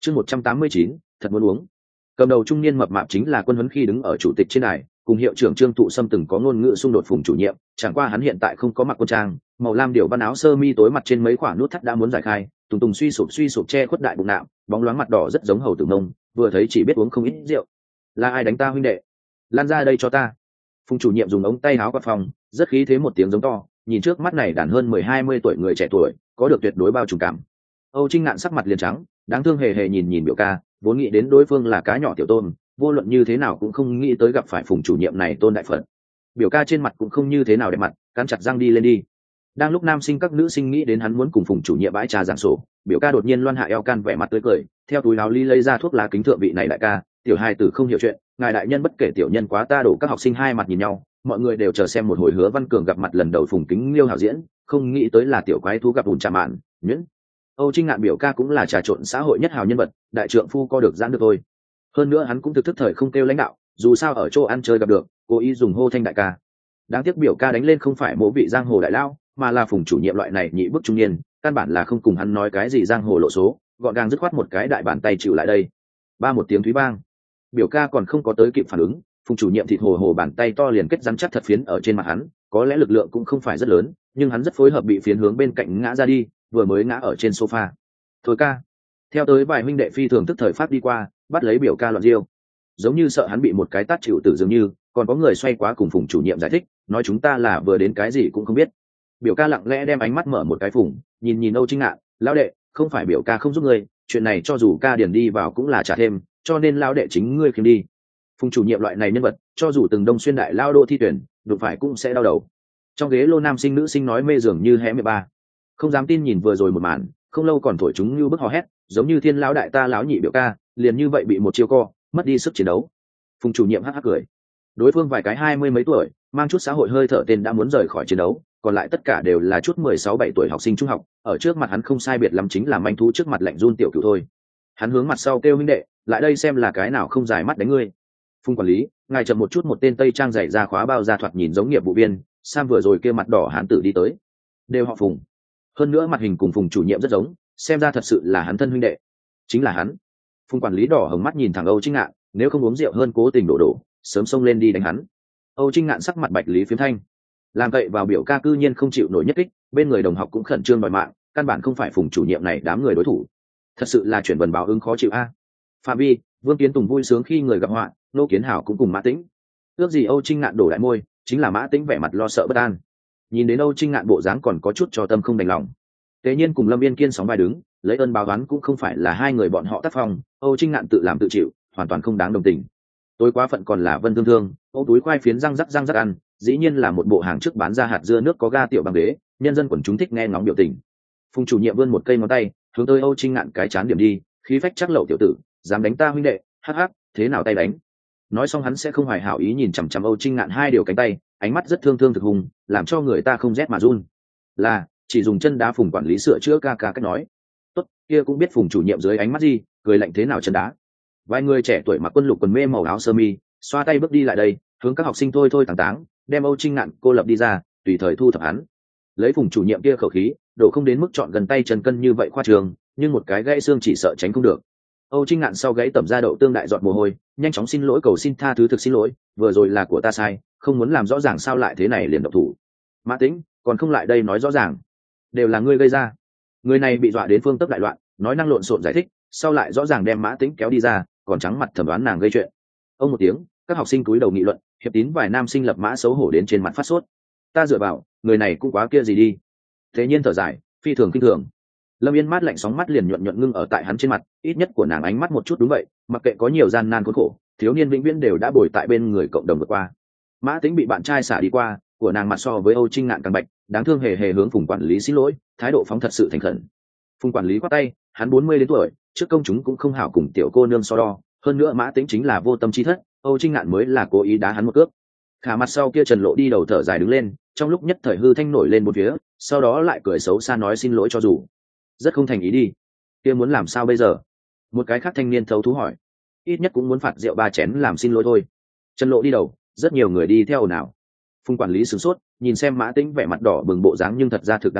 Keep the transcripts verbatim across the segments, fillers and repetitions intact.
chương một trăm tám mươi chín thật muốn uống. Cầm đầu trung niên mập mạp chính là Quân Huấn khi đứng ở chủ tịch trên đài, cùng hiệu trưởng Trương Thụ Sâm từng có ngôn ngữ xung đột Phùng chủ nhiệm, chẳng qua hắn hiện tại không có mặc quân trang, màu lam điều văn áo sơ mi tối mặt trên mấy khoả nút thắt đã muốn giải khai, tùng tùng suy sụp suy sụp che khuất đại bụng nạm, bóng loáng mặt đỏ rất giống hầu tử nông, vừa thấy chỉ biết uống không ít rượu. Là ai đánh ta huynh đệ? Lan ra đây cho ta. Phùng chủ nhiệm dùng ống tay áo quạt phòng, rất khí thế một tiếng giống to, nhìn trước mắt này đàn hơn mười hai mươi tuổi người trẻ tuổi, có được tuyệt đối bao trùm cảm. Âu Trinh Ngạn sắc mặt liền trắng, đáng thương hề hề nhìn nhìn biểu ca, vốn nghĩ đến đối phương là cá nhỏ tiểu tôn, vô luận như thế nào cũng không nghĩ tới gặp phải Phùng chủ nhiệm này tôn đại phật. Biểu ca trên mặt cũng không như thế nào đẹp mặt, cắn chặt răng đi lên đi. Đang lúc nam sinh các nữ sinh nghĩ đến hắn muốn cùng Phùng chủ nhiệm bãi trà giảng sổ, biểu ca đột nhiên loan hạ eo can vẻ mặt tươi cười, theo túi áo ly lấy ra thuốc lá kính thượng vị này đại ca, tiểu hai tử không hiểu chuyện, ngài đại nhân bất kể tiểu nhân quá ta đổ. Các học sinh hai mặt nhìn nhau, mọi người đều chờ xem một hồi Hứa Văn Cường gặp mặt lần đầu Phùng Kính Liêu hảo diễn, không nghĩ tới là tiểu quái thú gặp ủn trà mạn nhuyễn. Âu Trinh Ngạn biểu ca cũng là trà trộn xã hội nhất hào nhân vật, đại trượng phu co được giãn được thôi. Hơn nữa hắn cũng thực thức thời không kêu lãnh đạo, dù sao ở chỗ ăn chơi gặp được, cố ý dùng hô thanh đại ca. Đáng tiếc biểu ca đánh lên không phải mỗ vị giang hồ đại lao, mà là Phùng chủ nhiệm loại này nhị bức trung niên, căn bản là không cùng hắn nói cái gì giang hồ lộ số, gọn gàng dứt khoát một cái đại bàn tay chịu lại đây. Ba một tiếng thúy bang, biểu ca còn không có tới kịp phản ứng, Phùng chủ nhiệm thịt hồ hồ bàn tay to liền kết rắn chắc thật phiến ở trên mặt hắn, có lẽ lực lượng cũng không phải rất lớn, nhưng hắn rất phối hợp bị phiến hướng bên cạnh ngã ra đi, vừa mới ngã ở trên sofa. Thôi ca, theo tới vài huynh đệ phi thường tức thời phát đi qua, bắt lấy biểu ca loạn riêu, giống như sợ hắn bị một cái tát chịu tử dường như. Còn có người xoay quá cùng Phùng chủ nhiệm giải thích, nói chúng ta là vừa đến cái gì cũng không biết. Biểu ca lặng lẽ đem ánh mắt mở một cái Phùng, nhìn nhìn Âu Trinh Ngạn, lão đệ, không phải biểu ca không giúp ngươi, chuyện này cho dù ca điền đi vào cũng là trả thêm, cho nên lão đệ chính ngươi khiêm đi. Phùng chủ nhiệm loại này nhân vật, cho dù từng đông xuyên đại lao đô thi tuyển, đụng phải cũng sẽ đau đầu. Trong ghế lô nam sinh nữ sinh nói mê dường như hé mười ba, không dám tin nhìn vừa rồi một màn, không lâu còn thổi chúng như bức hò hét, giống như thiên lão đại ta lão nhị biểu ca, liền như vậy bị một chiêu co, mất đi sức chiến đấu. Phùng chủ nhiệm hắc hắc cười, đối phương vài cái hai mươi mấy tuổi, mang chút xã hội hơi thở tên đã muốn rời khỏi chiến đấu, còn lại tất cả đều là chút mười sáu bảy tuổi học sinh trung học, ở trước mặt hắn không sai biệt lắm chính là manh thú trước mặt lạnh run tiểu cửu thôi. Hắn hướng mặt sau kêu huynh đệ, lại đây xem là cái nào không dài mắt đánh ngươi. Phùng quản lý, ngài chậm một chút, một tên tây trang dày ra khóa bao ra thoạt nhìn giống nghiệp vụ viên, Sam vừa rồi kia mặt đỏ hán tử đi tới, đều họ Phùng, hơn nữa mặt hình cùng Phùng chủ nhiệm rất giống, xem ra thật sự là hắn thân huynh đệ. Chính là hắn. Phùng quản lý đỏ hồng mắt nhìn thẳng Âu Trinh Ngạn, nếu không uống rượu hơn cố tình đổ đổ, sớm xông lên đi đánh hắn. Âu Trinh Ngạn sắc mặt bạch lý phiếm thanh, làm cậy vào biểu ca cư nhiên không chịu nổi nhất kích, bên người đồng học cũng khẩn trương đòi mạng, căn bản không phải Phùng chủ nhiệm này đám người đối thủ, thật sự là chuyện bần báo ứng khó chịu a. Phạm Vi, Vương Kiến Tùng vui sướng khi người gặp họa, Nô Kiến Hảo cũng cùng Mã Tĩnh. Ước gì Âu Trinh Ngạn đổ đại môi, chính là Mã Tĩnh vẻ mặt lo sợ bất an. Nhìn đến Âu Trinh Ngạn bộ dáng còn có chút cho tâm không đành lòng. Tế Nhiên cùng Lâm Yên Kiên sóng vai đứng, lấy ơn báo oán cũng không phải là hai người bọn họ tác phong, Âu Trinh Ngạn tự làm tự chịu, hoàn toàn không đáng đồng tình. Tối quá phận còn là Vân Thương Thương, ô túi khoai phiến răng rắc răng rắc ăn, dĩ nhiên là một bộ hàng trước bán ra hạt dưa nước có ga tiểu bằng đế, nhân dân quần chúng thích nghe ngóng biểu tình. Phùng chủ nhiệm vươn một cây ngón tay, hướng tới Âu Trinh Ngạn cái chán điểm đi, khí phách chắc lậu tiểu tử, dám đánh ta huynh đệ, hắc hắc, thế nào tay đánh. Nói xong hắn sẽ không hoài hảo ý nhìn chằm chằm Âu Trinh Ngạn hai điều cánh tay, ánh mắt rất thương thương thực hùng, làm cho người ta không rét mà run. Là chỉ dùng chân đá Phùng quản lý sửa chữa ca ca cách nói. Tốt, kia cũng biết Phùng chủ nhiệm dưới ánh mắt gì, cười lạnh thế nào chân đá. Vài người trẻ tuổi mặc quân lục quần mê màu áo sơ mi, xoa tay bước đi lại đây, hướng các học sinh thôi thôi tàng táng, đem Âu Trinh Ngạn cô lập đi ra, tùy thời thu thập hắn. Lấy Phùng chủ nhiệm kia khẩu khí, đổ không đến mức chọn gần tay chân cân như vậy khoa trường, nhưng một cái gãy xương chỉ sợ tránh không được. Âu Trinh Ngạn sau gãy tẩm ra đậu tương đại giọt mồ hôi, nhanh chóng xin lỗi cầu xin tha thứ thực xin lỗi, vừa rồi là của ta sai, không muốn làm rõ ràng sao lại thế này liền động thủ. Mã Tĩnh, còn không lại đây nói rõ ràng, đều là ngươi gây ra. Người này bị dọa đến phương tấp đại loạn, nói năng lộn xộn giải thích, sau lại rõ ràng đem Mã Tĩnh kéo đi ra, còn trắng mặt thẩm đoán nàng gây chuyện. Ông một tiếng, các học sinh cúi đầu nghị luận, hiệp tín vài nam sinh lập mã xấu hổ đến trên mặt phát sốt. Ta dựa vào, người này cũng quá kia gì đi. Thế nhiên thở dài, phi thường kinh thường. Lâm Yên mát lạnh sóng mắt liền nhuận nhuận ngưng ở tại hắn trên mặt, ít nhất của nàng ánh mắt một chút đúng vậy, mặc kệ có nhiều gian nan khốn khổ, thiếu niên vĩnh viễn đều đã bồi tại bên người cộng đồng vượt qua. Mã Tĩnh bị bạn trai xả đi qua, của nàng mặt so với Âu Trinh Ngạn càng bạch, đáng thương hề hề hướng Phùng quản lý xin lỗi, thái độ phóng thật sự thành khẩn. Phùng quản lý quát tay, hắn bốn mươi đến tuổi, trước công chúng cũng không hảo cùng tiểu cô nương so đo, hơn nữa Mã Tĩnh chính là vô tâm chi thất, Âu Trinh Ngạn mới là cố ý đá hắn một cước. Khả mặt sau kia Trần Lộ đi đầu thở dài đứng lên, trong lúc nhất thời hư thanh nổi lên một phía, sau đó lại cười xấu xa nói xin lỗi cho dù rất không thành ý đi. Kia muốn làm sao bây giờ? Một cái khác thanh niên thấu thú hỏi. Ít nhất cũng muốn phạt rượu ba chén làm xin lỗi thôi. Trần Lộ đi đầu, rất nhiều người đi theo nào. Phùng quản lý sửng sốt, nhìn xem Mã Tĩnh vẻ mặt đỏ bừng bộ dáng nhưng thật ra thực đáng yêu,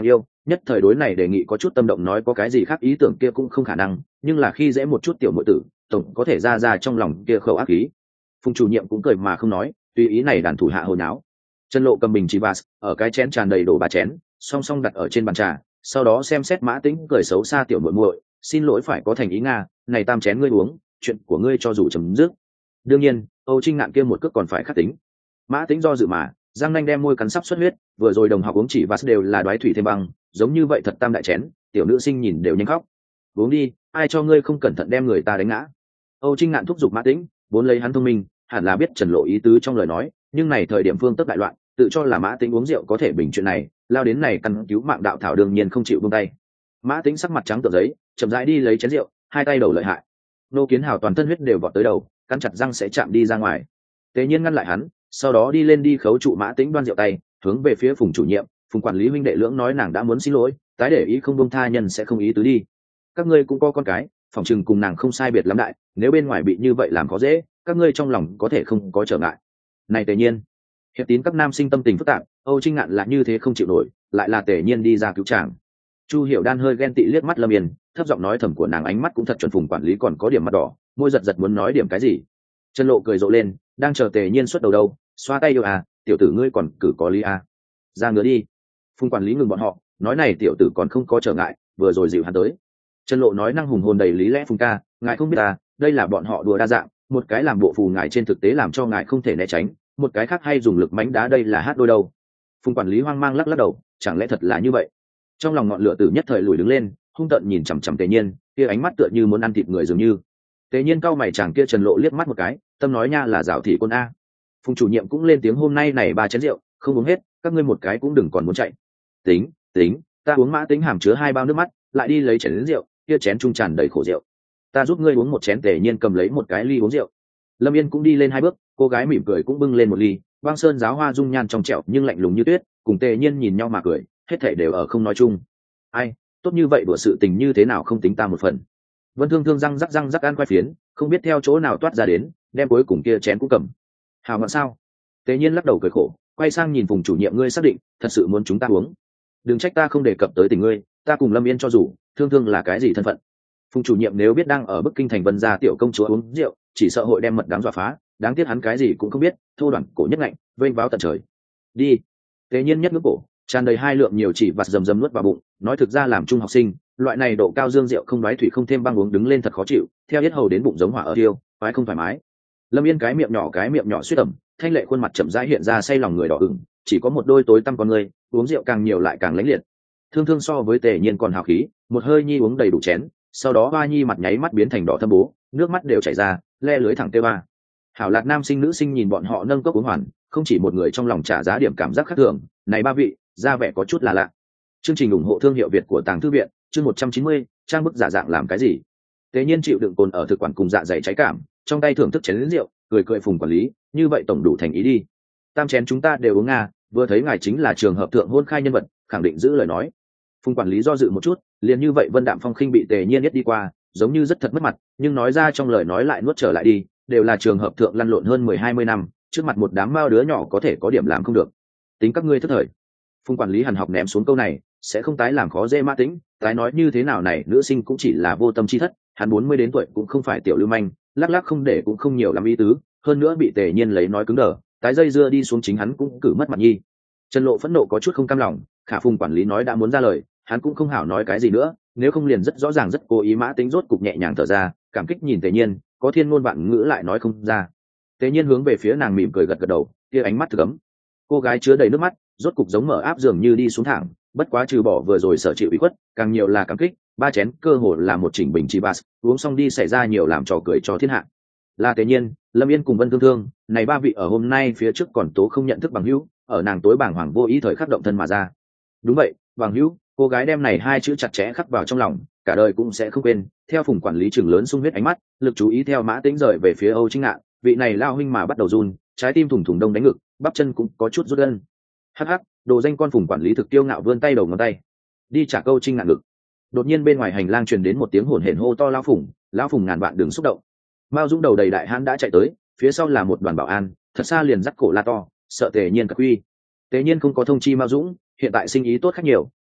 nhất thời đối này đề nghị có chút tâm động, nói có cái gì khác ý tưởng kia cũng không khả năng, nhưng là khi dễ một chút tiểu muội tử tổng có thể ra ra trong lòng kia khẩu ác khí. Phùng chủ nhiệm cũng cười mà không nói, tùy ý này đàn thủ hạ hồi náo. Trần Lộ cầm bình chỉ vas ở cái chén tràn đầy đổ ba chén, song song đặt ở trên bàn trà, sau đó xem xét Mã Tĩnh cười xấu xa tiểu muội muội, xin lỗi phải có thành ý nga, này tam chén ngươi uống, chuyện của ngươi cho dù chấm dứt. Đương nhiên, Âu Trinh Ngạn kia một cước còn phải khắc tính. Mã Tĩnh do dự mà, Giang Nanh đem môi cắn sắp xuất huyết, vừa rồi đồng học uống chỉ vas đều là đoái thủy thêm băng, giống như vậy thật tam đại chén, tiểu nữ sinh nhìn đều nhanh khóc. Uống đi, ai cho ngươi không cẩn thận đem người ta đánh ngã. Âu Trinh Ngạn thúc giục Mã Tĩnh, vốn lấy hắn thông minh, hẳn là biết Trần Lộ ý tứ trong lời nói, nhưng này thời điểm phương tức đại loạn, tự cho là Mã Tĩnh uống rượu có thể bình chuyện này, lao đến này căn cứu mạng đạo thảo đương nhiên không chịu buông tay. Mã Tĩnh sắc mặt trắng tựa giấy, chậm rãi đi lấy chén rượu, hai tay đầu lợi hại. Nô Kiến Hào toàn thân huyết đều vọt tới đầu, cắn chặt răng sẽ chạm đi ra ngoài. Tế Nhiên ngăn lại hắn, sau đó đi lên đi khấu trụ Mã Tĩnh đoan rượu tay, hướng về phía Phùng chủ nhiệm, Phùng quản lý huynh đệ lưỡng nói nàng đã muốn xin lỗi, tái để ý không buông tha nhân sẽ không ý tứ đi. Các ngươi cũng có con cái, phòng trừng cùng nàng không sai biệt lắm đại, nếu bên ngoài bị như vậy làm khó dễ, các ngươi trong lòng có thể không có trở ngại. Này Tề Nhiên, hiệp tín các nam sinh tâm tình phức tạp, Âu Trinh Ngạn là như thế không chịu nổi, lại là Tề Nhiên đi ra cứu chàng. Chu Hiểu Đan hơi ghen tị liếc mắt Lâm Yên, thấp giọng nói thầm của nàng ánh mắt cũng thật chuẩn. Phùng quản lý còn có điểm mặt đỏ, môi giật giật muốn nói điểm cái gì. Trần Lộ cười rộ lên, đang chờ Tề Nhiên xuất đầu đâu, xoa tay yêu à, tiểu tử ngươi còn cử có lý à. Ra ngứa đi. Phùng quản lý ngừng bọn họ, nói này tiểu tử còn không có trở ngại, vừa rồi dịu hắn tới. Trần Lộ nói năng hùng hồn đầy lý lẽ. Phùng ca, ngài không biết à, đây là bọn họ đùa đa dạng, một cái làm bộ phù ngài trên thực tế làm cho ngài không thể né tránh, một cái khác hay dùng lực mánh đá, đây là hát đôi đâu. Phùng quản lý hoang mang lắc lắc đầu, chẳng lẽ thật là như vậy? Trong lòng ngọn lửa tử nhất thời lùi đứng lên, hung tợn nhìn chằm chằm Tề Nhiên, kia ánh mắt tựa như muốn ăn thịt người dường như. Tề Nhiên cau mày, chàng kia Trần Lộ liếc mắt một cái, tâm nói nha là rảo thị quân a. Phùng chủ nhiệm cũng lên tiếng, hôm nay này ba chén rượu không uống hết, các ngươi một cái cũng đừng còn muốn chạy. Tính, tính, ta uống. Mã Tĩnh hàm chứa hai bao nước mắt, lại đi lấy chén rượu, kia chén trung tràn đầy khổ rượu. Ta giúp ngươi uống một chén. Tề Nhiên cầm lấy một cái ly uống rượu. Lâm Yên cũng đi lên hai bước, cô gái mỉm cười cũng bưng lên một ly, băng sơn giáo hoa dung nhan trong trẻo nhưng lạnh lùng như tuyết, cùng Tề Nhiên nhìn nhau mà cười, hết thảy đều ở không nói chung. Ai, tốt như vậy đùa sự tình như thế nào không tính ta một phần. Vân Thương Thương răng rắc răng rắc ăn khoai phiến, không biết theo chỗ nào toát ra đến, đem cuối cùng kia chén cũng cầm. Hào ngọn sao? Tề Nhiên lắc đầu cười khổ, quay sang nhìn Phùng chủ nhiệm, ngươi xác định thật sự muốn chúng ta uống? Đừng trách ta không đề cập tới tình ngươi, ta cùng Lâm Yên cho dù Thương Thương là cái gì thân phận. Phùng chủ nhiệm nếu biết đang ở Bắc Kinh thành Vân gia tiểu công chúa uống rượu, chỉ sợ hội đem mật đáng dọa phá, đáng tiếc hắn cái gì cũng không biết, thô đoạn cổ nhất ngạnh, vênh váo tận trời. Đi. Tề Nhiên nhất ngước cổ, tràn đầy hai lượng nhiều chỉ vặt rầm rầm nuốt vào bụng, nói thực ra làm trung học sinh, loại này độ cao dương rượu không nói thủy không thêm băng uống đứng lên thật khó chịu, theo yết hầu đến bụng giống hỏa ở tiêu, phải không thoải mái. Lâm Yên cái miệng nhỏ cái miệng nhỏ suýt ẩm, thanh lệ khuôn mặt chậm rãi hiện ra say lòng người đỏ ửng, chỉ có một đôi tối tăm con người, uống rượu càng nhiều lại càng lãnh liệt. Thương Thương so với Tề Nhiên còn hào khí, một hơi nhi uống đầy đủ chén, sau đó Hoa Nhi mặt nháy mắt biến thành đỏ thâm bố, nước mắt đều chảy ra, le lưới thẳng tê ba. Hảo lạc nam sinh nữ sinh nhìn bọn họ nâng cốc uống hoàn, không chỉ một người trong lòng trả giá điểm cảm giác khác thường, này ba vị, ra vẻ có chút là lạ. Chương trình ủng hộ thương hiệu Việt của Tàng Thư viện, chương một trăm chín mươi, trang bức giả dạng làm cái gì? Tề Nhiên chịu đựng cồn ở thực quản cùng dạ dày cháy cảm, trong tay thưởng thức chén rượu, cười cười Phùng quản lý, như vậy tổng đủ thành ý đi. Tam chén chúng ta đều uống nga, vừa thấy ngài chính là trường hợp thượng hôn khai nhân vật, khẳng định giữ lời nói. Phùng quản lý do dự một chút, liền như vậy Vân Đạm Phong khinh bị Tề Nhiên nhất đi qua, giống như rất thật mất mặt, nhưng nói ra trong lời nói lại nuốt trở lại đi, đều là trường hợp thượng lăn lộn hơn mười hai mươi năm, trước mặt một đám mao đứa nhỏ có thể có điểm làm không được. Tính các ngươi thất thời. Phùng quản lý hằn học ném xuống câu này, sẽ không tái làm khó dễ Mã Tĩnh, tái nói như thế nào này nữ sinh cũng chỉ là vô tâm chi thất, hắn bốn mươi đến tuổi cũng không phải tiểu lưu manh, lắc lắc không để cũng không nhiều lắm ý tứ, hơn nữa bị Tề Nhiên lấy nói cứng đờ, tái dây dưa đi xuống chính hắn cũng cử mất mặt nhi. Trần Lộ phẫn nộ có chút không cam lòng, khả Phùng quản lý nói đã muốn ra lời, hắn cũng không hảo nói cái gì nữa, nếu không liền rất rõ ràng rất cố ý. Mã Tĩnh rốt cục nhẹ nhàng thở ra, cảm kích nhìn Tề Nhiên, có thiên ngôn vạn ngữ lại nói không ra. Tề Nhiên hướng về phía nàng mỉm cười gật gật đầu, kia ánh mắt thực ấm. Cô gái chứa đầy nước mắt, rốt cục giống mở áp dường như đi xuống thẳng, bất quá trừ bỏ vừa rồi sở chịu ủy khuất, càng nhiều là cảm kích. Ba chén cơ hồ là một chỉnh bình chi bas, uống xong đi xảy ra nhiều làm trò cười cho thiên hạ. Là Tề Nhiên, Lâm Yên cùng Vân Thương Thương, này ba vị ở hôm nay phía trước còn tố không nhận thức bằng hữu, ở nàng tối bàng hoàng vô ý thời khắc động thân mà ra. Đúng vậy, bằng hữu, cô gái đem này hai chữ chặt chẽ khắc vào trong lòng, cả đời cũng sẽ không quên. Theo Phùng quản lý trừng lớn sung huyết ánh mắt, lực chú ý theo Mã Tĩnh rời về phía Âu Trinh Ngạn, vị này lao huynh mà bắt đầu run, trái tim thủng thủng đông đánh ngực, bắp chân cũng có chút rút gân. Hắc hắc, đồ danh con Phùng quản lý thực tiêu ngạo vươn tay đầu ngón tay, đi trả câu Trinh Ngạn ngực. Đột nhiên bên ngoài hành lang truyền đến một tiếng hổn hển hô to, lao Phùng, lao Phùng ngàn vạn đừng xúc động. Mao Dũng đầu đầy đại hãn đã chạy tới, phía sau là một đoàn bảo an, thật xa liền dắt cổ la to, sợ Tề Nhiên cật quy. Tề Nhiên không có thông chi Mao Dũng, hiện tại sinh ý tốt khách nhiều,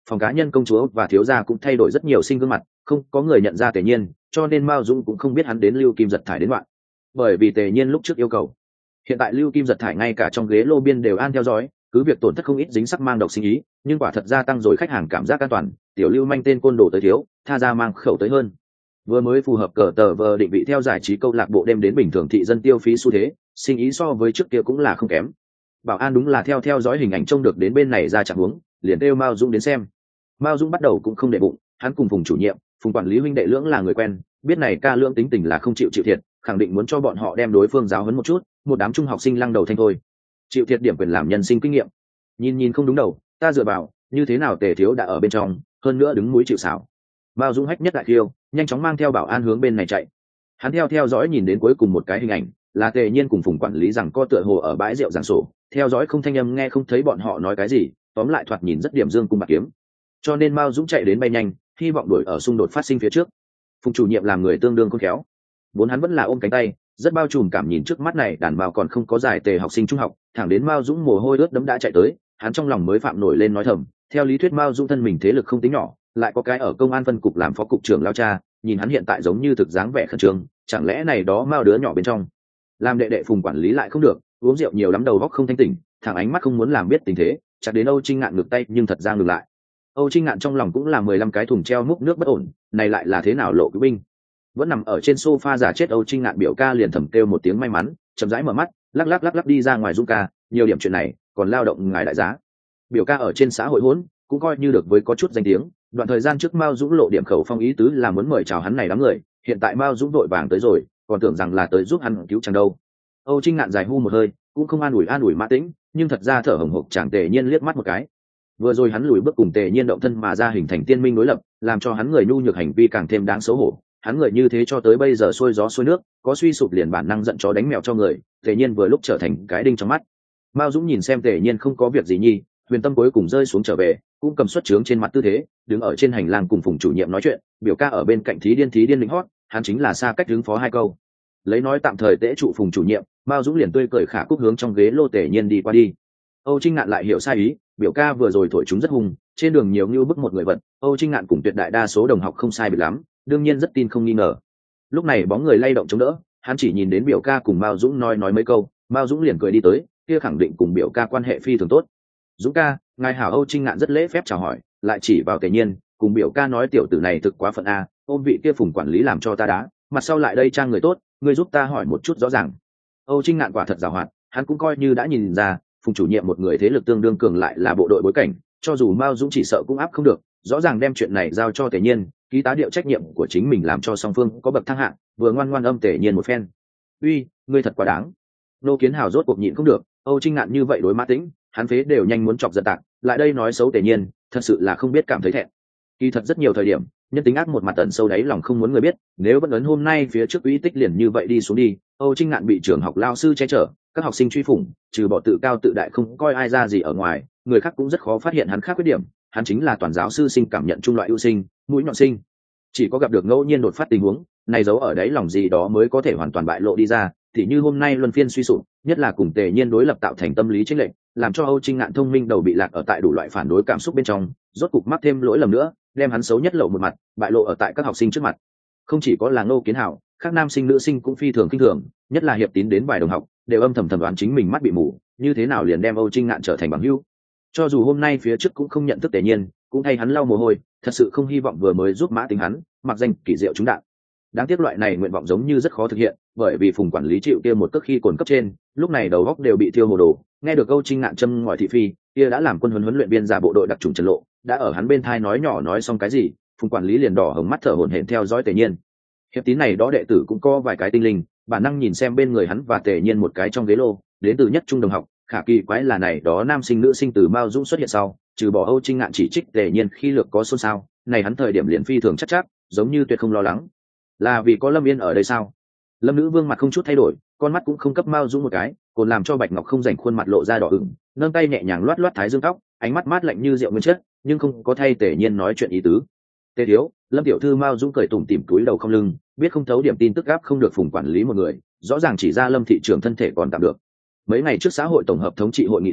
phòng cá nhân công chúa và thiếu gia cũng thay đổi rất nhiều sinh gương mặt, không có người nhận ra Tề Nhiên, cho nên Mao Dũng cũng không biết hắn đến Lưu Kim Giật thải đến đoạn. Bởi vì Tề Nhiên lúc trước yêu cầu, hiện tại Lưu Kim Giật thải ngay cả trong ghế lô biên đều an theo dõi, cứ việc tổn thất không ít dính sắc mang độc sinh ý, nhưng quả thật gia tăng rồi khách hàng cảm giác an toàn, tiểu Lưu manh tên côn đồ tới thiếu, tha ra mang khẩu tới hơn. Vừa mới phù hợp cờ tờ vờ định vị theo giải trí câu lạc bộ đêm đến bình thường thị dân tiêu phí xu thế, sinh ý so với trước kia cũng là không kém. Bảo an đúng là theo theo dõi hình ảnh trông được đến bên này ra chẳng huống, liền kêu Mao Dũng đến xem. Mao Dũng bắt đầu cũng không để bụng, hắn cùng Phùng chủ nhiệm, Phùng quản lý huynh đệ lưỡng là người quen, biết này ca lưỡng tính tình là không chịu chịu thiệt, khẳng định muốn cho bọn họ đem đối phương giáo huấn một chút, một đám trung học sinh lăng đầu thanh thôi. Chịu thiệt điểm quyền làm nhân sinh kinh nghiệm. Nhìn nhìn không đúng đầu, ta dựa vào, như thế nào Tề thiếu đã ở bên trong, hơn nữa đứng mũi chịu sào. Mao Dũng hách nhất đại khiêu, nhanh chóng mang theo bảo an hướng bên này chạy. Hắn theo theo dõi nhìn đến cuối cùng một cái hình ảnh, là Tề Nhiên cùng Phùng quản lý rằng co tựa hồ ở bãi rượu giảng sổ, theo dõi không thanh âm nghe không thấy bọn họ nói cái gì, tóm lại thoạt nhìn rất điểm dương cung bạc kiếm. Cho nên Mao Dũng chạy đến bay nhanh, hy vọng đuổi ở xung đột phát sinh phía trước. Phùng chủ nhiệm làm người tương đương khôn khéo, vốn hắn vẫn là ôm cánh tay, rất bao trùm cảm nhìn trước mắt này đàn Mao còn không có giải Tề học sinh trung học, thẳng đến Mao Dũng mồ hôi ướt đẫm đã chạy tới, hắn trong lòng mới phạm nổi lên nói thầm, theo lý thuyết Mao Dũng thân mình thế lực không tính nhỏ, lại có cái ở công an phân cục làm phó cục trưởng lao cha, nhìn hắn hiện tại giống như thực dáng vẻ khẩn trương, chẳng lẽ này đó Mao đứa nhỏ bên trong. Làm đệ đệ Phùng quản lý lại không được, uống rượu nhiều lắm đầu óc không thanh tỉnh, thằng ánh mắt không muốn làm biết tình thế, chặt đến Âu Trinh Ngạn ngược tay nhưng thật ra ngừng lại. Âu Trinh Ngạn trong lòng cũng là mười lăm cái thùng treo múc nước bất ổn, này lại là thế nào lộ cứu binh. Vẫn nằm ở trên sofa giả chết Âu Trinh Ngạn biểu ca liền thầm kêu một tiếng may mắn, chậm rãi mở mắt, lắc lắc lắc lắc đi ra ngoài Dũng ca, nhiều điểm chuyện này, còn lao động ngài đại giá. Biểu ca ở trên xã hội hỗn, cũng coi như được với có chút danh tiếng, đoạn thời gian trước Mao Dũng lộ điểm khẩu phong ý tứ là muốn mời chào hắn này đám người, hiện tại Mao Dũng đội vàng tới rồi, còn tưởng rằng là tới giúp hắn cứu chàng đâu. Âu Trinh Ngạn dài hu một hơi, cũng không an ủi an ủi Mã Tĩnh, nhưng thật ra thở hổn hộc chàng Tề Nhiên liếc mắt một cái. Vừa rồi hắn lùi bước cùng Tề Nhiên động thân mà ra hình thành tiên minh đối lập, làm cho hắn người nhu nhược hành vi càng thêm đáng xấu hổ. Hắn người như thế cho tới bây giờ xuôi gió xuôi nước, có suy sụp liền bản năng giận chó đánh mèo cho người, Tề Nhiên vừa lúc trở thành cái đinh trong mắt. Mao Dũng nhìn xem Tề Nhiên không có việc gì nhi, huyền tâm cuối cùng rơi xuống trở về, cũng cầm xuất trướng trên mặt tư thế, đứng ở trên hành lang cùng Phùng chủ nhiệm nói chuyện, biểu ca ở bên cạnh thí điên thí điên lính hót, hắn chính là xa cách đứng phó hai câu. Lấy nói tạm thời tễ trụ Phùng chủ nhiệm, Mao Dũng liền tươi cười khả cúc hướng trong ghế lô Tề Nhiên đi qua đi. Âu Trinh Ngạn lại hiểu sai ý, biểu ca vừa rồi thổi chúng rất hung, trên đường nhiều như bức một người vật, Âu Trinh Ngạn cùng tuyệt đại đa số đồng học không sai biệt lắm, đương nhiên rất tin không nghi ngờ. Lúc này bóng người lay động chống đỡ, hắn chỉ nhìn đến biểu ca cùng Mao Dũng nói nói mấy câu, Mao Dũng liền cười đi tới, kia khẳng định cùng biểu ca quan hệ phi thường tốt. Dũng ca, ngài hảo. Âu Trinh Ngạn rất lễ phép chào hỏi, lại chỉ vào Tề Nhiên, cùng biểu ca nói tiểu tử này thực quá phận a, ôm vị kia Phùng quản lý làm cho ta đá, mặt sau lại đây trang người tốt, ngươi giúp ta hỏi một chút rõ ràng. Âu Trinh Ngạn quả thật giàu hoạt, hắn cũng coi như đã nhìn ra, Phùng chủ nhiệm một người thế lực tương đương cường lại là bộ đội bối cảnh, cho dù Mao Dũng chỉ sợ cũng áp không được, rõ ràng đem chuyện này giao cho Tề Nhiên, ký tá điệu trách nhiệm của chính mình làm cho song phương có bậc thang hạng, vừa ngoan ngoan âm Tề Nhiên một phen. Uy, ngươi thật quá đáng. Nô Kiến Hào rốt cuộc nhịn không được, Âu Trinh Ngạn như vậy đối Mã Tĩnh, hắn phế đều nhanh muốn chọc giận tạc, lại đây nói xấu Tề Nhiên, thật sự là không biết cảm thấy thẹn. Kỳ thật rất nhiều thời điểm, nhân tính ác một mặt tận sâu đáy lòng không muốn người biết, nếu vẫn ấn hôm nay phía trước uy tích liền như vậy đi xuống đi, Âu Trinh Ngạn bị trường học lao sư che chở, các học sinh truy phủng, trừ bỏ tự cao tự đại không coi ai ra gì ở ngoài, người khác cũng rất khó phát hiện hắn khác khuyết điểm, hắn chính là toàn giáo sư sinh cảm nhận trung loại ưu sinh, mũi nhọn sinh. Chỉ có gặp được ngẫu nhiên đột phát tình huống, này giấu ở đáy lòng gì đó mới có thể hoàn toàn bại lộ đi ra, thì như hôm nay luân phiên suy sụp, nhất là cùng Tề Nhiên đối lập tạo thành tâm lý chênh lệch, làm cho Âu Trinh Ngạn thông minh đầu bị lạc ở tại đủ loại phản đối cảm xúc bên trong, rốt cục mắc thêm lỗi lầm nữa, đem hắn xấu nhất lộ một mặt, bại lộ ở tại các học sinh trước mặt. Không chỉ có là Ngô Kiến Hảo, các nam sinh nữ sinh cũng phi thường kinh thường, nhất là Hiệp Tín đến vài đồng học, đều âm thầm thầm đoán chính mình mắt bị mù, như thế nào liền đem Âu Trinh Ngạn trở thành bằng hữu. Cho dù hôm nay phía trước cũng không nhận thức Tề Nhiên, cũng thay hắn lau mồ hôi, thật sự không hy vọng vừa mới giúp Mã Tính hắn, mặc danh kỳ diệu trúng đạn. Đáng tiếc loại này nguyện vọng giống như rất khó thực hiện, bởi vì Phùng quản lý chịu kia một cước khi cồn cấp trên, lúc này đầu óc đều bị thiêu hồ đồ, nghe được Âu Trinh Ngạn châm ngòi thị phi, kia đã làm quân huấn huấn luyện viên giả bộ đội đặc trùng Trần Lộ, đã ở hắn bên thai nói nhỏ nói xong cái gì, Phùng quản lý liền đỏ hồng mắt thở hổn hển theo dõi Tề Nhiên. Hiệp Tín này đó đệ tử cũng có vài cái tinh linh, bản năng nhìn xem bên người hắn và Tề Nhiên một cái trong ghế lô, đến từ nhất trung đồng học, khả kỳ quái là này đó nam sinh nữ sinh từ Mao Dũng xuất hiện sau, trừ bỏ Âu Trinh Ngạn chỉ trích Tề Nhiên khi lược có xôn xao, này hắn thời điểm liền phi thường chắc chắc, giống như tuyệt không lo lắng. Là vì có Lâm Yên ở đây sao? Lâm Nữ Vương mặt không chút thay đổi, con mắt cũng không cấp Mao Dũng một cái, còn làm cho Bạch Ngọc không rảnh khuôn mặt lộ ra đỏ ửng, nâng tay nhẹ nhàng loát loát thái dương tóc, ánh mắt mát lạnh như rượu nguyên chất, nhưng không có thay Tề Nhiên nói chuyện ý tứ. Tề thiếu, Lâm tiểu thư. Mao Dũng cười tủm tỉm cúi đầu không lưng, biết không thấu điểm tin tức gáp không được Phùng quản lý một người, rõ ràng chỉ ra Lâm thị trưởng thân thể còn tạm được. Mấy ngày trước xã hội tổng hợp thống trị hội nghị thượng,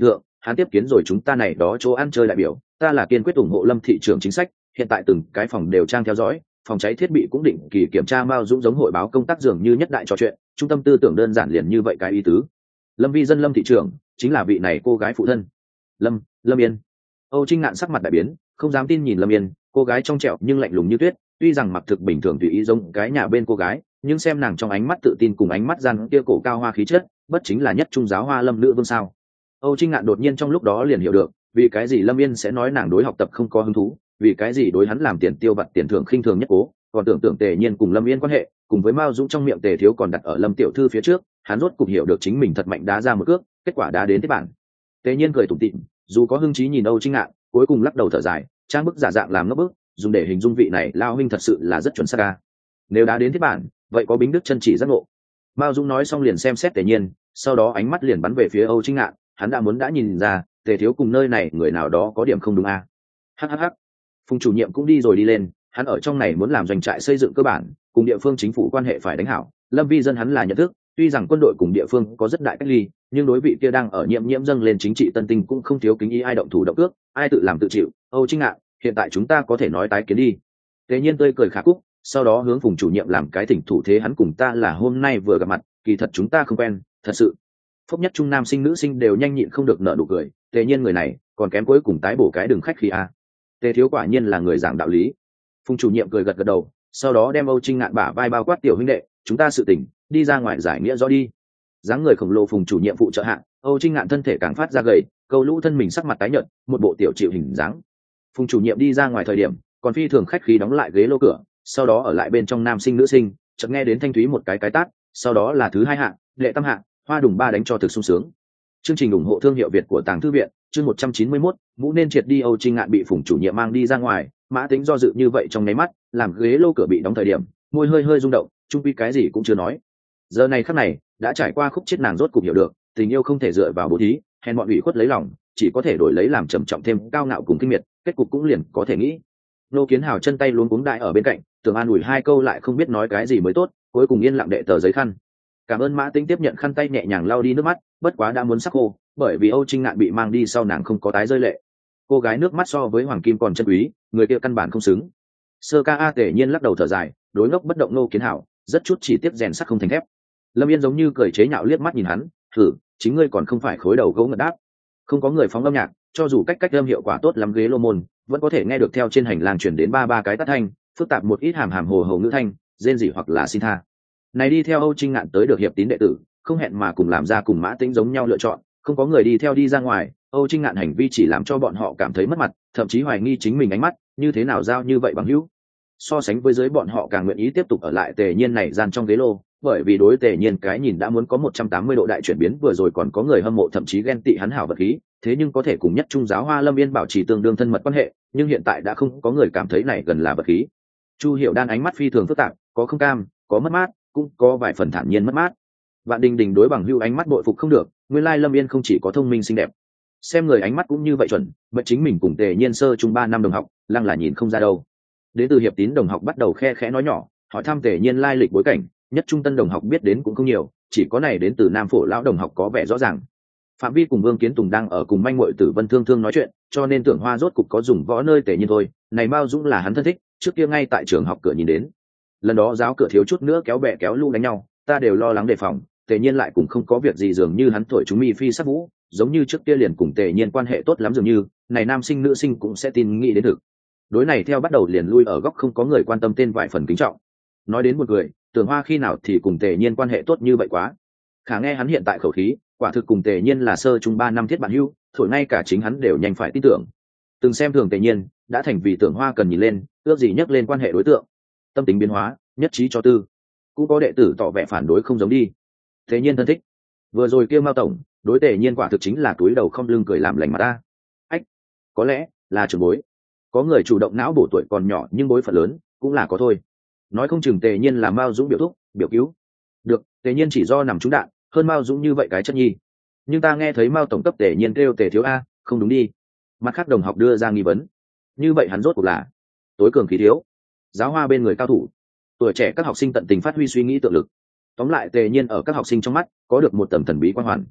hắn tiếp kiến rồi chúng ta này đó chỗ ăn chơi đại biểu, ta là kiên quyết ủng hộ Lâm thị trưởng chính sách, hiện tại từng cái phòng đều trang theo dõi, phòng cháy thiết bị cũng định kỳ kiểm tra. Mao Dũng giống hội báo công tác dường như nhất đại trò chuyện, trung tâm tư tưởng đơn giản liền như vậy cái ý tứ. Lâm Vi Dân Lâm thị trưởng chính là vị này cô gái phụ thân. Lâm, Lâm Yên. Âu Trinh Ngạn sắc mặt đại biến, không dám tin nhìn Lâm Yên, cô gái trong trẻo nhưng lạnh lùng như tuyết, tuy rằng mặc thực bình thường tùy ý giống cái nhà bên cô gái, nhưng xem nàng trong ánh mắt tự tin cùng ánh mắt gian kia cổ cao hoa khí chất, bất chính là nhất trung giáo hoa Lâm nữ vương sao? Âu Trinh Ngạn đột nhiên trong lúc đó liền hiểu được, vì cái gì Lâm Yên sẽ nói nàng đối học tập không có hứng thú, vì cái gì đối hắn làm tiền tiêu vặt tiền thưởng khinh thường nhất cố, còn tưởng tượng Tề Nhiên cùng Lâm Yên quan hệ, cùng với Mao Dũng trong miệng Tề Thiếu còn đặt ở Lâm tiểu thư phía trước, hắn rốt cục hiểu được chính mình thật mạnh đá ra một cước, kết quả đá đến thế bản. Tề Nhiên cười tủm tỉm, dù có hưng trí nhìn Âu Trinh Ngạn, cuối cùng lắc đầu thở dài, trang bức giả dạng làm ngốc bức, dùng để hình dung vị này lao huynh thật sự là rất chuẩn xác ca. Nếu đá đến thế bản, vậy có Bính Đức chân chỉ giác ngộ. Mao Dũng nói xong liền xem xét Tề Nhiên, sau đó ánh mắt liền bắn về phía Âu Trinh Ngạn, hắn đã muốn đã nhìn ra, Tề Thiếu cùng nơi này người nào đó có điểm không đúng a. À. Hhh. Phùng chủ nhiệm cũng đi rồi đi lên, hắn ở trong này muốn làm doanh trại xây dựng cơ bản, cùng địa phương chính phủ quan hệ phải đánh hảo. Lâm Vi Dân hắn là nhận thức, tuy rằng quân đội cùng địa phương có rất đại cách ly, nhưng đối vị kia đang ở nhiễm nhiễm dâng lên chính trị tân tinh cũng không thiếu kính ý, ai động thủ động cước, ai tự làm tự chịu. Âu Trinh Ngạn, hiện tại chúng ta có thể nói tái kiến đi. Tề Nhiên tươi cười khả cúc, sau đó hướng Phùng chủ nhiệm làm cái thỉnh thủ thế, hắn cùng ta là hôm nay vừa gặp mặt, kỳ thật chúng ta không quen, thật sự. Phúc nhất trung nam sinh nữ sinh đều nhanh nhịn không được nở nụ cười. Tề Nhiên người này còn kém cuối cùng tái bổ cái đường khách khí a. Tề Thiếu quả nhiên là người giảng đạo lý. Phùng chủ nhiệm cười gật gật đầu, sau đó đem Âu Trinh Ngạn bả vai bao quát, tiểu huynh đệ, chúng ta sự tình đi ra ngoài giải nghĩa rõ đi. Dáng người khổng lồ Phùng chủ nhiệm phụ trợ hạng, Âu Trinh Ngạn thân thể càng phát ra gầy, câu lũ thân mình sắc mặt tái nhợt, một bộ tiểu chịu hình dáng. Phùng chủ nhiệm đi ra ngoài thời điểm, còn phi thường khách khí đóng lại ghế lô cửa, sau đó ở lại bên trong nam sinh nữ sinh, chợt nghe đến thanh thúy một cái cái tát, sau đó là thứ hai hạng, lệ tam hạng, hoa đùng ba đánh cho thực sung sướng. Chương trình ủng hộ thương hiệu Việt của Tàng Thư viện, chương một trăm chín mươi mốt, mũ nên triệt đi. Âu Trinh Ngạn bị Phùng chủ nhiệm mang đi ra ngoài, Mã Tĩnh do dự như vậy trong nháy mắt, làm ghế lô cửa bị đóng thời điểm, môi hơi hơi rung động, chung quy cái gì cũng chưa nói. Giờ này khắc này, đã trải qua khúc chết, nàng rốt cục hiểu được, tình yêu không thể dựa vào bố thí, hèn bọn ủy khuất lấy lòng, chỉ có thể đổi lấy làm trầm trọng thêm cao ngạo cùng kinh miệt, kết cục cũng liền có thể nghĩ. Nô Kiến Hào chân tay luống cuống đại ở bên cạnh, tưởng an ủi hai câu lại không biết nói cái gì mới tốt, cuối cùng yên lặng đệ tờ giấy khăn. Cảm ơn. Mã Tĩnh tiếp nhận khăn tay nhẹ nhàng lau đi nước mắt, bất quá đã muốn sắc khô, bởi vì Âu Trinh Ngạn bị mang đi sau nàng không có tái rơi lệ. Cô gái nước mắt so với hoàng kim còn chân quý, người kia căn bản không xứng. Sơ ca a. Tề Nhiên lắc đầu thở dài, đối ngốc bất động Nô Kiến Hào, rất chút chỉ tiếp rèn sắt không thành thép. Lâm Yên giống như cười chế nhạo liếc mắt nhìn hắn, thử, chính ngươi còn không phải khối đầu gỗ ngật đáp. Không có người phóng âm nhạc, cho dù cách cách âm hiệu quả tốt lắm, ghế lô môn vẫn có thể nghe được theo trên hành lang chuyển đến ba ba cái tát thanh, phức tạp một ít hàm hàm hồ hồ ngữ thanh, rên rỉ hoặc là xin tha. Này đi theo Âu Trinh Ngạn tới được hiệp tín đệ tử, không hẹn mà cùng làm ra cùng Mã Tĩnh giống nhau lựa chọn, không có người đi theo đi ra ngoài. Âu Trinh Ngạn hành vi chỉ làm cho bọn họ cảm thấy mất mặt, thậm chí hoài nghi chính mình ánh mắt, như thế nào giao như vậy bằng hữu. So sánh với dưới, bọn họ càng nguyện ý tiếp tục ở lại Tề Nhiên này gian trong ghế lô, bởi vì đối Tề Nhiên cái nhìn đã muốn có một trăm tám mươi độ đại chuyển biến. Vừa rồi còn có người hâm mộ thậm chí ghen tị hắn hảo vật khí, thế nhưng có thể cùng nhất trung giáo hoa Lâm Yên bảo trì tương đương thân mật quan hệ, nhưng hiện tại đã không có người cảm thấy này gần là vật khí. Chu Hiểu Đan ánh mắt phi thường phức tạp, có không cam, có mất mát, cũng có vài phần thản nhiên mất mát. Vạn Đình Đình đối bằng hưu ánh mắt bội phục không được, nguyên lai Lâm Yên không chỉ có thông minh xinh đẹp, xem người ánh mắt cũng như vậy chuẩn, vậy chính mình cùng Tề Nhiên sơ trung ba năm đồng học, lăng là nhìn không ra đâu. Đến từ hiệp tín đồng học bắt đầu khe khẽ nói nhỏ, hỏi thăm Tề Nhiên lai lịch bối cảnh, nhất trung tân đồng học biết đến cũng không nhiều, chỉ có này đến từ Nam Phổ lão đồng học có vẻ rõ ràng. Phạm Vi cùng Vương Kiến Tùng đang ở cùng manh muội Tử Vân Thương Thương nói chuyện, cho nên Tưởng Hoa rốt cục có dùng võ nơi Tề Nhiên thôi. Này Mao Dũng là hắn thân thích, trước kia ngay tại trường học cửa nhìn đến, lần đó giáo cửa thiếu chút nữa kéo bè kéo lũ đánh nhau, ta đều lo lắng đề phòng. Tề Nhiên lại cũng không có việc gì, dường như hắn thổi chúng mi phi sắc vũ, giống như trước kia liền cùng Tề Nhiên quan hệ tốt lắm, dường như này nam sinh nữ sinh cũng sẽ tin nghĩ đến thực. Đối này theo bắt đầu liền lui ở góc, không có người quan tâm tên vài phần kính trọng. Nói đến một người, Tưởng Hoa khi nào thì cùng Tề Nhiên quan hệ tốt như vậy quá. Khả nghe hắn hiện tại khẩu khí, quả thực cùng Tề Nhiên là sơ trung ba năm thiết bạn hữu, thổi ngay cả chính hắn đều nhanh phải tin tưởng. Từng xem thường Tề Nhiên, đã thành vì Tưởng Hoa cần nhìn lên, ước gì nhắc lên quan hệ đối tượng. Tâm tính biến hóa, nhất trí cho tư. Cũng có đệ tử tỏ vẻ phản đối không giống đi. Tề Nhiên thân thích. Vừa rồi kêu Mao tổng, đối Tề Nhiên quả thực chính là túi đầu không lưng cười làm lành mà ta. Ách, có lẽ là trưởng bối. Có người chủ động não bổ tuổi còn nhỏ nhưng bối phận lớn, cũng là có thôi. Nói không chừng Tề Nhiên là Mao Dũng biểu thúc, biểu cứu. Được, Tề Nhiên chỉ do nằm trúng đạn, hơn Mao Dũng như vậy cái chất nhi. Nhưng ta nghe thấy Mao tổng cấp Tề Nhiên kêu Tề thiếu a, không đúng đi. Mặt khác đồng học đưa ra nghi vấn. Như vậy hắn rốt cuộc là tối cường khí thiếu, giáo hoa bên người cao thủ. Tuổi trẻ các học sinh tận tình phát huy suy nghĩ tự lực. Tóm lại Tề Nhiên ở các học sinh trong mắt có được một tầm thần bí quan hoàn.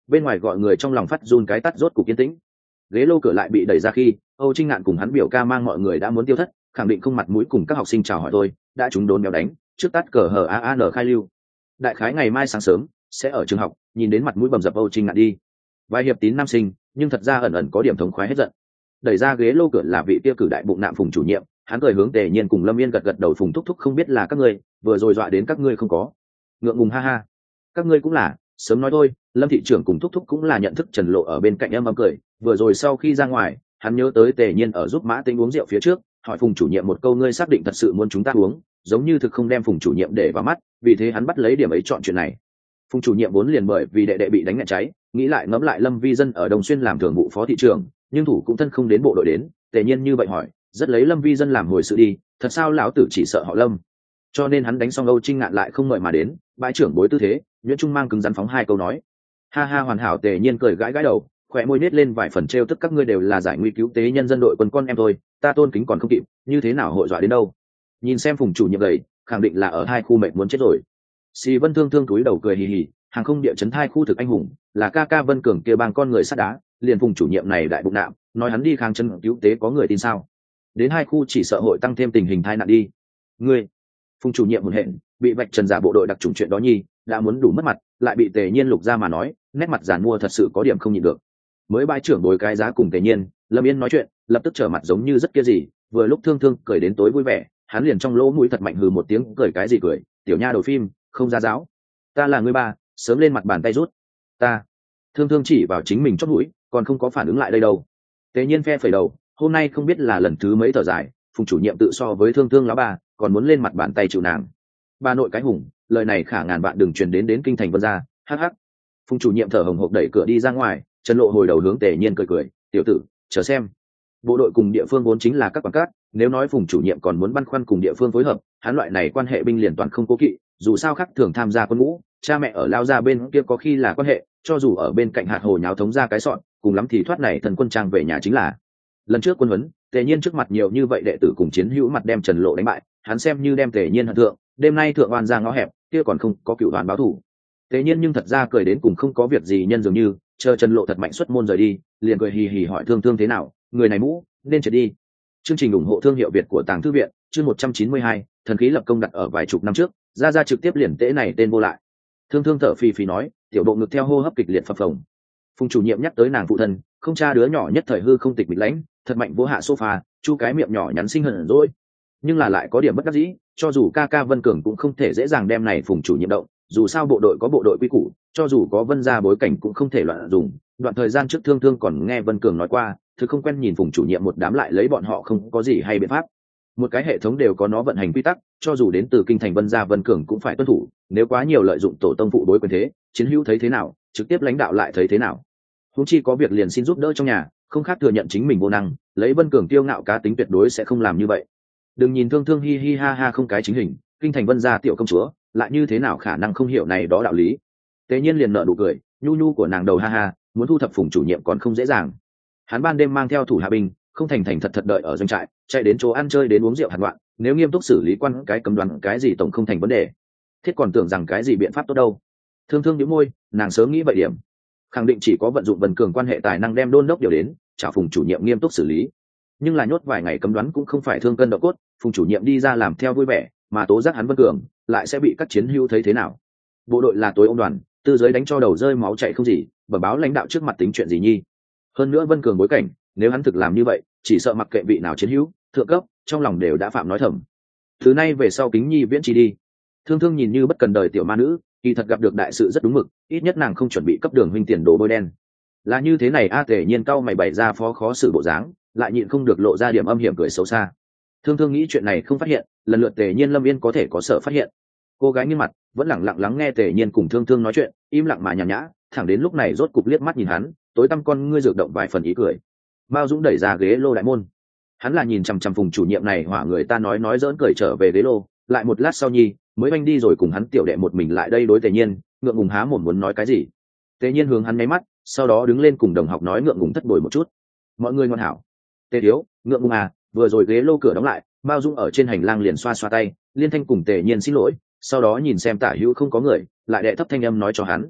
bên ngoài gọi người trong lòng phát run cái tắt rốt cục yên tĩnh. Ghế lô cửa lại bị đẩy ra khi Âu Trinh Ngạn cùng hắn biểu ca mang mọi người đã muốn tiêu thất, khẳng định không mặt mũi cùng các học sinh chào hỏi tôi đã chúng đốn béo đánh trước tắt cờ hờ a n khai lưu. Đại khái ngày mai sáng sớm sẽ ở trường học nhìn đến mặt mũi bầm dập Âu Trinh Ngạn đi. Vài hiệp tín nam sinh nhưng thật ra ẩn ẩn có điểm thống khoái hết giận. Đẩy ra ghế lô cửa là vị kia cử đại bụng nạm Phùng chủ nhiệm, hắn cười hướng Tề Nhiên cùng Lâm Yên gật gật đầu. Phùng thúc thúc không biết là các ngươi vừa rồi dọa đến các ngươi không có? Ngượng ngùng ha ha. Các ngươi cũng là, sớm nói thôi. Lâm thị trưởng cùng thúc thúc cũng là nhận thức Trần Lộ ở bên cạnh em âm cười. Vừa rồi sau khi ra ngoài, hắn nhớ tới Tề Nhiên ở giúp Mã Tĩnh uống rượu phía trước, hỏi Phùng chủ nhiệm một câu, ngươi xác định thật sự muốn chúng ta uống, giống như thực không đem Phùng chủ nhiệm để vào mắt, vì thế hắn bắt lấy điểm ấy chọn chuyện này. Phùng chủ nhiệm vốn liền bởi vì đệ đệ bị đánh nghẹn cháy, nghĩ lại ngẫm lại Lâm Vi Dân ở Đồng Xuyên làm thường vụ phó thị trưởng, nhưng thủ cũng thân không đến bộ đội đến. Tề Nhiên như vậy hỏi, rất lấy Lâm Vi Dân làm hồi sự đi, thật sao lão tử chỉ sợ họ Lâm. Cho nên hắn đánh xong Âu Trinh Ngạn lại không mời mà đến, bãi trưởng bối tư thế, Nguyễn Trung mang cứng rắn phóng hai câu nói. Ha ha, hoàn hảo. Tề Nhiên cười gãi gãi đầu, khỏe môi nết lên vài phần trêu tức, các ngươi đều là giải nguy cứu tế nhân dân đội quân con em thôi, ta tôn kính còn không kịp, như thế nào hội dọa đến đâu. Nhìn xem Phùng chủ nhiệm gầy, khẳng định là ở hai khu mệt muốn chết rồi. Xì Vân thương thương túi đầu cười hì hì, hàng không địa chấn hai khu thực anh hùng, là ca ca Vân Cường kia bang con người sắt đá, liền Phùng chủ nhiệm này đại bụng nạm, nói hắn đi kháng chân cứu tế có người tin sao? Đến hai khu chỉ sợ hội tăng thêm tình hình tai nạn đi. Ngươi, Phùng chủ nhiệm hồn hện, bị vạch trần giả bộ đội đặc trùng chuyện đó nhi, đã muốn đủ mất mặt, lại bị Tề Nhiên lục ra mà nói, nét mặt giàn mua thật sự có điểm không nhịn được. Mới bãi trưởng bồi cái giá cùng Tề Nhiên, Lâm Yên nói chuyện, lập tức trở mặt giống như rất kia gì, vừa lúc thương thương cười đến tối vui vẻ, hắn liền trong lỗ mũi thật mạnh hừ một tiếng, cười cái gì cười, tiểu nha đầu phim, không ra giáo. Ta là người ba, sớm lên mặt bàn tay rút. Ta. Thương thương chỉ vào chính mình chót mũi, còn không có phản ứng lại đây đâu. Tề Nhiên phe phẩy đầu, hôm nay không biết là lần thứ mấy thở dài, Phùng chủ nhiệm tự so với thương thương lão bà, còn muốn lên mặt bàn tay chịu nàng. Bà nội cái hùng, lời này khả ngàn bạn đừng truyền đến đến kinh thành Vân gia, hắc hắc. Phùng chủ nhiệm thở hồng hộc đẩy cửa đi ra ngoài, Trần Lộ hồi đầu hướng Tề Nhiên cười cười, tiểu tử, chờ xem. Bộ đội cùng địa phương vốn chính là các quản cát, nếu nói Phùng chủ nhiệm còn muốn băn khoăn cùng địa phương phối hợp, hắn loại này quan hệ binh liền toàn không cố kỵ, dù sao khác thường tham gia quân ngũ, cha mẹ ở lao ra bên kia có khi là quan hệ, cho dù ở bên cạnh hạt hồ nháo thống ra cái sọn, cùng lắm thì thoát này thần quân trang về nhà chính là. Lần trước quân huấn, Tề Nhiên trước mặt nhiều như vậy đệ tử cùng chiến hữu mặt đem Trần Lộ đánh bại, hắn xem như đem Tề Nhiên hận thượng, đêm nay thượng oan ra ngõ hẹp, kia còn không có cựu đoán báo thù. Tề Nhiên nhưng thật ra cười đến cùng không có việc gì nhân dường như, chờ Trần Lộ thật mạnh xuất môn rời đi, liền cười hì hì hỏi thương thương thế nào, người này mũ nên trượt đi. Chương trình ủng hộ thương hiệu Việt của Tàng Thư viện, chương một trăm chín mươi hai, thần khí lập công đặt ở vài chục năm trước, ra ra trực tiếp liền tễ này tên vô lại. Thương thương thở phì phì nói, tiểu bộ ngực theo hô hấp kịch liệt phập phồng. Phùng chủ nhiệm nhắc tới nàng phụ thân, không cha đứa nhỏ nhất thời hư không tịch mịch lãnh, thật mạnh vỗ hạ sofa, chu cái miệng nhỏ nhắn xinh hận rồi. Nhưng là lại có điểm bất đắc dĩ, cho dù ca ca Vân Cường cũng không thể dễ dàng đem này Phùng chủ nhiệm động, dù sao bộ đội có bộ đội quy củ, cho dù có Vân gia bối cảnh cũng không thể loạn dùng. Đoạn thời gian trước thương thương còn nghe Vân Cường nói qua, thực không quen nhìn Phùng chủ nhiệm một đám lại lấy bọn họ không có gì hay biện pháp. Một cái hệ thống đều có nó vận hành quy tắc, cho dù đến từ kinh thành Vân gia Vân Cường cũng phải tuân thủ, nếu quá nhiều lợi dụng tổ tông phụ đối quyền thế, chiến hữu thấy thế nào, trực tiếp lãnh đạo lại thấy thế nào. Huống chi có việc liền xin giúp đỡ trong nhà, không khác thừa nhận chính mình vô năng, lấy Vân Cường tiêu ngạo cá tính tuyệt đối sẽ không làm như vậy. Đừng nhìn thương thương hi hi ha ha không cái chính hình, kinh thành Vân gia tiểu công chúa, lại như thế nào khả năng không hiểu này đó đạo lý. Tế Nhiên liền nở nụ cười, nhu nhu của nàng đầu ha ha, muốn thu thập Phùng chủ nhiệm còn không dễ dàng. Hắn ban đêm mang theo thủ hạ binh, không thành thành thật thật đợi ở doanh trại, chạy đến chỗ ăn chơi đến uống rượu hạt loạn, nếu nghiêm túc xử lý quan cái cấm đoán cái gì tổng không thành vấn đề. Thiết còn tưởng rằng cái gì biện pháp tốt đâu. Thương thương nhíu môi, nàng sớm nghĩ vậy điểm, khẳng định chỉ có vận dụng Vân Cường quan hệ tài năng đem đôn đốc điều đến, trả Phùng chủ nhiệm nghiêm túc xử lý. Nhưng là nhốt vài ngày cấm đoán cũng không phải thương cân độ cốt, Phùng chủ nhiệm đi ra làm theo vui vẻ, mà tố giác hắn Vân Cường lại sẽ bị các chiến hữu thấy thế nào. Bộ đội là tối ông đoàn, tư giới đánh cho đầu rơi máu chảy không gì, bẩm báo lãnh đạo trước mặt tính chuyện gì nhi. Hơn nữa Vân Cường bối cảnh, nếu hắn thực làm như vậy, chỉ sợ mặc kệ vị nào chiến hữu, thượng cấp, trong lòng đều đã phạm nói thầm. Thứ nay về sau kính nhi viễn chi đi. Thương thương nhìn như bất cần đời tiểu ma nữ, kỳ thật gặp được đại sự rất đúng mực, ít nhất nàng không chuẩn bị cấp đường huynh tiền đồ bôi đen. Là như thế này a Tề Nhiên cau mày bày ra phó khó xử bộ dáng, lại nhịn không được lộ ra điểm âm hiểm cười xấu xa. Thương thương nghĩ chuyện này không phát hiện, lần lượt Tề Nhiên Lâm Yên có thể có sợ phát hiện. Cô gái nghiêng mặt, vẫn lặng lặng lắng nghe Tề Nhiên cùng thương thương nói chuyện, im lặng mà nhàn nhã, thẳng đến lúc này rốt cục liếc mắt nhìn hắn, tối tăm con ngươi dược động vài phần ý cười. Mao Dũng đẩy ra ghế lô đại môn, hắn là nhìn chằm chằm Phùng chủ nhiệm này hỏa người ta nói nói dỡn cười trở về ghế lô, lại một lát sau nhi mới oanh đi rồi cùng hắn tiểu đệ một mình lại đây đối Tề Nhiên, ngượng ngùng há mồm muốn nói cái gì. Tề Nhiên hướng hắn nháy mắt, sau đó đứng lên cùng đồng học nói ngượng ngùng thất bồi một chút. Mọi người ngoan hảo. Tề thiếu, ngượng ngùng à, vừa rồi ghế lô cửa đóng lại, Mao Dũng ở trên hành lang liền xoa xoa tay, liên thanh cùng Tề Nhiên xin lỗi, sau đó nhìn xem tả hữu không có người, lại đệ thấp thanh âm nói cho hắn.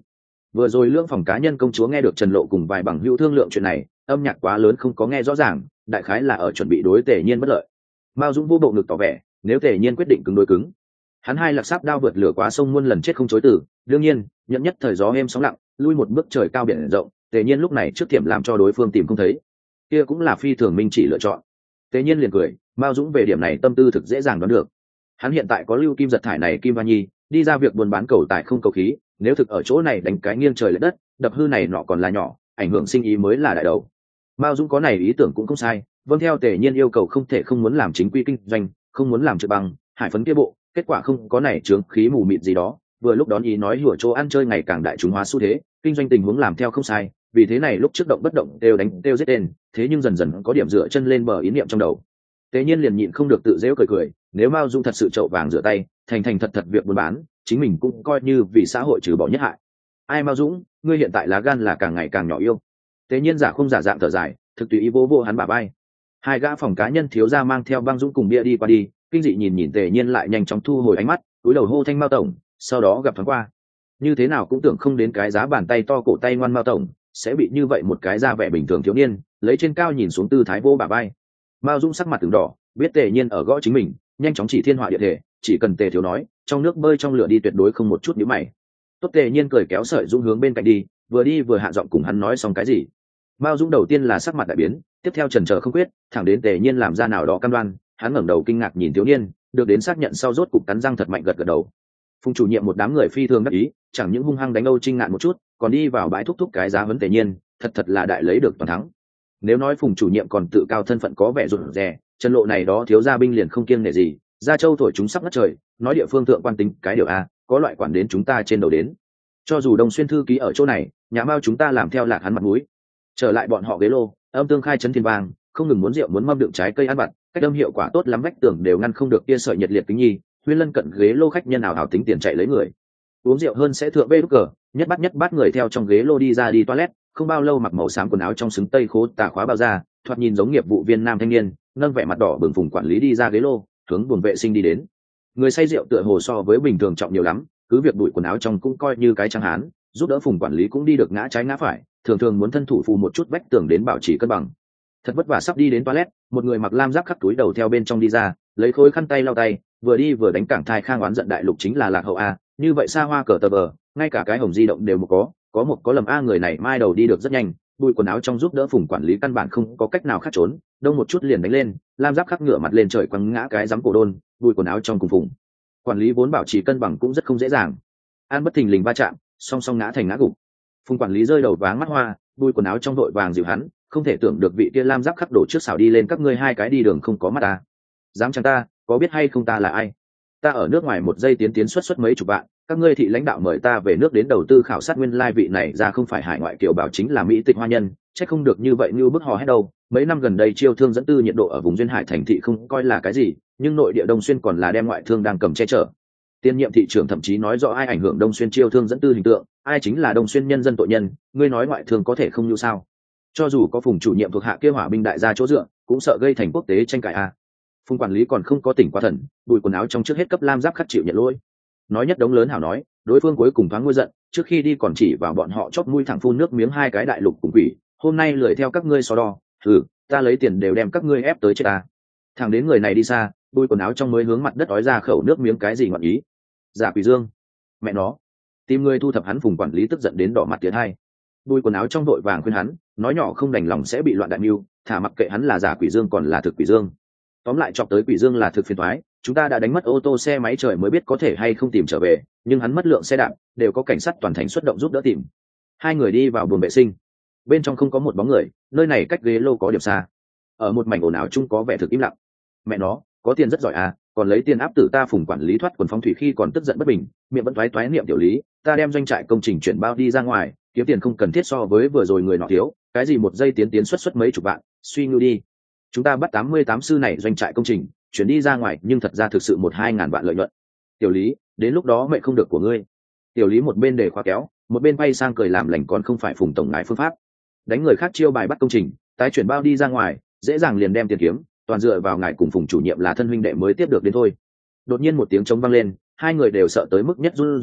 Vừa rồi lưỡng phòng cá nhân công chúa nghe được Trần Lộ cùng vài bằng hữu thương lượng chuyện này, âm nhạc quá lớn không có nghe rõ ràng, đại khái là ở chuẩn bị đối Tề Nhiên bất lợi. Mao Dũng vô bộ ngực tỏ vẻ, nếu Tề Nhiên quyết định cứng đối cứng, hắn hai lạc sáp đao vượt lửa quá sông muôn lần chết không chối từ. Đương nhiên, nhận nhất thời gió êm sóng lặng, lui một bước trời cao biển rộng, Tề Nhiên lúc này trước tiệm làm cho đối phương tìm không thấy, kia cũng là phi thường minh chỉ lựa chọn. Tề Nhiên liền cười, Mao Dũng về điểm này tâm tư thực dễ dàng đoán được. Hắn hiện tại có lưu kim giật thải này kim va nhi, đi ra việc buôn bán cầu tài không cầu khí, nếu thực ở chỗ này đánh cái nghiêng trời lệch đất, đập hư này nọ còn là nhỏ, ảnh hưởng sinh ý mới là đại đầu. Mao Dũng có này ý tưởng cũng không sai, vâng theo Tề Nhiên yêu cầu không thể không muốn làm chính quy kinh doanh, không muốn làm trực bằng hải phấn kia bộ, kết quả không có này chướng khí mù mịt gì đó, vừa lúc đón ý nói hùa chỗ ăn chơi ngày càng đại chúng hóa xu thế, kinh doanh tình huống làm theo không sai, vì thế này lúc trước động bất động đều đánh đều giết tên, thế nhưng dần dần có điểm dựa chân lên bờ ý niệm trong đầu. Tề Nhiên liền nhịn không được tự giễu cười cười, nếu Mao Dũng thật sự chậu vàng rửa tay, thành thành thật thật việc buôn bán, chính mình cũng coi như vì xã hội trừ bỏ nhất hại. Ai Mao Dũng, ngươi hiện tại lá gan là càng ngày càng nhỏ yêu. Tề Nhiên giả không giả dạng thở dài, thực tùy ý vô vô hắn bả vai. Hai gã phòng cá nhân thiếu gia mang theo băng Dũng cùng bia đi qua đi, kinh dị nhìn nhìn Tề Nhiên lại nhanh chóng thu hồi ánh mắt, cúi đầu hô thanh Mao tổng, sau đó gặp thoáng qua. Như thế nào cũng tưởng không đến cái giá bàn tay to cổ tay ngoan Mao tổng sẽ bị như vậy một cái da vẻ bình thường thiếu niên lấy trên cao nhìn xuống tư thái vô bả vai. Mao Dũng sắc mặt từng đỏ, biết Tề Nhiên ở gõ chính mình, nhanh chóng chỉ thiên họa địa thể, chỉ cần Tề thiếu nói, trong nước bơi trong lửa đi tuyệt đối không một chút nhíu mày. Tốt. Tề Nhiên cười kéo sợi Dũng hướng bên cạnh đi, vừa đi vừa hạ giọng cùng hắn nói xong cái gì. Mao Dũng đầu tiên là sắc mặt đại biến, tiếp theo chần chờ không quyết, thẳng đến Tề Nhiên làm ra nào đó cam đoan, hắn ngẩng đầu kinh ngạc nhìn thiếu niên, được đến xác nhận sau rốt cục cắn răng thật mạnh gật gật đầu. Phùng chủ nhiệm một đám người phi thường đắc ý, chẳng những hung hăng đánh Âu Trinh Ngạn một chút, còn đi vào bãi thúc thúc cái giá vấn Tề Nhiên, thật thật là đại lấy được toàn thắng. Nếu nói Phùng chủ nhiệm còn tự cao thân phận có vẻ rụt rè, Trần Lộ này đó thiếu gia binh liền không kiêng nể gì, gia châu thổi chúng sắp ngất trời, nói địa phương thượng quan tính cái điều a, có loại quản đến chúng ta trên đầu đến. Cho dù Đông Xuyên thư ký ở chỗ này, nhà Mao chúng ta làm theo lạc hắn mặt mũi. Trở lại bọn họ ghế lô, âm tương khai chấn thiên vang, không ngừng muốn rượu muốn mâm đựng trái cây ăn vặt, cách âm hiệu quả tốt lắm vách tường đều ngăn không được kia sợi nhiệt liệt kính nhi, huyên lân cận ghế lô khách nhân nào hảo tính tiền chạy lấy người. Uống rượu hơn sẽ thượng bê đúc cờ, nhất bắt nhất bắt người theo trong ghế lô đi ra đi toilet, không bao lâu mặc màu xám quần áo trong xứng tây khố tà khóa bao ra, thoạt nhìn giống nghiệp vụ viên nam thanh niên, nâng vẻ mặt đỏ bừng Phùng quản lý đi ra ghế lô, hướng buồng vệ sinh đi đến. Người say rượu tựa hồ so với bình thường trọng nhiều lắm, cứ việc đuổi quần áo trong cũng coi như cái trắng hán, giúp đỡ Phùng quản lý cũng đi được ngã trái ngã phải, thường thường muốn thân thủ phù một chút vách tường đến bảo trì cân bằng. Thật vất vả sắp đi đến toilet, một người mặc lam giáp khắc túi đầu theo bên trong đi ra, lấy khối khăn tay lau tay, vừa đi vừa đánh cảng thai khang oán giận đại lục chính là lạc hậu a, như vậy xa hoa cờ tờ vờ, ngay cả cái hồng di động đều một có, có một có lầm a người này mai đầu đi được rất nhanh, bụi quần áo trong giúp đỡ Phùng quản lý căn bản không có cách nào khác trốn, đông một chút liền đánh lên, lam giáp khắc ngửa mặt lên trời quăng ngã cái giám cổ đôn, bụi quần áo trong cùng Phùng quản lý vốn bảo trì cân bằng cũng rất không dễ dàng, an bất thình lình va chạm, song song ngã thành ngã gục. Phùng quản lý rơi đầu váng mắt hoa, bụi quần áo trong đội vàng dịu hắn, không thể tưởng được vị kia lam giáp khắc đổ trước xảo đi lên các ngươi hai cái đi đường không có mắt ta, dám chăng ta, có biết hay không ta là ai? Ta ở nước ngoài một giây tiến tiến xuất xuất mấy chục vạn, các ngươi thị lãnh đạo mời ta về nước đến đầu tư khảo sát nguyên lai vị này ra không phải hải ngoại kiều bảo chính là mỹ tịch hoa nhân, chắc không được như vậy như bức hò hết đâu. Mấy năm gần đây chiêu thương dẫn tư nhiệt độ ở vùng duyên hải thành thị không coi là cái gì, nhưng nội địa Đông Xuyên còn là đem ngoại thương đang cầm che chở. Tiên nhiệm thị trưởng thậm chí nói rõ ai ảnh hưởng Đông Xuyên chiêu thương dẫn tư hình tượng, ai chính là Đông Xuyên nhân dân tội nhân, ngươi nói ngoại thương có thể không như sao? Cho dù có Phùng chủ nhiệm thuộc hạ kia hỏa binh đại gia chỗ dựa, cũng sợ gây thành quốc tế tranh cãi a. Phùng quản lý còn không có tỉnh qua thần, bụi quần áo trong trước hết cấp lam giáp khắc chịu nhận lỗi, nói nhất đống lớn hảo nói, đối phương cuối cùng thoáng nguôi giận, trước khi đi còn chỉ vào bọn họ chóp mũi thẳng phun nước miếng hai cái đại lục cùng quỷ, hôm nay lười theo các ngươi so đo, thử, ta lấy tiền đều đem các ngươi ép tới chết ta. Thằng đến người này đi xa, bụi quần áo trong mới hướng mặt đất ói ra khẩu nước miếng cái gì ngọn ý. Giả Quỷ Dương, mẹ nó, tìm người thu thập hắn. Phùng quản lý tức giận đến đỏ mặt tiến hai. Bụi quần áo trong đội vàng khuyên hắn, nói nhỏ không đành lòng sẽ bị loạn đại mưu, thả mặc kệ hắn là giả Quỷ Dương còn là thực Quỷ Dương. Tóm lại chọc tới Quỷ Dương là thực phiền toái, chúng ta đã đánh mất ô tô xe máy trời mới biết có thể hay không tìm trở về, nhưng hắn mất lượng xe đạp, đều có cảnh sát toàn thành xuất động giúp đỡ tìm. Hai người đi vào buồng vệ sinh, bên trong không có một bóng người, nơi này cách ghế lô có điểm xa, ở một mảnh ồn ào chung có vẻ thực im lặng. Mẹ nó, có tiền rất giỏi à, còn lấy tiền áp tử ta. Phùng quản lý thoát quần phong thủy khi còn tức giận bất bình, miệng vẫn toái toái niệm tiểu lý, ta đem doanh trại công trình chuyển bao đi ra ngoài, kiếm tiền không cần thiết so với vừa rồi người nọ thiếu, cái gì một giây tiến tiến xuất xuất mấy chục vạn, suy ngưu đi. Chúng ta bắt tám mươi tám sư này doanh trại công trình chuyển đi ra ngoài, nhưng thật ra thực sự một hai ngàn vạn lợi nhuận. Tiểu lý, đến lúc đó mệnh không được của ngươi. Tiểu lý một bên để khóa kéo, một bên bay sang cười làm lành, còn không phải Phùng tổng ngài phương pháp đánh người khác chiêu bài bắt công trình, tái chuyển bao đi ra ngoài, dễ dàng liền đem tiền kiếm, toàn dựa vào ngài cùng Phùng chủ nhiệm là thân huynh đệ mới tiếp được đến thôi. Đột nhiên một tiếng trống vang lên, hai người đều sợ tới mức nhất run run,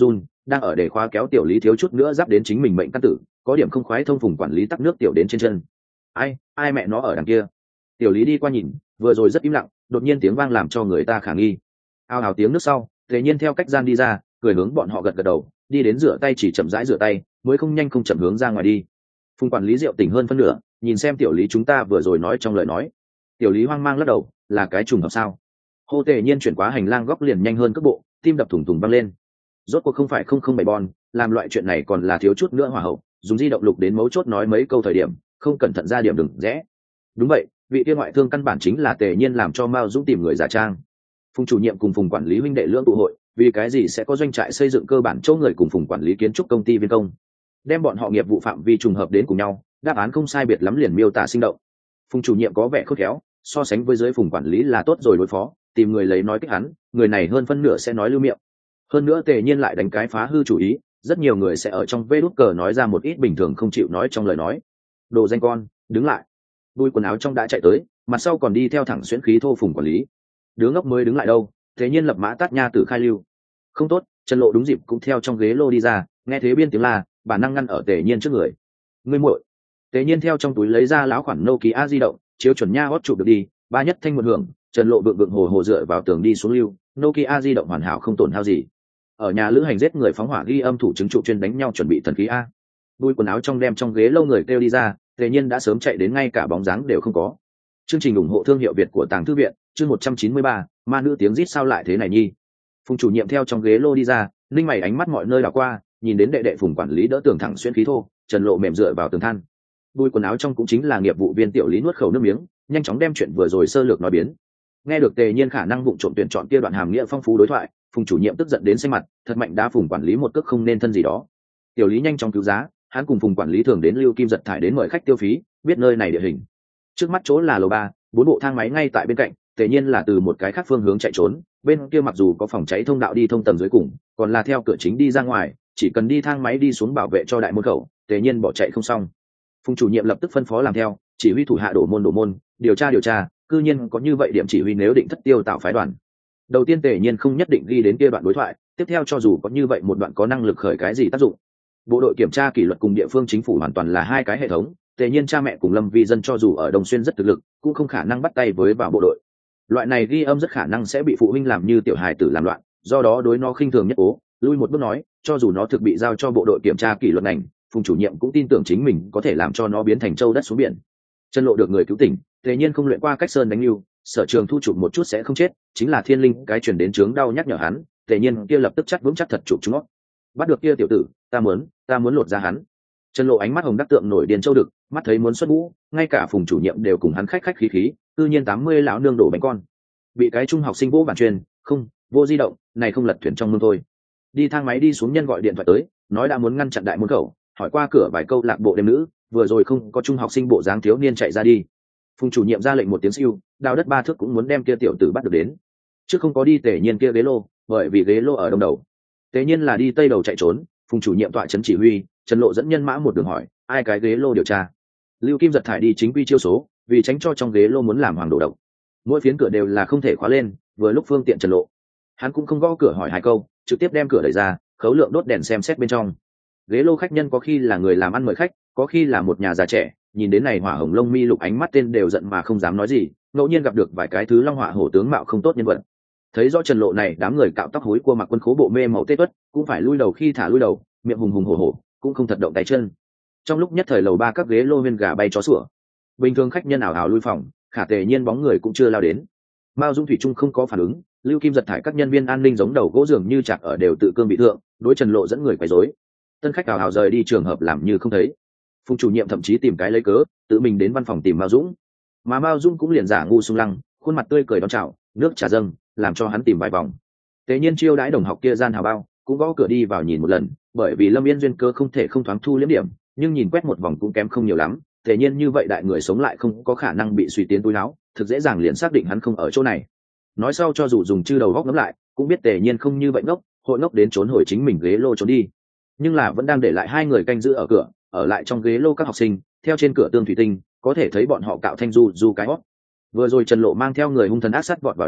đang ở để khóa kéo tiểu lý thiếu chút nữa giáp đến chính mình mệnh căn tử, có điểm không khoái thông phùng quản lý tắc nước tiểu đến trên chân. Ai, ai mẹ nó ở đằng kia? Tiểu lý đi qua nhìn, vừa rồi rất im lặng, đột nhiên tiếng vang làm cho người ta khả nghi. Ao ào tiếng nước sau, Tề Nhiên theo cách gian đi ra, cười hướng bọn họ gật gật đầu, đi đến rửa tay chỉ chậm rãi rửa tay, mới không nhanh không chậm hướng ra ngoài đi. Phùng quản lý rượu tỉnh hơn phân nửa, nhìn xem tiểu lý chúng ta vừa rồi nói trong lời nói. Tiểu lý hoang mang lắc đầu, là cái trùng hợp sao? Hô Tề Nhiên chuyển qua hành lang góc liền nhanh hơn cước bộ, tim đập thủng thủng văng lên. Rốt cuộc không phải không không bảy bon, làm loại chuyện này còn là thiếu chút nữa hỏa hậu, dùng di động lục đến mấu chốt nói mấy câu thời điểm, không cẩn thận ra điểm đừng rẽ. Đúng vậy, vị kia ngoại thương căn bản chính là Tề Nhiên làm cho Mao Dũng tìm người giả trang. Phùng chủ nhiệm cùng Phùng quản lý huynh đệ lưỡng tụ hội, vì cái gì sẽ có doanh trại xây dựng cơ bản chỗ người cùng Phùng quản lý kiến trúc công ty viên công, đem bọn họ nghiệp vụ phạm vi trùng hợp đến cùng nhau, đáp án không sai biệt lắm liền miêu tả sinh động. Phùng chủ nhiệm có vẻ khôn khéo, so sánh với dưới Phùng quản lý là tốt rồi đối phó, tìm người lấy nói kích hắn, người này hơn phân nửa sẽ nói lưu miệng. Hơn nữa Tề Nhiên lại đánh cái phá hư chủ ý, rất nhiều người sẽ ở trong vê đút cờ nói ra một ít bình thường không chịu nói trong lời nói. Đồ danh con, đứng lại. Đuôi quần áo trong đã chạy tới, mặt sau còn đi theo thẳng xuyễn khí thô Phùng quản lý. Đứa ngốc mới đứng lại đâu? Tề Nhiên lập mã tát nha tử khai lưu. Không tốt, Trần Lộ đúng dịp cũng theo trong ghế lô đi ra, nghe thế biên tiếng la, bản năng ngăn ở Tề Nhiên trước người. Ngươi muội. Tề Nhiên theo trong túi lấy ra láo khoản Nokia di động, chiếu chuẩn nha hót chụp được đi, ba nhất thanh một hưởng, Trần Lộ vượng vượng hồ hồ dựa vào tường đi xuống lưu, Nokia di động hoàn hảo không tổn hao gì. Ở nhà lữ hành giết người phóng hỏa ghi âm thủ chứng trụ chuyên đánh nhau chuẩn bị thần khí a. Đuôi quần áo trong đem trong ghế lâu người kêu đi ra, Tề Nhiên đã sớm chạy đến ngay cả bóng dáng đều không có. Chương trình ủng hộ thương hiệu Việt của Tàng Thư viện, chương một trăm chín mươi ba, ma nữ tiếng rít sao lại thế này nhi. Phùng chủ nhiệm theo trong ghế lô đi ra, linh mày ánh mắt mọi nơi đảo qua, nhìn đến đệ đệ Phùng quản lý đỡ tường thẳng xuyên khí thô, Trần Lộ mềm dựa vào tường than. Đuôi quần áo trong cũng chính là nghiệp vụ viên tiểu lý nuốt khẩu nước miếng, nhanh chóng đem chuyện vừa rồi sơ lược nói biến. Nghe được Tề Nhiên khả năng vụng trộm tuyển chọn kia đoạn hàm nghĩa phong phú đối thoại, Phùng chủ nhiệm tức giận đến xanh mặt, thật mạnh đá Phùng quản lý một cước không nên thân gì đó. Tiểu lý nhanh chóng cứu giá, hắn cùng Phùng quản lý thường đến Lưu Kim giật thải đến mời khách tiêu phí, biết nơi này địa hình. Trước mắt chỗ là lầu ba, bốn bộ thang máy ngay tại bên cạnh, Tề Nhiên là từ một cái khác phương hướng chạy trốn, bên kia mặc dù có phòng cháy thông đạo đi thông tầng dưới cùng, còn là theo cửa chính đi ra ngoài, chỉ cần đi thang máy đi xuống bảo vệ cho đại môn khẩu, Tề Nhiên bỏ chạy không xong. Phùng chủ nhiệm lập tức phân phó làm theo, chỉ huy thủ hạ đổ môn đổ môn, điều tra điều tra, cư nhiên có như vậy điểm chỉ huy nếu định thất tiêu tạo phái đoàn. Đầu tiên Tề Nhiên không nhất định ghi đến kia đoạn đối thoại, tiếp theo cho dù có như vậy một đoạn có năng lực khởi cái gì tác dụng. Bộ đội kiểm tra kỷ luật cùng địa phương chính phủ hoàn toàn là hai cái hệ thống, Tề Nhiên cha mẹ cùng Lâm Vi dân cho dù ở Đồng Xuyên rất thực lực, cũng không khả năng bắt tay với vào bộ đội. Loại này ghi âm rất khả năng sẽ bị phụ huynh làm như tiểu hài tử làm loạn, do đó đối nó khinh thường nhất cố, lui một bước nói, cho dù nó thực bị giao cho bộ đội kiểm tra kỷ luật ngành, Phùng chủ nhiệm cũng tin tưởng chính mình có thể làm cho nó biến thành châu đất xuống biển. Chân Lộ được người cứu tỉnh, Tề Nhiên không luyện qua cách sơn đánh lưu, sở trường thu chụp một chút sẽ không chết, chính là thiên linh cái truyền đến chướng đau nhắc nhở hắn, Tề Nhiên kia lập tức chắc vững chắc thật chụp chúng nó. Bắt được kia tiểu tử, ta muốn, ta muốn lột ra hắn. Chân Lộ ánh mắt hồng đắc tượng nổi điên châu đực, mắt thấy muốn xuất ngũ, ngay cả Phùng chủ nhiệm đều cùng hắn khách khách khí khí, tự nhiên tám mươi lão nương đổ bánh con. Bị cái trung học sinh vô bản truyền, không, vô di động, này không lật thuyền trong mương thôi. Đi thang máy đi xuống nhân gọi điện thoại tới, nói đã muốn ngăn chặn đại môn khẩu, hỏi qua cửa vài câu lạc bộ đêm nữ, vừa rồi không có trung học sinh bộ dáng thiếu niên chạy ra đi. Phùng chủ nhiệm ra lệnh một tiếng siêu, đào đất ba thước cũng muốn đem kia tiểu tử bắt được đến. Trước không có đi Tề Nhiên kia ghế lô, bởi vì ghế lô ở đông đầu. Tề Nhiên là đi tây đầu chạy trốn, Phùng chủ nhiệm tọa trấn chỉ huy, Trần Lộ dẫn nhân mã một đường hỏi, ai cái ghế lô điều tra. Lưu Kim giật thải đi chính quy chiêu số, vì tránh cho trong ghế lô muốn làm hoàng đồ độc. Mỗi phiến cửa đều là không thể khóa lên, vừa lúc phương tiện Trần Lộ. Hắn cũng không gõ cửa hỏi hai câu, trực tiếp đem cửa đẩy ra, khấu lượng đốt đèn xem xét bên trong. Ghế lô khách nhân có khi là người làm ăn mời khách, có khi là một nhà già trẻ, nhìn đến này hỏa hồng lông mi lục ánh mắt tên đều giận mà không dám nói gì, ngẫu nhiên gặp được vài cái thứ long họa hổ tướng mạo không tốt nhân vật. Thấy rõ Trần Lộ này đám người cạo tóc hối cua mặc quân khố bộ mê màu tê tuất, cũng phải lui đầu khi thả lui đầu, miệng hùng hùng hổ hổ, cũng không thật động tay chân. Trong lúc nhất thời lầu ba các ghế lô viên gà bay chó sủa. Bình thường khách nhân ảo ảo lui phòng, khả Tề Nhiên bóng người cũng chưa lao đến. Mao Dung thủy trung không có phản ứng, Lưu Kim giật thải các nhân viên an ninh giống đầu gỗ dường như chạc ở đều tự cương bị thượng, đối Trần Lộ dẫn người quấy rối. Tân khách ảo ảo rời đi trường hợp làm như không thấy. Phùng chủ nhiệm thậm chí tìm cái lấy cớ, tự mình đến văn phòng tìm Mao Dũng. Mà Mao Dung cũng liền giả ngu sung lăng, khuôn mặt tươi cười đón chào, nước trà dâng, làm cho hắn tìm vài vòng. Tề Nhiên chiêu đãi đồng học kia gian hào bao, cũng gõ cửa đi vào nhìn một lần, bởi vì Lâm Yên duyên cơ không thể không thoáng thu liếm điểm, nhưng nhìn quét một vòng cũng kém không nhiều lắm. Tề Nhiên như vậy đại người sống lại không có khả năng bị suy tiến túi áo, thực dễ dàng liền xác định hắn không ở chỗ này. Nói sau cho dù dùng chư đầu góc ngắm lại, cũng biết Tề Nhiên không như vậy ngốc, hội ngốc đến trốn hồi chính mình ghế lô trốn đi. Nhưng là vẫn đang để lại hai người canh giữ ở cửa, ở lại trong ghế lô các học sinh, theo trên cửa tương thủy tinh, có thể thấy bọn họ cạo thanh du du cái hót. Vừa rồi Trần Lộ mang theo người hung thần ác sát vọt vào đến,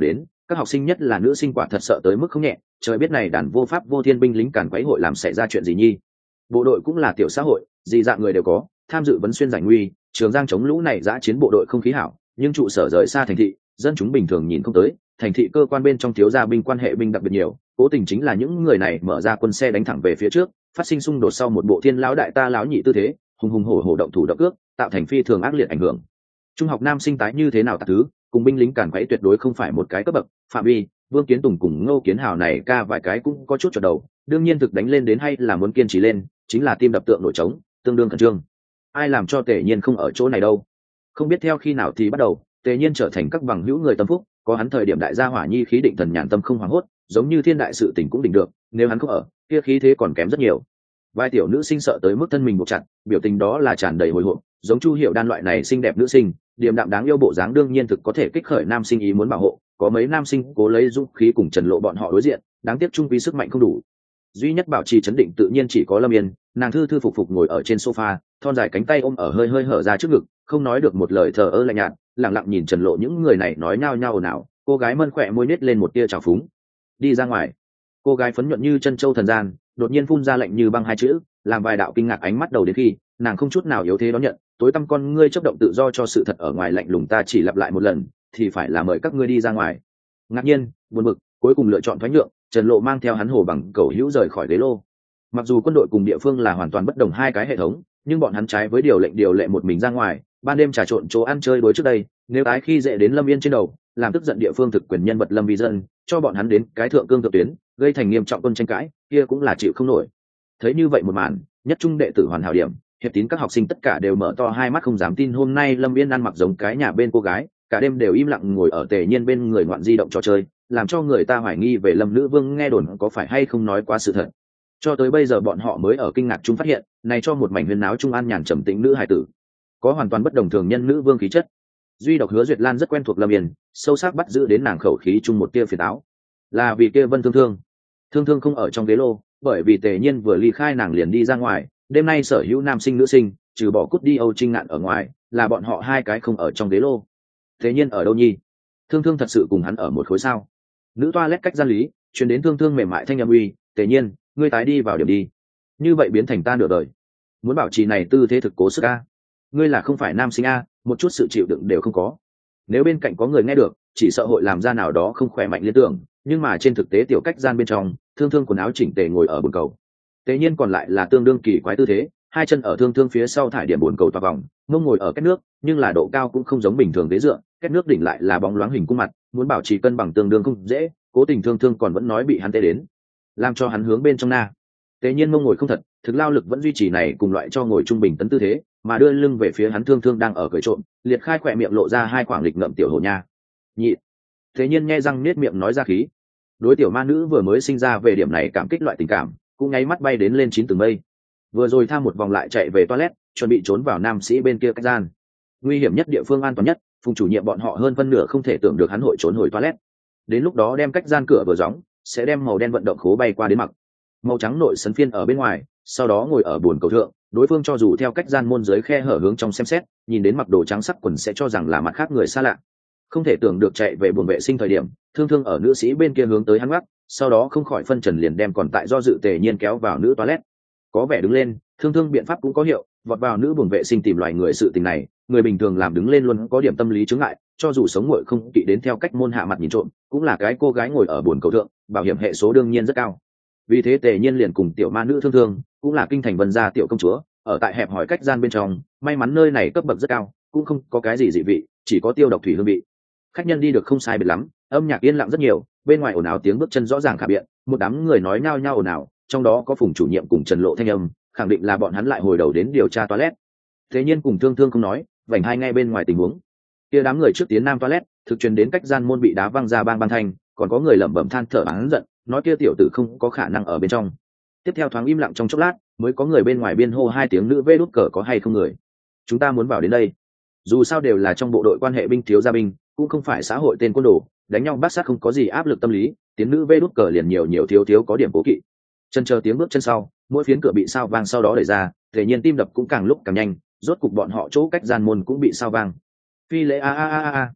các học sinh nhất là nữ sinh quả thật sợ tới mức không nhẹ, trời biết này đàn vô pháp vô thiên binh lính càn quấy hội làm xảy ra chuyện gì nhi. Bộ đội cũng là tiểu xã hội, gì dạng người đều có, tham dự vấn xuyên giải nguy, Trường Giang chống lũ này giã chiến bộ đội không khí hảo, nhưng trụ sở rời xa thành thị, dân chúng bình thường nhìn không tới, thành thị cơ quan bên trong thiếu gia binh quan hệ binh đặc biệt nhiều, cố tình chính là những người này mở ra quân xe đánh thẳng về phía trước, phát sinh xung đột sau một bộ thiên lão đại ta lão nhị tư thế, hùng hùng hổ hổ động thủ động cước, tạo thành phi thường ác liệt ảnh hưởng. Trung học nam sinh tái như thế nào tạc thứ, cùng binh lính càn quấy tuyệt đối không phải một cái cấp bậc. Phạm Vi, Vương Kiến Tùng cùng Ngô Kiến Hào này ca vài cái cũng có chút chột đầu, đương nhiên thực đánh lên đến hay là muốn kiên trì lên, chính là tim đập tượng nổi trống, tương đương khẩn trương. Ai làm cho Tề Nhiên không ở chỗ này đâu? Không biết theo khi nào thì bắt đầu, Tề Nhiên trở thành các bằng hữu người tâm phúc, có hắn thời điểm đại gia hỏa nhi khí định thần nhàn tâm không hoảng hốt, giống như thiên đại sự tình cũng định được, nếu hắn không ở, kia khí thế còn kém rất nhiều. Vài tiểu nữ sinh sợ tới mức thân mình buộc chặt, biểu tình đó là tràn đầy hồi hộp, giống Chu Hiểu Đan loại này xinh đẹp nữ sinh, điềm đạm đáng yêu bộ dáng đương nhiên thực có thể kích khởi nam sinh ý muốn bảo hộ, có mấy nam sinh cố lấy dũng khí cùng Trần Lộ bọn họ đối diện, đáng tiếc trung quy sức mạnh không đủ. Duy nhất bảo trì chấn định tự nhiên chỉ có Lâm Yên, nàng thư thư phục phục ngồi ở trên sofa, thon dài cánh tay ôm ở hơi hơi hở ra trước ngực, không nói được một lời thờ ơ lạnh nhạt, lặng lặng nhìn Trần Lộ những người này nói nhao nhao ồn ào, cô gái mân khỏe môi nết lên một tia trào phúng. Đi ra ngoài. Cô gái phấn nhuận như chân châu thần gian, đột nhiên phun ra lạnh như băng hai chữ, làm vài đạo kinh ngạc ánh mắt đầu đến khi, nàng không chút nào yếu thế đón nhận, tối tăm con ngươi chớp động tự do cho sự thật ở ngoài lạnh lùng ta chỉ lặp lại một lần, thì phải là mời các ngươi đi ra ngoài. Ngạc nhiên, buồn bực, cuối cùng lựa chọn thoái nhượng, Trần Lộ mang theo hắn hồ bằng cầu hữu rời khỏi ghế lô. Mặc dù quân đội cùng địa phương là hoàn toàn bất đồng hai cái hệ thống, nhưng bọn hắn trái với điều lệnh điều lệ một mình ra ngoài, ban đêm trà trộn chỗ ăn chơi đối trước đây, nếu tái khi dễ đến Lâm Yên trên đầu, làm tức giận địa phương thực quyền nhân vật Lâm Vi dân, cho bọn hắn đến cái thượng cương thượng tuyến, gây thành nghiêm trọng quân tranh cãi, kia cũng là chịu không nổi. Thấy như vậy một màn, nhất trung đệ tử hoàn hảo điểm, hiệp tín các học sinh tất cả đều mở to hai mắt không dám tin hôm nay Lâm Yên ăn mặc giống cái nhà bên cô gái, cả đêm đều im lặng ngồi ở Tề Nhiên bên người ngoạn di động trò chơi, làm cho người ta hoài nghi về Lâm nữ vương nghe đồn có phải hay không nói quá sự thật. Cho tới bây giờ bọn họ mới ở kinh ngạc chung phát hiện, này cho một mảnh huyên náo trung an nhàn trầm tĩnh nữ hài tử, có hoàn toàn bất đồng thường nhân nữ vương khí chất. Duy độc Hứa Duyệt Lan rất quen thuộc Lâm Yên, sâu sắc bắt giữ đến nàng khẩu khí chung một tia phiền táo, là vì kia Vân Thương Thương. Thương Thương không ở trong ghế lô, bởi vì Tề Nhiên vừa ly khai nàng liền đi ra ngoài, đêm nay sở hữu nam sinh nữ sinh, trừ bỏ cút đi Âu Trinh Ngạn ở ngoài, là bọn họ hai cái không ở trong ghế lô. Tề Nhiên ở đâu nhi? Thương Thương thật sự cùng hắn ở một khối sao? Nữ toilet cách gian lý, truyền đến Thương Thương mềm mại thanh âm uy, Tề Nhiên, ngươi tái đi vào điểm đi. Như vậy biến thành ta nửa đời. Muốn bảo trì này tư thế thực cố sức a. Ngươi là không phải nam sinh a, một chút sự chịu đựng đều không có. Nếu bên cạnh có người nghe được, chỉ sợ hội làm ra nào đó không khỏe mạnh liên tưởng, nhưng mà trên thực tế tiểu cách gian bên trong, Thương Thương quần áo chỉnh tề ngồi ở bồn cầu. Tế Nhiên còn lại là tương đương kỳ quái tư thế, hai chân ở Thương Thương phía sau thải điểm bồn cầu toa vòng, mông ngồi ở két nước, nhưng là độ cao cũng không giống bình thường ghế dựa, két nước đỉnh lại là bóng loáng hình cung mặt, muốn bảo trì cân bằng tương đương không dễ, cố tình Thương Thương còn vẫn nói bị hắn tê đến, làm cho hắn hướng bên trong na. Tế Nhiên mông ngồi không thật, thực lao lực vẫn duy trì này cùng loại cho ngồi trung bình tấn tư thế, mà đưa lưng về phía hắn Thương Thương đang ở cười trộm, liệt khai khỏe miệng lộ ra hai khoảng lịch ngậm tiểu hổ nha. Nhị. Tế Nhiên nghe răng niết miệng nói ra khí. Đối tiểu ma nữ vừa mới sinh ra về điểm này cảm kích loại tình cảm, cũng nháy mắt bay đến lên chín tầng mây. Vừa rồi tham một vòng lại chạy về toilet, chuẩn bị trốn vào nam sĩ bên kia cách gian. Nguy hiểm nhất địa phương an toàn nhất, Phùng chủ nhiệm bọn họ hơn phân nửa không thể tưởng được hắn hội trốn hồi toilet. Đến lúc đó đem cách gian cửa vừa gióng, sẽ đem màu đen vận động khố bay qua đến mặc. Màu trắng nội sấn phiên ở bên ngoài, sau đó ngồi ở buồn cầu thượng, đối phương cho dù theo cách gian môn dưới khe hở hướng trong xem xét, nhìn đến mặc đồ trắng sắc quần sẽ cho rằng là mặt khác người xa lạ. Không thể tưởng được chạy về buồng vệ sinh thời điểm, Thương Thương ở nữ sĩ bên kia hướng tới hắn gác, sau đó không khỏi phân trần liền đem còn tại do dự Tề Nhiên kéo vào nữ toilet. Có vẻ đứng lên, Thương Thương biện pháp cũng có hiệu, vọt vào nữ buồng vệ sinh tìm loài người sự tình này, người bình thường làm đứng lên luôn có điểm tâm lý chướng ngại, cho dù sống nguội không kỵ đến theo cách môn hạ mặt nhìn trộm, cũng là cái cô gái ngồi ở buồng cầu thượng, bảo hiểm hệ số đương nhiên rất cao. Vì thế Tề Nhiên liền cùng tiểu ma nữ Thương Thương, cũng là kinh thành vân gia tiểu công chúa, ở tại hẹp hỏi cách gian bên trong, may mắn nơi này cấp bậc rất cao, cũng không có cái gì dị vị, chỉ có tiêu độc thủy hương vị. Khách nhân đi được không sai biệt lắm, âm nhạc yên lặng rất nhiều, bên ngoài ồn ào tiếng bước chân rõ ràng khả biện, một đám người nói nhao nhao ồn ào, trong đó có Phùng chủ nhiệm cùng Trần Lộ thanh âm, khẳng định là bọn hắn lại hồi đầu đến điều tra toilet. Thế nhiên cùng Thương Thương không nói, vành hai ngay bên ngoài tình huống. Kia đám người trước tiến nam toilet, thực truyền đến cách gian môn bị đá văng ra bang bang thanh, còn có người lẩm bẩm than thở oán giận, nói kia tiểu tử không có khả năng ở bên trong. Tiếp theo thoáng im lặng trong chốc lát, mới có người bên ngoài biên hô hai tiếng nữ vê đút cờ có hay không người. Chúng ta muốn vào đến đây. Dù sao đều là trong bộ đội quan hệ binh thiếu gia binh, cũng không phải xã hội tên côn đồ, đánh nhau bát sát không có gì áp lực tâm lý, tiếng nữ vê đút cờ liền nhiều nhiều thiếu thiếu có điểm cố kỵ. Chân chờ tiếng bước chân sau, mỗi phiến cửa bị sao vang sau đó đẩy ra, thể nhiên tim đập cũng càng lúc càng nhanh, rốt cục bọn họ chỗ cách gian môn cũng bị sao vang. Phi lễ a a a a.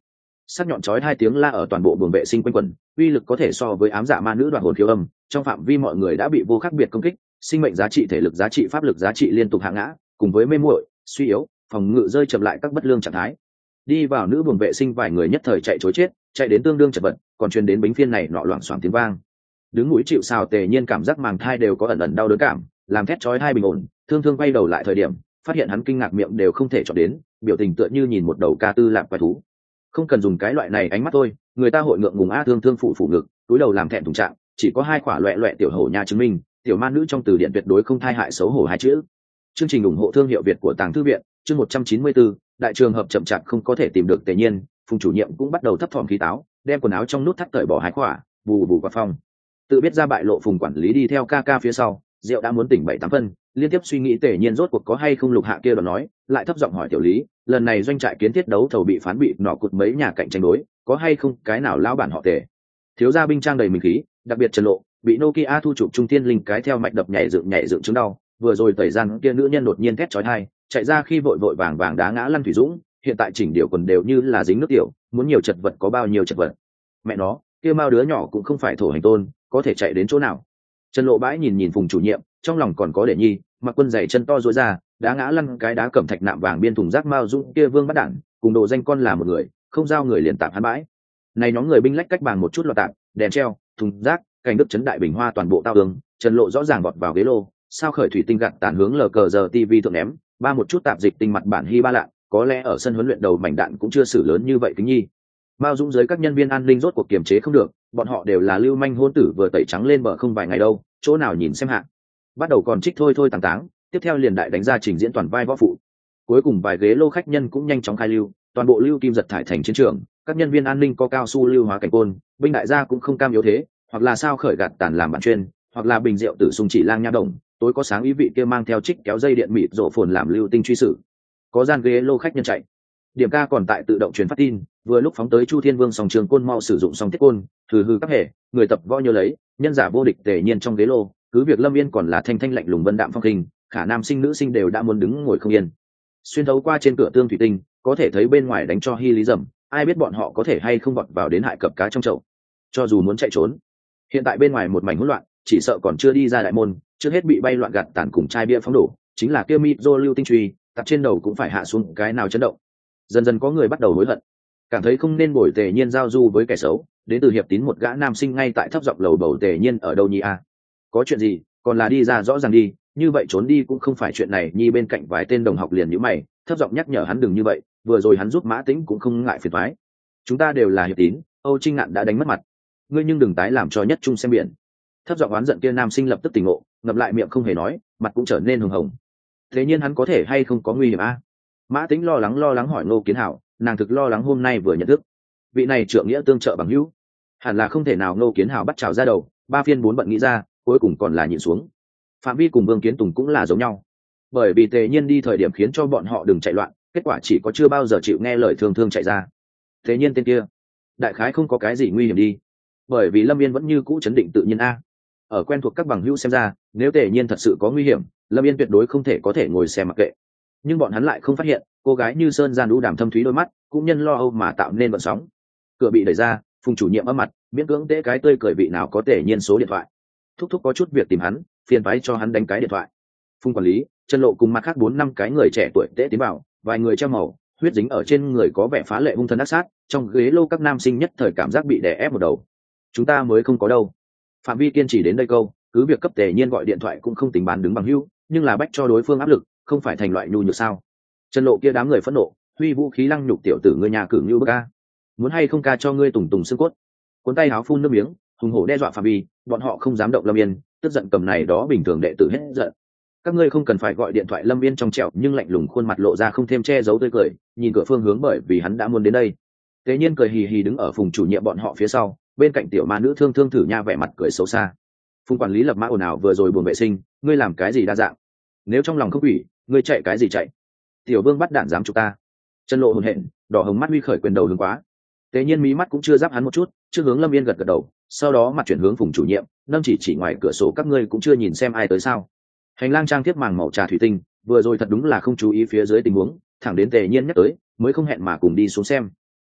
sắc nhọn chói hai tiếng la ở toàn bộ buồng vệ sinh quanh quẩn, uy lực có thể so với ám dạ ma nữ đoạt hồn khiếu âm, trong phạm vi mọi người đã bị vô khác biệt công kích, sinh mệnh giá trị, thể lực giá trị, pháp lực giá trị liên tục hạ ngã, cùng với mê muội, suy yếu, phòng ngự rơi chậm lại các bất lương trạng thái. Đi vào nữ buồng vệ sinh vài người nhất thời chạy trối chết, chạy đến tương đương chật vật, còn truyền đến bính phiên này nọ loảng xoảng tiếng vang. Đứng mũi chịu sào Tề Nhiên cảm giác màng thai đều có ẩn ẩn đau đớn cảm, làm thét chói hai bình ổn, thương thương quay đầu lại thời điểm, phát hiện hắn kinh ngạc miệng đều không thể chọn đến, biểu tình tựa như nhìn một đầu ca tư lạp quái thú. Không cần dùng cái loại này ánh mắt thôi, người ta hội ngượng ngùng a thương thương phụ phụ ngực, túi đầu làm thẹn thùng trạng, chỉ có hai khỏa loẹt loẹt tiểu hổ nha chứng minh, tiểu ma nữ trong từ điển tuyệt đối không thai hại xấu hổ hai chữ. Chương trình ủng hộ thương hiệu Việt của Tàng Thư viện, chương một trăm chín mươi tư, đại trường hợp chậm chạp không có thể tìm được Tề Nhiên, Phùng chủ nhiệm cũng bắt đầu thấp thỏm khí táo, đem quần áo trong nút thắt cởi bỏ hai khỏa, bù bù qua phong. Tự biết ra bại lộ, Phùng quản lý đi theo ca ca phía sau, rượu đã muốn tỉnh bảy tám phân, liên tiếp suy nghĩ Tề Nhiên rốt cuộc có hay không lục hạ kia đoán nói, lại thấp giọng hỏi tiểu lý, lần này doanh trại kiến thiết đấu thầu bị phán bị nọ cụt mấy nhà cạnh tranh đối, có hay không cái nào lão bản họ Tề. Thiếu gia binh trang đầy mình khí, đặc biệt Trần Lộ, bị Nokia thu chụp trung tiên linh cái theo mạch đập nhảy dựng nhảy dựng chứng đau, vừa rồi tẩy gian kia nữ nhân đột nhiên thét chói tai, chạy ra khi vội vội vàng vàng đá ngã lăn thủy dũng, hiện tại chỉnh điều quần đều như là dính nước tiểu, muốn nhiều chật vật có bao nhiêu chật vật. Mẹ nó, kia mao đứa nhỏ cũng không phải thổ hành tôn, có thể chạy đến chỗ nào. Trần Lộ bãi nhìn nhìn Phùng chủ nhiệm, trong lòng còn có để nhi, mặc quân giày chân to rối ra, đá ngã lăn cái đá cẩm thạch nạm vàng biên thùng rác mao dũng kia vương bắt đạn, cùng đồ danh con là một người, không giao người liền tạm hắn bãi. Này nhóm người binh lách cách bàn một chút loạt tạm, đèn treo, thùng rác, cảnh đức chấn đại bình hoa toàn bộ tao đường, Trần Lộ rõ ràng vọt vào ghế lô, sao khởi thủy tinh gạt tàn hướng lờ cờ giờ tivi thượng ném, ba một chút tạp dịch tinh mặt bản hy ba lạ, có lẽ ở sân huấn luyện đầu mảnh đạn cũng chưa xử lớn như vậy kính nhi. Mao Dũng dưới các nhân viên an ninh rốt cuộc kiềm chế không được, bọn họ đều là lưu manh hôn tử vừa tẩy trắng lên bờ không vài ngày đâu, chỗ nào nhìn xem hạ. Bắt đầu còn trích thôi thôi tàng táng, tiếp theo liền đại đánh ra trình diễn toàn vai võ phụ. Cuối cùng vài ghế lô khách nhân cũng nhanh chóng khai lưu, toàn bộ lưu kim giật thải thành chiến trường, các nhân viên an ninh có cao su lưu hóa cảnh côn, binh đại gia cũng không cam yếu thế, hoặc là sao khởi gạt tàn làm bản chuyên, hoặc là bình rượu tử sung chỉ lang nha đồng, tối có sáng ý vị kia mang theo trích kéo dây điện mịt rộ phồn làm lưu tinh truy sử. Có gian ghế lô khách nhân chạy. Điểm ca còn tại tự động truyền phát tin, vừa lúc phóng tới Chu Thiên Vương song trường côn mau sử dụng song thiết côn, hừ hừ các hệ, người tập võ nhớ lấy, nhân giả vô địch Tề Nhiên trong ghế lô, cứ việc Lâm Yên còn là thanh thanh lạnh lùng vân đạm phong khinh, khả nam sinh nữ sinh đều đã muốn đứng ngồi không yên. Xuyên thấu qua trên cửa tương thủy tinh, có thể thấy bên ngoài đánh cho hy lý dầm, ai biết bọn họ có thể hay không vọt vào đến hại cập cá trong chậu. Cho dù muốn chạy trốn, hiện tại bên ngoài một mảnh hỗn loạn, chỉ sợ còn chưa đi ra đại môn, trước hết bị bay loạn gạt tàn cùng chai bia phóng đổ, chính là kia mịt rô lưu tinh truy, tập trên đầu cũng phải hạ xuống cái nào chấn động. Dần dần có người bắt đầu hối hận, cảm thấy không nên bồi Tề Nhiên giao du với kẻ xấu, đến từ hiệp tín một gã nam sinh ngay tại thấp giọng lầu bầu Tề Nhiên ở đâu nhi a? Có chuyện gì, còn là đi ra rõ ràng đi, như vậy trốn đi cũng không phải chuyện này nhi. Bên cạnh vài tên đồng học liền nhíu mày, thấp giọng nhắc nhở hắn đừng như vậy, vừa rồi hắn giúp Mã Tĩnh cũng không ngại phiền toái. Chúng ta đều là hiệp tín, Âu Trinh Ngạn đã đánh mất mặt, ngươi nhưng đừng tái làm cho nhất trung xem biển. Thấp giọng oán giận kia nam sinh lập tức tỉnh ngộ, ngậm lại miệng không hề nói, mặt cũng trở nên hồng hồng. Thế nhiên hắn có thể hay không có nguy hiểm a? Mã Tĩnh lo lắng lo lắng hỏi Ngô Kiến Hảo, nàng thực lo lắng hôm nay vừa nhận thức vị này trượng nghĩa tương trợ bằng hữu, hẳn là không thể nào. Ngô Kiến Hảo bắt trào ra đầu, ba phiên bốn bận nghĩ ra, cuối cùng còn là nhịn xuống. Phạm vi cùng Vương Kiến Tùng cũng là giống nhau, bởi vì Tề Nhiên đi thời điểm khiến cho bọn họ đừng chạy loạn, kết quả chỉ có chưa bao giờ chịu nghe lời thương thương chạy ra. Tề Nhiên tên kia đại khái không có cái gì nguy hiểm đi, bởi vì Lâm Yên vẫn như cũ chấn định tự nhiên a. Ở quen thuộc các bằng hữu xem ra, nếu Tề Nhiên thật sự có nguy hiểm, Lâm Yên tuyệt đối không thể có thể ngồi xem mặc kệ. Nhưng bọn hắn lại không phát hiện, cô gái như sơn gian đũ đàm thâm thúy đôi mắt cũng nhân lo âu mà tạo nên vận sóng. Cửa bị đẩy ra, Phùng chủ nhiệm âm mặt miễn cưỡng tế cái tươi cười, vị nào có Tề Nhiên số điện thoại. Thúc thúc có chút việc tìm hắn, phiền phái cho hắn đánh cái điện thoại. Phùng quản lý, Trần Lộ cùng mặt khác bốn năm cái người trẻ tuổi tế tiến vào, vài người treo màu huyết dính ở trên người có vẻ phá lệ hung thần ác sát, trong ghế lô các nam sinh nhất thời cảm giác bị đè ép một đầu. Chúng ta mới không có đâu. Phạm Vi kiên trì đến đây câu, cứ việc cấp Tề Nhiên gọi điện thoại cũng không tính bán đứng bằng hữu, nhưng là bách cho đối phương áp lực, không phải thành loại nhu nhược sao? Trần Lộ kia đám người phẫn nộ, huy vũ khí lăng nhục tiểu tử ngươi nhà cử như bức ca, muốn hay không ca cho ngươi tùng tùng xương cốt. Cuốn tay áo phun nước miếng, hùng hổ đe dọa Phạm Vi, bọn họ không dám động Lâm Yên, tức giận cầm này đó bình thường đệ tử hết giận. Các ngươi không cần phải gọi điện thoại. Lâm Yên trong trẻo nhưng lạnh lùng khuôn mặt lộ ra không thêm che giấu tươi cười, nhìn cửa phương hướng bởi vì hắn đã muốn đến đây. Tế Nhiên cười hì hì đứng ở Phùng chủ nhiệm bọn họ phía sau, bên cạnh tiểu ma nữ thương thương thử nha vẻ mặt cười xấu xa. Phùng quản lý lập mã ồn ào vừa rồi buồn vệ sinh, ngươi làm cái gì đa dạng? Nếu trong lòng không quỷ, ngươi chạy cái gì chạy? Tiểu Vương bắt đạn dám chụp ta. Chân Lộ hồn hện, đỏ hồng mắt huy khởi quyền đầu hướng quá. Tế Nhiên mí mắt cũng chưa giáp hắn một chút, trước hướng Lâm Yên gật gật đầu, sau đó mặt chuyển hướng Phùng chủ nhiệm, nâng chỉ chỉ ngoài cửa sổ, các ngươi cũng chưa nhìn xem ai tới sao? Hành lang trang tiếp màng màu trà thủy tinh, vừa rồi thật đúng là không chú ý phía dưới tình huống, thẳng đến Tề Nhiên nhắc tới, mới không hẹn mà cùng đi xuống xem.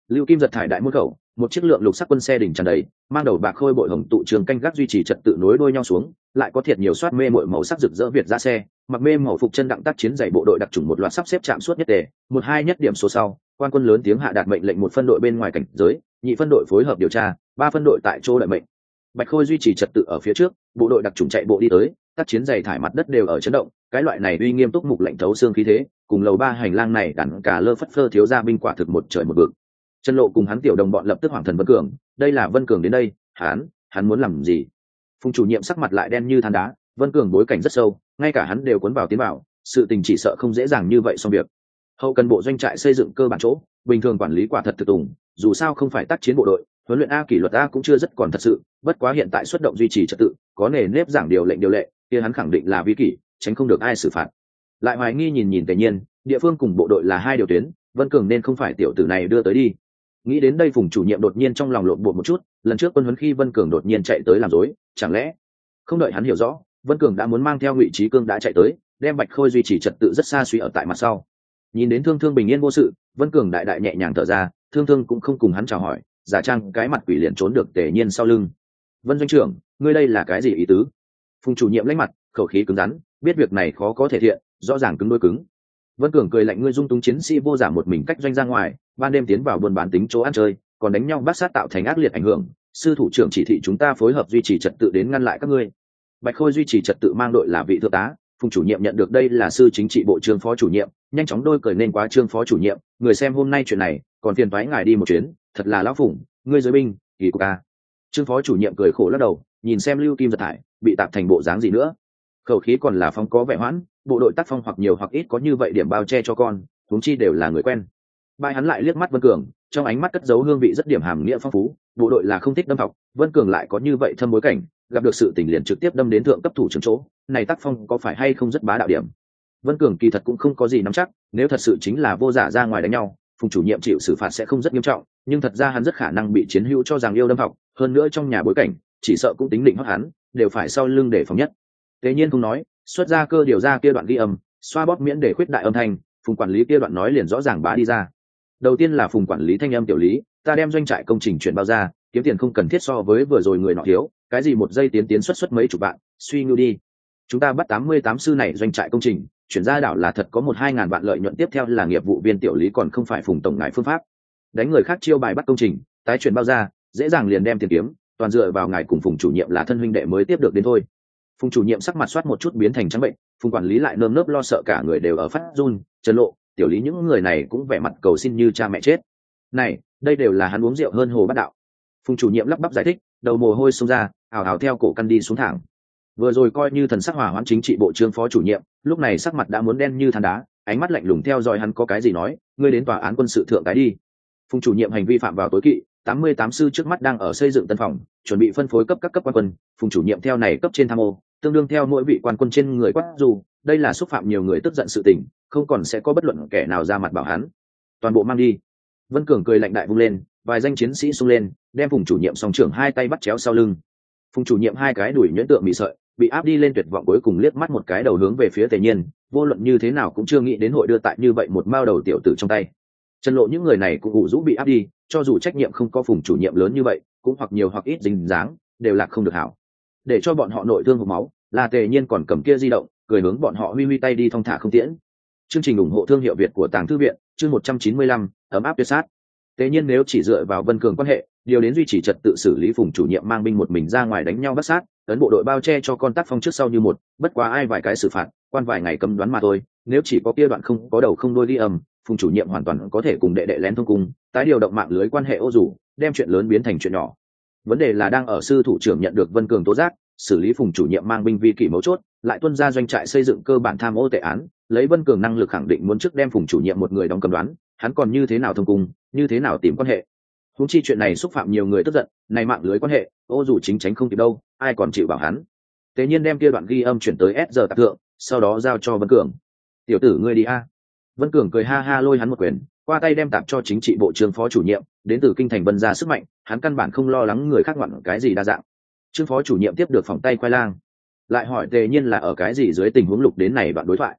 Lưu Kim giật thải đại môn khẩu, một chiếc lượng lục sắc quân xe đỉnh tràn đầy, mang đầu bạc khôi bội hồng tụ trường canh gác duy trì trật tự nối đuôi nhau xuống, lại có thiệt nhiều soát mê mội màu sắc rực rỡ việt ra xe, mặc mê màu phục chân đặng tác chiến giày bộ đội đặc trùng một loạt sắp xếp chạm suốt nhất đề, một hai nhất điểm số sau, quan quân lớn tiếng hạ đạt mệnh lệnh một phân đội bên ngoài cảnh giới, nhị phân đội phối hợp điều tra, ba phân đội tại chỗ đợi mệnh. Bạch Khôi duy trì trật tự ở phía trước, bộ đội đặc trùng chạy bộ đi tới, tác chiến giày thải mặt đất đều ở chấn động, cái loại này uy nghiêm túc mục lệnh thấu xương khí thế, cùng lầu ba hành lang này đàn cả lơ phất phơ thiếu gia binh quả thực một trời một vực. Trần Lộ cùng hắn tiểu đồng bọn lập tức hoảng thần Vân Cường, đây là Vân Cường đến đây, hắn, hắn muốn làm gì? Phùng chủ nhiệm sắc mặt lại đen như than đá, Vân Cường bối cảnh rất sâu, ngay cả hắn đều cuốn vào tiến vào, sự tình chỉ sợ không dễ dàng như vậy xong việc. Hậu cần bộ doanh trại xây dựng cơ bản chỗ, bình thường quản lý quả thật thực tùng, dù sao không phải tác chiến bộ đội, huấn luyện a kỷ luật a cũng chưa rất còn thật sự, bất quá hiện tại xuất động duy trì trật tự, có nề nếp giảng điều lệnh điều lệ, kia hắn khẳng định là vi kỷ, tránh không được ai xử phạt. Lại hoài nghi nhìn nhìn Tề Nhiên, địa phương cùng bộ đội là hai điều tuyến, Vân Cường nên không phải tiểu tử này đưa tới đi. Nghĩ đến đây, Phùng chủ nhiệm đột nhiên trong lòng lộn bột một chút, lần trước quân huấn khi Vân Cường đột nhiên chạy tới làm rối, chẳng lẽ không đợi hắn hiểu rõ, Vân Cường đã muốn mang theo Ngụy Trí Cương đã chạy tới, đem Bạch Khôi duy trì trật tự rất xa suy ở tại mặt sau. Nhìn đến Thương Thương bình yên vô sự, Vân Cường đại đại nhẹ nhàng thở ra, Thương Thương cũng không cùng hắn chào hỏi, giả trang cái mặt quỷ liền trốn được Tề Nhiên sau lưng. Vân doanh trưởng, ngươi đây là cái gì ý tứ? Phùng chủ nhiệm lãnh mặt, khẩu khí cứng rắn, biết việc này khó có thể thiện, rõ ràng cứng đôi cứng. Vân Cường cười lạnh, ngươi dung túng chiến sĩ vô giảm một mình cách doanh ra ngoài, ban đêm tiến vào buôn bán tính chỗ ăn chơi, còn đánh nhau bát sát tạo thành ác liệt ảnh hưởng, sư thủ trưởng chỉ thị chúng ta phối hợp duy trì trật tự đến ngăn lại các ngươi. Bạch Khôi duy trì trật tự mang đội là vị thượng tá, Phùng chủ nhiệm nhận được đây là sư chính trị bộ trương phó chủ nhiệm, nhanh chóng đôi cười nên quá trương phó chủ nhiệm, người xem hôm nay chuyện này, còn phiền toái ngài đi một chuyến, thật là lão Phùng, ngươi giới binh, kỳ cục a. Trương phó chủ nhiệm cười khổ lắc đầu, nhìn xem Lưu Kim giật thải, bị tạp thành bộ dáng gì nữa. Khẩu khí còn là phong có vẻ hoãn, bộ đội tác phong hoặc nhiều hoặc ít có như vậy điểm bao che cho con, huống chi đều là người quen. Bài hắn lại liếc mắt Vân Cường, trong ánh mắt cất giấu hương vị rất điểm hàm nghĩa phong phú, bộ đội là không thích đâm học, Vân Cường lại có như vậy thâm bối cảnh, gặp được sự tình liền trực tiếp đâm đến thượng cấp thủ trưởng chỗ, này tác phong có phải hay không rất bá đạo điểm. Vân Cường kỳ thật cũng không có gì nắm chắc, nếu thật sự chính là vô giả ra ngoài đánh nhau, Phùng chủ nhiệm chịu xử phạt sẽ không rất nghiêm trọng, nhưng thật ra hắn rất khả năng bị chiến hữu cho rằng yêu đâm học, hơn nữa trong nhà bối cảnh, chỉ sợ cũng tính định hót hắn, đều phải sau lưng để phòng nhất. Tế nhiên không nói, xuất ra cơ điều ra kia đoạn ghi âm, xoa bóp miễn để khuyết đại âm thanh, Phùng quản lý kia đoạn nói liền rõ ràng bá đi ra. Đầu tiên là Phùng quản lý thanh âm tiểu lý, ta đem doanh trại công trình chuyển bao ra, kiếm tiền không cần thiết so với vừa rồi người nọ thiếu, cái gì một giây tiến tiến xuất xuất mấy chục bạn, suy ngưu đi. Chúng ta bắt tám mươi tám sư này doanh trại công trình, chuyển ra đảo là thật có một hai ngàn vạn lợi nhuận, tiếp theo là nghiệp vụ viên tiểu lý còn không phải Phùng tổng ngài phương pháp. Đánh người khác chiêu bài bắt công trình, tái chuyển bao ra, dễ dàng liền đem tiền kiếm, toàn dựa vào ngài cùng Phùng chủ nhiệm là thân huynh đệ mới tiếp được đến thôi. Phùng chủ nhiệm sắc mặt soát một chút biến thành trắng bệnh, Phùng quản lý lại nơm nớp lo sợ cả người đều ở phát run, Trần Lộ, tiểu lý những người này cũng vẻ mặt cầu xin như cha mẹ chết. Này, đây đều là hắn uống rượu hơn hồ bát đạo. Phùng chủ nhiệm lắp bắp giải thích, đầu mồ hôi xông ra, ào ào theo cổ căn đi xuống thẳng. Vừa rồi coi như thần sắc hòa hoãn chính trị bộ trương phó chủ nhiệm, lúc này sắc mặt đã muốn đen như than đá, ánh mắt lạnh lùng theo dõi hắn có cái gì nói, ngươi đến tòa án quân sự thượng cái đi. Phùng chủ nhiệm hành vi phạm vào tối kỵ, tám mươi tám sư trước mắt đang ở xây dựng tân phòng, chuẩn bị phân phối cấp các cấp quan quân, Phùng chủ nhiệm theo này cấp trên tham ô, tương đương theo mỗi vị quan quân trên người quát dù, đây là xúc phạm nhiều người tức giận sự tình, không còn sẽ có bất luận kẻ nào ra mặt bảo hắn. Toàn bộ mang đi. Vân Cường cười lạnh đại vung lên, vài danh chiến sĩ xung lên, đem Phùng chủ nhiệm song trưởng hai tay bắt chéo sau lưng. Phùng chủ nhiệm hai cái đuổi nhuyễn tượng bị sợi, bị áp đi lên tuyệt vọng, cuối cùng liếc mắt một cái đầu hướng về phía Tề Nhiên, vô luận như thế nào cũng chưa nghĩ đến hội đưa tại như vậy một mao đầu tiểu tử trong tay. Trần Lộ những người này cũng ủ rũ bị áp đi, cho dù trách nhiệm không có Phùng chủ nhiệm lớn như vậy, cũng hoặc nhiều hoặc ít dính dáng, đều là không được hảo. Để cho bọn họ nội thương hộc máu, là Tề Nhiên còn cầm kia di động, cười hướng bọn họ huy huy tay đi thong thả không tiễn. Chương trình ủng hộ thương hiệu Việt của Tàng Thư viện, chương một trăm chín mươi lăm, ấm áp tuyệt sát. Tề Nhiên nếu chỉ dựa vào Vân Cường quan hệ, điều đến duy trì trật tự xử lý Phùng chủ nhiệm mang binh một mình ra ngoài đánh nhau bắt sát, ấn bộ đội bao che cho con tác phong trước sau như một, bất quá ai vài cái xử phạt, quan vài ngày cấm đoán mà thôi, nếu chỉ có kia đoạn không có đầu không đuôi đi ầm, Phùng chủ nhiệm hoàn toàn có thể cùng đệ đệ lén thông cung, tái điều động mạng lưới quan hệ ô dù, đem chuyện lớn biến thành chuyện nhỏ. Vấn đề là đang ở sư thủ trưởng nhận được Vân Cường tố giác, xử lý Phùng chủ nhiệm mang binh vi kỷ mấu chốt, lại tuân ra doanh trại xây dựng cơ bản tham ô tệ án, lấy Vân Cường năng lực khẳng định muốn trước đem Phùng chủ nhiệm một người đóng cầm đoán, hắn còn như thế nào thông cung, như thế nào tìm quan hệ. Huống chi chuyện này xúc phạm nhiều người tức giận, này mạng lưới quan hệ, ô dù chính tránh không kịp đâu, ai còn chịu bảo hắn. Tế Nhiên đem kia đoạn ghi âm chuyển tới S giờ tạp thượng, sau đó giao cho Vân Cường. Tiểu tử ngươi đi a. Vân Cường cười ha ha lôi hắn một quyền, qua tay đem tạp cho chính trị bộ trưởng phó chủ nhiệm, đến từ kinh thành Vân ra sức mạnh, hắn căn bản không lo lắng người khác ngoạn cái gì đa dạng. Trương phó chủ nhiệm tiếp được phòng tay khoai lang, lại hỏi Tề Nhiên là ở cái gì dưới tình huống lục đến này đoạn đối thoại.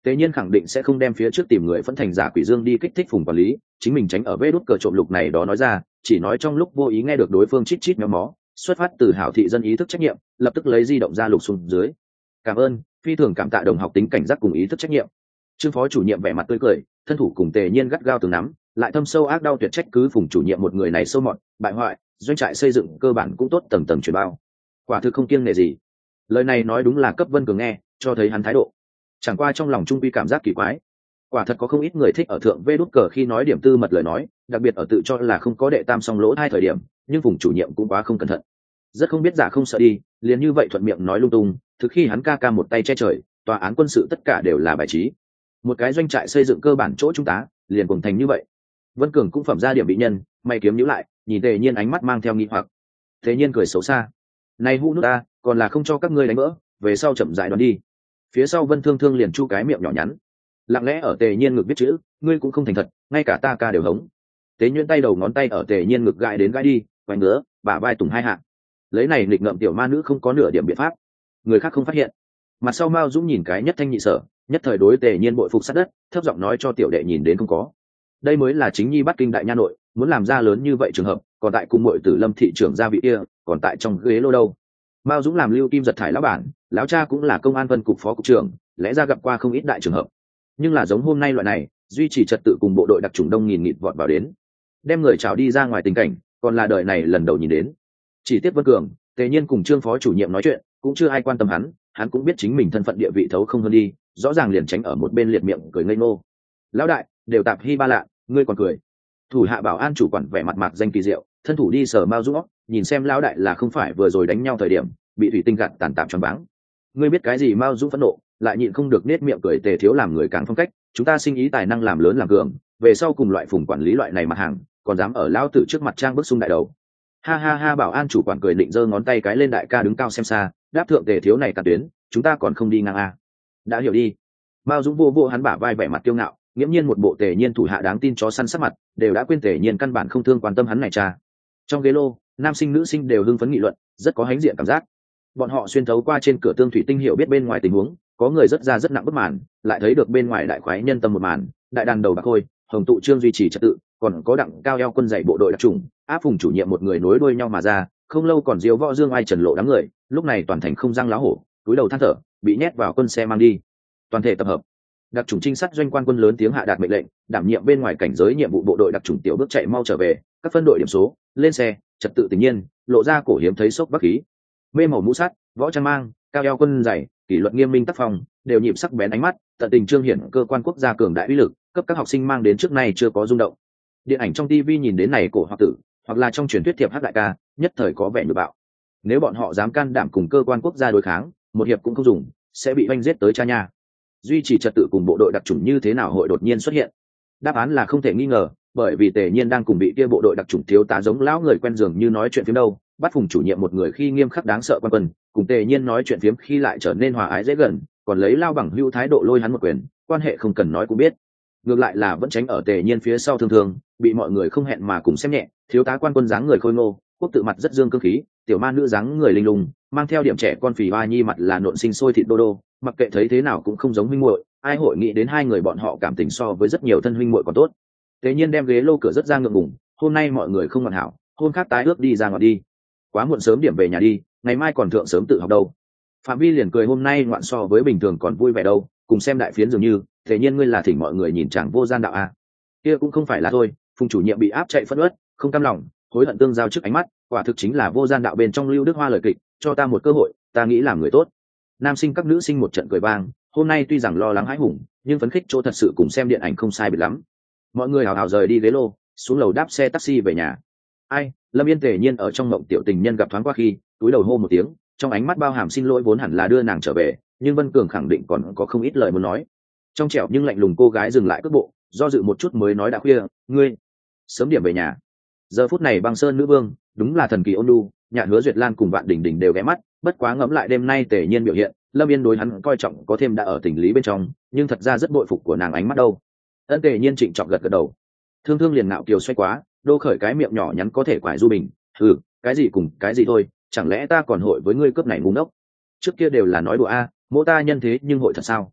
Tế nhiên khẳng định sẽ không đem phía trước tìm người phẫn thành giả quỷ dương đi kích thích Phùng quản lý, chính mình tránh ở vết đút cờ trộm lục này đó nói ra, chỉ nói trong lúc vô ý nghe được đối phương chít chít méo mó, xuất phát từ hảo thị dân ý thức trách nhiệm, lập tức lấy di động ra lục xuống dưới. Cảm ơn, phi thường cảm tạ đồng học tính cảnh giác cùng ý thức trách nhiệm. Trương phó chủ nhiệm vẻ mặt tươi cười, thân thủ cùng Tề Nhiên gắt gao từng nắm, lại thâm sâu ác đau tuyệt trách cứ Phùng chủ nhiệm một người này sâu mọt, bại hoại, doanh trại xây dựng cơ bản cũng tốt tầng tầng truyền bao. Quả thực không kiêng nể gì. Lời này nói đúng là cấp Vân Cường nghe, cho thấy hắn thái độ. Chẳng qua trong lòng trung quy cảm giác kỳ quái. Quả thật có không ít người thích ở thượng vê đút cờ khi nói điểm tư mật lời nói, đặc biệt ở tự cho là không có đệ tam song lỗ hai thời điểm, nhưng Phùng chủ nhiệm cũng quá không cẩn thận. Rất không biết giả không sợ đi, liền như vậy thuận miệng nói lung tung, thực khi hắn ca ca một tay che trời, tòa án quân sự tất cả đều là bài trí. Một cái doanh trại xây dựng cơ bản chỗ trung tá, liền cùng thành như vậy. Vân Cường cũng phẩm ra điểm bị nhân, mày kiếm nhíu lại, nhìn Tề Nhiên ánh mắt mang theo nghi hoặc. Tề Nhiên cười xấu xa. Này hũ nút ta, còn là không cho các ngươi đánh vỡ, về sau chậm rãi đoán đi. Phía sau Vân Thương Thương liền chu cái miệng nhỏ nhắn, lặng lẽ ở Tề Nhiên ngực viết chữ, ngươi cũng không thành thật, ngay cả ta ca đều hống. Tế Nhuyễn tay đầu ngón tay ở Tề Nhiên ngực gãi đến gãi đi, quay ngứa, bả vai tùng hai hạ. Lấy này nghịch ngợm tiểu ma nữ không có nửa điểm biện pháp, người khác không phát hiện. Mặt sau Mao Dũng nhìn cái nhất thanh nhị sở, nhất thời đối Tề Nhiên bội phục sát đất, thấp giọng nói cho tiểu đệ nhìn đến không có. Đây mới là chính nhi bắt kinh đại nha nội, muốn làm ra lớn như vậy trường hợp, còn tại cùng muội tử Lâm thị trưởng gia vị kia, còn tại trong ghế lô đâu. Mao Dũng làm Lưu Kim Giật thải lão bản, lão cha cũng là công an vân cục phó cục trưởng, lẽ ra gặp qua không ít đại trường hợp. Nhưng là giống hôm nay loại này, duy trì trật tự cùng bộ đội đặc chủng đông nghìn nghịt vọt vào đến, đem người chào đi ra ngoài tình cảnh, còn là đời này lần đầu nhìn đến. Chỉ tiếc Vân Cường, Tề Nhiên cùng Trương phó chủ nhiệm nói chuyện, cũng chưa ai quan tâm hắn, hắn cũng biết chính mình thân phận địa vị thấu không hơn đi, rõ ràng liền tránh ở một bên liệt miệng cười ngây ngô. Lão đại, đều tạp hi ba lạ, ngươi còn cười. Thủ hạ bảo an chủ quản vẻ mặt mạc danh kỳ diệu, thân thủ đi sờ Mao Dũng, nhìn xem lão đại là không phải vừa rồi đánh nhau thời điểm bị thủy tinh gạt tàn tạm choáng váng. Ngươi biết cái gì? Mao Dũng phẫn nộ, lại nhịn không được nết miệng cười. Tề thiếu làm người càng phong cách, chúng ta sinh ý tài năng làm lớn làm cường, về sau cùng loại Phùng quản lý loại này mặt hàng, còn dám ở lão tử trước mặt trang bức sung đại đầu. Ha ha ha, bảo an chủ quản cười định giơ ngón tay cái lên, đại ca đứng cao xem xa, đáp thượng Tề thiếu này cả tuyến, chúng ta còn không đi ngang a. Đã hiểu đi. Mao Dũng vô vô hắn bả vai, vẻ mặt kiêu ngạo, nghiễm nhiên một bộ Tề Nhiên thủ hạ đáng tin chó săn sắc mặt, đều đã quên Tề Nhiên căn bản không thương quan tâm hắn này cha. Trong ghế lô, nam sinh nữ sinh đều hưng phấn nghị luận, rất có hãnh diện cảm giác. Bọn họ xuyên thấu qua trên cửa tương thủy tinh hiểu biết bên ngoài tình huống, có người rất ra rất nặng bức màn, lại thấy được bên ngoài đại khoái nhân tâm một màn, đại đàn đầu bạc khôi, hồng tụ trương duy trì trật tự, còn có đặng cao eo quân dạy bộ đội đặc trùng, áp Phùng chủ nhiệm một người nối đuôi nhau mà ra, không lâu còn diếu võ dương ai trần lộ đám người, lúc này toàn thành không răng láo hổ, túi đầu than thở, bị nhét vào quân xe mang đi. Toàn thể tập hợp. Đặc trùng trinh sát doanh quan quân lớn tiếng hạ đạt mệnh lệnh, đảm nhiệm bên ngoài cảnh giới nhiệm vụ bộ đội đặc trùng tiểu bước chạy mau trở về, các phân đội điểm số, lên xe, trật tự tự nhiên, lộ ra cổ hiếm thấy sốc bắc khí. Mê màu mũ sắt, võ trang mang, cao eo quân dày, kỷ luật nghiêm minh tác phong, đều nhịp sắc bén ánh mắt, tận tình trương hiển cơ quan quốc gia cường đại uy lực, cấp các học sinh mang đến trước nay chưa có rung động. Điện ảnh trong tivi nhìn đến này cổ hoặc tử, hoặc là trong truyền thuyết thiệp hắc đại ca, nhất thời có vẻ nhược bạo. Nếu bọn họ dám can đảm cùng cơ quan quốc gia đối kháng, một hiệp cũng không dùng, sẽ bị oanh giết tới cha nha. Duy trì trật tự cùng bộ đội đặc chủng như thế nào hội đột nhiên xuất hiện? Đáp án là không thể nghi ngờ, bởi vì Tề Nhiên đang cùng bị kia bộ đội đặc chủng thiếu tá giống lão người quen dường như nói chuyện phiếm đâu, bắt Phùng chủ nhiệm một người khi nghiêm khắc đáng sợ quan quân, cùng Tề Nhiên nói chuyện phiếm khi lại trở nên hòa ái dễ gần, còn lấy lao bằng hữu thái độ lôi hắn một quyền, quan hệ không cần nói cũng biết. Ngược lại là vẫn tránh ở Tề Nhiên phía sau thường thường, bị mọi người không hẹn mà cùng xem nhẹ, thiếu tá quan quân dáng người khôi ngô, quốc tự mặt rất dương cương khí, tiểu ma nữ dáng người linh lung, mang theo điểm trẻ con phì hoa nhi mặt là nộn sinh sôi thịt đô đô, mặc kệ thấy thế nào cũng không giống huynh muội, ai hội nghĩ đến hai người bọn họ cảm tình so với rất nhiều thân huynh muội còn tốt. Tề Nhiên đem ghế lô cửa rất ra ngượng ngùng, hôm nay mọi người không hoàn hảo, hôm khác tái ước đi ra ngoài đi. Quá muộn sớm điểm về nhà đi, ngày mai còn thượng sớm tự học đâu. Phạm Vi liền cười, hôm nay ngoạn so với bình thường còn vui vẻ đâu, cùng xem đại phiến dường như. Tề Nhiên ngươi là thỉnh mọi người nhìn chàng vô gian đạo à? Kia cũng không phải là thôi, Phùng chủ nhiệm bị áp chạy phẫn uất, không cam lòng, hối hận tương giao trước ánh mắt, quả thực chính là vô gian đạo bên trong Lưu Đức Hoa lời kịch, cho ta một cơ hội, ta nghĩ làm người tốt. Nam sinh các nữ sinh một trận cười vang, hôm nay tuy rằng lo lắng hãi hùng, nhưng phấn khích chỗ thật sự cùng xem điện ảnh không sai biệt lắm. Mọi người hào hào rời đi ghế lô, xuống lầu đáp xe taxi về nhà. Ai, Lâm Yên Tề Nhiên ở trong mộng tiểu tình nhân gặp thoáng qua khi, túi đầu hô một tiếng, trong ánh mắt bao hàm xin lỗi vốn hẳn là đưa nàng trở về, nhưng Vân Cường khẳng định còn có không ít lời muốn nói. Trong trẻo nhưng lạnh lùng cô gái dừng lại cước bộ, do dự một chút mới nói, đã khuya, ngươi sớm điểm về nhà. Giờ phút này băng sơn nữ vương, đúng là thần kỳ ôn nhu, Nhạn Hứa Duyệt Lan cùng Vạn Đình Đình đều ghé mắt, bất quá ngẫm lại đêm nay Tề Nhiên biểu hiện, Lâm Yên đối hắn coi trọng có thêm đã ở tình lý bên trong, nhưng thật ra rất bội phục của nàng ánh mắt đâu. Ân Tề Nhiên trịnh trọng gật gật đầu. Thương Thương liền ngạo kiều xoay quá, đô khởi cái miệng nhỏ nhắn có thể quải du bình, ừ, cái gì cùng cái gì thôi, chẳng lẽ ta còn hội với ngươi cướp này ngu ngốc? Trước kia đều là nói đùa a, à, mỗ ta nhân thế nhưng hội thật sao?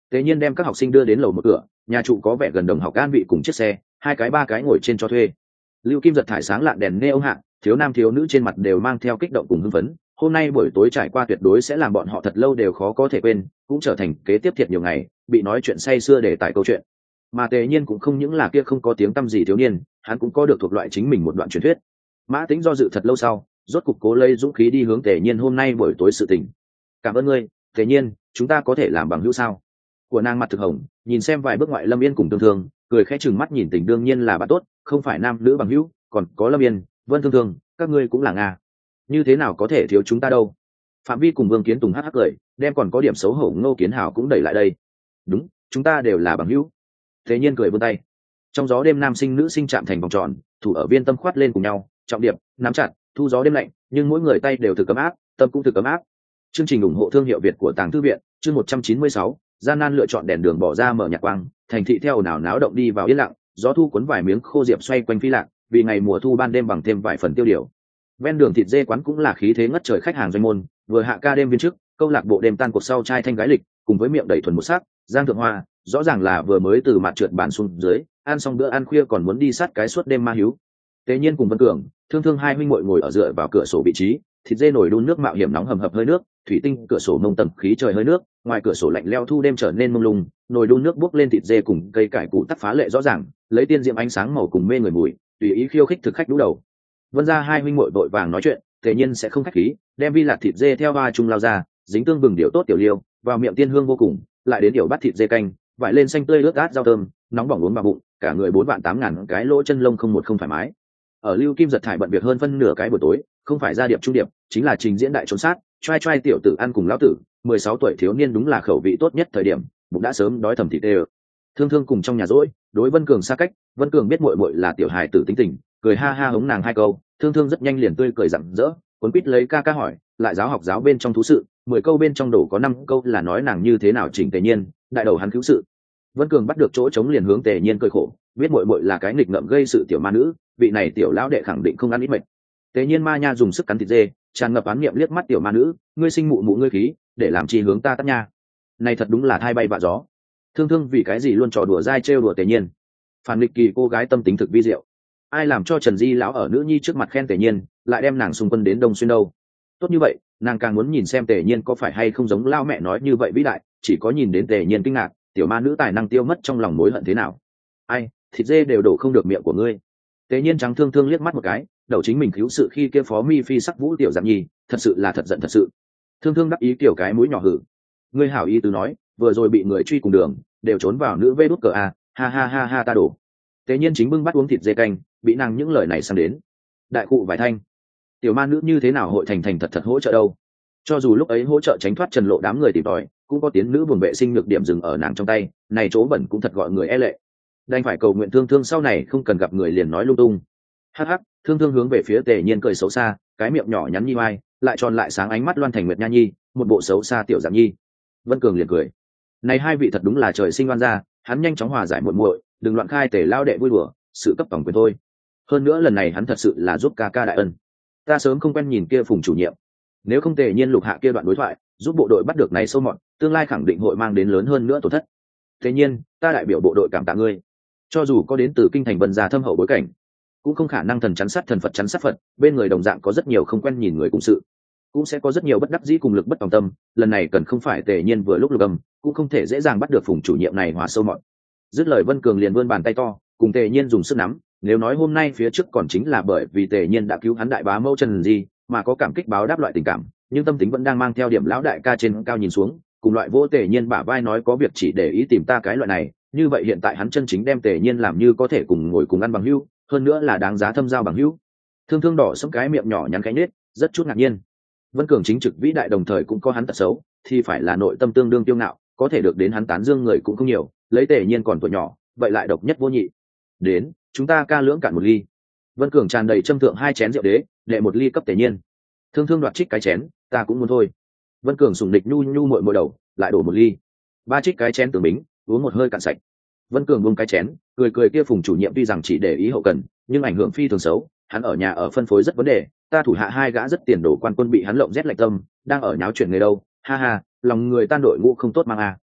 Tế nhiên đem các học sinh đưa đến lầu một cửa, nhà trụ có vẻ gần đồng học an vị cùng chiếc xe, hai cái ba cái ngồi trên cho thuê. Lưu Kim giật thải sáng lạn đèn nghe ông hạ, thiếu nam thiếu nữ trên mặt đều mang theo kích động cùng hưng phấn. Hôm nay buổi tối trải qua tuyệt đối sẽ làm bọn họ thật lâu đều khó có thể quên, cũng trở thành kế tiếp thiệt nhiều ngày bị nói chuyện say sưa để tại câu chuyện. Mà Tề Nhiên cũng không những là kia không có tiếng tăm gì thiếu niên, hắn cũng có được thuộc loại chính mình một đoạn truyền thuyết. Mã Tĩnh do dự thật lâu sau, rốt cục cố lấy dũng khí đi hướng Tề Nhiên hôm nay buổi tối sự tình. Cảm ơn ngươi, Tề Nhiên, chúng ta có thể làm bằng hữu sao? Của nàng mặt thực hồng, nhìn xem vài bước ngoại Lâm Yên cùng Thương Thương, cười khẽ chừng mắt nhìn Tình đương nhiên là bạn tốt, không phải nam nữ bằng hữu, còn có Lâm Yên, Vân Thương Thương, các ngươi cũng là nga. Như thế nào có thể thiếu chúng ta đâu? Phạm Vi cùng Vương Kiến Tùng hắc hắc cười, đem còn có điểm xấu hổ Ngô Kiến Hào cũng đẩy lại đây. Đúng, chúng ta đều là bằng hữu. Tề Nhiên cười vươn tay. Trong gió đêm nam sinh nữ sinh chạm thành vòng tròn, thủ ở viên tâm khoát lên cùng nhau, trọng điệp, nắm chặt, thu gió đêm lạnh, nhưng mỗi người tay đều thực ấm áp, tâm cũng thực ấm áp. Chương trình ủng hộ thương hiệu Việt của Tàng Thư viện, chương một trăm chín mươi sáu, gian nan lựa chọn đèn đường bỏ ra mở nhạc quang, thành thị theo ồn ào náo động đi vào yên lặng, gió thu cuốn vài miếng khô diệp xoay quanh phi lạc, vì ngày mùa thu ban đêm bằng thêm vài phần tiêu điều. Ven đường thịt dê quán cũng là khí thế ngất trời khách hàng doanh môn, vừa hạ ca đêm viên trước, câu lạc bộ đêm tan cuộc sau trai thanh gái lịch, cùng với miệng đầy thuần một sắc, Giang Thượng Hoa, rõ ràng là vừa mới từ mặt trượt bàn xuống dưới, ăn xong bữa ăn khuya còn muốn đi sát cái suốt đêm ma hiếu. Tế Nhiên cùng Vân Cường, Thương Thương hai huynh muội ngồi ở dựa vào cửa sổ vị trí, thịt dê nổi đun nước mạo hiểm nóng hầm hập hơi nước, thủy tinh cửa sổ nông tầm khí trời hơi nước, ngoài cửa sổ lạnh leo thu đêm trở nên mông lung, nồi đun nước bốc lên thịt dê cùng cây cải củ tắc phá lệ rõ ràng, lấy tiên diệm ánh sáng màu cùng mê người mùi, tùy ý khiêu khích thực khách đũ đầu. Vân ra hai huynh muội vội vàng nói chuyện, Tế Nhiên sẽ không khách khí, đem vi lạc thịt dê theo ba chung lao ra, dính tương bừng điệu tốt tiểu liêu, vào miệng tiên hương vô cùng, lại đến điệu bắt thịt dê canh, vải lên xanh tươi ướt át rau thơm, nóng bỏng uống vào bụng, cả người bốn vạn tám ngàn cái lỗ chân lông không một không thoải mái. Ở Lưu Kim giật thải bận việc hơn phân nửa cái buổi tối, không phải ra điệp trung điệp, chính là trình diễn đại trốn sát, trai trai tiểu tử ăn cùng lão tử, mười sáu tuổi thiếu niên đúng là khẩu vị tốt nhất thời điểm, bụng đã sớm đói thầm thịt tê. Thương Thương cùng trong nhà rỗi, đối Vân Cường xa cách, Vân Cường biết muội muội là tiểu hài tử tính tình, cười ha ha hống nàng hai câu, Thương Thương rất nhanh liền tươi cười rạng rỡ, cuốn quýt lấy ca ca hỏi, lại giáo học giáo bên trong thú sự, mười câu bên trong đổ có năm câu là nói nàng như thế nào chỉnh Tề Nhiên, đại đầu hắn cứu sự. Vân Cường bắt được chỗ trống liền hướng Tề Nhiên cười khổ, biết muội muội là cái nghịch ngợm gây sự tiểu ma nữ, vị này tiểu lão đệ khẳng định không ăn ít mệt. Tề Nhiên ma nha dùng sức cắn thịt dê, tràn ngập án niệm liếc mắt tiểu ma nữ, ngươi sinh mụ mụ ngươi khí, để làm chi hướng ta tắt nha. Này thật đúng là thai bay vạ gió. Thương Thương vì cái gì luôn trò đùa dai trêu đùa Tề Nhiên. Phản nghịch kỳ cô gái tâm tính thực vi diệu. Ai làm cho Trần Di lão ở nữ nhi trước mặt khen Tề Nhiên, lại đem nàng xung quân đến Đông Xuyên đâu. Tốt như vậy, nàng càng muốn nhìn xem Tề Nhiên có phải hay không giống lao mẹ nói như vậy vĩ đại, chỉ có nhìn đến Tề Nhiên kinh ngạc, tiểu ma nữ tài năng tiêu mất trong lòng mối hận thế nào. Ai, thịt dê đều đổ không được miệng của ngươi. Tề Nhiên trắng Thương Thương liếc mắt một cái, đầu chính mình cứu sự khi kia phó mi phi sắc vũ tiểu dạng nhi, thật sự là thật giận thật sự. Thương Thương đắc ý kiểu cái mũi nhỏ hử. Ngươi hảo ý tứ nói, vừa rồi bị người truy cùng đường, đều trốn vào nữ vê đút cờ a, ha ha ha ha ta đổ. Tề Nhiên chính bưng bắt uống thịt dê canh, bị nàng những lời này sang đến. Đại cụ vài thanh. Tiểu ma nữ như thế nào hội thành thành thật thật hỗ trợ đâu? Cho dù lúc ấy hỗ trợ tránh thoát Trần Lộ đám người tìm tòi, cũng có tiến nữ buồng vệ sinh nhược điểm dừng ở nàng trong tay, này chỗ bẩn cũng thật gọi người e lệ. Đành phải cầu nguyện Thương Thương sau này không cần gặp người liền nói lung tung. Hắc hắc, Thương Thương hướng về phía Tề Nhiên cười xấu xa, cái miệng nhỏ nhắn nhi oai, lại tròn lại sáng ánh mắt loan thành nguyệt nha nhi, một bộ xấu xa tiểu dạng nhi. Vân Cường liền cười. Này hai vị thật đúng là trời sinh oan gia, hắn nhanh chóng hòa giải muội muội, đừng loạn khai Tề lao đệ vui đùa, sự cấp tổng quyền thôi. Hơn nữa lần này hắn thật sự là giúp ca ca đại ân. Ta sớm không quen nhìn kia Phùng chủ nhiệm, nếu không Tề Nhiên lục hạ kia đoạn đối thoại, giúp bộ đội bắt được này sâu mọt, tương lai khẳng định hội mang đến lớn hơn nữa tổn thất. Thế nhiên, ta đại biểu bộ đội cảm tạ ngươi. Cho dù có đến từ kinh thành Vân gia thâm hậu bối cảnh, cũng không khả năng thần chắn sát thần Phật chắn sát Phật, bên người đồng dạng có rất nhiều không quen nhìn người cùng sự, cũng sẽ có rất nhiều bất đắc dĩ cùng lực bất tòng tâm, lần này cần không phải Tề Nhiên vừa lúc lục âm, cũng không thể dễ dàng bắt được Phùng chủ nhiệm này hòa sâu mọt. Dứt lời Vân Cường liền vươn bàn tay to, cùng Tề Nhiên dùng sức nắm, nếu nói hôm nay phía trước còn chính là bởi vì Tề Nhiên đã cứu hắn đại bá mẫu Trần Di, mà có cảm kích báo đáp loại tình cảm, nhưng tâm tính vẫn đang mang theo điểm lão đại ca trên cao nhìn xuống, cùng loại vỗ Tề Nhiên bả vai nói có việc chỉ để ý tìm ta cái loại này, như vậy hiện tại hắn chân chính đem Tề Nhiên làm như có thể cùng ngồi cùng ăn bằng hữu, hơn nữa là đáng giá thâm giao bằng hữu. Thương Thương đỏ sẫm cái miệng nhỏ nhắn cánh nết, rất chút ngạc nhiên. Vân Cường chính trực vĩ đại đồng thời cũng có hắn tật xấu, thì phải là nội tâm tương đương tiêu ngạo, có thể được đến hắn tán dương người cũng không nhiều, lấy Tề Nhiên còn tuổi nhỏ, vậy lại độc nhất vô nhị. Đến, chúng ta ca lưỡng cạn một ly. Vân Cường tràn đầy châm thượng hai chén rượu đế, đệ một ly cấp Tề Nhiên. Thương Thương đoạt trích cái chén, ta cũng muốn thôi. Vân Cường sủng địch nhu nhu muội muội đầu, lại đổ một ly. Ba trích cái chén tường bính, uống một hơi cạn sạch. Vân Cường buông cái chén, cười cười kia Phùng chủ nhiệm tuy rằng chỉ để ý hậu cần, nhưng ảnh hưởng phi thường xấu, hắn ở nhà ở phân phối rất vấn đề, ta thủ hạ hai gã rất tiền đồ quan quân bị hắn lộng rét lạnh tâm, đang ở nháo chuyện người đâu, ha ha, lòng người tan đội ngũ không tốt mang à.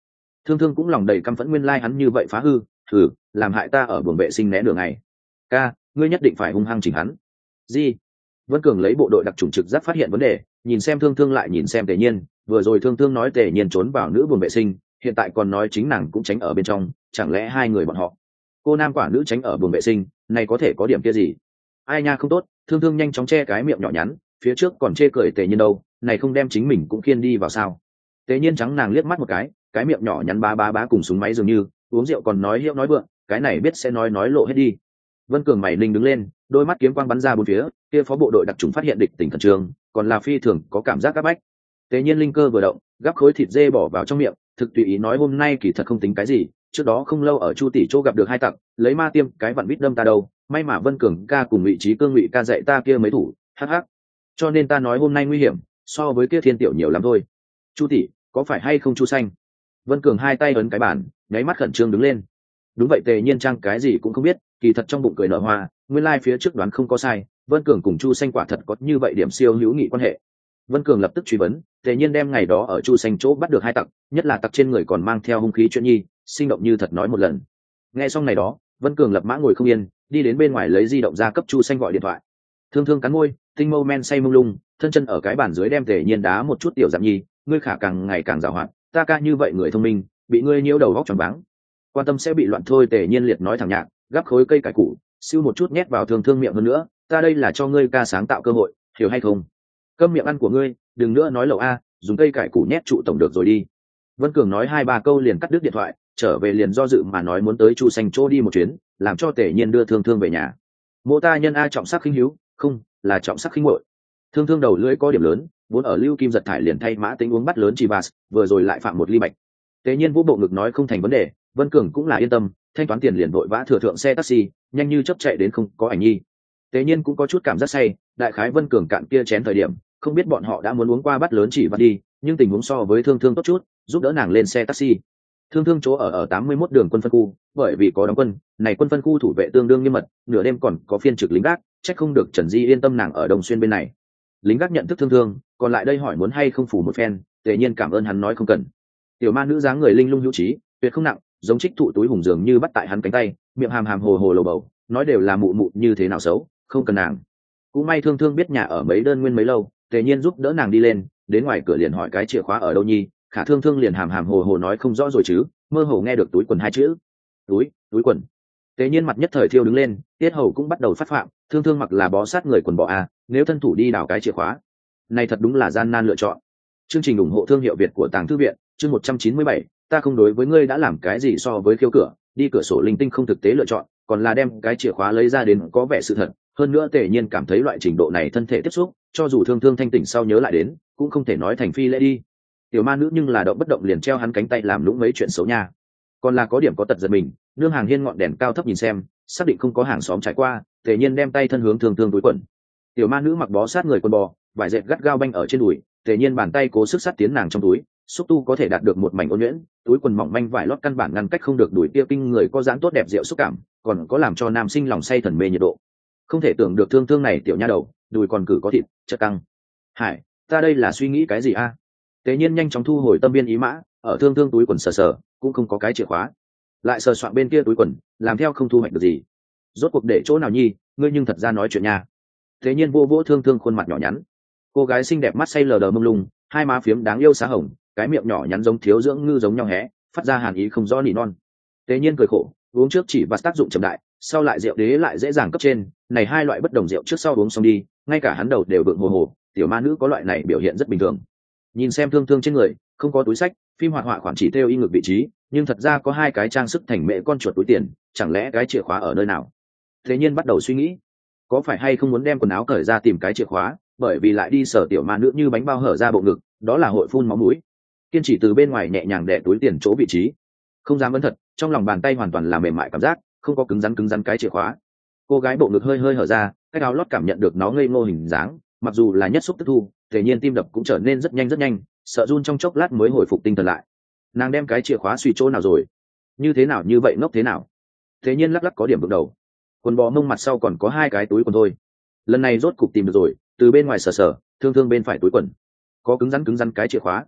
Thương Thương cũng lòng đầy căm phẫn, nguyên lai hắn như vậy phá hư, thử làm hại ta ở buồng vệ sinh né đường này. Ca, ngươi nhất định phải hung hăng chỉnh hắn. Gì? Vân Cường lấy bộ đội đặc trùng trực giác phát hiện vấn đề, nhìn xem Thương Thương lại nhìn xem Tề Nhiên, vừa rồi Thương Thương nói Tề Nhiên trốn vào nữ buồng vệ sinh, hiện tại còn nói chính nàng cũng tránh ở bên trong, chẳng lẽ hai người bọn họ? Cô nam quả nữ tránh ở buồng vệ sinh, này có thể có điểm kia gì? Ai nha không tốt, Thương Thương nhanh chóng che cái miệng nhỏ nhắn, phía trước còn chê cười Tề Nhiên đâu, này không đem chính mình cũng khiên đi vào sao? Tề Nhiên trắng nàng liếc mắt một cái, cái miệng nhỏ nhắn bá bá bá cùng súng máy dường như, uống rượu còn nói hiệu nói vượng, cái này biết sẽ nói nói lộ hết đi. Vân Cường mày linh đứng lên, đôi mắt kiếm quang bắn ra bốn phía, kia phó bộ đội đặc trùng phát hiện địch tình khẩn trương, còn là phi thường có cảm giác áp bách. Tề Nhiên linh cơ vừa động, gắp khối thịt dê bỏ vào trong miệng, thực tùy ý nói hôm nay kỳ thật không tính cái gì, trước đó không lâu ở Chu tỷ chỗ gặp được hai tặc, lấy ma tiêm cái vặn bít đâm ta đâu, may mà Vân Cường ca cùng vị trí cương ngụy ca dạy ta kia mấy thủ, hắc hắc. Cho nên ta nói hôm nay nguy hiểm, so với kia thiên tiểu nhiều lắm thôi. Chu tỷ, có phải hay không Chu xanh? Vân Cường hai tay ấn cái bàn, nháy mắt khẩn trương đứng lên. Đúng vậy, Tề Nhiên trang cái gì cũng không biết, kỳ thật trong bụng cười nở hoa, nguyên lai phía trước đoán không có sai, Vân Cường cùng Chu xanh quả thật có như vậy điểm siêu hữu nghị quan hệ. Vân Cường lập tức truy vấn, Tề Nhiên đem ngày đó ở Chu xanh chỗ bắt được hai tặc, nhất là tặc trên người còn mang theo hung khí chuyện nhi, sinh động như thật nói một lần. Nghe xong này đó, Vân Cường lập mã ngồi không yên, đi đến bên ngoài lấy di động ra cấp Chu xanh gọi điện thoại. Thương Thương cắn môi, tinh mâu men say mông lung, thân chân ở cái bàn dưới đem Tề Nhiên đá một chút tiểu giảm nhi, ngươi khả càng ngày càng giàu hoạt, ta ca như vậy người thông minh, bị ngươi nhiễu đầu góc tròn váng, quan tâm sẽ bị loạn thôi. Tề Nhiên liệt nói thẳng nhạc, gắp khối cây cải củ, siêu một chút nhét vào Thương Thương miệng hơn nữa, ta đây là cho ngươi ca sáng tạo cơ hội, hiểu hay không? Câm miệng ăn của ngươi, đừng nữa nói lẩu a, dùng cây cải củ nhét trụ tổng được rồi đi. Vân Cường nói hai ba câu liền cắt đứt điện thoại, trở về liền do dự mà nói muốn tới Chu xanh chỗ đi một chuyến, làm cho Tề Nhiên đưa Thương Thương về nhà. Mộ ta nhân a trọng sắc khinh hiếu, không, là trọng sắc khinh muội. Thương Thương đầu lưỡi có điểm lớn, vốn ở Lưu Kim giật thải liền thay mã tính uống bắt lớn Chivas, vừa rồi lại phạm một ly bạch. Tề Nhiên vũ bộ ngực nói không thành vấn đề, Vân Cường cũng là yên tâm, thanh toán tiền liền vội vã thừa thượng xe taxi, nhanh như chớp chạy đến không có ảnh nhi. Tề Nhiên cũng có chút cảm giác say, đại khái Vân Cường cạn kia chén thời điểm, không biết bọn họ đã muốn uống qua bắt lớn chỉ vặt đi, nhưng tình huống so với Thương Thương tốt chút, giúp đỡ nàng lên xe taxi. Thương Thương chỗ ở ở tám mươi mốt đường quân phân khu, bởi vì có đóng quân, này quân phân khu thủ vệ tương đương nghiêm mật, nửa đêm còn có phiên trực lính gác, chắc không được Trần Di yên tâm nàng ở Đồng Xuyên bên này. Lính gác nhận thức Thương Thương, còn lại đây hỏi muốn hay không phủ một phen, Tề Nhiên cảm ơn hắn nói không cần. Tiểu ma nữ dáng người linh lung hữu trí, tuyệt không nặng, giống trích thụ túi hùng dường như bắt tại hắn cánh tay, miệng hàm hàm hồ hồ lầu bầu, nói đều là mụ mụ như thế nào xấu, không cần nàng. Cũng may Thương Thương biết nhà ở mấy đơn nguyên mấy lâu, Tề Nhiên giúp đỡ nàng đi lên, đến ngoài cửa liền hỏi cái chìa khóa ở đâu nhi, khả Thương Thương liền hàm hàm hồ hồ nói không rõ rồi chứ, mơ hồ nghe được túi quần hai chữ. Túi, túi quần. Tề Nhiên mặt nhất thời thiêu đứng lên, tiết hầu cũng bắt đầu phát phạm, Thương Thương mặc là bó sát người quần bò à, nếu thân thủ đi đào cái chìa khóa. Này thật đúng là gian nan lựa chọn. Chương trình ủng hộ thương hiệu Việt của Tàng Thư viện, chương một trăm chín mươi bảy, ta không đối với ngươi đã làm cái gì so với khiêu cửa, đi cửa sổ linh tinh không thực tế lựa chọn, còn là đem cái chìa khóa lấy ra đến có vẻ sự thật. Hơn nữa Tề Nhiên cảm thấy loại trình độ này thân thể tiếp xúc, cho dù Thương Thương thanh tỉnh sau nhớ lại đến, cũng không thể nói thành phi lễ đi. Tiểu ma nữ nhưng là động bất động liền treo hắn cánh tay làm lũng mấy chuyện xấu nha. Còn là có điểm có tật giật mình, nương hàng hiên ngọn đèn cao thấp nhìn xem, xác định không có hàng xóm trải qua, Tề Nhiên đem tay thân hướng Thương Thương túi quần. Tiểu ma nữ mặc bó sát người quần bò, vải dệt gắt gao banh ở trên đùi, Tề Nhiên bàn tay cố sức sát tiến nàng trong túi, xúc tu có thể đạt được một mảnh ôn nhuyễn, túi quần mỏng manh vải lót căn bản ngăn cách không được đùi kia kinh người có dáng tốt đẹp diệu xúc cảm, còn có làm cho nam sinh lòng say thần mê nhiệt độ. Không thể tưởng được Thương Thương này tiểu nha đầu, đùi còn cử có thịt, chất căng. Hải, ta đây là suy nghĩ cái gì a? Tề Nhiên nhanh chóng thu hồi tâm biên ý mã, ở Thương Thương túi quần sờ sờ, cũng không có cái chìa khóa. Lại sờ soạn bên kia túi quần, làm theo không thu hoạch được gì. Rốt cuộc để chỗ nào nhi, ngươi nhưng thật ra nói chuyện nha. Tề Nhiên vô vỗ Thương Thương khuôn mặt nhỏ nhắn. Cô gái xinh đẹp mắt say lờ đờ mông lung, hai má phiếm đáng yêu xá hồng, cái miệng nhỏ nhắn giống thiếu dưỡng ngư giống nhau hé, phát ra hàn ý không rõ nỉ non. Tề Nhiên cười khổ, uống trước chỉ và tác dụng chậm đại, sau lại rượu đế lại dễ dàng cấp trên, này hai loại bất đồng rượu trước sau uống xong đi, ngay cả hắn đầu đều vượng hồ hồ, tiểu ma nữ có loại này biểu hiện rất bình thường. Nhìn xem Thương Thương trên người, không có túi sách, phim hoạt họa khoản chỉ theo y ngược vị trí, nhưng thật ra có hai cái trang sức thành mẹ con chuột túi tiền, chẳng lẽ cái chìa khóa ở nơi nào? Tề Nhiên bắt đầu suy nghĩ, có phải hay không muốn đem quần áo cởi ra tìm cái chìa khóa, bởi vì lại đi sở tiểu ma nữ như bánh bao hở ra bộ ngực, đó là hội phun máu mũi. Kiên trì từ bên ngoài nhẹ nhàng đè túi tiền chỗ vị trí, không dám ấn thật, trong lòng bàn tay hoàn toàn là mềm mại cảm giác, không có cứng rắn cứng rắn cái chìa khóa. Cô gái bộ ngực hơi hơi hở ra, cái áo lót cảm nhận được nó ngây ngô hình dáng, mặc dù là nhất xúc tức thu, Tề Nhiên tim đập cũng trở nên rất nhanh rất nhanh, sợ run trong chốc lát mới hồi phục tinh thần lại. Nàng đem cái chìa khóa suy chỗ nào rồi? Như thế nào như vậy ngốc thế nào? Tề Nhiên lắc lắc có điểm bước đầu. Quần bò mông mặt sau còn có hai cái túi quần thôi. Lần này rốt cục tìm được rồi, từ bên ngoài sờ sờ, Thương Thương bên phải túi quần, có cứng rắn cứng rắn cái chìa khóa.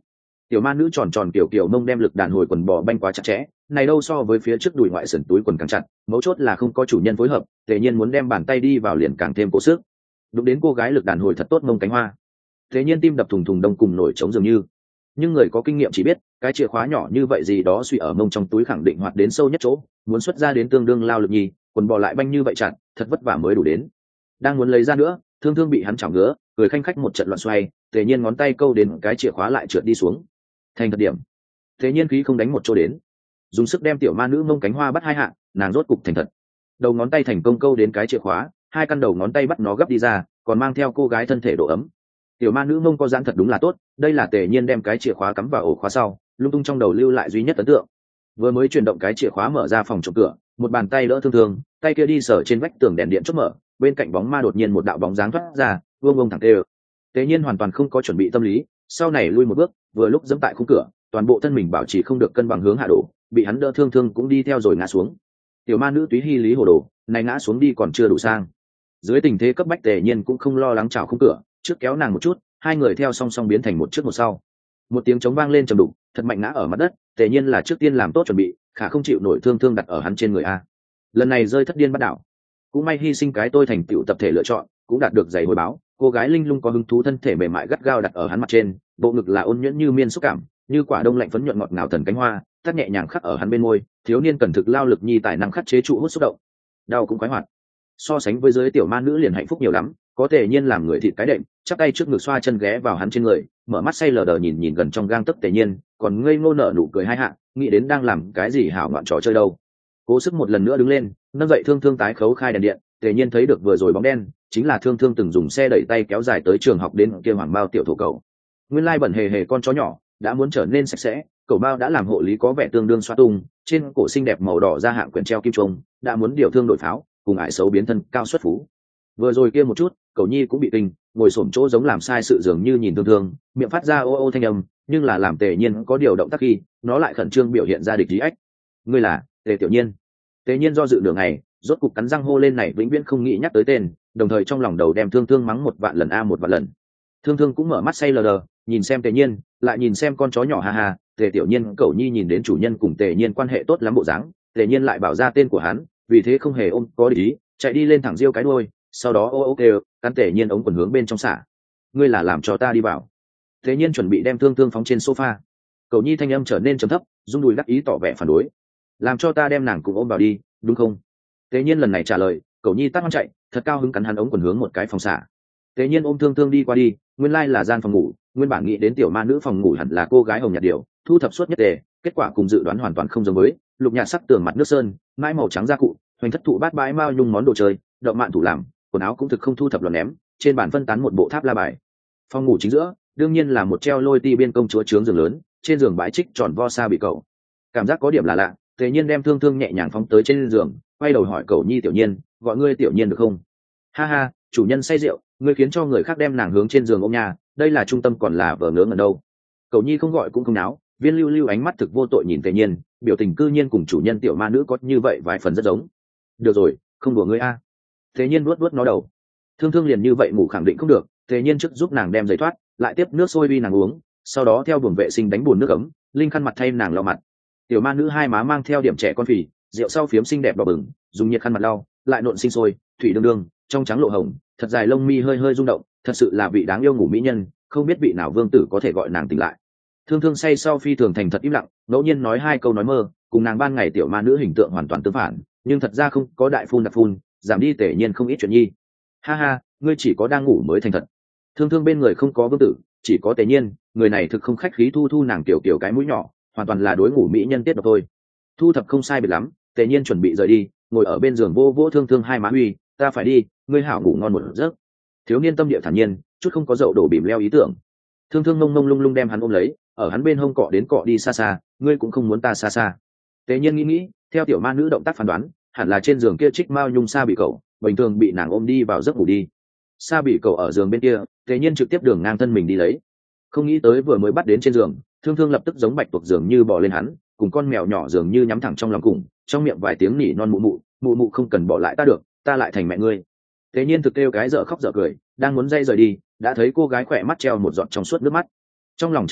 Tiểu ma nữ tròn tròn kiểu kiểu mông đem lực đàn hồi quần bò banh quá chặt chẽ, này đâu so với phía trước đùi ngoại sườn túi quần càng chặt, mấu chốt là không có chủ nhân phối hợp, Tề Nhiên muốn đem bàn tay đi vào liền càng thêm cố sức. Đụng đến cô gái lực đàn hồi thật tốt mông cánh hoa. Tề Nhiên tim đập thùng thùng đông cùng nổi trống dường như. Nhưng người có kinh nghiệm chỉ biết, cái chìa khóa nhỏ như vậy gì đó suy ở mông trong túi khẳng định hoạt đến sâu nhất chỗ, muốn xuất ra đến tương đương lao lực nhì, quần bò lại banh như vậy chặt, thật vất vả mới đủ đến. Đang muốn lấy ra nữa, Thương Thương bị hắn chảo ngứa, cười khanh khách một trận loạn xoay, Tề Nhiên ngón tay câu đến cái chìa khóa lại trượt đi xuống. Thành thật điểm. Tề Nhiên khí không đánh một chỗ đến, dùng sức đem tiểu ma nữ mông cánh hoa bắt hai hạ, nàng rốt cục thành thật. Đầu ngón tay thành công câu đến cái chìa khóa, hai căn đầu ngón tay bắt nó gấp đi ra, còn mang theo cô gái thân thể độ ấm. Tiểu ma nữ mông có giãn thật đúng là tốt, đây là Tề Nhiên đem cái chìa khóa cắm vào ổ khóa sau, lung tung trong đầu lưu lại duy nhất ấn tượng. Vừa mới chuyển động cái chìa khóa mở ra phòng trộm cửa, một bàn tay đỡ Thương Thương, tay kia đi sờ trên vách tường đèn điện chốt mở, bên cạnh bóng ma đột nhiên một đạo bóng dáng thoát ra, vương vương thẳng tê. Tề Nhiên hoàn toàn không có chuẩn bị tâm lý, sau này lui một bước, vừa lúc giẫm tại khung cửa, toàn bộ thân mình bảo trì không được cân bằng hướng hạ đổ, bị hắn đỡ Thương Thương cũng đi theo rồi ngã xuống. Tiểu ma nữ túy hy lý hồ đồ, này ngã xuống đi còn chưa đủ sang. Dưới tình thế cấp bách Tề Nhiên cũng không lo lắng chảo khung cửa, trước kéo nàng một chút, hai người theo song song biến thành một trước một sau. Một tiếng trống vang lên trầm đục, thật mạnh ngã ở mặt đất, Tề Nhiên là trước tiên làm tốt chuẩn bị, khả không chịu nổi Thương Thương đặt ở hắn trên người a. Lần này rơi thất điên bắt đảo. Cũng may hy sinh cái tôi thành tựu tập thể lựa chọn, cũng đạt được giày hồi báo, cô gái linh lung có hứng thú thân thể mềm mại gắt gao đặt ở hắn mặt trên, bộ ngực là ôn nhuyễn như miên xúc cảm, như quả đông lạnh phấn nhuận ngọt ngào thần cánh hoa, tắt nhẹ nhàng khắc ở hắn bên môi, thiếu niên cần thực lao lực nhi tài năng khắc chế trụ hút xúc động. Đau cũng khoái hoạt. So sánh với dưới tiểu ma nữ liền hạnh phúc nhiều lắm, có Tề Nhiên làm người thịt cái đệm, chắp tay trước ngực xoa chân ghé vào hắn trên người, mở mắt say lờ đờ nhìn nhìn gần trong gang tấc Tề Nhiên, còn ngây ngô nở nụ cười hai hạ, nghĩ đến đang làm cái gì hảo ngoạn trò chơi đâu. Cố sức một lần nữa đứng lên, nâng dậy Thương Thương tái khấu khai đèn điện, Tề Nhiên thấy được vừa rồi bóng đen, chính là Thương Thương từng dùng xe đẩy tay kéo dài tới trường học đến kia hoàng bao tiểu thổ cầu. Nguyên lai bẩn hề hề con chó nhỏ, đã muốn trở nên sạch sẽ, cậu bao đã làm hộ lý có vẻ tương đương xoa tung, trên cổ xinh đẹp màu đỏ ra hạng quyển treo kim trông, đã muốn điều thương đổi pháo, cùng ải xấu biến thân cao xuất phú. Vừa rồi kia một chút, cậu nhi cũng bị kinh, ngồi xổm chỗ giống làm sai sự dường như nhìn Thương Thương, miệng phát ra ô ô thanh âm, nhưng là làm Tề Nhiên có điều động tác khi, nó lại khẩn trương biểu hiện ra địch ý ách. Ngươi là Tề Tiểu Nhiên. Tề Nhiên do dự nửa ngày, rốt cục cắn răng hô lên này vĩnh viễn không nghĩ nhắc tới tên, đồng thời trong lòng đầu đem Thương Thương mắng một vạn lần a một vạn lần. Thương Thương cũng mở mắt say lờ đờ, nhìn xem Tề Nhiên, lại nhìn xem con chó nhỏ ha ha. Tề Tiểu Nhiên cậu nhi nhìn đến chủ nhân cùng Tề Nhiên quan hệ tốt lắm bộ dáng, Tề Nhiên lại bảo ra tên của hắn, vì thế không hề ôm có ý, chạy đi lên thẳng riêu cái đuôi, sau đó ô ô kêu, cắn Tề Nhiên ống quần hướng bên trong xả. Ngươi là làm cho ta đi vào. Tề Nhiên chuẩn bị đem Thương Thương phóng trên sofa, cậu nhi thanh âm trở nên trầm thấp, rung đùi đắc ý tỏ vẻ phản đối. Làm cho ta đem nàng cùng ôm vào đi, đúng không? Tề Nhiên lần này trả lời, cậu nhi tắt hoang chạy, thật cao hứng cắn hắn ống quần hướng một cái phòng xả. Tề Nhiên ôm Thương Thương đi qua đi, nguyên lai là gian phòng ngủ, nguyên bản nghĩ đến tiểu ma nữ phòng ngủ hẳn là cô gái hồng nhạt điều, thu thập suốt nhất đề, kết quả cùng dự đoán hoàn toàn không giống với, lục nhạt sắc tường mặt nước sơn, mái màu trắng da cụ, hoành thất thụ bát bãi mao nhung món đồ chơi, động mạn thủ làm, quần áo cũng thực không thu thập lọt ném, trên bàn phân tán một bộ tháp la bài. Phòng ngủ chính giữa, đương nhiên là một treo lôi ti biên công chúa trướng giường lớn, trên giường bãi trích tròn vo sa bị cậu. Cảm giác có điểm là lạ, Tề Nhiên đem Thương Thương nhẹ nhàng phóng tới trên giường, quay đầu hỏi cậu nhi Tiểu Nhiên, gọi ngươi Tiểu Nhiên được không? Ha ha, chủ nhân say rượu, ngươi khiến cho người khác đem nàng hướng trên giường ôm nhà, đây là trung tâm còn là vờ ngớ ngẩn đâu. Cậu nhi không gọi cũng không náo, viên lưu lưu ánh mắt thực vô tội nhìn Tề Nhiên, biểu tình cư nhiên cùng chủ nhân tiểu ma nữ có như vậy vài phần rất giống. Được rồi, không đùa ngươi a. Tề Nhiên vuốt vuốt nó đầu. Thương Thương liền như vậy ngủ khẳng định không được, Tề Nhiên trước giúp nàng đem giấy thoát, lại tiếp nước sôi uy nàng uống, sau đó theo buồng vệ sinh đánh bùn nước ấm, linh khăn mặt thay nàng lau mặt. Tiểu ma nữ hai má mang theo điểm trẻ con phì, rượu sau phiếm xinh đẹp đỏ bừng, dùng nhiệt khăn mặt lau, lại nộn sinh sôi, thủy đương đương, trong trắng lộ hồng, thật dài lông mi hơi hơi rung động, thật sự là vị đáng yêu ngủ mỹ nhân, không biết vị nào vương tử có thể gọi nàng tỉnh lại. Thương Thương say sau phi thường thành thật im lặng, ngẫu nhiên nói hai câu nói mơ, cùng nàng ban ngày tiểu ma nữ hình tượng hoàn toàn tương phản, nhưng thật ra không có đại phun đặc phun, giảm đi Tề Nhiên không ít chuyện nhi. Ha ha, ngươi chỉ có đang ngủ mới thành thật. Thương Thương bên người không có vương tử, chỉ có Tề Nhiên, người này thực không khách khí thu thu nàng tiểu kiểu cái mũi nhỏ, hoàn toàn là đối ngủ mỹ nhân tiết độc thôi. Thu thập không sai biệt lắm, Tề Nhiên chuẩn bị rời đi, ngồi ở bên giường vô vỗ Thương Thương hai má huy, ta phải đi, ngươi hảo ngủ ngon một giấc. Thiếu niên tâm địa thản nhiên, chút không có dậu đổ bìm leo ý tưởng. Thương Thương mông mông lung lung đem hắn ôm lấy, ở hắn bên hông cọ đến cọ đi xa xa, ngươi cũng không muốn ta xa xa. Tề Nhiên nghĩ nghĩ, theo tiểu ma nữ động tác phán đoán, hẳn là trên giường kia trích mao nhung sa bị cậu, bình thường bị nàng ôm đi vào giấc ngủ đi. Sa bị cậu ở giường bên kia, Tề Nhiên trực tiếp đường ngang thân mình đi lấy. Không nghĩ tới vừa mới bắt đến trên giường, Thương Thương lập tức giống bạch tuộc dường như bò lên hắn, cùng con mèo nhỏ dường như nhắm thẳng trong lòng cùng, trong miệng vài tiếng nỉ non mụ mụ, mụ mụ không cần bỏ lại ta được, ta lại thành mẹ ngươi. Tề Nhiên thực kêu cái dở khóc dở cười, đang muốn dây rời đi, đã thấy cô gái khỏe mắt treo một giọt trong suốt nước mắt. Trong lòng chấn động,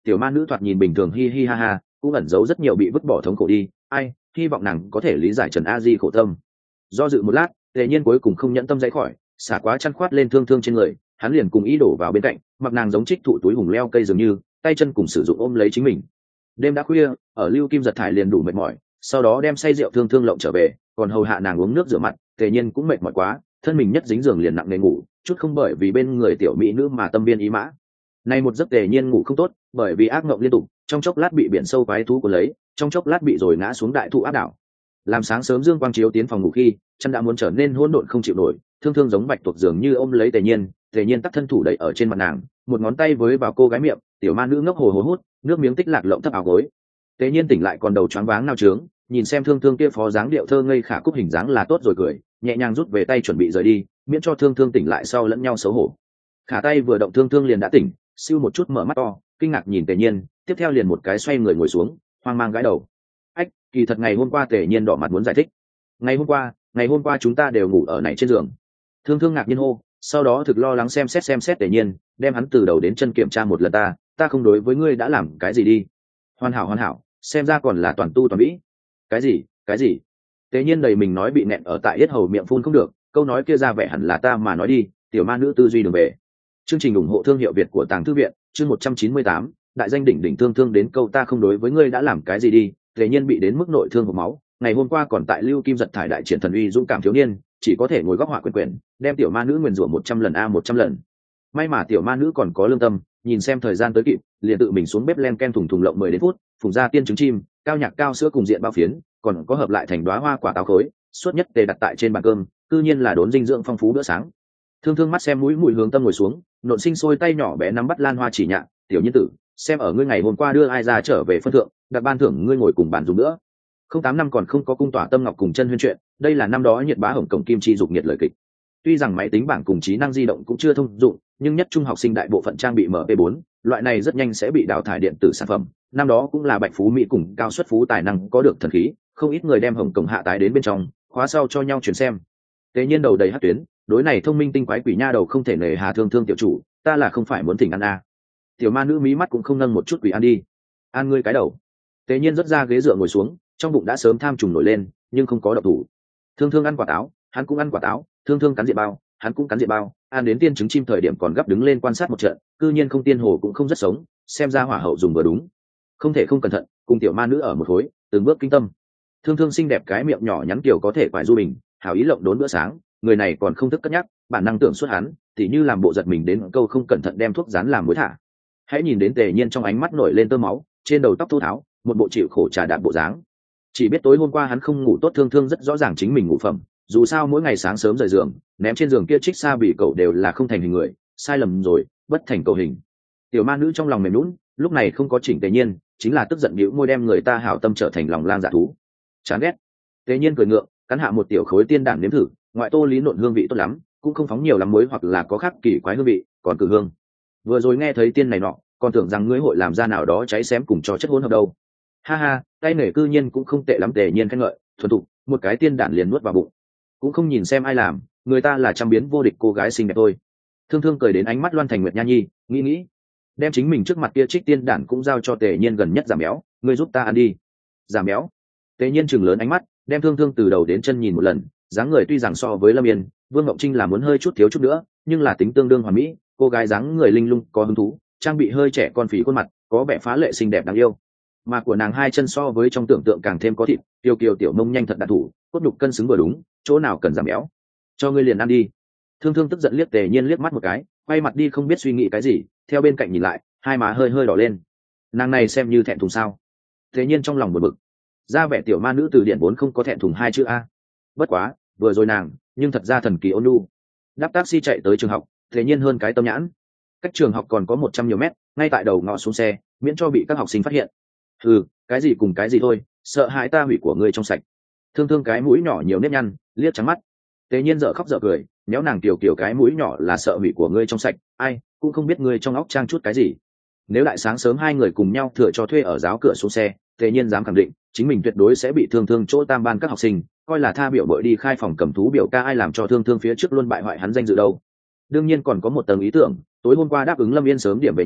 tiểu ma nữ thoạt nhìn bình thường hi hi ha ha, cũng ẩn giấu rất nhiều bị vứt bỏ thống khổ đi. Ai, hy vọng nàng có thể lý giải Trần A Di khổ tâm. Do dự một lát, Tề Nhiên cuối cùng không nhẫn tâm dãy khỏi, xả quá chăn khoát lên thương thương trên người, hắn liền cùng ý đổ vào bên cạnh, mặc nàng giống trích thụ túi hùng leo cây dường như, tay chân cùng sử dụng ôm lấy chính mình. Đêm đã khuya, ở Lưu Kim giật thải liền đủ mệt mỏi, sau đó đem say rượu thương thương lộng trở về, còn hầu hạ nàng uống nước rửa mặt. Tề Nhiên cũng mệt mỏi quá, thân mình nhất dính giường liền nặng nề ngủ, chút không bởi vì bên người tiểu mỹ nữ mà tâm biên ý mã. Nay một giấc Tề Nhiên ngủ không tốt, bởi vì ác mộng liên tục, trong chốc lát bị biển sâu quái thú của lấy, trong chốc lát bị rồi ngã xuống đại thụ áp đảo. Làm sáng sớm dương quang chiếu tiến phòng ngủ khi, chân đã muốn trở nên hỗn độn không chịu nổi, thương thương giống bạch tuộc dường như ôm lấy Tề Nhiên, Tề Nhiên tắt thân thủ đẩy ở trên mặt nàng, một ngón tay với vào cô gái miệng, tiểu ma nữ ngốc hồ hồ hút, nước miếng tích lạc lộng thấp áo gối. Tề Nhiên tỉnh lại còn đầu choáng váng nao trướng, nhìn xem thương thương kia phó dáng điệu thơ ngây khả cúc hình dáng là tốt rồi cười, nhẹ nhàng rút về tay chuẩn bị rời đi, miễn cho thương thương tỉnh lại sau lẫn nhau xấu hổ. Khả tay vừa động thương thương liền đã tỉnh, siêu một chút mở mắt to, kinh ngạc nhìn Tề Nhiên, tiếp theo liền một cái xoay người ngồi xuống, hoang mang gãi đầu. Ách, kỳ thật ngày hôm qua Tề Nhiên đỏ mặt muốn giải thích. Ngày hôm qua, ngày hôm qua chúng ta đều ngủ ở này trên giường. Thương thương ngạc nhiên hô, sau đó thực lo lắng xem xét xem xét Tề Nhiên, đem hắn từ đầu đến chân kiểm tra một lần ta, ta không đối với ngươi đã làm cái gì đi. Hoàn hảo hoàn hảo, xem ra còn là toàn tu toàn mỹ. Cái gì, cái gì? Tề Nhiên đầy mình nói bị nẹn ở tại yết hầu miệng phun không được, câu nói kia ra vẻ hẳn là ta mà nói đi, tiểu ma nữ tư duy đường về. Chương trình ủng hộ thương hiệu Việt của Tàng Thư viện, chương một trăm chín mươi tám, đại danh đỉnh đỉnh thương thương đến câu ta không đối với ngươi đã làm cái gì đi. Tề Nhiên bị đến mức nội thương hộc máu, ngày hôm qua còn tại Lưu Kim giật thải đại triển thần uy dũng cảm thiếu niên, chỉ có thể ngồi góc họa quyền quyền, đem tiểu ma nữ nguyền rủa một trăm lần a một trăm lần. May mà tiểu ma nữ còn có lương tâm, nhìn xem thời gian tới kịp, liền tự mình xuống bếp len ken thùng thùng lộng mười đến phút, phùng ra tiên trứng chim, cao nhạc cao sữa cùng diện bao phiến, còn có hợp lại thành đóa hoa quả táo khối, suốt nhất tề đặt tại trên bàn cơm, tự nhiên là đốn dinh dưỡng phong phú bữa sáng. Thương thương mắt xem mũi mũi hướng tâm ngồi xuống, nộn sinh sôi tay nhỏ bé nắm bắt lan hoa chỉ nhạ, tiểu nhân tử, xem ở ngươi ngày hôm qua đưa ai ra trở về phân thượng, đặt ban thưởng ngươi ngồi cùng bàn dùng nữa. Không tám năm còn không có cung tỏa tâm ngọc cùng chân huyên chuyện, đây là năm đó nhiệt bá hồng cổng kim chi dục nhiệt lời kịch. Tuy rằng máy tính bảng cùng trí năng di động cũng chưa thông dụng, nhưng nhất trung học sinh đại bộ phận trang bị M P bốn, loại này rất nhanh sẽ bị đào thải điện tử sản phẩm. Năm đó cũng là bạch phú mỹ cùng cao xuất phú tài năng có được thần khí, không ít người đem hồng cổng hạ tái đến bên trong, khóa sau cho nhau chuyển xem. Tế nhiên đầu đầy hất tuyến, đối này thông minh tinh quái quỷ nha đầu không thể nề hà thương thương tiểu chủ, ta là không phải muốn thỉnh ăn a. À. Tiểu ma nữ mí mắt cũng không nâng một chút quỷ ăn đi. Ăn ngươi cái đầu. Tế nhiên rất ra ghế dựa ngồi xuống, trong bụng đã sớm tham trùng nổi lên, nhưng không có độc thủ. Thương thương ăn quả táo, hắn cũng ăn quả táo, thương thương cắn diện bao, hắn cũng cắn diện bao, ăn đến tiên trứng chim thời điểm còn gấp đứng lên quan sát một trận, cư nhiên không tiên hồ cũng không rất sống, xem ra hỏa hậu dùng vừa đúng. Không thể không cẩn thận, cùng tiểu ma nữ ở một khối, từng bước kinh tâm. Thương thương xinh đẹp cái miệng nhỏ nhắn kiểu có thể phải du bình, hảo ý lộng đốn bữa sáng, người này còn không thức cất nhắc, bản năng tưởng suốt hắn, tỉ như làm bộ giật mình đến câu không cẩn thận đem thuốc rán làm muối thả. Hãy nhìn đến Tề Nhiên trong ánh mắt nổi lên tơ máu, trên đầu tóc thô tháo, một bộ chịu khổ trà đạp bộ dáng. Chỉ biết tối hôm qua hắn không ngủ tốt, thương thương rất rõ ràng chính mình ngủ phẩm, dù sao mỗi ngày sáng sớm rời giường, ném trên giường kia trích xa bị cậu đều là không thành hình người, sai lầm rồi, bất thành cầu hình. Tiểu ma nữ trong lòng mềm nhũn, lúc này không có chỉnh Tề Nhiên, chính là tức giận bĩu môi đem người ta hảo tâm trở thành lòng lang dạ thú. Chán ghét. Tề Nhiên cười ngượng, cắn hạ một tiểu khối tiên đản nếm thử, ngoại tô lý nộn hương vị tốt lắm, cũng không phóng nhiều lắm muối hoặc là có khác kỳ quái hương vị, còn cử hương. Vừa rồi nghe thấy tiên này nọ, còn tưởng rằng ngươi hội làm ra nào đó cháy xém cùng cho chất hỗn hợp đâu. Ha ha, tay nghề cư nhiên cũng không tệ lắm. Tề Nhiên khen ngợi, thuần thục, một cái tiên đản liền nuốt vào bụng. Cũng không nhìn xem ai làm, người ta là trăm biến vô địch cô gái xinh đẹp thôi. Thương thương cười đến ánh mắt loan thành nguyệt nha nhi, nghĩ nghĩ, đem chính mình trước mặt kia trích tiên đản cũng giao cho Tề Nhiên gần nhất giảm béo, ngươi giúp ta ăn đi. Giảm béo. Tề Nhiên chừng lớn ánh mắt, đem thương thương từ đầu đến chân nhìn một lần, dáng người tuy rằng so với Lâm Yên, Vương Ngọc Trinh là muốn hơi chút thiếu chút nữa, nhưng là tính tương đương hoàn mỹ, cô gái dáng người linh lung có hứng thú, trang bị hơi trẻ con phì khuôn mặt, có vẻ phá lệ xinh đẹp đáng yêu. Mà của nàng hai chân so với trong tưởng tượng càng thêm có thịt, kiều kiều tiểu mông nhanh thật đạn thủ, cốt nhục cân xứng vừa đúng, chỗ nào cần giảm béo, cho ngươi liền ăn đi. Thương thương tức giận liếc Tề Nhiên liếc mắt một cái, quay mặt đi không biết suy nghĩ cái gì, theo bên cạnh nhìn lại, hai má hơi hơi đỏ lên. Nàng này xem như thẹn thùng sao? Tề Nhiên trong lòng buồn bực, ra vẻ tiểu ma nữ từ điển vốn không có thẹn thùng hai chữ a. Bất quá, vừa rồi nàng, nhưng thật ra thần kỳ ôn nhu. Đáp taxi chạy tới trường học, Tề Nhiên hơn cái tâm nhãn. Cách trường học còn có một trăm nhiều mét, ngay tại đầu ngõ xuống xe, miễn cho bị các học sinh phát hiện. Ừ, cái gì cùng cái gì thôi, sợ hãi ta hủy của ngươi trong sạch. Thương thương cái mũi nhỏ nhiều nếp nhăn, liếc trắng mắt. Tề Nhiên dở khóc dở cười, méo nàng tiểu kiểu cái mũi nhỏ là sợ hủy của ngươi trong sạch, ai cũng không biết ngươi trong óc trang chút cái gì. Nếu đại sáng sớm hai người cùng nhau thừa cho thuê ở giáo cửa xuống xe, Tề Nhiên dám khẳng định chính mình tuyệt đối sẽ bị thương thương chỗ tam ban các học sinh coi là tha biểu bội đi khai phòng cầm thú biểu ca, ai làm cho thương thương phía trước luôn bại hoại hắn danh dự đâu. Đương nhiên còn có một tầng ý tưởng, tối hôm qua đáp ứng Lâm Yên sớm điểm về nhà,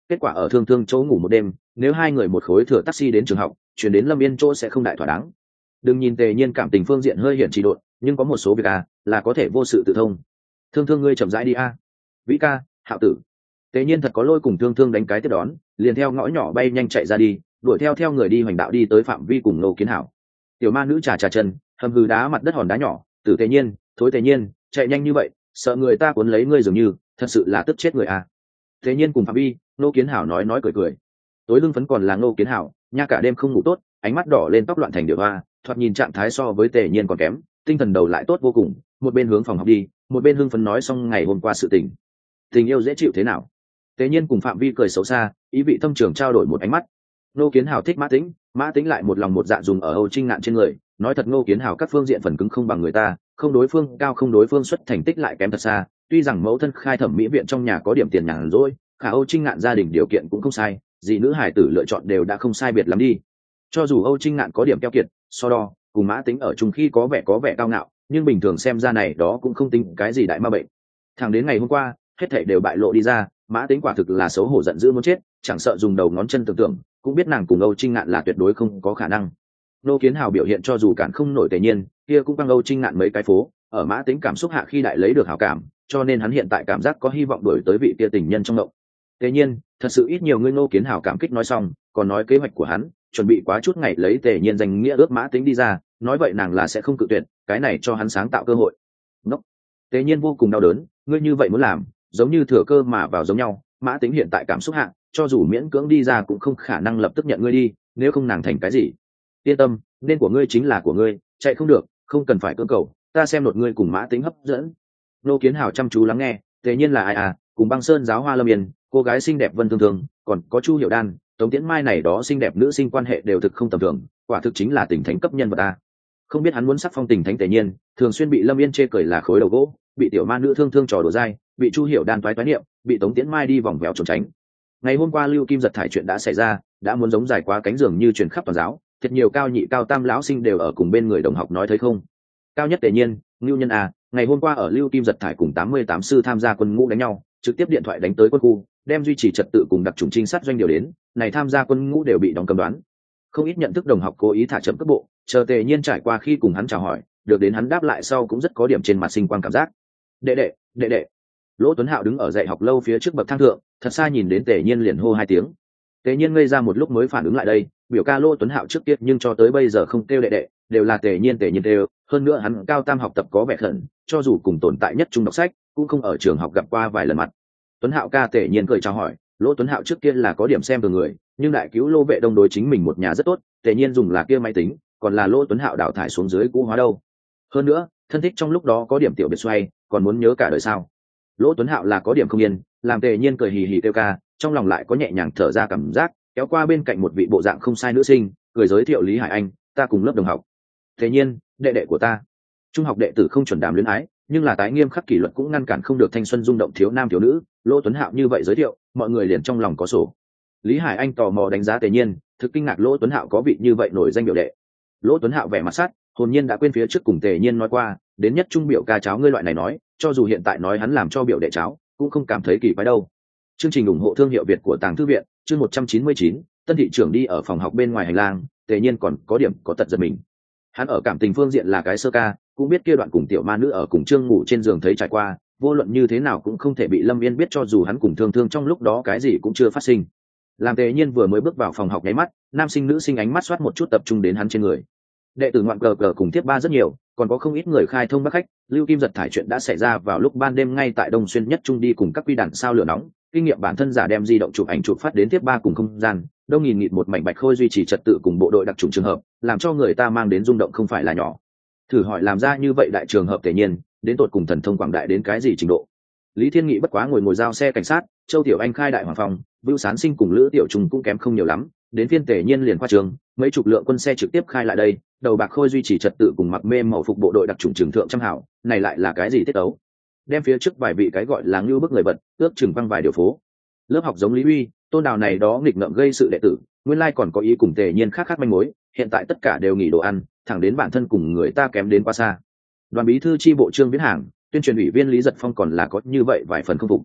kết quả ở thương thương chỗ ngủ một đêm, nếu hai người một khối thừa taxi đến trường học chuyển đến Lâm Yên chỗ sẽ không đại thỏa đáng. Đừng nhìn Tề Nhiên cảm tình phương diện hơi hiển trì độn, nhưng có một số việc à là có thể vô sự tự thông. Thương thương ngươi chậm rãi đi a. Vĩ ca, Hạo tử. Tề Nhiên thật có lôi cùng thương thương đánh cái tiếp đón, liền theo ngõ nhỏ bay nhanh chạy ra đi, đuổi theo theo người đi hoành đạo đi tới phạm vi cùng Ngô Kiến Hảo. Tiểu ma nữ trà trà chân, hầm hừ đá mặt đất hòn đá nhỏ, tử Tề Nhiên, thối Tề Nhiên, chạy nhanh như vậy, sợ người ta cuốn lấy ngươi dường như, thật sự là tức chết người à. Tề Nhiên cùng phạm vi, Ngô Kiến Hảo nói nói cười cười. Tối lưng phấn còn là Ngô Kiến Hảo, nha cả đêm không ngủ tốt, ánh mắt đỏ lên, tóc loạn thành điệu hoa, thoạt nhìn trạng thái so với Tề Nhiên còn kém, tinh thần đầu lại tốt vô cùng, một bên hướng phòng học đi, một bên hưng phấn nói xong ngày hôm qua sự tình. Tình yêu dễ chịu thế nào? Tề Nhiên cùng phạm vi cười xấu xa, ý vị thâm trường trao đổi một ánh mắt. Ngô Kiến Hảo thích Mã Tĩnh, Mã Tĩnh lại một lòng một dạ dùng ở Âu Trinh Ngạn trên người, nói thật Ngô Kiến Hảo các phương diện phần cứng không bằng người ta, không đối phương cao không đối phương xuất thành tích lại kém thật xa, tuy rằng mẫu thân khai thẩm mỹ viện trong nhà có điểm tiền nhàn rỗi, khả Âu Trinh Ngạn gia đình điều kiện cũng không sai, dị nữ hải tử lựa chọn đều đã không sai biệt lắm đi. Cho dù Âu Trinh Ngạn có điểm keo kiệt, so đo, cùng Mã Tĩnh ở chung khi có vẻ có vẻ cao ngạo, nhưng bình thường xem ra này đó cũng không tính cái gì đại ma bệnh. Thẳng đến ngày hôm qua, hết thảy đều bại lộ đi ra, Mã Tĩnh quả thực là xấu hổ giận dữ muốn chết, chẳng sợ dùng đầu ngón chân tưởng tượng, cũng biết nàng cùng Âu Trinh Ngạn là tuyệt đối không có khả năng. Nô Kiến Hào biểu hiện cho dù cản không nổi Tề Nhiên, kia cũng băng Âu Trinh Ngạn mấy cái phố, ở Mã Tĩnh cảm xúc hạ khi đại lấy được hảo cảm, cho nên hắn hiện tại cảm giác có hy vọng đuổi tới vị kia tình nhân trong động. Tề Nhiên, thật sự ít nhiều người Nô Kiến Hào cảm kích nói xong, còn nói kế hoạch của hắn, chuẩn bị quá chút ngày lấy Tề Nhiên danh nghĩa ước Mã Tĩnh đi ra, nói vậy nàng là sẽ không cự tuyệt, cái này cho hắn sáng tạo cơ hội. Nốc. Tề Nhiên vô cùng đau đớn, ngươi như vậy muốn làm, giống như thừa cơ mà vào giống nhau, Mã Tĩnh hiện tại cảm xúc hạ, cho dù miễn cưỡng đi ra cũng không khả năng lập tức nhận ngươi đi, nếu không nàng thành cái gì? Yên tâm, nên của ngươi chính là của ngươi, chạy không được, không cần phải cưỡng cầu, ta xem nột ngươi cùng Mã Tĩnh hấp dẫn. Nô Kiến Hào chăm chú lắng nghe, Tề Nhiên là ai à, cùng Băng Sơn giáo Hoa Lâm Yên, cô gái xinh đẹp Vân Thương Thương, còn có Chu Hiểu Đan, Tống Tiễn Mai này đó xinh đẹp nữ sinh quan hệ đều thực không tầm thường, quả thực chính là tình thánh cấp nhân vật ta. Không biết hắn muốn sắc phong tình thánh Tề Nhiên, thường xuyên bị Lâm Yên chê cười là khối đầu gỗ, bị tiểu ma nữ Thương Thương trò đùa dai, bị Chu Hiểu Đan toái toái niệm, bị Tống Tiễn Mai đi vòng vèo trốn tránh. Ngày hôm qua Lưu Kim giật thải chuyện đã xảy ra, đã muốn giống dài quá cánh giường như truyền khắp toàn giáo, thật nhiều cao nhị cao tam lão sinh đều ở cùng bên người đồng học nói thấy không. Cao nhất Tề Nhiên, Ngưu Nhân à, ngày hôm qua ở Lưu Kim giật thải cùng tám mươi tám sư tham gia quân ngũ đánh nhau, trực tiếp điện thoại đánh tới quân khu, đem duy trì trật tự cùng đặc chủng trinh sát doanh điều đến, này tham gia quân ngũ đều bị đóng cầm đoán. Không ít nhận thức đồng học cố ý thả chậm cấp bộ, chờ Tề Nhiên trải qua khi cùng hắn chào hỏi, được đến hắn đáp lại sau cũng rất có điểm trên mặt sinh quan cảm giác. Đệ đệ, đệ đệ. Lỗ Tuấn Hạo đứng ở dạy học lâu phía trước bậc thang thượng, thật xa nhìn đến Tề Nhiên liền hô hai tiếng. Tề Nhiên ngây ra một lúc mới phản ứng lại đây, biểu ca Lỗ Tuấn Hạo trước kia nhưng cho tới bây giờ không kêu đệ đệ, đều là Tề Nhiên Tề Nhiên kêu, hơn nữa hắn cao tam học tập có vẻ khẩn, cho dù cùng tồn tại nhất trung đọc sách, cũng không ở trường học gặp qua vài lần mặt. Tuấn Hạo ca Tề Nhiên cười chào hỏi, Lỗ Tuấn Hạo trước kia là có điểm xem thường người, nhưng đại cứu Lô Vệ Đông đối chính mình một nhà rất tốt, Tề Nhiên dùng là kia máy tính, còn là Lỗ Tuấn Hạo đào thải xuống dưới cũ hóa đâu. Hơn nữa, thân thích trong lúc đó có điểm tiểu biệt xoay, còn muốn nhớ cả đời sao? Lỗ Tuấn Hạo là có điểm không yên, làm Tề Nhiên cười hì hì kêu ca, trong lòng lại có nhẹ nhàng thở ra cảm giác, kéo qua bên cạnh một vị bộ dạng không sai nữ sinh, cười giới thiệu Lý Hải Anh, ta cùng lớp đồng học. Tề Nhiên, đệ đệ của ta. Trung học đệ tử không chuẩn đàm luyến ái, nhưng là tái nghiêm khắc kỷ luật cũng ngăn cản không được thanh xuân rung động thiếu nam thiếu nữ, Lỗ Tuấn Hạo như vậy giới thiệu, mọi người liền trong lòng có sổ. Lý Hải Anh tò mò đánh giá Tề Nhiên, thực kinh ngạc Lỗ Tuấn Hạo có vị như vậy nổi danh biểu đệ. Lỗ Tuấn Hạo vẻ mặt sát, hồn nhiên đã quên phía trước cùng Tề Nhiên nói qua, đến nhất trung biểu ca cháu ngươi loại này nói, cho dù hiện tại nói hắn làm cho biểu đệ cháu, cũng không cảm thấy kỳ quái đâu. Chương trình ủng hộ thương hiệu Việt của Tàng Thư viện, chương một trăm chín mươi chín, Tân thị trưởng đi ở phòng học bên ngoài hành lang, Tề Nhiên còn có điểm có tật giật mình. Hắn ở cảm tình phương diện là cái sơ ca, cũng biết kia đoạn cùng tiểu ma nữ ở cùng trương ngủ trên giường thấy trải qua, vô luận như thế nào cũng không thể bị Lâm Yên biết, cho dù hắn cùng Thương Thương trong lúc đó cái gì cũng chưa phát sinh. Làm Tề Nhiên vừa mới bước vào phòng học nháy mắt, nam sinh nữ sinh ánh mắt xoát một chút tập trung đến hắn trên người. Đệ tử ngoạn cờ cờ cùng tiếp ba rất nhiều, còn có không ít người khai thông bác khách. Lưu Kim giật thải chuyện đã xảy ra vào lúc ban đêm ngay tại Đông Xuyên nhất trung đi cùng các quy đàn sao lửa nóng, kinh nghiệm bản thân giả đem di động chụp ảnh chụp phát đến tiếp ba cùng không gian, đông nghìn nghịt một mảnh bạch khôi duy trì trật tự cùng bộ đội đặc trùng trường hợp, làm cho người ta mang đến rung động không phải là nhỏ. Thử hỏi làm ra như vậy đại trường hợp Tề Nhiên, đến tột cùng thần thông quảng đại đến cái gì trình độ? Lý Thiên Nghị bất quá ngồi ngồi giao xe cảnh sát, Châu Tiểu Anh khai đại hoàng phòng, Vưu Sán Sinh cùng Lữ Tiểu Trùng cũng kém không nhiều lắm, đến phiên Tề Nhiên liền qua trường, mấy chục lượng quân xe trực tiếp khai lại đây, đầu bạc khôi duy trì trật tự cùng mặc mê màu phục bộ đội đặc trùng trường thượng trăm hảo, này lại là cái gì tiết tấu? Đem phía trước vài vị cái gọi là ngưu bức người bật, ước chừng văng vài điều phố. Lớp học giống Lý Uy, Tôn Đào này đó nghịch ngợm gây sự đệ tử, nguyên lai còn có ý cùng Tề Nhiên khác khác manh mối, hiện tại tất cả đều nghỉ đồ ăn, thẳng đến bản thân cùng người ta kém đến quá xa. Đoàn bí thư chi bộ Trương Viễn Hàng, tuyên truyền ủy viên Lý Giật Phong còn là có như vậy vài phần không phục.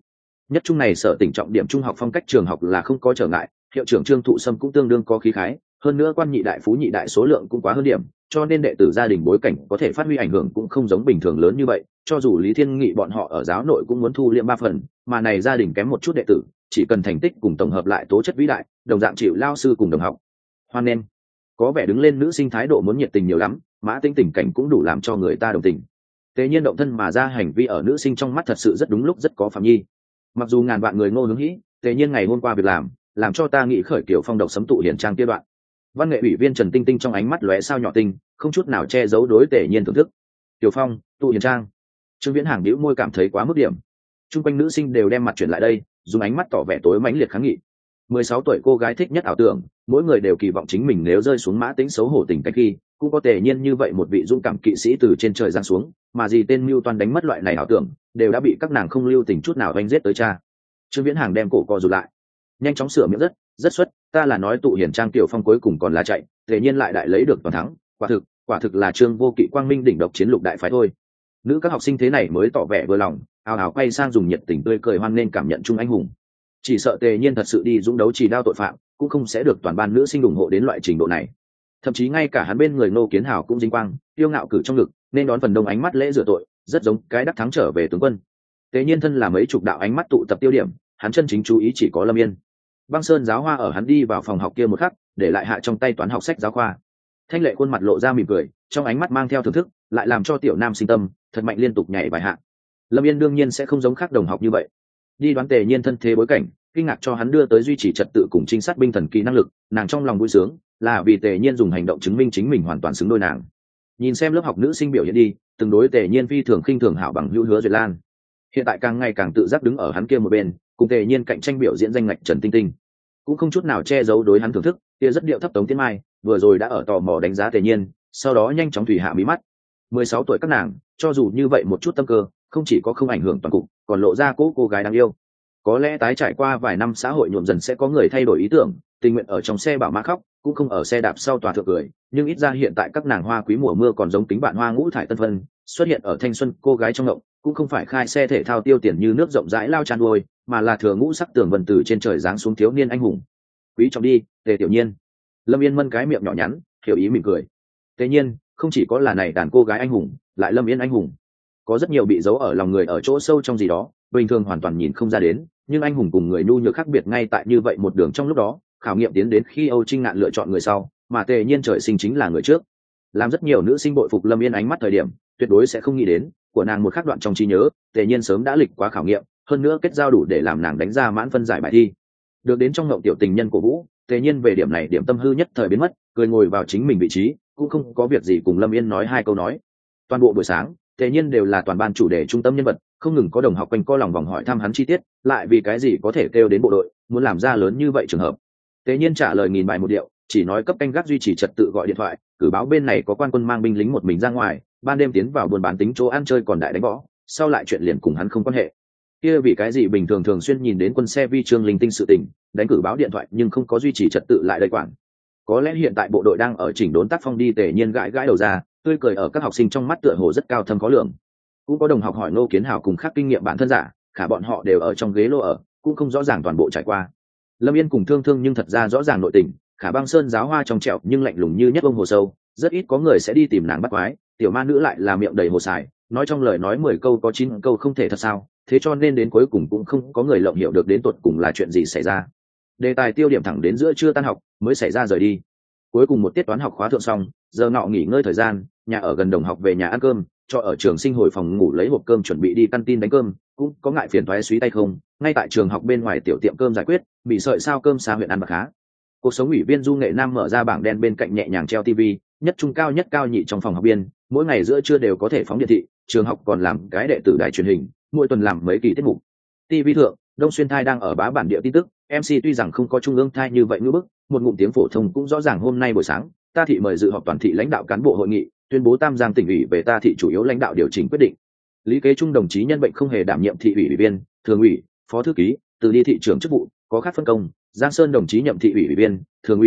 Nhất trung này sở tỉnh trọng điểm trung học phong cách trường học là không có trở ngại, hiệu trưởng Trương Thụ Sâm cũng tương đương có khí khái, hơn nữa quan nhị đại phú nhị đại số lượng cũng quá hơn điểm, cho nên đệ tử gia đình bối cảnh có thể phát huy ảnh hưởng cũng không giống bình thường lớn như vậy, cho dù Lý Thiên Nghị bọn họ ở giáo nội cũng muốn thu liệm ba phần, mà này gia đình kém một chút đệ tử, chỉ cần thành tích cùng tổng hợp lại tố chất vĩ đại, đồng dạng chịu lao sư cùng đồng học. Hoan nên có vẻ đứng lên nữ sinh thái độ muốn nhiệt tình nhiều lắm, Mã Tĩnh tình cảnh cũng đủ làm cho người ta đồng tình. Tế nhiên động thân mà ra hành vi ở nữ sinh trong mắt thật sự rất đúng lúc, rất có phạm nhi. Mặc dù ngàn vạn người ngô hướng hĩ, Tế nhiên ngày hôm qua việc làm, làm cho ta nghĩ khởi kiểu phong độc sấm tụ hiển trang kia đoạn. Văn nghệ ủy viên Trần Tinh Tinh trong ánh mắt lóe sao nhỏ tinh, không chút nào che giấu đối Tế nhiên thưởng thức. Tiểu Phong, tụ hiển trang. Trương Viễn Hàng bĩu môi cảm thấy quá mức điểm. Trung quanh nữ sinh đều đem mặt chuyển lại đây, dùng ánh mắt tỏ vẻ tối mãnh liệt kháng nghị. mười sáu tuổi cô gái thích nhất ảo tưởng, mỗi người đều kỳ vọng chính mình nếu rơi xuống Mã Tĩnh xấu hổ tình cảnh khi, cũng có Tề Nhiên như vậy một vị dũng cảm kỵ sĩ từ trên trời giáng xuống, mà gì tên mưu toan đánh mất loại này ảo tưởng, đều đã bị các nàng không lưu tình chút nào đánh giết tới cha. Trương Viễn Hàng đem cổ co rụt lại, nhanh chóng sửa miệng rất, rất xuất, ta là nói tụ hiển trang Tiểu Phong cuối cùng còn là chạy, Tề Nhiên lại đại lấy được toàn thắng, quả thực, quả thực là Trương Vô Kỵ quang minh đỉnh độc chiến lục đại phái thôi. Nữ các học sinh thế này mới tỏ vẻ vừa lòng, ào ào quay sang dùng nhiệt tình tươi cười hoan nên cảm nhận chung anh hùng. Chỉ sợ Tề Nhiên thật sự đi dũng đấu chỉ đao tội phạm, cũng không sẽ được toàn ban nữ sinh ủng hộ đến loại trình độ này. Thậm chí ngay cả hắn bên người Ngô Kiến Hào cũng dính quang, tiêu ngạo cử trong ngực, nên đón phần đông ánh mắt lễ rửa tội, rất giống cái đắc thắng trở về tướng quân. Tề Nhiên thân là mấy chục đạo ánh mắt tụ tập tiêu điểm, hắn chân chính chú ý chỉ có Lâm Yên. Băng Sơn giáo hoa ở hắn đi vào phòng học kia một khắc, để lại hạ trong tay toán học sách giáo khoa. Thanh lệ khuôn mặt lộ ra mỉm cười, trong ánh mắt mang theo thưởng thức, lại làm cho tiểu nam sinh tâm thật mạnh liên tục nhảy vài hạ. Lâm Yên đương nhiên sẽ không giống khác đồng học như vậy, đi đoán Tề Nhiên thân thế bối cảnh, kinh ngạc cho hắn đưa tới duy trì trật tự cùng trinh sát binh thần kỳ năng lực, nàng trong lòng vui sướng là vì Tề Nhiên dùng hành động chứng minh chính mình hoàn toàn xứng đôi nàng. Nhìn xem lớp học nữ sinh biểu hiện đi, từng đối Tề Nhiên phi thường khinh thường hảo bằng hữu Hứa Duyệt Lan, hiện tại càng ngày càng tự giác đứng ở hắn kia một bên, cùng Tề Nhiên cạnh tranh biểu diễn danh ngạch Trần Tinh Tinh, cũng không chút nào che giấu đối hắn thưởng thức, kia rất điệu thấp Tống Tiến Mai, vừa rồi đã ở tò mò đánh giá Tề Nhiên, sau đó nhanh chóng thủy hạ mí mắt. mười sáu tuổi các nàng, cho dù như vậy một chút tâm cơ, không chỉ có không ảnh hưởng toàn cục, còn lộ ra cố cô gái đáng yêu. Có lẽ tái trải qua vài năm xã hội nhuộm dần sẽ có người thay đổi ý tưởng, tình nguyện ở trong xe bảo mã khóc, cũng không ở xe đạp sau tòa thượng cười, nhưng ít ra hiện tại các nàng hoa quý mùa mưa còn giống tính bạn hoa ngũ thải tân vân, xuất hiện ở thanh xuân cô gái trong ngộng, cũng không phải khai xe thể thao tiêu tiền như nước rộng rãi lao tràn đuôi, mà là thừa ngũ sắc tường vân từ trên trời giáng xuống thiếu niên anh hùng. Quý trọng đi, Tề Tiểu Nhiên. Lâm Yên mân cái miệng nhỏ nhắn, hiểu ý mỉm cười. Tề Nhiên, không chỉ có là này đàn cô gái anh hùng, lại Lâm Yên anh hùng. Có rất nhiều bị giấu ở lòng người ở chỗ sâu trong gì đó, bình thường hoàn toàn nhìn không ra đến, nhưng anh hùng cùng người nhu nhược khác biệt ngay tại như vậy một đường trong lúc đó, khảo nghiệm tiến đến khi Âu Trinh Ngạn lựa chọn người sau, mà Tề Nhiên trời sinh chính là người trước. Làm rất nhiều nữ sinh bội phục Lâm Yên ánh mắt thời điểm, tuyệt đối sẽ không nghĩ đến, của nàng một khắc đoạn trong trí nhớ, Tề Nhiên sớm đã lịch quá khảo nghiệm, hơn nữa kết giao đủ để làm nàng đánh ra mãn phân giải bài thi. Được đến trong ngộng tiểu tình nhân của Vũ, Tề Nhiên về điểm này điểm tâm hư nhất thời biến mất, cười ngồi vào chính mình vị trí, cũng không có việc gì cùng Lâm Yên nói hai câu nói. Toàn bộ buổi sáng, Tề Nhiên đều là toàn ban chủ đề trung tâm nhân vật, không ngừng có đồng học quanh co lòng vòng hỏi thăm hắn chi tiết, lại vì cái gì có thể kêu đến bộ đội, muốn làm ra lớn như vậy trường hợp. Tề Nhiên trả lời nghìn bài một điệu, chỉ nói cấp canh gác duy trì trật tự gọi điện thoại, cử báo bên này có quan quân mang binh lính một mình ra ngoài, ban đêm tiến vào buôn bán tính chỗ ăn chơi còn đại đánh võ, sau lại chuyện liền cùng hắn không quan hệ. Kia vì cái gì bình thường thường xuyên nhìn đến quân xe vi trương linh tinh sự tình, đánh cử báo điện thoại nhưng không có duy trì trật tự lại đây quản. Có lẽ hiện tại bộ đội đang ở chỉnh đốn tác phong đi. Tề Nhiên gãi gãi đầu ra, tươi cười ở các học sinh trong mắt tựa hồ rất cao thâm khó lường. Cũng có đồng học hỏi Ngô Kiến Hào cùng khác kinh nghiệm bản thân giả, khả bọn họ đều ở trong ghế lô ở, cũng không rõ ràng toàn bộ trải qua. Lâm Yên cùng Thương Thương nhưng thật ra rõ ràng nội tình, khả Băng Sơn giáo hoa trong trẻo nhưng lạnh lùng như nhất ông hồ sâu, rất ít có người sẽ đi tìm nàng bắt quái, tiểu ma nữ lại là miệng đầy hồ xài, nói trong lời nói mười câu có chín câu không thể thật sao, thế cho nên đến cuối cùng cũng không có người lộng hiểu được đến tột cùng là chuyện gì xảy ra. Đề tài tiêu điểm thẳng đến giữa trưa tan học mới xảy ra rời đi. Cuối cùng một tiết toán học khóa thượng xong, giờ ngọ nghỉ ngơi thời gian, nhà ở gần đồng học về nhà ăn cơm, cho ở trường sinh hồi phòng ngủ lấy hộp cơm chuẩn bị đi căn tin đánh cơm, cũng có ngại phiền toái suý tay không, ngay tại trường học bên ngoài tiểu tiệm cơm giải quyết, bị sợi sao cơm xa huyện ăn bạc khá. Cuộc sống ủy viên Du Nghệ Nam mở ra bảng đen bên cạnh nhẹ nhàng treo tivi, nhất trung cao nhất cao nhị trong phòng học biên, mỗi ngày giữa trưa đều có thể phóng điện thị, trường học còn làm cái đệ tử đài truyền hình, mỗi tuần làm mấy kỳ tiết mục. Tivi thượng, Đông Xuyên Thai đang ở bá bản địa tin tức, em xê tuy rằng không có trung ương thai như vậy ngữ bức, một ngụm tiếng phổ thông cũng rõ ràng. Hôm nay buổi sáng, ta thị mời dự họp toàn thị lãnh đạo cán bộ hội nghị, tuyên bố Tam Giang tỉnh ủy về ta thị chủ yếu lãnh đạo điều chỉnh quyết định. Lý Kế Trung đồng chí nhân bệnh không hề đảm nhiệm thị ủy ủy viên, thường ủy, phó thư ký, từ đi thị trưởng chức vụ, có khác phân công. Giang Sơn đồng chí nhậm thị ủy ủy viên, thường ủy,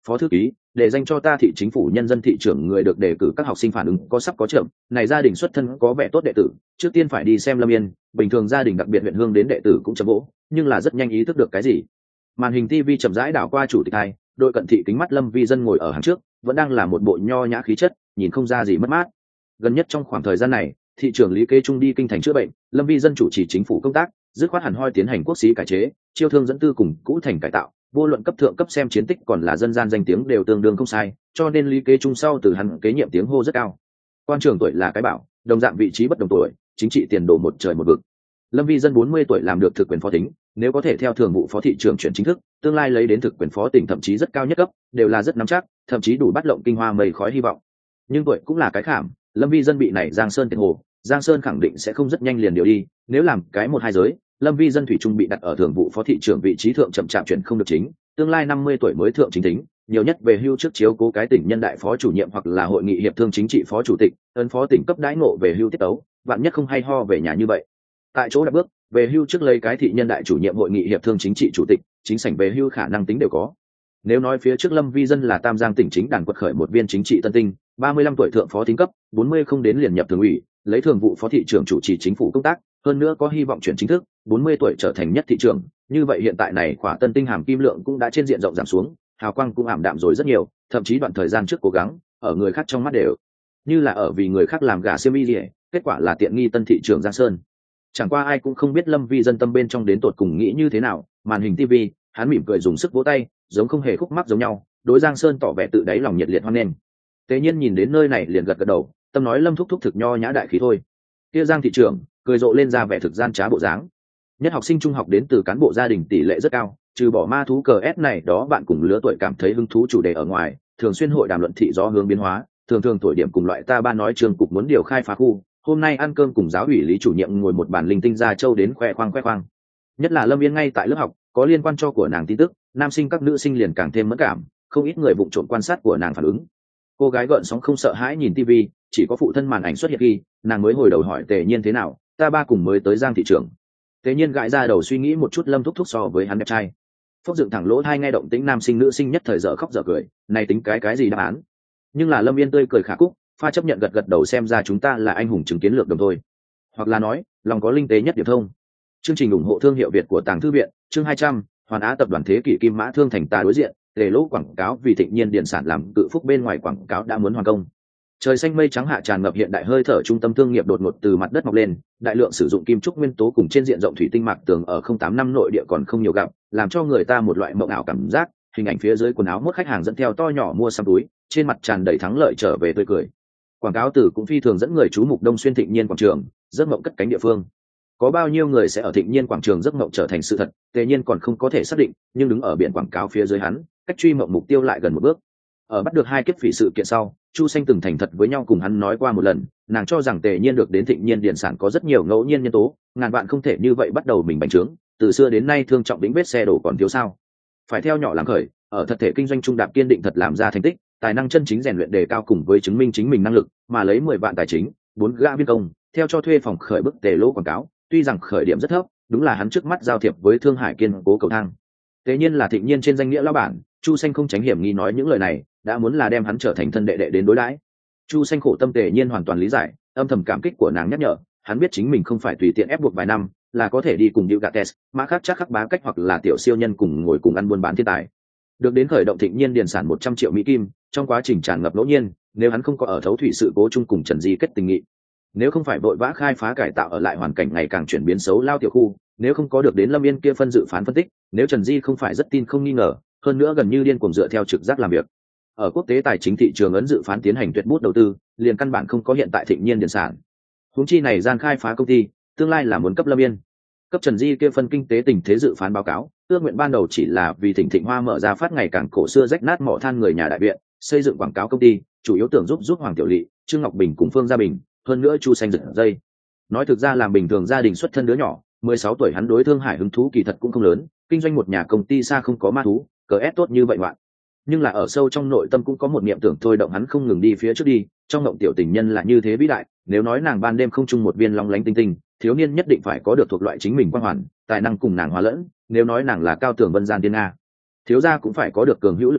phó thư ký, để danh cho ta thị chính phủ nhân dân thị trưởng người được đề cử các học sinh phản ứng có sắp có chậm, này gia đình xuất thân có vẻ tốt đệ tử, trước tiên phải đi xem Lâm Yên, bình thường gia đình đặc biệt huyện hương đến đệ tử cũng chậm vỗ, nhưng là rất nhanh ý thức được cái gì. Màn hình ti vi chậm rãi đảo qua chủ tịch hai, đội cận thị kính mắt Lâm Vi Dân ngồi ở hàng trước, vẫn đang là một bộ nho nhã khí chất, nhìn không ra gì mất mát. Gần nhất trong khoảng thời gian này, thị trưởng Lý Kế Trung đi kinh thành chữa bệnh, Lâm Vi Dân chủ trì chính phủ công tác, dứt khoát hẳn hoi tiến hành quốc sĩ cải chế, chiêu thương dẫn tư cùng cũ thành cải tạo, vô luận cấp thượng cấp xem chiến tích còn là dân gian danh tiếng đều tương đương không sai, cho nên Lý Kế Trung sau từ hắn kế nhiệm tiếng hô rất cao. Quan trưởng tuổi là cái bảo, đồng dạng vị trí bất đồng tuổi, chính trị tiền đồ một trời một vực. Lâm Vi Dân bốn mươi tuổi làm được thực quyền phó thính, nếu có thể theo thường vụ phó thị trưởng chuyển chính thức, tương lai lấy đến thực quyền phó tỉnh thậm chí rất cao nhất cấp, đều là rất nắm chắc, thậm chí đủ bắt lộng kinh hoa mây khói hy vọng. Nhưng tuổi cũng là cái khảm, Lâm Vi Dân bị này Giang Sơn tiền hồ, Giang Sơn khẳng định sẽ không rất nhanh liền điều đi, nếu làm cái một hai giới, Lâm Vi Dân thủy trung bị đặt ở thường vụ phó thị trưởng vị trí thượng chậm chạp chuyển không được chính, tương lai năm mươi tuổi mới thượng chính tính, nhiều nhất về hưu trước chiếu cố cái tỉnh nhân đại phó chủ nhiệm hoặc là hội nghị hiệp thương chính trị phó chủ tịch, ấn phó tỉnh cấp đãi ngộ về hưu tiết tấu, bạn nhất không hay ho về nhà như vậy. Tại chỗ đã bước, về hưu trước lấy cái thị nhân đại chủ nhiệm hội nghị hiệp thương chính trị chủ tịch, chính sảnh về hưu khả năng tính đều có. Nếu nói phía trước Lâm Vi Dân là Tam Giang tỉnh chính đảng quật khởi một viên chính trị tân tinh, ba mươi lăm tuổi thượng phó thính cấp, bốn mươi không đến liền nhập thường ủy, lấy thường vụ phó thị trưởng chủ trì chính phủ công tác, hơn nữa có hy vọng chuyển chính thức, bốn mươi tuổi trở thành nhất thị trưởng, như vậy hiện tại này khỏa tân tinh hàm kim lượng cũng đã trên diện rộng giảm xuống, hào quang cũng ảm đạm rồi rất nhiều, thậm chí đoạn thời gian trước cố gắng, ở người khác trong mắt đều như là ở vì người khác làm gà xiêm y liễu, kết quả là tiện nghi tân thị trưởng Giang Sơn. Chẳng qua ai cũng không biết Lâm Vi Dân tâm bên trong đến tột cùng nghĩ như thế nào, màn hình ti vi, hắn mỉm cười dùng sức vỗ tay, giống không hề khúc mắc giống nhau, đối Giang Sơn tỏ vẻ tự đáy lòng nhiệt liệt hoan nghênh. Tế Nhiên nhìn đến nơi này liền gật gật đầu, tâm nói Lâm thúc thúc thực nho nhã đại khí thôi. Kia Giang thị trưởng cười rộ lên ra vẻ thực gian trá bộ dáng. Nhất học sinh trung học đến từ cán bộ gia đình tỷ lệ rất cao, trừ bỏ ma thú cờ S này đó bạn cùng lứa tuổi cảm thấy hứng thú chủ đề ở ngoài, thường xuyên hội đàm luận thị do hướng biến hóa, thường thường tuổi điểm cùng loại ta ba nói trường cục muốn điều khai phá khu. Hôm nay ăn cơm cùng giáo ủy lý chủ nhiệm ngồi một bàn linh tinh ra châu đến khoe khoang khoe khoang. Nhất là Lâm Yên ngay tại lớp học, có liên quan cho của nàng tin tức, nam sinh các nữ sinh liền càng thêm mẫn cảm, không ít người vụng trộm quan sát của nàng phản ứng. Cô gái gợn sóng không sợ hãi nhìn tivi, chỉ có phụ thân màn ảnh xuất hiện khi nàng mới hồi đầu hỏi Tề Nhiên thế nào, ta ba cùng mới tới Giang thị trưởng. Tề Nhiên gãi ra đầu suy nghĩ một chút, Lâm thúc thúc so với hắn đẹp trai. Phốc dựng thẳng lỗ tai nghe động tĩnh nam sinh nữ sinh nhất thời dở khóc dở cười, này tính cái cái gì đáp án. Nhưng là Lâm Yên tươi cười khả cúc, pha chấp nhận gật gật đầu xem ra chúng ta là anh hùng chứng kiến lược đồng thôi, hoặc là nói lòng có linh tế nhất điểm thông. Chương trình ủng hộ thương hiệu Việt của Tàng Thư Viện, chương hai trăm, Hoàn Á tập đoàn thế kỷ kim mã thương thành ta đối diện, tề lỗ quảng cáo vì Thịnh Nhiên điện sản làm cự phúc bên ngoài quảng cáo đã muốn hoàn công. Trời xanh mây trắng hạ tràn ngập hiện đại hơi thở trung tâm thương nghiệp đột ngột từ mặt đất mọc lên, đại lượng sử dụng kim trúc nguyên tố cùng trên diện rộng thủy tinh mạc tường ở không tám năm nội địa còn không nhiều gặp, làm cho người ta một loại mộng ảo cảm giác. Hình ảnh phía dưới quần áo mốt khách hàng dẫn theo to nhỏ mua xăm túi, trên mặt tràn đầy thắng lợi trở về tươi cười. Quảng cáo từ cũng phi thường dẫn người chú mục Đông Xuyên Thịnh Nhiên quảng trường, giấc mộng cất cánh địa phương. Có bao nhiêu người sẽ ở Thịnh Nhiên quảng trường giấc mộng trở thành sự thật, Tề Nhiên còn không có thể xác định, nhưng đứng ở biển quảng cáo phía dưới hắn, cách truy mộng mục tiêu lại gần một bước. Ở bắt được hai kiếp phỉ sự kiện sau, Chu Xanh từng thành thật với nhau cùng hắn nói qua một lần, nàng cho rằng Tề Nhiên được đến Thịnh Nhiên điện sản có rất nhiều ngẫu nhiên nhân tố, ngàn vạn không thể như vậy bắt đầu mình bành trướng, từ xưa đến nay thương trọng đỉnh vết xe đổ còn thiếu sao? Phải theo nhỏ làm khởi, ở thật thể kinh doanh trung đạp kiên định thật làm ra thành tích, tài năng chân chính rèn luyện đề cao cùng với chứng minh chính mình năng lực, mà lấy mười vạn tài chính, bốn gã viên công, theo cho thuê phòng khởi bức Tề lỗ quảng cáo, tuy rằng khởi điểm rất thấp, đúng là hắn trước mắt giao thiệp với Thương Hải kiên cố cầu thang. Tề Nhiên là Thịnh Nhiên trên danh nghĩa lão bản, Chu Xanh không tránh hiểm nghi nói những lời này, đã muốn là đem hắn trở thành thân đệ đệ đến đối đãi. Chu Xanh khổ tâm Tề Nhiên hoàn toàn lý giải, âm thầm cảm kích của nàng nhắc nhở, hắn biết chính mình không phải tùy tiện ép buộc vài năm, là có thể đi cùng Diệu Gates, mã khác chắc khắc bá cách hoặc là tiểu siêu nhân cùng ngồi cùng ăn buôn bán thiên tài. Được đến khởi động Thịnh Nhiên điền sản một trăm triệu mỹ kim, trong quá trình tràn ngập ngẫu nhiên, nếu hắn không có ở thấu thủy sự cố chung cùng Trần Di kết tình nghị, nếu không phải vội vã khai phá cải tạo ở lại hoàn cảnh ngày càng chuyển biến xấu lao tiểu khu, nếu không có được đến Lâm Yên kia phân dự phán phân tích, nếu Trần Di không phải rất tin không nghi ngờ, hơn nữa gần như điên cuồng dựa theo trực giác làm việc, ở quốc tế tài chính thị trường ấn dự phán tiến hành tuyệt bút đầu tư, liền căn bản không có hiện tại Thịnh Nhiên điền sản. Huống chi này gian khai phá công ty, tương lai là muốn cấp Lâm Yên, cấp Trần Di kia phân kinh tế tình thế dự phán báo cáo, ước nguyện ban đầu chỉ là vì Thịnh Thịnh Hoa mở ra phát ngày càng cổ xưa rách nát mỏ than người nhà đại viện, xây dựng quảng cáo công ty, chủ yếu tưởng giúp giúp Hoàng Tiểu Lệ, Trương Ngọc Bình cùng Phương Gia Bình, hơn nữa Chu Xanh giật dây. Nói thực ra làm bình thường gia đình xuất thân đứa nhỏ, mười sáu tuổi hắn đối Thương Hải hứng thú kỳ thật cũng không lớn, kinh doanh một nhà công ty xa không có ma thú, cờ ép tốt như vậy bạn. Nhưng là ở sâu trong nội tâm cũng có một niệm tưởng thôi động hắn không ngừng đi phía trước đi, trong mộng tiểu tình nhân là như thế vĩ đại, nếu nói nàng ban đêm không chung một viên long lánh tinh tinh, thiếu niên nhất định phải có được thuộc loại chính mình quang hoàn, tài năng cùng nàng hòa lẫn, nếu nói nàng là cao tường vân gian tiên nga, thiếu gia cũng phải có được cường hữu lực cánh,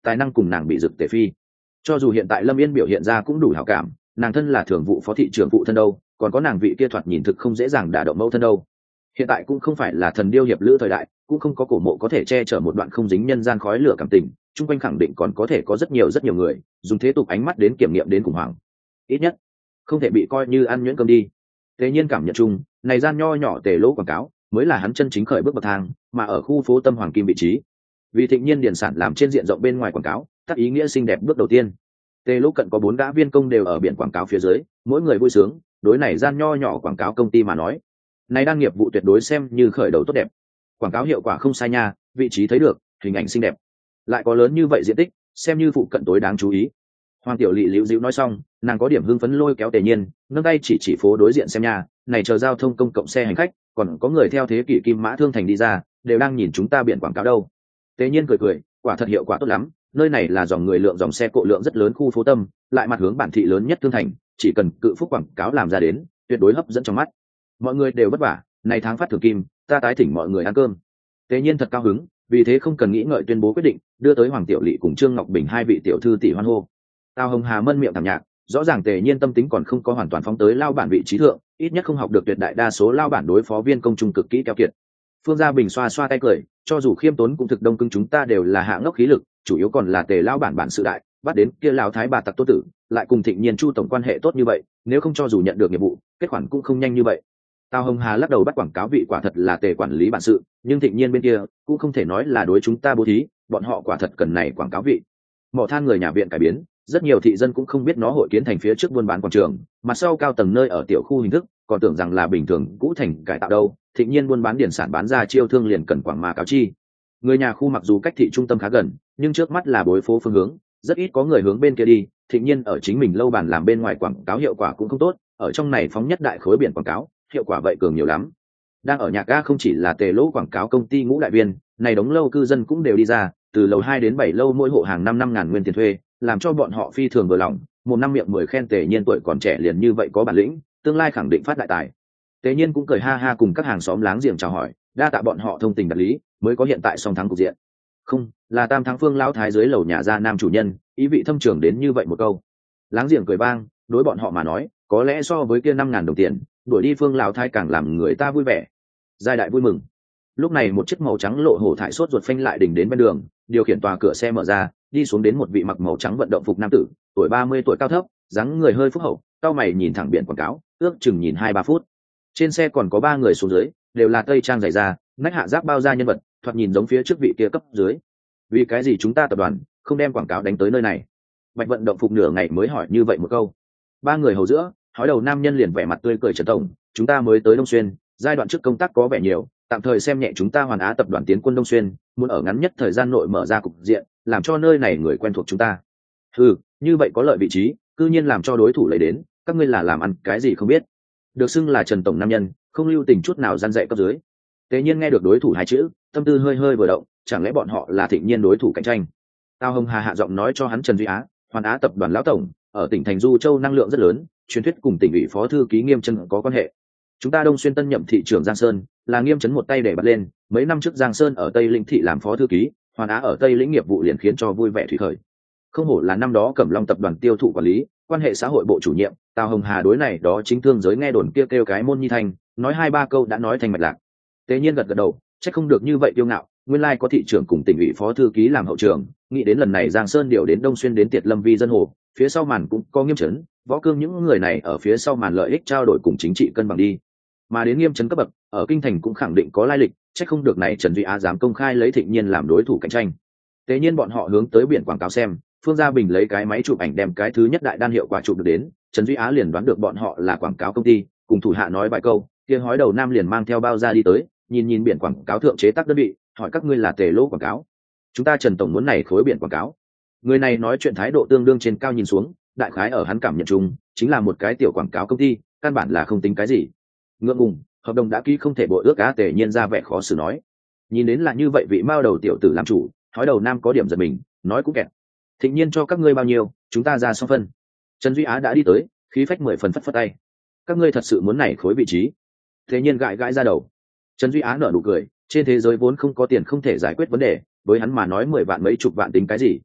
tài năng cùng nàng bị rực tề phi. Cho dù hiện tại Lâm Yên biểu hiện ra cũng đủ hảo cảm, nàng thân là thường vụ phó thị trưởng phụ thân đâu, còn có nàng vị kia thoạt nhìn thực không dễ dàng đả động mẫu thân đâu. Hiện tại cũng không phải là thần điêu hiệp lữ thời đại, cũng không có cổ mộ có thể che chở một đoạn không dính nhân gian khói lửa cảm tình, chung quanh khẳng định còn có thể có rất nhiều rất nhiều người dùng thế tục ánh mắt đến kiểm nghiệm đến khủng hoảng. Ít nhất không thể bị coi như ăn nhuyễn cơm đi. Thế nhiên cảm nhận chung, này gian nho nhỏ tề lỗ quảng cáo mới là hắn chân chính khởi bước bậc thang, mà ở khu phố Tâm Hoàng Kim vị trí. Vì Thịnh Nhiên điển sản làm trên diện rộng bên ngoài quảng cáo, tác ý nghĩa xinh đẹp bước đầu tiên. Tề lỗ cận có bốn gã viên công đều ở biển quảng cáo phía dưới, mỗi người vui sướng, đối này gian nho nhỏ quảng cáo công ty mà nói, này đang nghiệp vụ tuyệt đối xem như khởi đầu tốt đẹp. Quảng cáo hiệu quả không sai nha, vị trí thấy được, hình ảnh xinh đẹp, lại có lớn như vậy diện tích, xem như phụ cận tối đáng chú ý. Hoàng Tiểu Lệ liễu dĩu nói xong, nàng có điểm hưng phấn lôi kéo Tề Nhiên, nâng tay chỉ chỉ phố đối diện xem nha, này chờ giao thông công cộng xe hành khách, còn có người theo thế kỷ kim mã thương thành đi ra, đều đang nhìn chúng ta biển quảng cáo đâu. Tề Nhiên cười cười, quả thật hiệu quả tốt lắm, nơi này là dòng người lượng dòng xe cộ lượng rất lớn khu phố Tâm, lại mặt hướng bản thị lớn nhất thương thành, chỉ cần cự phúc quảng cáo làm ra đến, tuyệt đối hấp dẫn trong mắt. Mọi người đều vất vả, này tháng phát thưởng kim, ta tái thỉnh mọi người ăn cơm. Tề Nhiên thật cao hứng, vì thế không cần nghĩ ngợi tuyên bố quyết định, đưa tới Hoàng Tiểu Lệ cùng Trương Ngọc Bình hai vị tiểu thư tỷ hoan hô. Tào Hồng Hà mân miệng thảm nhạc, rõ ràng Tề Nhiên tâm tính còn không có hoàn toàn phóng tới lao bản vị trí thượng, ít nhất không học được tuyệt đại đa số lao bản đối phó viên công trung cực kỹ keo kiệt. Phương Gia Bình xoa xoa tay cười, cho dù khiêm tốn cũng thực đông cưng, chúng ta đều là hạ ngốc khí lực, chủ yếu còn là Tề lao bản bản sự đại, bắt đến kia lão thái bà tặc tốt tử, lại cùng Thịnh Nhiên Chu tổng quan hệ tốt như vậy, nếu không cho dù nhận được nghiệp vụ, kết khoản cũng không nhanh như vậy. Tào Hồng Hà lắc đầu bắt quảng cáo vị quả thật là Tề quản lý bản sự, nhưng Thịnh Nhiên bên kia cũng không thể nói là đối chúng ta bố thí, bọn họ quả thật cần này quảng cáo vị. Mỏ than người nhà viện cải biến, rất nhiều thị dân cũng không biết nó hội kiến thành phía trước buôn bán quảng trường, mà sau cao tầng nơi ở tiểu khu hình thức, còn tưởng rằng là bình thường cũ thành cải tạo đâu. Thịnh Nhiên buôn bán điển sản bán ra chiêu thương liền cần quảng mà cáo chi. Người nhà khu mặc dù cách thị trung tâm khá gần, nhưng trước mắt là bối phố phương hướng, rất ít có người hướng bên kia đi. Thịnh Nhiên ở chính mình lâu bản làm bên ngoài quảng cáo hiệu quả cũng không tốt, ở trong này phóng nhất đại khối biển quảng cáo, hiệu quả vậy cường nhiều lắm. Đang ở nhạc ga không chỉ là Tề lỗ quảng cáo công ty ngũ đại viên, này đống lâu cư dân cũng đều đi ra, từ lầu hai đến bảy lâu mỗi hộ hàng năm năm ngàn nguyên tiền thuê, làm cho bọn họ phi thường vừa lòng. Một năm miệng mười khen Tề Nhiên tuổi còn trẻ liền như vậy có bản lĩnh, tương lai khẳng định phát đại tài. Tề Nhiên cũng cười ha ha cùng các hàng xóm láng giềng chào hỏi, đa tạ bọn họ thông tình đạt lý, mới có hiện tại song thắng cục diện. Không, là tam thắng Phương lão thái dưới lầu nhà gia nam chủ nhân, ý vị thâm trường đến như vậy một câu. Láng giềng cười vang, đối bọn họ mà nói, có lẽ so với kia năm ngàn đồng tiền, đuổi đi Phương lão thái càng làm người ta vui vẻ. Giai đại vui mừng. Lúc này một chiếc màu trắng lộ hổ thải sốt ruột phanh lại đỉnh đến bên đường, điều khiển tòa cửa xe mở ra, đi xuống đến một vị mặc màu trắng vận động phục nam tử, tuổi ba mươi tuổi cao thấp, dáng người hơi phúc hậu, cao mày nhìn thẳng biển quảng cáo, ước chừng nhìn hai ba phút. Trên xe còn có ba người xuống dưới, đều là tây trang dày da, nách hạ giáp bao da nhân vật, thoạt nhìn giống phía trước vị kia cấp dưới. Vì cái gì chúng ta tập đoàn không đem quảng cáo đánh tới nơi này? Bạch vận động phục nửa ngày mới hỏi như vậy một câu. Ba người hầu giữa, hói đầu nam nhân liền vẻ mặt tươi cười Trần tổng, chúng ta mới tới Đông Xuyên, giai đoạn trước công tác có vẻ nhiều, tạm thời xem nhẹ chúng ta Hoàn Á tập đoàn tiến quân Đông Xuyên, muốn ở ngắn nhất thời gian nội mở ra cục diện, làm cho nơi này người quen thuộc chúng ta. Ừ, như vậy có lợi vị trí, cư nhiên làm cho đối thủ lấy đến, các ngươi là làm ăn cái gì không biết? Được xưng là Trần tổng nam nhân, không lưu tình chút nào gian dạy cấp dưới. Tế nhiên nghe được đối thủ hai chữ, tâm tư hơi hơi vừa động, chẳng lẽ bọn họ là Thịnh Nhiên đối thủ cạnh tranh? Tao Hồng Hà hạ giọng nói cho hắn Trần Duy Á, Hoàn Á tập đoàn lão tổng, ở tỉnh thành Du Châu năng lượng rất lớn, truyền thuyết cùng tỉnh ủy phó thư ký Nghiêm Chân có quan hệ. Chúng ta Đông Xuyên tân nhậm thị trưởng Giang Sơn, là Nghiêm Chấn một tay để bật lên, mấy năm trước Giang Sơn ở Tây Lĩnh thị làm phó thư ký, Hoàn Á ở Tây Lĩnh nghiệp vụ liền khiến cho vui vẻ thủy khởi. Không hổ là năm đó Cẩm Long tập đoàn tiêu thụ quản lý, quan hệ xã hội bộ chủ nhiệm, Tào Hồng Hà đối này đó chính thương giới nghe đồn kia kêu, kêu cái môn nhi thành, nói hai ba câu đã nói thành mạch lạc. Tế nhiên gật gật đầu, chắc không được như vậy tiêu ngạo, nguyên lai có thị trưởng cùng tỉnh ủy phó thư ký làm hậu trường, nghĩ đến lần này Giang Sơn điều đến Đông Xuyên đến Tiệt Lâm Vi dân hồ, phía sau màn cũng có Nghiêm Chấn, Võ Cương những người này ở phía sau màn lợi ích trao đổi cùng chính trị cân bằng đi. Mà đến Nghiêm Chấn cấp bậc, ở kinh thành cũng khẳng định có lai lịch, chắc không được này Trần Duy Á dám công khai lấy Thịnh Nhiên làm đối thủ cạnh tranh. Tế nhiên bọn họ hướng tới biển quảng cáo xem, Phương Gia Bình lấy cái máy chụp ảnh đem cái thứ nhất đại đan hiệu quả chụp được đến, Trần Duy Á liền đoán được bọn họ là quảng cáo công ty, cùng thủ hạ nói vài câu, kia hói đầu nam liền mang theo bao ra đi tới, nhìn nhìn biển quảng cáo thượng chế tác đơn vị, hỏi các ngươi là Tề lỗ quảng cáo? Chúng ta Trần tổng muốn này khối biển quảng cáo. Người này nói chuyện thái độ tương đương trên cao nhìn xuống, đại khái ở hắn cảm nhận chung, chính là một cái tiểu quảng cáo công ty, căn bản là không tính cái gì. Ngượng ngùng, hợp đồng đã ký không thể bội ước, Á Tề Nhiên ra vẻ khó xử nói. Nhìn đến là như vậy vị mao đầu tiểu tử làm chủ, hói đầu nam có điểm giật mình, nói cũng kẹt. Thịnh Nhiên cho các ngươi bao nhiêu, chúng ta ra xong phân. Trần Duy Á đã đi tới, khí phách mười phần phất phất tay. Các ngươi thật sự muốn này khối vị trí? Thế Nhiên gãi gãi ra đầu. Trần Duy Á nở nụ cười, trên thế giới vốn không có tiền không thể giải quyết vấn đề, với hắn mà nói mười vạn mấy chục vạn tính cái gì?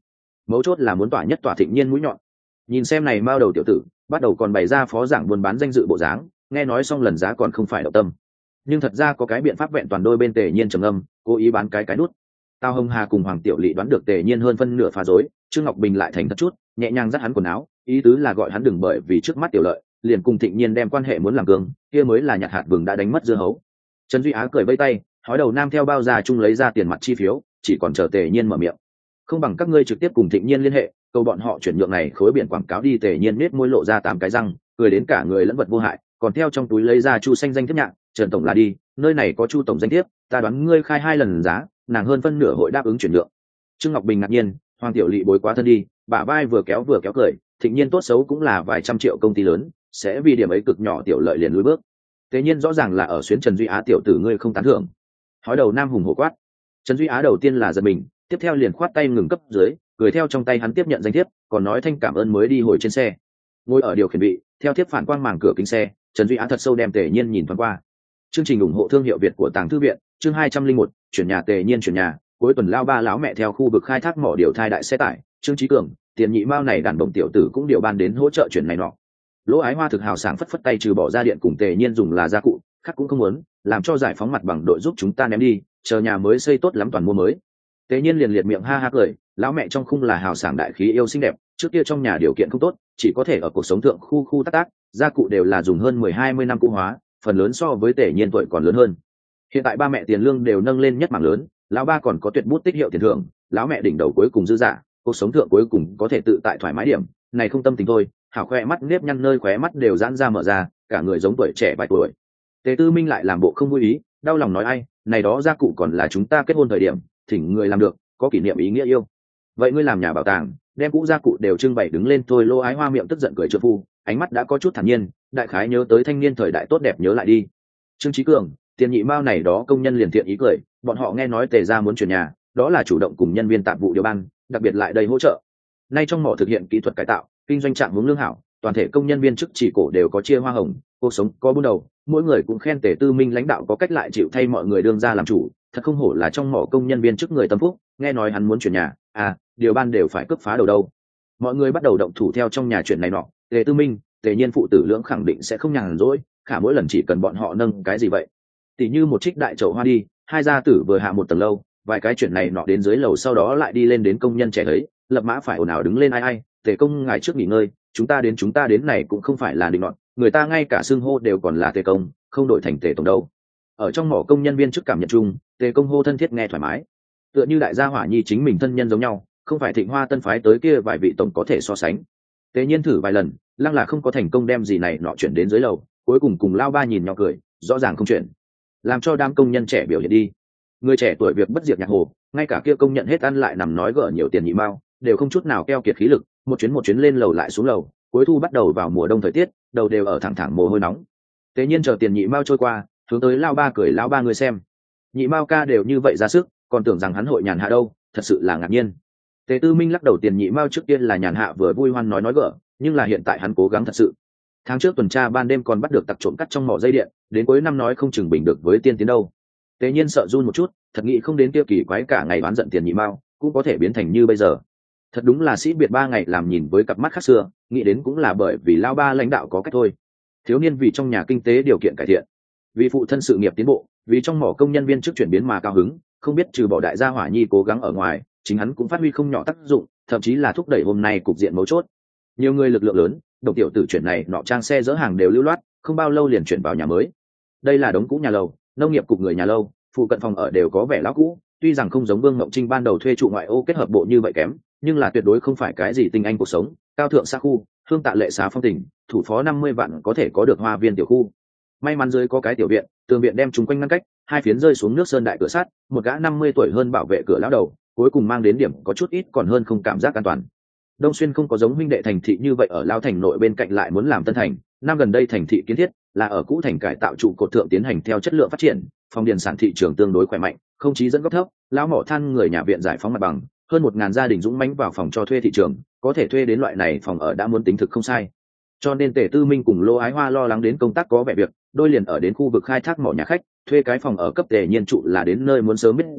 mấu chốt là muốn tỏa nhất tỏa thịnh nhiên mũi nhọn. Nhìn xem này mao đầu tiểu tử bắt đầu còn bày ra phó giảng buôn bán danh dự bộ dáng, nghe nói xong lần giá còn không phải động tâm. Nhưng thật ra có cái biện pháp vẹn toàn đôi bên Tề Nhiên trầm âm, cố ý bán cái cái nút. Tao Hồng Hà cùng Hoàng Tiểu Lệ đoán được Tề Nhiên hơn phân nửa phá rối, Trương Ngọc Bình lại thành thật chút, nhẹ nhàng dắt hắn quần áo, ý tứ là gọi hắn đừng bởi vì trước mắt tiểu lợi, liền cùng Thịnh Nhiên đem quan hệ muốn làm cương, kia mới là nhặt hạt vừng đã đánh mất dưa hấu. Trần Duy Á cười vây tay, hói đầu nam theo bao già chung lấy ra tiền mặt chi phiếu, chỉ còn chờ Tề Nhiên mở miệng. Không bằng các ngươi trực tiếp cùng Thịnh Nhiên liên hệ, cầu bọn họ chuyển nhượng này khối biển quảng cáo đi. Tề Nhiên nết môi lộ ra tám cái răng, cười đến cả người lẫn vật vô hại, còn theo trong túi lấy ra chu xanh danh thiếp nhạc, Trần tổng là đi, nơi này có chu tổng danh thiếp, ta đoán ngươi khai hai lần giá, nàng hơn phân nửa hội đáp ứng chuyển nhượng. Trương Ngọc Bình ngạc nhiên, Hoàng Tiểu Lệ bối quá thân đi, bả vai vừa kéo vừa kéo cười, Thịnh Nhiên tốt xấu cũng là vài trăm triệu công ty lớn, sẽ vì điểm ấy cực nhỏ tiểu lợi liền lùi bước. Thế nhiên rõ ràng là ở xuyến Trần Duy Á tiểu tử ngươi không tán thưởng. Hói đầu nam hùng hổ quát. Trần Duy Á đầu tiên là giật mình, tiếp theo liền khoát tay ngừng cấp dưới, cười theo trong tay hắn tiếp nhận danh thiếp, còn nói thanh cảm ơn mới đi hồi trên xe. Ngồi ở điều khiển vị, theo thiếp phản quang màng cửa kính xe, Trần Duy Á thật sâu đem Tề Nhiên nhìn thoáng qua. Chương trình ủng hộ thương hiệu Việt của Tàng Thư viện, chương hai trăm linh một, chuyển nhà. Tề Nhiên chuyển nhà, cuối tuần lao ba lão mẹ theo khu vực khai thác mỏ điều thai đại xe tải, Trương Chí Cường, tiền nhị mao này đàn đồng tiểu tử cũng điều ban đến hỗ trợ chuyển này nọ. Lỗ Ái Hoa thực hào sảng phất phất tay trừ bỏ ra điện cùng Tề Nhiên dùng là gia cụ, khác cũng không muốn, làm cho giải phóng mặt bằng đội giúp chúng ta ném đi, chờ nhà mới xây tốt lắm toàn mua mới. Tề Nhiên liền liệt miệng ha ha cười, lão mẹ trong khung là hào sảng đại khí yêu xinh đẹp, trước kia trong nhà điều kiện không tốt, chỉ có thể ở cuộc sống thượng khu khu tác tác, gia cụ đều là dùng hơn mười hai mươi năm cũ hóa, phần lớn so với Tề Nhiên tuổi còn lớn hơn. Hiện tại ba mẹ tiền lương đều nâng lên nhất mảng lớn, lão ba còn có tuyệt bút tích hiệu tiền thưởng, lão mẹ đỉnh đầu cuối cùng dư giả, cuộc sống thượng cuối cùng có thể tự tại thoải mái điểm, này không tâm tình thôi. Hảo khoe mắt nếp nhăn nơi khóe mắt đều giãn ra mở ra, cả người giống tuổi trẻ vài tuổi. Tề Tư Minh lại làm bộ không vui ý, đau lòng nói ai, này đó gia cụ còn là chúng ta kết hôn thời điểm, thỉnh người làm được, có kỷ niệm ý nghĩa yêu. Vậy ngươi làm nhà bảo tàng, đem cũ gia cụ đều trưng bày đứng lên thôi. Lô Ái Hoa miệng tức giận cười trợ phu, ánh mắt đã có chút thản nhiên, đại khái nhớ tới thanh niên thời đại tốt đẹp nhớ lại đi. Trương Chí Cường, tiền nhị mao này đó công nhân liền thiện ý cười, bọn họ nghe nói Tề gia muốn chuyển nhà, đó là chủ động cùng nhân viên tạp vụ điều ban, đặc biệt lại đây hỗ trợ. Nay trong mỏ thực hiện kỹ thuật cải tạo, kinh doanh trạng hướng lương hảo, toàn thể công nhân viên chức chỉ cổ đều có chia hoa hồng, cuộc sống có bốn đầu, mỗi người cũng khen Tề Tư Minh lãnh đạo có cách lại chịu thay mọi người đương ra làm chủ, thật không hổ là trong mỏ công nhân viên chức người tâm phúc. Nghe nói hắn muốn chuyển nhà, à, điều ban đều phải cướp phá đầu đâu. Mọi người bắt đầu động thủ theo trong nhà chuyện này nọ. Tề Tư Minh, Tề Nhiên phụ tử lưỡng khẳng định sẽ không nhàn rỗi, khả mỗi lần chỉ cần bọn họ nâng cái gì vậy, tỷ như một trích đại chậu hoa đi, hai gia tử vừa hạ một tầng lâu, vài cái chuyện này nọ đến dưới lầu sau đó lại đi lên đến công nhân trẻ thấy, lập mã phải ồn ào đứng lên ai ai, Tề công ngài trước nghỉ ngơi, chúng ta đến chúng ta đến này cũng không phải là định nọ, người ta ngay cả xưng hô đều còn là Tề công, không đổi thành Tề tổng đâu. Ở trong mỏ công nhân viên chức cảm nhận chung, Tề công hô thân thiết nghe thoải mái, tựa như đại gia hỏa nhi chính mình thân nhân giống nhau, không phải Thịnh Hoa Tân phái tới kia vài vị tổng có thể so sánh. Tề Nhiên thử vài lần, lăng là không có thành công đem gì này nọ chuyển đến dưới lầu, cuối cùng cùng lao ba nhìn nhỏ cười, rõ ràng không chuyển, làm cho đám công nhân trẻ biểu hiện đi. Người trẻ tuổi việc bất diệt nhạc hồ, ngay cả kia công nhận hết ăn lại nằm nói gỡ nhiều tiền nhị mao, đều không chút nào keo kiệt khí lực, một chuyến một chuyến lên lầu lại xuống lầu. Cuối thu bắt đầu vào mùa đông thời tiết, đầu đều ở thẳng thẳng mồ hôi nóng. Tề Nhiên chờ tiền nhị mao trôi qua, hướng tới lao ba cười, lao ba người xem, nhị mao ca đều như vậy ra sức, còn tưởng rằng hắn hội nhàn hạ đâu, thật sự là ngạc nhiên. Tề Tư Minh lắc đầu, tiền nhị mao trước tiên là nhàn hạ vừa vui hoan nói nói gỡ, nhưng là hiện tại hắn cố gắng thật sự. Tháng trước tuần tra ban đêm còn bắt được tặc trộm cắt trong mỏ dây điện, đến cuối năm nói không chừng bình được với tiên tiến đâu. Tề Nhiên sợ run một chút, thật nghĩ không đến tiêu kỳ quái cả ngày bán giận tiền nhị mao, cũng có thể biến thành như bây giờ. Thật đúng là sĩ biệt ba ngày làm nhìn với cặp mắt khác xưa, nghĩ đến cũng là bởi vì lao ba lãnh đạo có cách thôi. Thiếu niên vì trong nhà kinh tế điều kiện cải thiện, vì phụ thân sự nghiệp tiến bộ, vì trong mỏ công nhân viên chức chuyển biến mà cao hứng, không biết trừ bỏ đại gia hỏa nhi cố gắng ở ngoài, chính hắn cũng phát huy không nhỏ tác dụng, thậm chí là thúc đẩy hôm nay cục diện mấu chốt. Nhiều người lực lượng lớn, đồng tiểu tử chuyển này nọ trang xe dỡ hàng đều lưu loát, không bao lâu liền chuyển vào nhà mới. Đây là đống cũ nhà lầu, nông nghiệp cục người nhà lâu, phụ cận phòng ở đều có vẻ lão cũ, tuy rằng không giống Vương Ngộng Trinh ban đầu thuê trụ ngoại ô kết hợp bộ như vậy kém, nhưng là tuyệt đối không phải cái gì tinh anh cuộc sống, cao thượng xa khu, hương tạ lệ xá phong tình, thủ phó năm mươi vạn có thể có được hoa viên tiểu khu. May mắn dưới có cái tiểu viện, tường viện đem chúng quanh ngăn cách, hai phiến rơi xuống nước sơn đại cửa sắt, một gã năm mươi tuổi hơn bảo vệ cửa lão đầu, cuối cùng mang đến điểm có chút ít còn hơn không cảm giác an toàn. Đông Xuyên không có giống huynh đệ thành thị như vậy ở lao thành nội bên cạnh lại muốn làm tân thành, năm gần đây thành thị kiến thiết là ở cũ thành cải tạo trụ cột thượng tiến hành theo chất lượng phát triển, phòng điền sản thị trường tương đối khỏe mạnh, không chí dẫn góc thấp, lão mỏ than người nhà viện giải phóng mặt bằng, hơn một ngàn gia đình dũng mãnh vào phòng cho thuê thị trường, có thể thuê đến loại này phòng ở đã muốn tính thực không sai. Cho nên Tề Tư Minh cùng Lô Ái Hoa lo lắng đến công tác có vẻ việc, đôi liền ở đến khu vực khai thác mỏ nhà khách, thuê cái phòng ở cấp Tề Nhiên trụ là đến nơi muốn sớm biết rằng,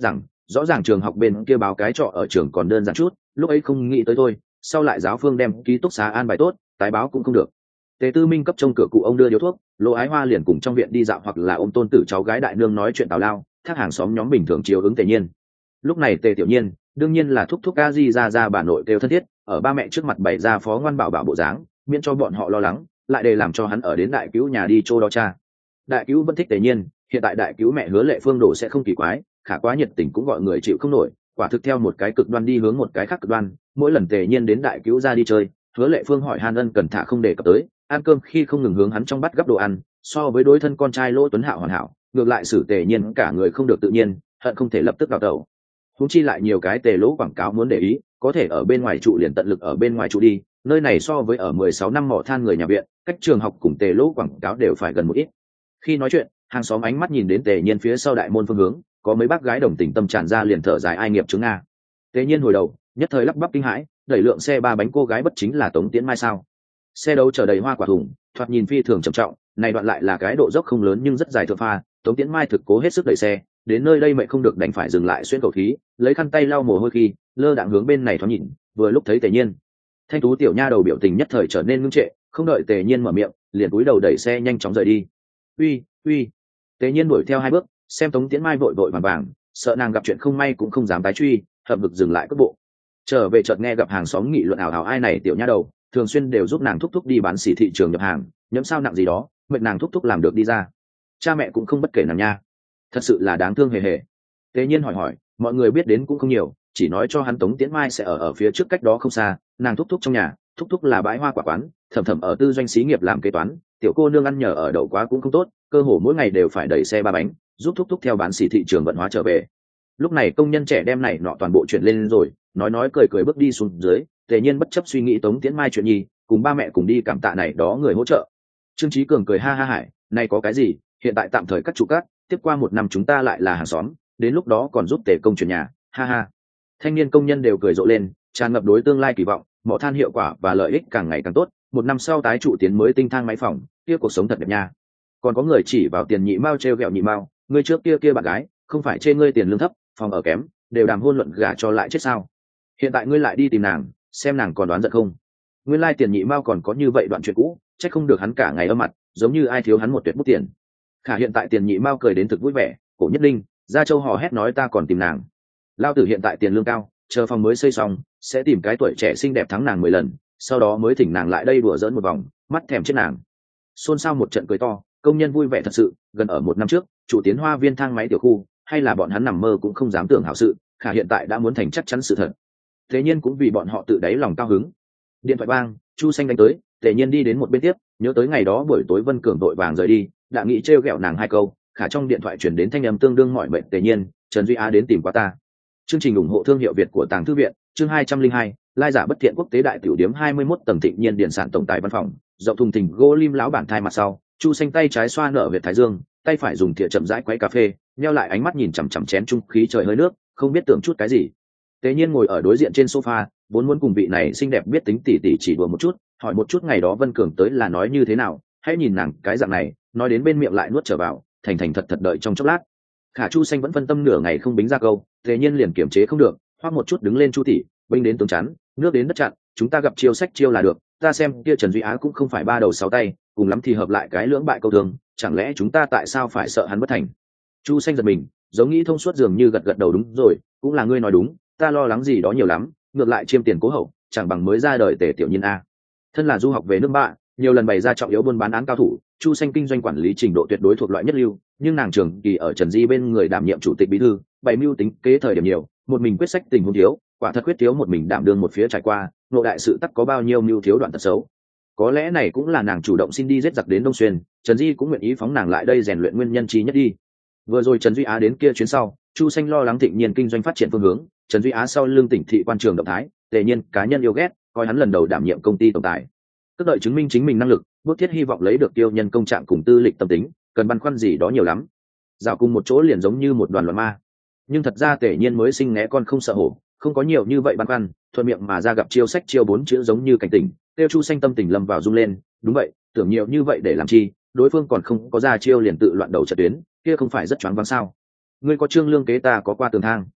rõ ràng trường học bên kia báo cái trọ ở trường còn đơn giản chút, lúc ấy không nghĩ tới thôi, sau lại giáo phương đem ký túc xá an bài tốt, tái báo cũng không được. Tề Tư Minh cấp trông cửa cụ ông đưa điếu thuốc, Lỗ Ái Hoa liền cùng trong viện đi dạo hoặc là ôm tôn tử cháu gái đại nương nói chuyện tào lao, thác hàng xóm nhóm bình thường chiều ứng Tề Nhiên. Lúc này Tề Tiểu Nhiên đương nhiên là thúc thúc a di ra ra bà nội kêu thân thiết, ở ba mẹ trước mặt bày ra phó ngoan bảo bảo bộ dáng, miễn cho bọn họ lo lắng, lại để làm cho hắn ở đến đại cứu nhà đi chỗ đó cha. Đại cứu vẫn thích Tề Nhiên, hiện tại đại cứu mẹ Hứa Lệ Phương đổ sẽ không kỳ quái, khả quá nhiệt tình cũng gọi người chịu không nổi, quả thực theo một cái cực đoan đi hướng một cái khác cực đoan. Mỗi lần Tề Nhiên đến đại cứu ra đi chơi, Hứa Lệ Phương hỏi han ân cần thả không đề cập tới, ăn cơm khi không ngừng hướng hắn trong bát gấp đồ ăn, so với đối thân con trai Lỗ Tuấn Hạo hoàn hảo, ngược lại xử Tề Nhiên cả người không được tự nhiên, hận không thể lập tức đào tẩu. Huống chi lại nhiều cái Tề Lỗ quảng cáo muốn để ý, có thể ở bên ngoài trụ liền tận lực ở bên ngoài trụ đi, nơi này so với ở mười sáu năm mỏ than người nhà viện, cách trường học cùng Tề Lỗ quảng cáo đều phải gần một ít. Khi nói chuyện, hàng xóm ánh mắt nhìn đến Tề Nhiên phía sau đại môn phương hướng, có mấy bác gái đồng tình tâm tràn ra liền thở dài ai nghiệp chứng a. Tề Nhiên hồi đầu, nhất thời lắp bắp kinh hãi, đẩy lượng xe ba bánh cô gái bất chính là Tống Tiễn Mai sao? Xe đấu chở đầy hoa quả thùng, thoạt nhìn phi thường trầm trọng, này đoạn lại là cái độ dốc không lớn nhưng rất dài thượng pha, Tống Tiễn Mai thực cố hết sức đẩy xe, đến nơi đây mẹ không được đành phải dừng lại xuyên cầu khí, lấy khăn tay lau mồ hôi khi, lơ đãng hướng bên này thoáng nhìn, vừa lúc thấy Tề Nhiên. Thanh tú tiểu nha đầu biểu tình nhất thời trở nên ngưng trệ, không đợi Tề Nhiên mở miệng, liền cúi đầu đẩy xe nhanh chóng rời đi. Uy, uy. Tề Nhiên đuổi theo hai bước, xem Tống Tiễn Mai vội vội vàng vàng, sợ nàng gặp chuyện không may cũng không dám tái truy, hợp vực dừng lại cước bộ. Trở về chợt nghe gặp hàng xóm nghị luận ảo ảo ai này tiểu nha đầu, thường xuyên đều giúp nàng thúc thúc đi bán xỉ thị trường nhập hàng, nhẫm sao nặng gì đó, mệnh nàng thúc thúc làm được đi ra. Cha mẹ cũng không bất kể nàng nha, thật sự là đáng thương hề hề. Tề Nhiên hỏi hỏi, mọi người biết đến cũng không nhiều, chỉ nói cho hắn Tống Tiễn Mai sẽ ở ở phía trước cách đó không xa, nàng thúc thúc trong nhà, thúc thúc là bãi hoa quả quán, thẩm thẩm ở tư doanh xí nghiệp làm kế toán, tiểu cô nương ăn nhờ ở đậu quá cũng không tốt, cơ hồ mỗi ngày đều phải đẩy xe ba bánh, giúp thúc thúc theo bán xỉ thị trường vận hóa trở về. Lúc này công nhân trẻ đem này nọ toàn bộ chuyện lên rồi, nói nói cười cười bước đi xuống dưới. Tề Nhiên bất chấp suy nghĩ Tống Tiễn Mai chuyện nhi, cùng ba mẹ cùng đi cảm tạ này đó người hỗ trợ. Trương Chí Cường cười ha ha hải, này có cái gì, hiện tại tạm thời cắt trụ cắt, tiếp qua một năm chúng ta lại là hàng xóm, đến lúc đó còn giúp Tề công chuyển nhà, ha ha. Thanh niên công nhân đều cười rộ lên, tràn ngập đối tương lai kỳ vọng, mỏ than hiệu quả và lợi ích càng ngày càng tốt, một năm sau tái trụ tiến mới tinh thang máy phòng, kia cuộc sống thật đẹp nha. Còn có người chỉ vào tiền nhị mao treo gẹo nhị mao, ngươi trước kia kia bạn gái, không phải chê ngươi tiền lương thấp, phòng ở kém, đều đàm hôn luận gả cho lại chết sao? Hiện tại ngươi lại đi tìm nàng, xem nàng còn đoán giận không? Nguyên lai tiền nhị mao còn có như vậy đoạn chuyện cũ, chắc không được hắn cả ngày âm mặt, giống như ai thiếu hắn một tuyệt bút tiền. Khả hiện tại tiền nhị mao cười đến thực vui vẻ, cổ nhất linh, gia châu hò hét nói ta còn tìm nàng. Lao tử hiện tại tiền lương cao, chờ phòng mới xây xong, sẽ tìm cái tuổi trẻ xinh đẹp thắng nàng mười lần, sau đó mới thỉnh nàng lại đây đùa giỡn một vòng, mắt thèm chết nàng. Xôn xao một trận cười to, công nhân vui vẻ thật sự, gần ở một năm trước, chủ tiến hoa viên thang máy tiểu khu, hay là bọn hắn nằm mơ cũng không dám tưởng hảo sự, khả hiện tại đã muốn thành chắc chắn sự thật. Thế nhiên cũng vì bọn họ tự đáy lòng cao hứng. Điện thoại vang, Chu Xanh đánh tới, Tề Nhiên đi đến một bên tiếp, nhớ tới ngày đó buổi tối Vân Cường đội vàng rời đi, đã nghĩ trêu ghẹo nàng hai câu, khả trong điện thoại truyền đến thanh âm tương đương mỏi mệt Tề Nhiên, Trần Duy Á đến tìm qua ta. Chương trình ủng hộ thương hiệu Việt của Tàng Thư viện, chương hai trăm linh hai, lai giả bất thiện quốc tế đại tiểu điếm hai mươi mốt tầng Thịnh Nhiên điện sản tổng tài văn phòng, rộng thùng thình gỗ lim lão bản thai mặt sau, Chu Xanh tay trái xoa nở huyệt thái dương, tay phải dùng thìa chậm rãi quấy cà phê, nheo lại ánh mắt nhìn chằm chằm chén trung khí trời hơi nước, không biết tưởng chút cái gì. Tề Nhiên ngồi ở đối diện trên sofa, vốn muốn cùng vị này xinh đẹp biết tính tỉ tỉ chỉ đùa một chút, hỏi một chút ngày đó Vân Cường tới là nói như thế nào, hãy nhìn nàng cái dạng này, nói đến bên miệng lại nuốt trở vào, thành thành thật thật đợi trong chốc lát. Khả Chu Xanh vẫn phân tâm nửa ngày không bính ra câu, Tề Nhiên liền kiềm chế không được, hoắc một chút đứng lên Chu tỷ, binh đến tướng chắn, nước đến đất chặn, chúng ta gặp chiêu sách chiêu là được, ta xem kia Trần Duy Á cũng không phải ba đầu sáu tay, cùng lắm thì hợp lại cái lưỡng bại câu thường, chẳng lẽ chúng ta tại sao phải sợ hắn bất thành? Chu Xanh giật mình, giống nghĩ thông suốt dường như gật gật đầu đúng rồi, cũng là ngươi nói đúng, ta lo lắng gì đó nhiều lắm, ngược lại chiêm tiền cố hậu, chẳng bằng mới ra đời Tề tiểu nhân a. Thân là du học về nước bạ, nhiều lần bày ra trọng yếu buôn bán án cao thủ, Chu Xanh kinh doanh quản lý trình độ tuyệt đối thuộc loại nhất lưu, nhưng nàng trường kỳ ở Trần Di bên người đảm nhiệm chủ tịch bí thư, bày mưu tính kế thời điểm nhiều, một mình quyết sách tình huống thiếu, quả thật quyết thiếu một mình đảm đương một phía trải qua, nội đại sự tắc có bao nhiêu mưu thiếu đoạn tật xấu. Có lẽ này cũng là nàng chủ động xin đi giết giặc đến Đông Xuyên, Trần Di cũng nguyện ý phóng nàng lại đây rèn luyện nguyên nhân chi nhất đi. Vừa rồi Trần Duy Á đến kia chuyến sau, Chu Xanh lo lắng Thịnh Nhiên kinh doanh phát triển phương hướng, Trần Duy Á sau lưng tỉnh thị quan trường động thái, Tề Nhiên cá nhân yêu ghét, coi hắn lần đầu đảm nhiệm công ty tổng tài. Tức đợi chứng minh chính mình năng lực, bước thiết hy vọng lấy được tiêu nhân công trạng cùng tư lịch tâm tính, cần băn khoăn gì đó nhiều lắm. Dạo cùng một chỗ liền giống như một đoàn loạn ma. Nhưng thật ra Tề Nhiên mới sinh né con không sợ hổ, không có nhiều như vậy băn khoăn, thuận miệng mà ra gặp chiêu sách chiêu bốn chữ giống như cảnh tỉnh, tiêu Chu Xanh tâm tình lâm vào rung lên, đúng vậy, tưởng nhiều như vậy để làm chi, đối phương còn không có ra chiêu liền tự loạn đầu trận tuyến, kia không phải rất choáng váng sao? Ngươi có trương lương kế ta có qua tường thang.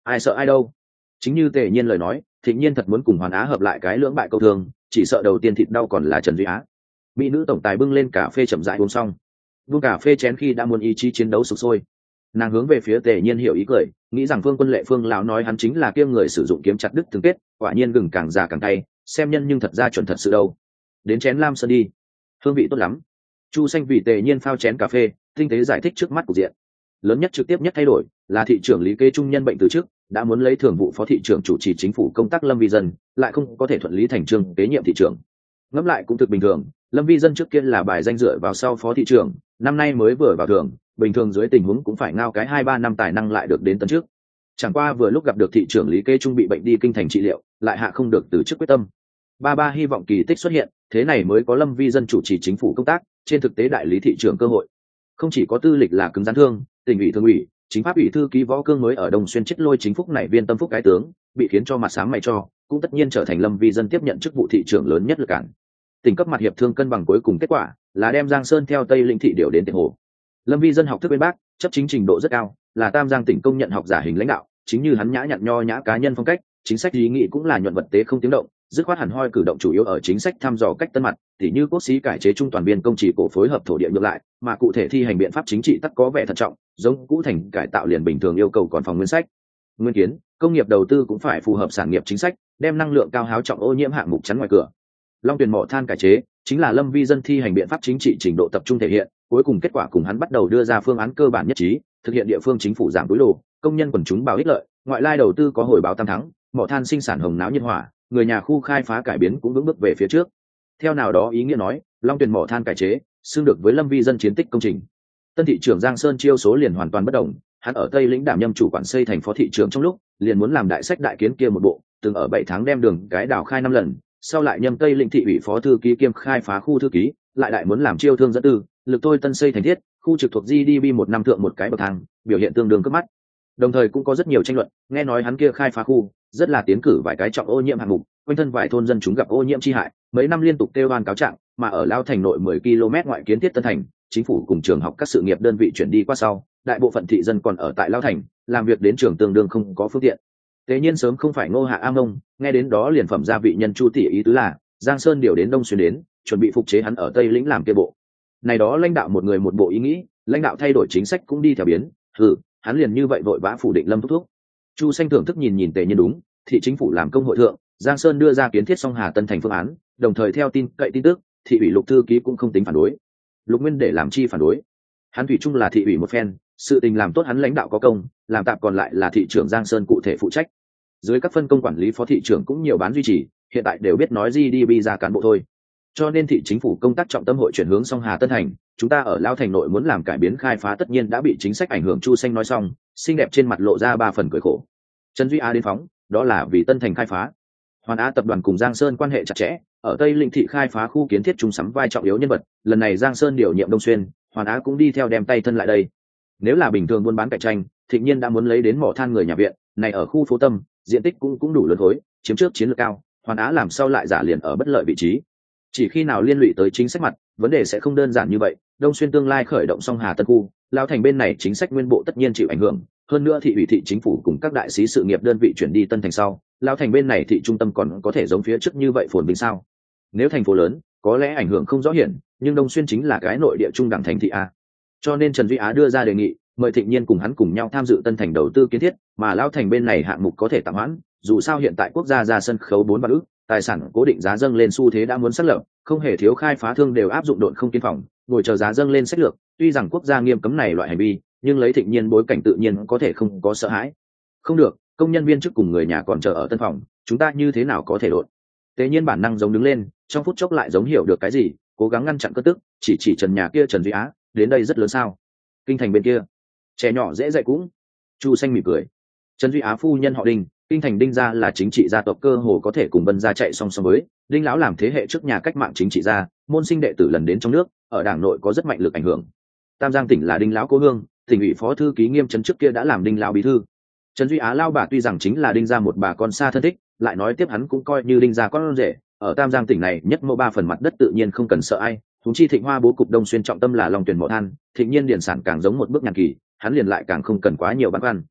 ai sợ ai đâu. Chính như Tề Nhiên lời nói, Thịnh Nhiên thật muốn cùng Hoàn Á hợp lại cái lưỡng bại câu thương, chỉ sợ đầu tiên thịt đau còn là Trần Duy Á. Mỹ nữ tổng tài bưng lên cà phê chậm rãi uống xong, buông cà phê chén khi đã muốn ý chí chiến đấu sục sôi. Nàng hướng về phía Tề Nhiên hiểu ý cười, nghĩ rằng Phương Quân Lệ Phương lão nói hắn chính là kia người sử dụng kiếm chặt đứt từng kết, quả nhiên gừng càng già càng cay, xem nhân nhưng thật ra chuẩn thật sự đâu. Đến chén lam sơn đi, hương vị tốt lắm. Chu Xanh vì Tề Nhiên phao chén cà phê, tinh tế giải thích trước mắt cục diện. Lớn nhất trực tiếp nhất thay đổi là thị trưởng Lý Kế Trung nhân bệnh từ trước, đã muốn lấy thường vụ phó thị trưởng chủ trì chính phủ công tác Lâm Vi Dân, lại không có thể thuận lý thành trương kế nhiệm thị trưởng. Ngẫm lại cũng thực bình thường, Lâm Vi Dân trước kia là bài danh dựa vào sau phó thị trưởng, năm nay mới vừa vào thường, bình thường dưới tình huống cũng phải ngao cái hai ba năm tài năng lại được đến tấn trước. Chẳng qua vừa lúc gặp được thị trưởng Lý Kế Trung bị bệnh đi kinh thành trị liệu, lại hạ không được từ chức quyết tâm. Ba ba hy vọng kỳ tích xuất hiện, thế này mới có Lâm Vi Dân chủ trì chính phủ công tác, trên thực tế đại lý thị trưởng cơ hội. Không chỉ có tư lịch là cứng rắn thương, tỉnh ủy thường ủy, chính pháp ủy thư ký Võ Cương mới ở Đông Xuyên chết lôi chính phúc này viên tâm phúc cái tướng, bị khiến cho mặt sáng mày cho, cũng tất nhiên trở thành Lâm Vi Dân tiếp nhận chức vụ thị trưởng lớn nhất lực cản. Tỉnh cấp mặt hiệp thương cân bằng cuối cùng kết quả là đem Giang Sơn theo Tây Lĩnh thị điều đến Tiền Hồ. Lâm Vi Dân học thức bên Bác, chấp chính trình độ rất cao, là Tam Giang tỉnh công nhận học giả hình lãnh đạo, chính như hắn nhã nhặn nho nhã cá nhân phong cách, chính sách ý nghĩ cũng là nhuận vật tế không tiếng động, dứt khoát hẳn hoi cử động chủ yếu ở chính sách thăm dò cách tân mặt, tỉ như quốc sĩ cải chế trung toàn biên công chỉ cổ phối hợp thổ địa ngược lại, mà cụ thể thi hành biện pháp chính trị tất có vẻ thận trọng, giống cũ thành cải tạo liền bình thường yêu cầu còn phòng nguyên sách. Nguyên kiến, công nghiệp đầu tư cũng phải phù hợp sản nghiệp chính sách, đem năng lượng cao háo trọng ô nhiễm hạng mục chắn ngoài cửa. Long Tuyền mỏ than cải chế chính là Lâm Vi Dân thi hành biện pháp chính trị trình độ tập trung thể hiện, cuối cùng kết quả cùng hắn bắt đầu đưa ra phương án cơ bản nhất trí, thực hiện địa phương chính phủ giảm túi đồ, công nhân quần chúng bảo ích lợi, ngoại lai đầu tư có hồi báo tam thắng, mỏ than sinh sản hồng náo nhiệt hỏa, người nhà khu khai phá cải biến cũng vững bước về phía trước. Theo nào đó ý nghĩa nói, Long Tuyền mỏ than cải chế xưng được với Lâm Vi Dân chiến tích công trình. Tân thị trưởng Giang Sơn chiêu số liền hoàn toàn bất động, hắn ở Tây Lĩnh đảm nhâm chủ quản xây thành phó thị trưởng trong lúc, liền muốn làm đại sách đại kiến kia một bộ, từng ở bảy tháng đem đường cái đào khai năm lần, sau lại nhâm Tây Lĩnh thị ủy phó thư ký kiêm khai phá khu thư ký, lại lại muốn làm chiêu thương dẫn tư, lực tôi tân xây thành thiết, khu trực thuộc giê đê pê một năm thượng một cái bậc thang, biểu hiện tương đương cấp mắt. Đồng thời cũng có rất nhiều tranh luận, nghe nói hắn kia khai phá khu rất là tiến cử vài cái trọng ô nhiễm hạng mục, quanh thân vài thôn dân chúng gặp ô nhiễm chi hại, mấy năm liên tục kêu oan cáo trạng, mà ở Lao Thành nội mười ki lô mét ngoại kiến thiết Tân Thành, chính phủ cùng trường học các sự nghiệp đơn vị chuyển đi qua sau, đại bộ phận thị dân còn ở tại Lao Thành, làm việc đến trường tương đương không có phương tiện. Tế nhiên sớm không phải Ngô Hạ A Mông, nghe đến đó liền phẩm gia vị nhân Chu tỷ ý tứ là, Giang Sơn điều đến Đông Xuyên đến, chuẩn bị phục chế hắn ở Tây Lĩnh làm kia bộ. Này đó lãnh đạo một người một bộ ý nghĩ, lãnh đạo thay đổi chính sách cũng đi theo biến, hừ, hắn liền như vậy vội vã phủ định Lâm thúc thúc. Chu Xanh thưởng thức nhìn nhìn Tề Nhiên đúng, thị chính phủ làm công hội thượng, Giang Sơn đưa ra kiến thiết Song Hà Tân thành phương án, đồng thời theo tin cậy tin tức, thị ủy Lục thư ký cũng không tính phản đối. Lục Nguyên để làm chi phản đối? Hắn thủy chung là thị ủy một phen, sự tình làm tốt hắn lãnh đạo có công, làm tạm còn lại là thị trưởng Giang Sơn cụ thể phụ trách. Dưới các phân công quản lý phó thị trưởng cũng nhiều bán duy trì, hiện tại đều biết nói giê đê pê ra cán bộ thôi. Cho nên thị chính phủ công tác trọng tâm hội chuyển hướng Song Hà Tân thành, chúng ta ở Lao Thành nội muốn làm cải biến khai phá tất nhiên đã bị chính sách ảnh hưởng. Chu Xanh nói xong, xinh đẹp trên mặt lộ ra ba phần cười khổ. Trần Duy Á đến phóng, đó là vì Tân thành khai phá. Hoàn Á tập đoàn cùng Giang Sơn quan hệ chặt chẽ, ở Tây Lĩnh thị khai phá khu kiến thiết chung sắm vai trọng yếu nhân vật, lần này Giang Sơn điều nhiệm Đông Xuyên, Hoàn Á cũng đi theo đem tay thân lại đây. Nếu là bình thường buôn bán cạnh tranh, Thịnh Nhiên đã muốn lấy đến mỏ than người nhà viện, này ở khu phố Tâm, diện tích cũng cũng đủ lớn khối, chiếm trước chiến lược cao, Hoàn Á làm sao lại giả liền ở bất lợi vị trí. Chỉ khi nào liên lụy tới chính sách mặt, vấn đề sẽ không đơn giản như vậy. Đông Xuyên tương lai khởi động Song Hà Tân khu, Lao Thành bên này chính sách nguyên bộ tất nhiên chịu ảnh hưởng, hơn nữa thị ủy thị chính phủ cùng các đại sĩ sự nghiệp đơn vị chuyển đi Tân thành sau, Lao Thành bên này thị trung tâm còn có thể giống phía trước như vậy phồn vinh sao? Nếu thành phố lớn, có lẽ ảnh hưởng không rõ hiển, nhưng Đông Xuyên chính là cái nội địa trung đẳng thành thị a. Cho nên Trần Duy Á đưa ra đề nghị, mời Thịnh Nhiên cùng hắn cùng nhau tham dự Tân thành đầu tư kiến thiết, mà Lao Thành bên này hạng mục có thể tạm hoãn, dù sao hiện tại quốc gia ra sân khấu bốn vạn ức, tài sản cố định giá dâng lên xu thế đã muốn xác lập, không hề thiếu khai phá thương đều áp dụng độn không kiên phòng, ngồi chờ giá dâng lên sách lược, tuy rằng quốc gia nghiêm cấm này loại hành vi, nhưng lấy Thịnh Nhiên bối cảnh tự nhiên có thể không có sợ hãi. Không được, công nhân viên chức cùng người nhà còn chờ ở tân phòng, chúng ta như thế nào có thể đột? Tế Nhiên bản năng giống đứng lên, trong phút chốc lại giống hiểu được cái gì, cố gắng ngăn chặn cơn tức, chỉ chỉ trần nhà kia Trần Duy Á, đến đây rất lớn sao? Kinh thành bên kia, trẻ nhỏ dễ dạy cũng. Chu Xanh mỉm cười. Trần Duy Á phu nhân họ Đinh, kinh thành Đinh gia là chính trị gia tộc cơ hồ có thể cùng Vân gia chạy song song với. Đinh lão làm thế hệ trước nhà cách mạng chính trị gia, môn sinh đệ tử lần đến trong nước, ở đảng nội có rất mạnh lực ảnh hưởng. Tam Giang tỉnh là Đinh lão cố hương, tỉnh ủy phó thư ký Nghiêm Trấn trước kia đã làm Đinh lão bí thư. Trần Duy Á lao bà tuy rằng chính là Đinh gia một bà con xa thân thích, lại nói tiếp hắn cũng coi như Đinh gia con rể, ở Tam Giang tỉnh này nhất mẫu ba phần mặt đất tự nhiên không cần sợ ai. Chúng chi Thịnh Hoa bố cục Đông Xuyên trọng tâm là Long Tuyền mỏ than, Thịnh Nhiên điển sản càng giống một bước nhàn kỳ, hắn liền lại càng không cần quá nhiều băn khoăn.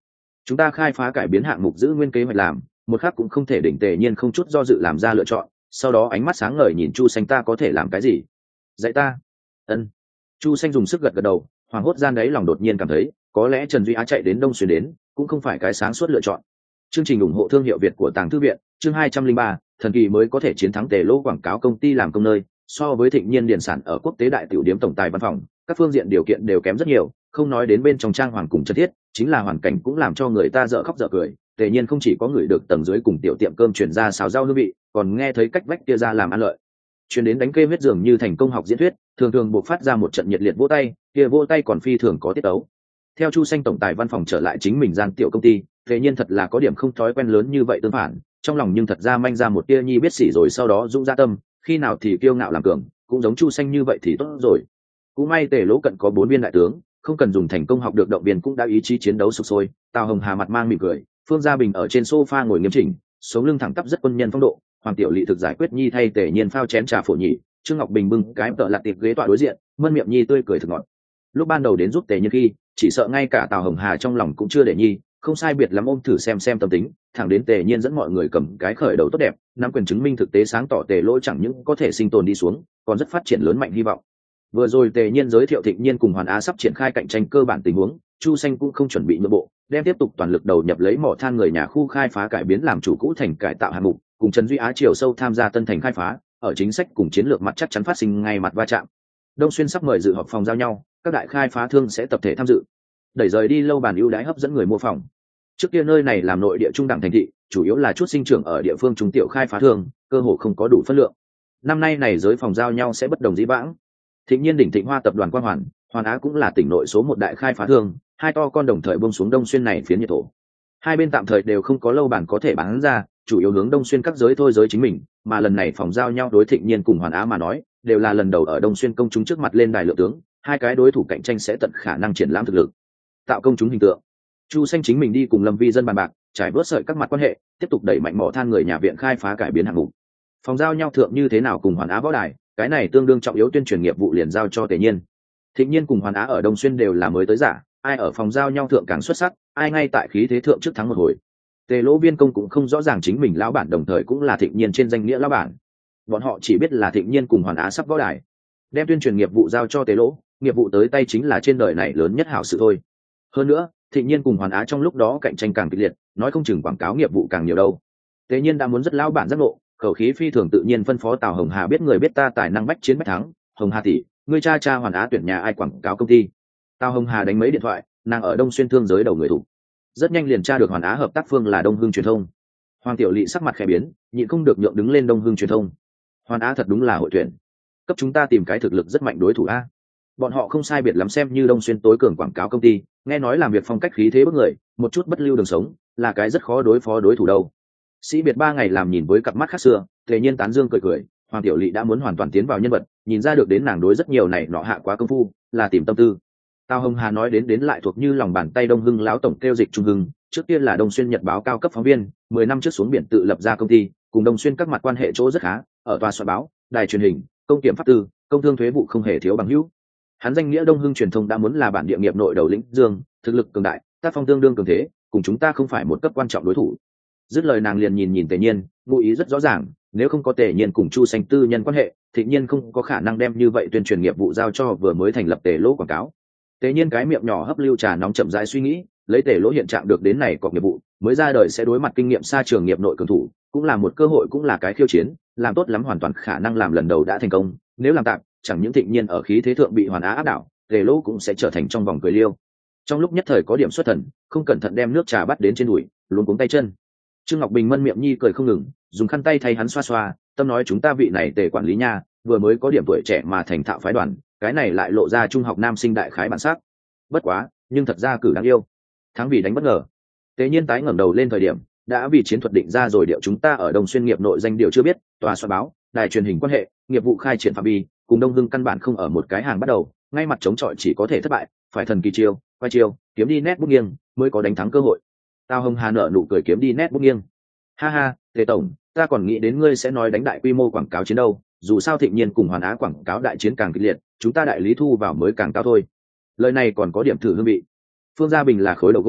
chúng ta khai phá cải biến hạng mục giữ nguyên kế hoạch làm, một khắc cũng không thể đỉnh. Tề nhiên không chút do dự làm ra lựa chọn, sau đó ánh mắt sáng ngời nhìn Chu Xanh, ta có thể làm cái gì? Dạy ta. Ân. Chu Xanh dùng sức gật gật đầu, hoàng hốt gian đấy lòng đột nhiên cảm thấy có lẽ Trần Duy Á chạy đến Đông Xuyên đến cũng không phải cái sáng suốt lựa chọn. Chương trình ủng hộ thương hiệu Việt của Tàng Thư viện, chương hai trăm linh ba, thần kỳ mới có thể chiến thắng Tề Lỗ quảng cáo công ty làm công nơi. So với Thịnh Nhiên điển sản ở quốc tế đại tiểu điếm tổng tài văn phòng, các phương diện điều kiện đều kém rất nhiều, không nói đến bên trong trang hoàng cùng chân thiết, chính là hoàn cảnh cũng làm cho người ta dở khóc dở cười. Tề Nhiên không chỉ có người được tầng dưới cùng tiểu tiệm cơm chuyển ra xào rau hương vị, còn nghe thấy cách vách kia ra làm ăn lợi. Chuyến đến đánh kê huyết dường như thành công học diễn thuyết, thường thường buộc phát ra một trận nhiệt liệt vỗ tay, kia vỗ tay còn phi thường có tiết tấu. Theo Chu Xanh tổng tài văn phòng trở lại chính mình gian tiểu công ty, Tề Nhiên thật là có điểm không thói quen lớn như vậy tương phản, trong lòng nhưng thật ra manh ra một tia nhi biết xỉ rồi sau đó dũng ra tâm, khi nào thì kiêu ngạo làm cường, cũng giống Chu Xanh như vậy thì tốt rồi. Cũng may Tề Lỗ cận có bốn viên đại tướng, không cần dùng thành công học được động viên cũng đã ý chí chiến đấu sục sôi. Tào Hồng Hà mặt mang mỉm cười, Phương Gia Bình ở trên sofa ngồi nghiêm chỉnh, sống lưng thẳng tắp rất quân nhân phong độ. Hoàng Tiểu Lệ thực giải quyết nhi thay Tề Nhiên phao chén trà phổ nhị, Trương Ngọc Bình bưng cái tợ lặt tiệp ghế tọa đối diện, mơn miệng nhi tươi cười thực ngọt. Lúc ban đầu đến giúp Tề Nhiên khi, chỉ sợ ngay cả Tào Hồng Hà trong lòng cũng chưa để nhi, không sai biệt lắm ôm thử xem xem tâm tính, thẳng đến Tề Nhiên dẫn mọi người cầm cái khởi đầu tốt đẹp, nắm quyền chứng minh thực tế sáng tỏ Tề Lỗ chẳng những có thể sinh tồn đi xuống, còn rất phát triển lớn mạnh hy vọng. Vừa rồi Tề Nhiên giới thiệu Thịnh Nhiên cùng Hoàn Á sắp triển khai cạnh tranh cơ bản tình huống, Chu Xanh cũng không chuẩn bị nhượng bộ, đem tiếp tục toàn lực đầu nhập lấy mỏ than người nhà khu khai phá cải biến làm chủ cũ thành cải tạo hạng mục, cùng Trần Duy Á chiều sâu tham gia tân thành khai phá, ở chính sách cùng chiến lược mặt chắc chắn phát sinh ngay mặt va chạm. Đông Xuyên sắp mời dự họp phòng giao nhau, các đại khai phá thương sẽ tập thể tham dự. Đẩy rời đi lâu bàn ưu đãi hấp dẫn người mua phòng. Trước kia nơi này làm nội địa trung đẳng thành thị, chủ yếu là chút sinh trưởng ở địa phương trung tiểu khai phá thương, cơ hồ không có đủ phân lượng. Năm nay này giới phòng giao nhau sẽ bất đồng dĩ vãng. Thịnh Nhiên đỉnh Thịnh Hoa tập đoàn Quang Hoàn, Hoàn Á cũng là tỉnh nội số một đại khai phá thương, hai to con đồng thời buông xuống Đông Xuyên này phiến nhiệt thổ. Hai bên tạm thời đều không có lâu bàn có thể bán ra, chủ yếu hướng Đông Xuyên các giới thôi giới chính mình, mà lần này phòng giao nhau đối Thịnh Nhiên cùng Hoàn Á mà nói, đều là lần đầu ở Đông Xuyên công chúng trước mặt lên đài lượng tướng, hai cái đối thủ cạnh tranh sẽ tận khả năng triển lãm thực lực, tạo công chúng hình tượng. Chu Xanh chính mình đi cùng Lâm Vi dân bàn bạc, trải vớt sợi các mặt quan hệ, tiếp tục đẩy mạnh mỏ than người nhà viện khai phá cải biến hạng mục. Phòng giao nhau thượng như thế nào cùng Hoàn Á võ đài, cái này tương đương trọng yếu tuyên truyền nghiệp vụ liền giao cho Tề Nhiên. Thịnh Nhiên cùng Hoàn Á ở Đông Xuyên đều là mới tới giả, ai ở phòng giao nhau thượng càng xuất sắc, ai ngay tại khí thế thượng trước thắng một hồi. Tề Lỗ viên công cũng không rõ ràng chính mình lão bản đồng thời cũng là Thịnh Nhiên trên danh nghĩa lão bản. Bọn họ chỉ biết là Thịnh Nhiên cùng Hoàn Á sắp võ đài, đem tuyên truyền nghiệp vụ giao cho Tề Lỗ, nghiệp vụ tới tay chính là trên đời này lớn nhất hảo sự thôi. Hơn nữa, Thịnh Nhiên cùng Hoàn Á trong lúc đó cạnh tranh càng kịch liệt, nói không chừng quảng cáo nghiệp vụ càng nhiều đâu. Tề Nhiên đã muốn rất lão bản giác ngộ, khẩu khí phi thường tự nhiên phân phó Tào Hồng Hà biết người biết ta tài năng bách chiến bách thắng, Hồng Hà tỷ, ngươi cha cha Hoàn Á tuyển nhà ai quảng cáo công ty. Tào Hồng Hà đánh mấy điện thoại, nàng ở Đông Xuyên thương giới đầu người thủ, rất nhanh liền tra được Hoàn Á hợp tác phương là Đông Hưng truyền thông. Hoàng Tiểu Lệ sắc mặt khẽ biến, nhịn không được nhượng đứng lên Đông Hưng truyền thông. Hoàn Á thật đúng là hội tuyển, cấp chúng ta tìm cái thực lực rất mạnh đối thủ a. Bọn họ không sai biệt lắm xem như Đông Xuyên tối cường quảng cáo công ty, nghe nói làm việc phong cách khí thế bức người, một chút bất lưu đường sống, là cái rất khó đối phó đối thủ đâu. Sĩ biệt ba ngày làm nhìn với cặp mắt khác xưa, Tề Nhiên tán dương cười cười, Hoàng Tiểu Lệ đã muốn hoàn toàn tiến vào nhân vật, nhìn ra được đến nàng đối rất nhiều này nọ hạ quá công phu, là tìm tâm tư. Tào Hồng Hà nói đến đến lại thuộc như lòng bàn tay Đông Hưng lão tổng kêu dịch Trung Hưng, trước tiên là Đông Xuyên Nhật báo cao cấp phóng viên, mười năm trước xuống biển tự lập ra công ty, cùng Đông Xuyên các mặt quan hệ chỗ rất khá, ở tòa soạn báo, đài truyền hình, công kiểm pháp tư, công thương thuế vụ không hề thiếu bằng hữu. Hắn danh nghĩa Đông Hưng truyền thông đã muốn là bản địa nghiệp nội đầu lĩnh dương, thực lực cường đại, tác phong tương đương cường thế, cùng chúng ta không phải một cấp quan trọng đối thủ. Dứt lời nàng liền nhìn nhìn Tề Nhiên, ngụ ý rất rõ ràng, nếu không có Tề Nhiên cùng Chu Xanh tư nhân quan hệ, Thịnh Nhiên không có khả năng đem như vậy tuyên truyền nghiệp vụ giao cho vừa mới thành lập Tề Lỗ quảng cáo. Tề Nhiên cái miệng nhỏ hấp lưu trà nóng chậm rãi suy nghĩ, lấy Tề Lỗ hiện trạng được đến này cọc nghiệp vụ, mới ra đời sẽ đối mặt kinh nghiệm xa trường nghiệp nội cường thủ, cũng là một cơ hội cũng là cái khiêu chiến, làm tốt lắm hoàn toàn khả năng làm lần đầu đã thành công, nếu làm tạm, chẳng những Thịnh Nhiên ở khí thế thượng bị Hoàn Á áp đảo, Tề Lỗ cũng sẽ trở thành trong vòng cười liêu. Trong lúc nhất thời có điểm xuất thần, không cẩn thận đem nước trà bắt đến trên đùi, luống cuống tay chân. Trương Ngọc Bình mân miệng nhi cười không ngừng, dùng khăn tay thay hắn xoa xoa, tâm nói chúng ta vị này Tề quản lý nha, vừa mới có điểm tuổi trẻ mà thành thạo phái đoàn, cái này lại lộ ra trung học nam sinh đại khái bản sắc. Bất quá, nhưng thật ra cử đáng yêu. Thắng vì đánh bất ngờ. Tề Nhiên tái ngẩng đầu lên thời điểm, đã vì chiến thuật định ra rồi điệu chúng ta ở Đông Xuyên nghiệp nội danh điều chưa biết, tòa soạn báo, đài truyền hình quan hệ, nghiệp vụ khai triển phạm vi, cùng Đông Hưng căn bản không ở một cái hàng bắt đầu, ngay mặt chống chọi chỉ có thể thất bại, phải thần kỳ chiêu, quay chiêu, kiếm đi nét bút nghiêng, mới có đánh thắng cơ hội. Tao Hồng Hà nở nụ cười kiếm đi nét bút nghiêng. Ha ha, Tề tổng, ta còn nghĩ đến ngươi sẽ nói đánh đại quy mô quảng cáo chiến đâu, dù sao Thịnh Nhiên cùng Hoàn Á quảng cáo đại chiến càng kịch liệt, chúng ta đại lý thu vào mới càng cao thôi. Lời này còn có điểm thử hương vị. Phương Gia Bình là khối đầu gỗ,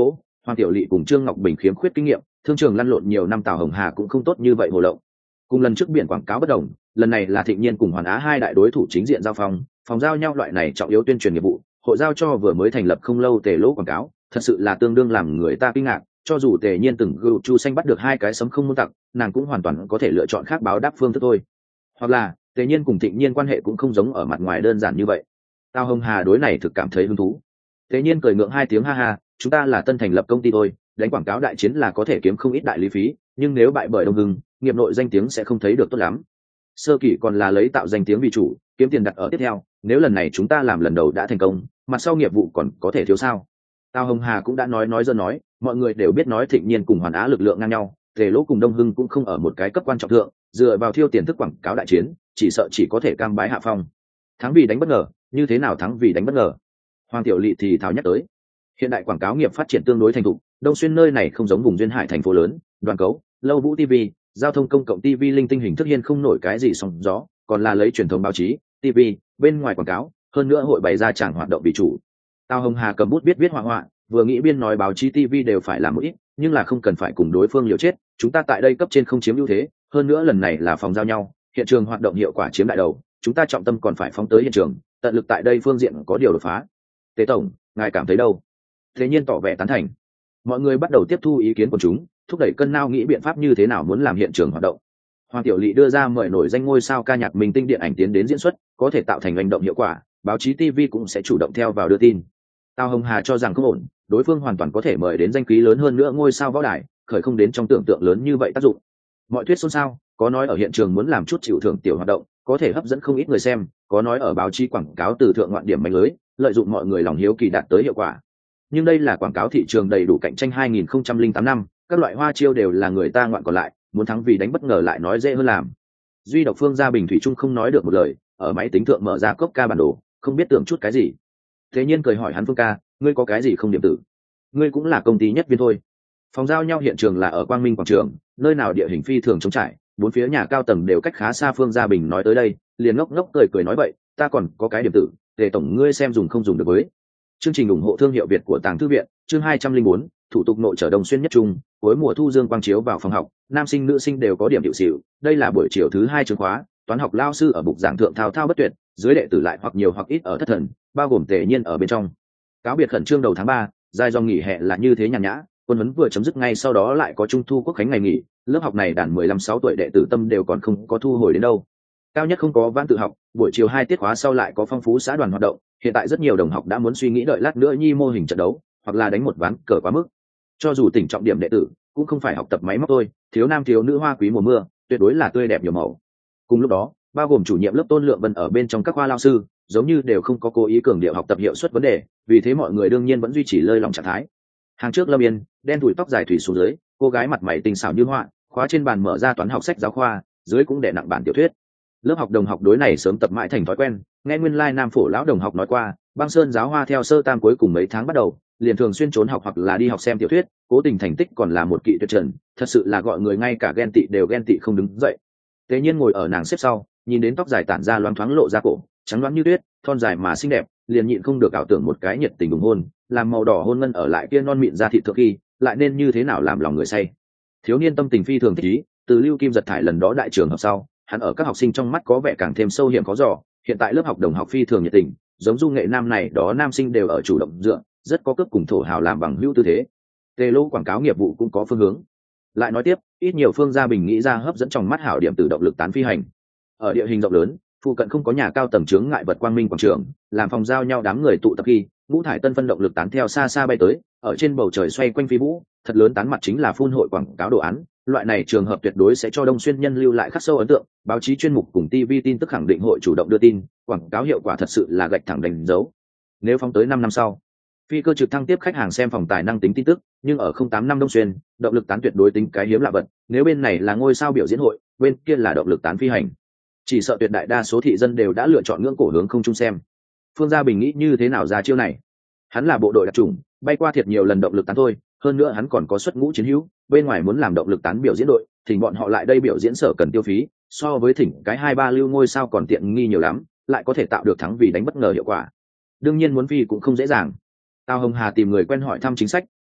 Hoàng Tiểu Lệ cùng Trương Ngọc Bình khiếm khuyết kinh nghiệm, thương trường lăn lộn nhiều năm, Tào Hồng Hà cũng không tốt như vậy hồ lộng. Cùng lần trước biển quảng cáo bất đồng, lần này là Thịnh Nhiên cùng Hoàn Á hai đại đối thủ chính diện giao phong, phòng giao nhau loại này trọng yếu tuyên truyền nghiệp vụ, hội giao cho vừa mới thành lập không lâu Tề Lỗ quảng cáo, thật sự là tương đương làm người ta kinh ngạc. Cho dù Tề Nhiên từng gựu chu xanh bắt được hai cái sấm không muốn tặng, nàng cũng hoàn toàn có thể lựa chọn khác báo đáp phương thức thôi. Hoặc là Tề Nhiên cùng Thịnh Nhiên quan hệ cũng không giống ở mặt ngoài đơn giản như vậy. Tào Hồng Hà đối này thực cảm thấy hứng thú. Tề Nhiên cười ngượng hai tiếng, ha ha, chúng ta là tân thành lập công ty thôi, đánh quảng cáo đại chiến là có thể kiếm không ít đại lý phí, nhưng nếu bại bởi Đông Hưng, nghiệp nội danh tiếng sẽ không thấy được tốt lắm. Sơ kỳ còn là lấy tạo danh tiếng vì chủ, kiếm tiền đặt ở tiếp theo, nếu lần này chúng ta làm lần đầu đã thành công, mặt sau nghiệp vụ còn có thể thiếu sao? Tào Hồng Hà cũng đã nói nói dân nói, mọi người đều biết nói Thịnh Nhiên cùng Hoàn Á lực lượng ngang nhau, Tề Lỗ cùng Đông Hưng cũng không ở một cái cấp quan trọng thượng, dựa vào thiêu tiền thức quảng cáo đại chiến, chỉ sợ chỉ có thể cam bái hạ phong. Thắng vì đánh bất ngờ, như thế nào thắng vì đánh bất ngờ? Hoàng Tiểu Lệ thì thào nhắc tới. Hiện đại quảng cáo nghiệp phát triển tương đối thành thục, Đông Xuyên nơi này không giống vùng duyên hải thành phố lớn, Đoàn Cấu, Lâu Vũ ti vi, giao thông công cộng ti vi linh tinh hình thức hiên không nổi cái gì sóng gió, còn là lấy truyền thống báo chí, ti vi, bên ngoài quảng cáo, hơn nữa hội bày ra chẳng hoạt động vì chủ. Tào Hồng Hà cầm bút viết viết họa họa, vừa nghĩ biên nói báo chí ti vi đều phải làm một ít, nhưng là không cần phải cùng đối phương liều chết, chúng ta tại đây cấp trên không chiếm ưu thế, hơn nữa lần này là phòng giao nhau, hiện trường hoạt động hiệu quả chiếm đại đầu, chúng ta trọng tâm còn phải phóng tới hiện trường, tận lực tại đây phương diện có điều đột phá. Tế tổng, ngài cảm thấy đâu? Thế Nhiên tỏ vẻ tán thành. Mọi người bắt đầu tiếp thu ý kiến của chúng, thúc đẩy cân nao nghĩ biện pháp như thế nào muốn làm hiện trường hoạt động. Hoàng Tiểu Lệ đưa ra mời nổi danh ngôi sao ca nhạc minh tinh điện ảnh tiến đến diễn xuất, có thể tạo thành hành động hiệu quả, báo chí ti vi cũng sẽ chủ động theo vào đưa tin. Tào Hồng Hà cho rằng không ổn, đối phương hoàn toàn có thể mời đến danh khí lớn hơn nữa ngôi sao võ đài, khởi không đến trong tưởng tượng lớn như vậy tác dụng. Mọi thuyết xôn xao, có nói ở hiện trường muốn làm chút chịu thưởng tiểu hoạt động, có thể hấp dẫn không ít người xem, có nói ở báo chí quảng cáo từ thượng ngoạn điểm mánh lưới, lợi dụng mọi người lòng hiếu kỳ đạt tới hiệu quả. Nhưng đây là quảng cáo thị trường đầy đủ cạnh tranh hai nghìn không trăm lẻ tám năm, các loại hoa chiêu đều là người ta ngoạn còn lại, muốn thắng vì đánh bất ngờ lại nói dễ hơn làm. Duy độc Phương Gia Bình thủy chung không nói được một lời, ở máy tính thượng mở ra cốc ca bản đồ, không biết tưởng chút cái gì. Thế Nhiên cười hỏi hắn, Phương ca, ngươi có cái gì không điểm tử? Ngươi cũng là công ty nhất viên thôi. Phòng giao nhau hiện trường là ở Quang Minh quảng trường, nơi nào địa hình phi thường trống trải, bốn phía nhà cao tầng đều cách khá xa. Phương Gia Bình nói tới đây, liền ngốc ngốc cười cười nói vậy, ta còn có cái điểm tử, Tề tổng ngươi xem dùng không dùng được với. Chương trình ủng hộ thương hiệu Việt của Tàng Thư viện, chương hai trăm linh bốn, thủ tục nội trở Đồng Xuyên nhất trung, cuối mùa thu dương quang chiếu vào phòng học, nam sinh nữ sinh đều có điểm hiệu xỉu, đây là buổi chiều thứ hai chương khóa, toán học lao sư ở bục giảng thượng thao thao bất tuyệt, dưới đệ tử lại hoặc nhiều hoặc ít ở thất thần, bao gồm Tề Nhiên ở bên trong. Cáo biệt khẩn trương đầu tháng ba, dài dòng nghỉ hè là như thế nhàn nhã, quân huấn vừa chấm dứt ngay sau đó lại có trung thu quốc khánh ngày nghỉ, lớp học này đàn mười lăm sáu tuổi đệ tử tâm đều còn không có thu hồi đến đâu. Cao nhất không có vãn tự học, buổi chiều hai tiết khóa sau lại có phong phú xã đoàn hoạt động, hiện tại rất nhiều đồng học đã muốn suy nghĩ đợi lát nữa nhi mô hình trận đấu, hoặc là đánh một ván cờ quá mức. Cho dù tỉnh trọng điểm đệ tử, cũng không phải học tập máy móc thôi, thiếu nam thiếu nữ hoa quý mùa mưa, tuyệt đối là tươi đẹp nhiều màu. Cùng lúc đó, bao gồm chủ nhiệm lớp Tôn Lượng Vân ở bên trong các khoa lao sư, giống như đều không có cố ý cường điệu học tập hiệu suất vấn đề, vì thế mọi người đương nhiên vẫn duy trì lơi lỏng trạng thái. Hàng trước Lâm Yên, đen thủi tóc dài thủy xuống dưới, cô gái mặt mày tinh xảo như họa, khóa trên bàn mở ra toán học sách giáo khoa, dưới cũng để nặng bản tiểu thuyết. Lớp học đồng học đối này sớm tập mãi thành thói quen, nghe nguyên lai nam phổ lão đồng học nói qua, băng sơn giáo hoa theo sơ tam cuối cùng mấy tháng bắt đầu, liền thường xuyên trốn học hoặc là đi học xem tiểu thuyết, cố tình thành tích còn là một kỵ tuyệt trần, thật sự là gọi người ngay cả ghen tị đều ghen tị không đứng dậy. Tế Nhiên ngồi ở nàng xếp sau, nhìn đến tóc dài tản ra loáng thoáng lộ ra cổ, trắng loáng như tuyết, thon dài mà xinh đẹp, liền nhịn không được ảo tưởng một cái nhiệt tình ủng hôn, làm màu đỏ hôn ngân ở lại kia non mịn da thịt thượng khi, lại nên như thế nào làm lòng người say. Thiếu niên tâm tình phi thường thích ý, từ Lưu Kim giật thải lần đó đại trường học sau, hắn ở các học sinh trong mắt có vẻ càng thêm sâu hiểm khó dò, hiện tại lớp học đồng học phi thường nhiệt tình, giống Du Nghệ Nam này đó nam sinh đều ở chủ động dựa, rất có cướp cùng thổ hào làm bằng hữu tư thế. Tề Lỗ quảng cáo nghiệp vụ cũng có phương hướng. Lại nói tiếp, ít nhiều Phương Gia Bình nghĩ ra hấp dẫn trong mắt hảo điểm tự động lực tán phi hành. Ở địa hình rộng lớn, phụ cận không có nhà cao tầng chướng ngại vật Quang Minh quảng trường, làm phòng giao nhau đám người tụ tập khi, ngũ thải tân phân động lực tán theo xa xa bay tới, ở trên bầu trời xoay quanh phi vũ, thật lớn tán mặt chính là phun hội quảng cáo đồ án. Loại này trường hợp tuyệt đối sẽ cho Đông Xuyên nhân lưu lại khắc sâu ấn tượng, báo chí chuyên mục cùng ti vi tin tức khẳng định hội chủ động đưa tin, quảng cáo hiệu quả thật sự là gạch thẳng đánh dấu. Nếu phóng tới năm năm sau, phi cơ trực thăng tiếp khách hàng xem phòng tài năng tính tin tức, nhưng ở không tám năm Đông Xuyên, động lực tán tuyệt đối tính cái hiếm lạ vật, nếu bên này là ngôi sao biểu diễn hội, bên kia là động lực tán phi hành. Chỉ sợ tuyệt đại đa số thị dân đều đã lựa chọn ngưỡng cổ hướng không chung xem. Phương Gia Bình nghĩ như thế nào ra chiêu này? Hắn là bộ đội đặc chủng, bay qua thiệt nhiều lần động lực tán thôi, hơn nữa hắn còn có xuất ngũ chiến hữu, bên ngoài muốn làm động lực tán biểu diễn đội, thỉnh bọn họ lại đây biểu diễn sở cần tiêu phí, so với thỉnh cái hai ba lưu ngôi sao còn tiện nghi nhiều lắm, lại có thể tạo được thắng vì đánh bất ngờ hiệu quả. Đương nhiên muốn phi cũng không dễ dàng. Tào Hồng Hà tìm người quen hỏi thăm chính sách,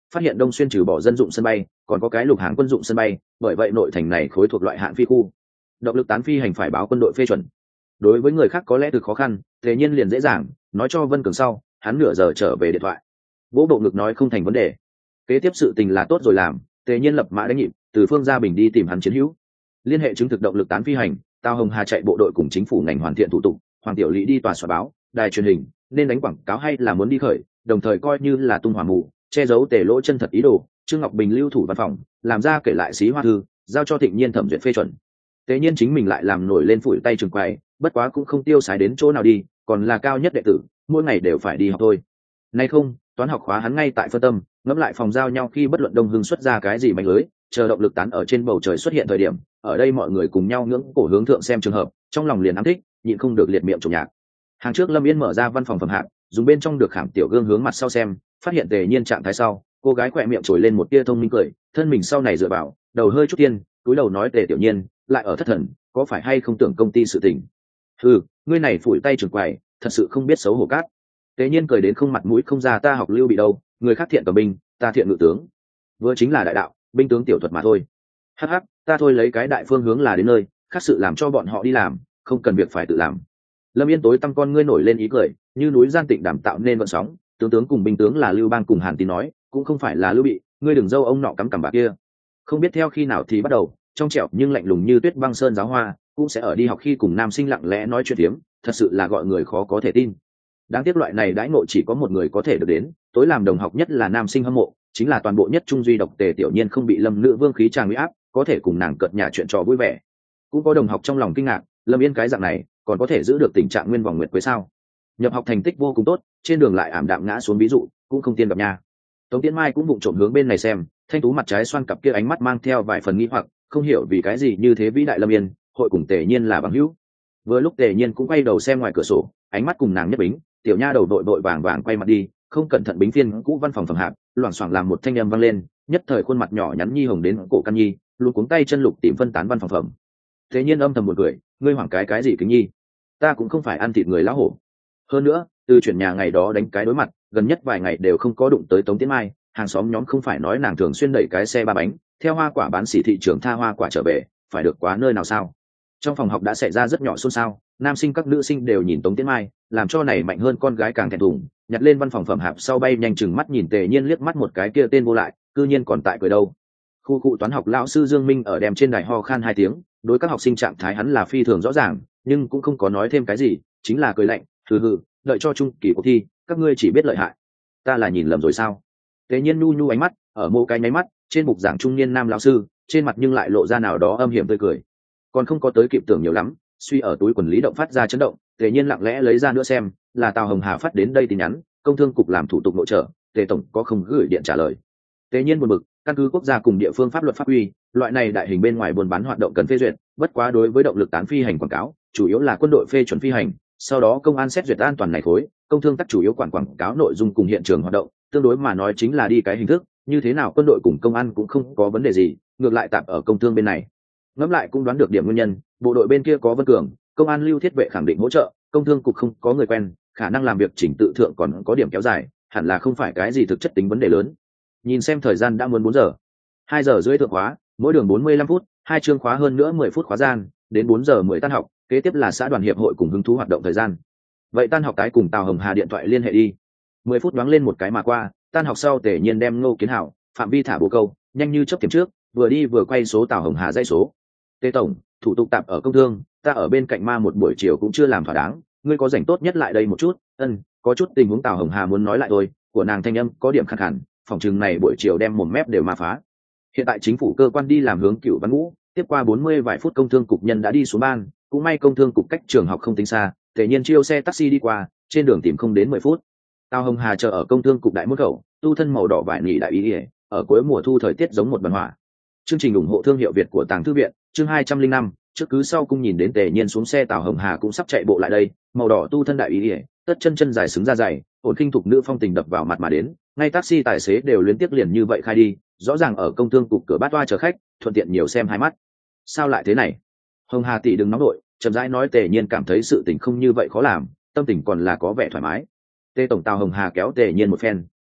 phát hiện Đông Xuyên trừ bỏ dân dụng sân bay còn có cái lục hàng quân dụng sân bay, bởi vậy nội thành này khối thuộc loại hạn phi khu, động lực tán phi hành phải báo quân đội phê chuẩn. Đối với người khác có lẽ thực khó khăn, Tề Nhiên liền dễ dàng nói cho Vân Cường sau, hắn nửa giờ trở về điện thoại vỗ bộ ngực nói không thành vấn đề. Kế tiếp sự tình là tốt rồi làm, Tề Nhiên lập mã đánh nhịp từ Phương Gia Bình đi tìm hắn chiến hữu, liên hệ chứng thực động lực tán phi hành. Tào Hồng Hà chạy bộ đội cùng chính phủ ngành hoàn thiện thủ tục, Hoàng Tiểu Lý đi tòa soạn báo, đài truyền hình nên đánh quảng cáo hay là muốn đi khởi, đồng thời coi như là tung hỏa mù che giấu Tề lỗ chân thật ý đồ. Trương Ngọc Bình lưu thủ văn phòng làm ra kể lại xí hoa thư, giao cho Thịnh Nhiên thẩm duyệt phê chuẩn. Tề Nhiên chính mình lại làm nổi lên phủi tay trường quầy, bất quá cũng không tiêu xài đến chỗ nào đi, còn là cao nhất đệ tử, mỗi ngày đều phải đi học thôi. Nay không, toán học khóa hắn ngay tại phân tâm, ngẫm lại phòng giao nhau khi bất luận Đông Hưng xuất ra cái gì mạnh lưới, chờ động lực tán ở trên bầu trời xuất hiện thời điểm, ở đây mọi người cùng nhau ngưỡng cổ hướng thượng xem trường hợp, trong lòng liền ám thích, nhịn không được liệt miệng trộm nhạc. Hàng trước Lâm Yên mở ra văn phòng phẩm hạng, dùng bên trong được khảm tiểu gương hướng mặt sau xem, phát hiện Tề Nhiên trạng thái sau, cô gái khỏe miệng trồi lên một tia thông minh cười, thân mình sau này dựa vào, đầu hơi chút tiên, cúi đầu nói Tề Tiểu Nhiên, lại ở thất thần, có phải hay không tưởng công ty sự tình? Ừ, ngươi này phủi tay trường quầy, thật sự không biết xấu hổ cát. Tề Nhiên cười đến không mặt mũi không ra, ta học lưu bị đâu, người khác thiện cầm binh, ta thiện ngự tướng, vừa chính là đại đạo, binh tướng tiểu thuật mà thôi. Hắc hắc, ta thôi lấy cái đại phương hướng là đến nơi, khác sự làm cho bọn họ đi làm, không cần việc phải tự làm. Lâm Yên tối tăm con ngươi nổi lên ý cười, như núi gian tịnh đảm tạo nên vận sóng, tướng tướng cùng binh tướng là Lưu Bang cùng Hàn Tín nói, cũng không phải là Lưu Bị, ngươi đừng dâu ông nọ cắm cằm bà kia. Không biết theo khi nào thì bắt đầu, trong trẻo nhưng lạnh lùng như tuyết băng sơn giáo hoa, cũng sẽ ở đi học khi cùng nam sinh lặng lẽ nói chuyện tiếm, thật sự là gọi người khó có thể tin. Đáng tiếc loại này đãi ngộ chỉ có một người có thể được đến, tối làm đồng học nhất là nam sinh hâm mộ, chính là toàn bộ nhất trung duy độc Tề Tiểu Nhiên không bị Lâm Nữ Vương khí tràng uy áp, có thể cùng nàng cợt nhả chuyện trò vui vẻ. Cũng có đồng học trong lòng kinh ngạc, Lâm Yên cái dạng này còn có thể giữ được tình trạng nguyên vòng nguyệt quế sao? Nhập học thành tích vô cùng tốt, trên đường lại ảm đạm ngã xuống ví dụ, cũng không tiên gặp nha. Tống Tiễn Mai cũng vụng trộm hướng bên này xem, thanh tú mặt trái xoan cặp kia ánh mắt mang theo vài phần nghi hoặc, không hiểu vì cái gì như thế vĩ đại Lâm Yên hội cùng Tề Nhiên là bằng hữu. Vừa lúc Tề Nhiên cũng quay đầu xem ngoài cửa sổ, ánh mắt cùng nàng nhất bính, tiểu nha đầu đội đội vàng vàng quay mặt đi, không cẩn thận bính phiên cũ văn phòng phẩm hạp, loảng xoảng làm một thanh âm vang lên, nhất thời khuôn mặt nhỏ nhắn nhi hồng đến cổ căn nhi, luôn cuống tay chân lục tìm phân tán văn phòng phẩm. Tề Nhiên âm thầm một cười, ngươi hoảng cái cái gì kính nhi? Ta cũng không phải ăn thịt người lão hổ. Hơn nữa, từ chuyển nhà ngày đó đánh cái đối mặt, gần nhất vài ngày đều không có đụng tới Tống Tiễn Mai, hàng xóm nhóm không phải nói nàng thường xuyên đẩy cái xe ba bánh theo hoa quả bán xỉ thị trường tha hoa quả trở về, phải được quá nơi nào sao? Trong phòng học đã xảy ra rất nhỏ xôn xao, nam sinh các nữ sinh đều nhìn Tống Tiễn Mai, làm cho này mạnh hơn con gái càng thẹn thùng, nhặt lên văn phòng phẩm hạp sau bay nhanh chừng mắt nhìn Tề Nhiên liếc mắt một cái kia tên vô lại, cư nhiên còn tại cười đâu. Khu cụ toán học lão sư Dương Minh ở đem trên đài ho khan hai tiếng, đối các học sinh trạng thái hắn là phi thường rõ ràng, nhưng cũng không có nói thêm cái gì, chính là cười lạnh, hừ hừ, đợi cho trung kỳ cuộc thi, các ngươi chỉ biết lợi hại. Ta là nhìn lầm rồi sao? Tề Nhiên nhu nhu ánh mắt, ở mô cái nháy mắt, trên bục giảng trung niên nam lão sư, trên mặt nhưng lại lộ ra nào đó âm hiểm tươi cười. Còn không có tới kịp tưởng nhiều lắm, suy ở túi quần Lý Động phát ra chấn động, Tề Nhiên lặng lẽ lấy ra nữa xem, là Tào Hồng Hà phát đến đây tin nhắn, công thương cục làm thủ tục nội trợ, Tề tổng có không gửi điện trả lời. Tề Nhiên buồn bực, căn cứ quốc gia cùng địa phương pháp luật pháp quy, loại này đại hình bên ngoài buôn bán hoạt động cần phê duyệt, bất quá đối với động lực tán phi hành quảng cáo, chủ yếu là quân đội phê chuẩn phi hành, sau đó công an xét duyệt an toàn này khối, công thương tác chủ yếu quản quảng cáo nội dung cùng hiện trường hoạt động, tương đối mà nói chính là đi cái hình thức, như thế nào quân đội cùng công an cũng không có vấn đề gì, ngược lại tạm ở công thương bên này. Ngẫm lại cũng đoán được điểm nguyên nhân, bộ đội bên kia có Vân Cường, công an Lưu Thiết Vệ khẳng định hỗ trợ, công thương cục không có người quen, khả năng làm việc chỉnh tự thượng còn có điểm kéo dài, hẳn là không phải cái gì thực chất tính vấn đề lớn. Nhìn xem thời gian đã muốn bốn giờ, hai giờ rưỡi thượng khóa, mỗi đường bốn mươi lăm phút, hai chương khóa hơn nữa mười phút khóa gian, đến bốn giờ mười tan học, kế tiếp là xã đoàn hiệp hội cùng hứng thú hoạt động thời gian. Vậy tan học tái cùng Tào Hồng Hà điện thoại liên hệ đi. mười phút đoán lên một cái mà qua, tan học sau Tề Nhiên đem Ngô Kiến Hảo, Phạm Vi thả bồ câu, nhanh như chớp tiệm trước, vừa đi vừa quay số Tào Hồng Hà dây số. Tề tổng, thủ tục tạm ở công thương, ta ở bên cạnh ma một buổi chiều cũng chưa làm thỏa đáng, ngươi có rảnh tốt nhất lại đây một chút. Ân, có chút tình huống Tào Hồng Hà muốn nói lại thôi, của nàng thanh âm có điểm khàn khàn, phòng trường này buổi chiều đem mồm mép đều ma phá. Hiện tại chính phủ cơ quan đi làm hướng Cửu Văn Ngũ, tiếp qua bốn mươi vài phút công thương cục nhân đã đi xuống ban, cũng may công thương cục cách trường học không tính xa, Tề Nhiên chiêu xe taxi đi qua, trên đường tìm không đến mười phút. Tào Hồng Hà chờ ở công thương cục đại môn khẩu, tu thân màu đỏ vải nỉ đại ý ỉa, ở cuối mùa thu thời tiết giống một đoàn hỏa. Chương trình ủng hộ thương hiệu Việt của Tàng Thư viện, chương hai trăm linh năm, trước cứ sau cung nhìn đến Tề Nhiên xuống xe Tào Hồng Hà cũng sắp chạy bộ lại đây, màu đỏ tu thân đại ý ỉa, tất chân chân dài xứng ra dày, ổn khinh thục nữ phong tình đập vào mặt mà đến, ngay taxi tài xế đều liên tiếp liền như vậy khai đi, rõ ràng ở công thương cục cửa bát toa chờ khách, thuận tiện nhiều xem hai mắt. Sao lại thế này? Hồng Hà tỷ đừng nóng đội, chậm rãi nói. Tề Nhiên cảm thấy sự tình không như vậy khó làm, tâm tình còn là có vẻ thoải mái. Tề tổng Tào Hồng Hà kéo Tề Nhiên một phen,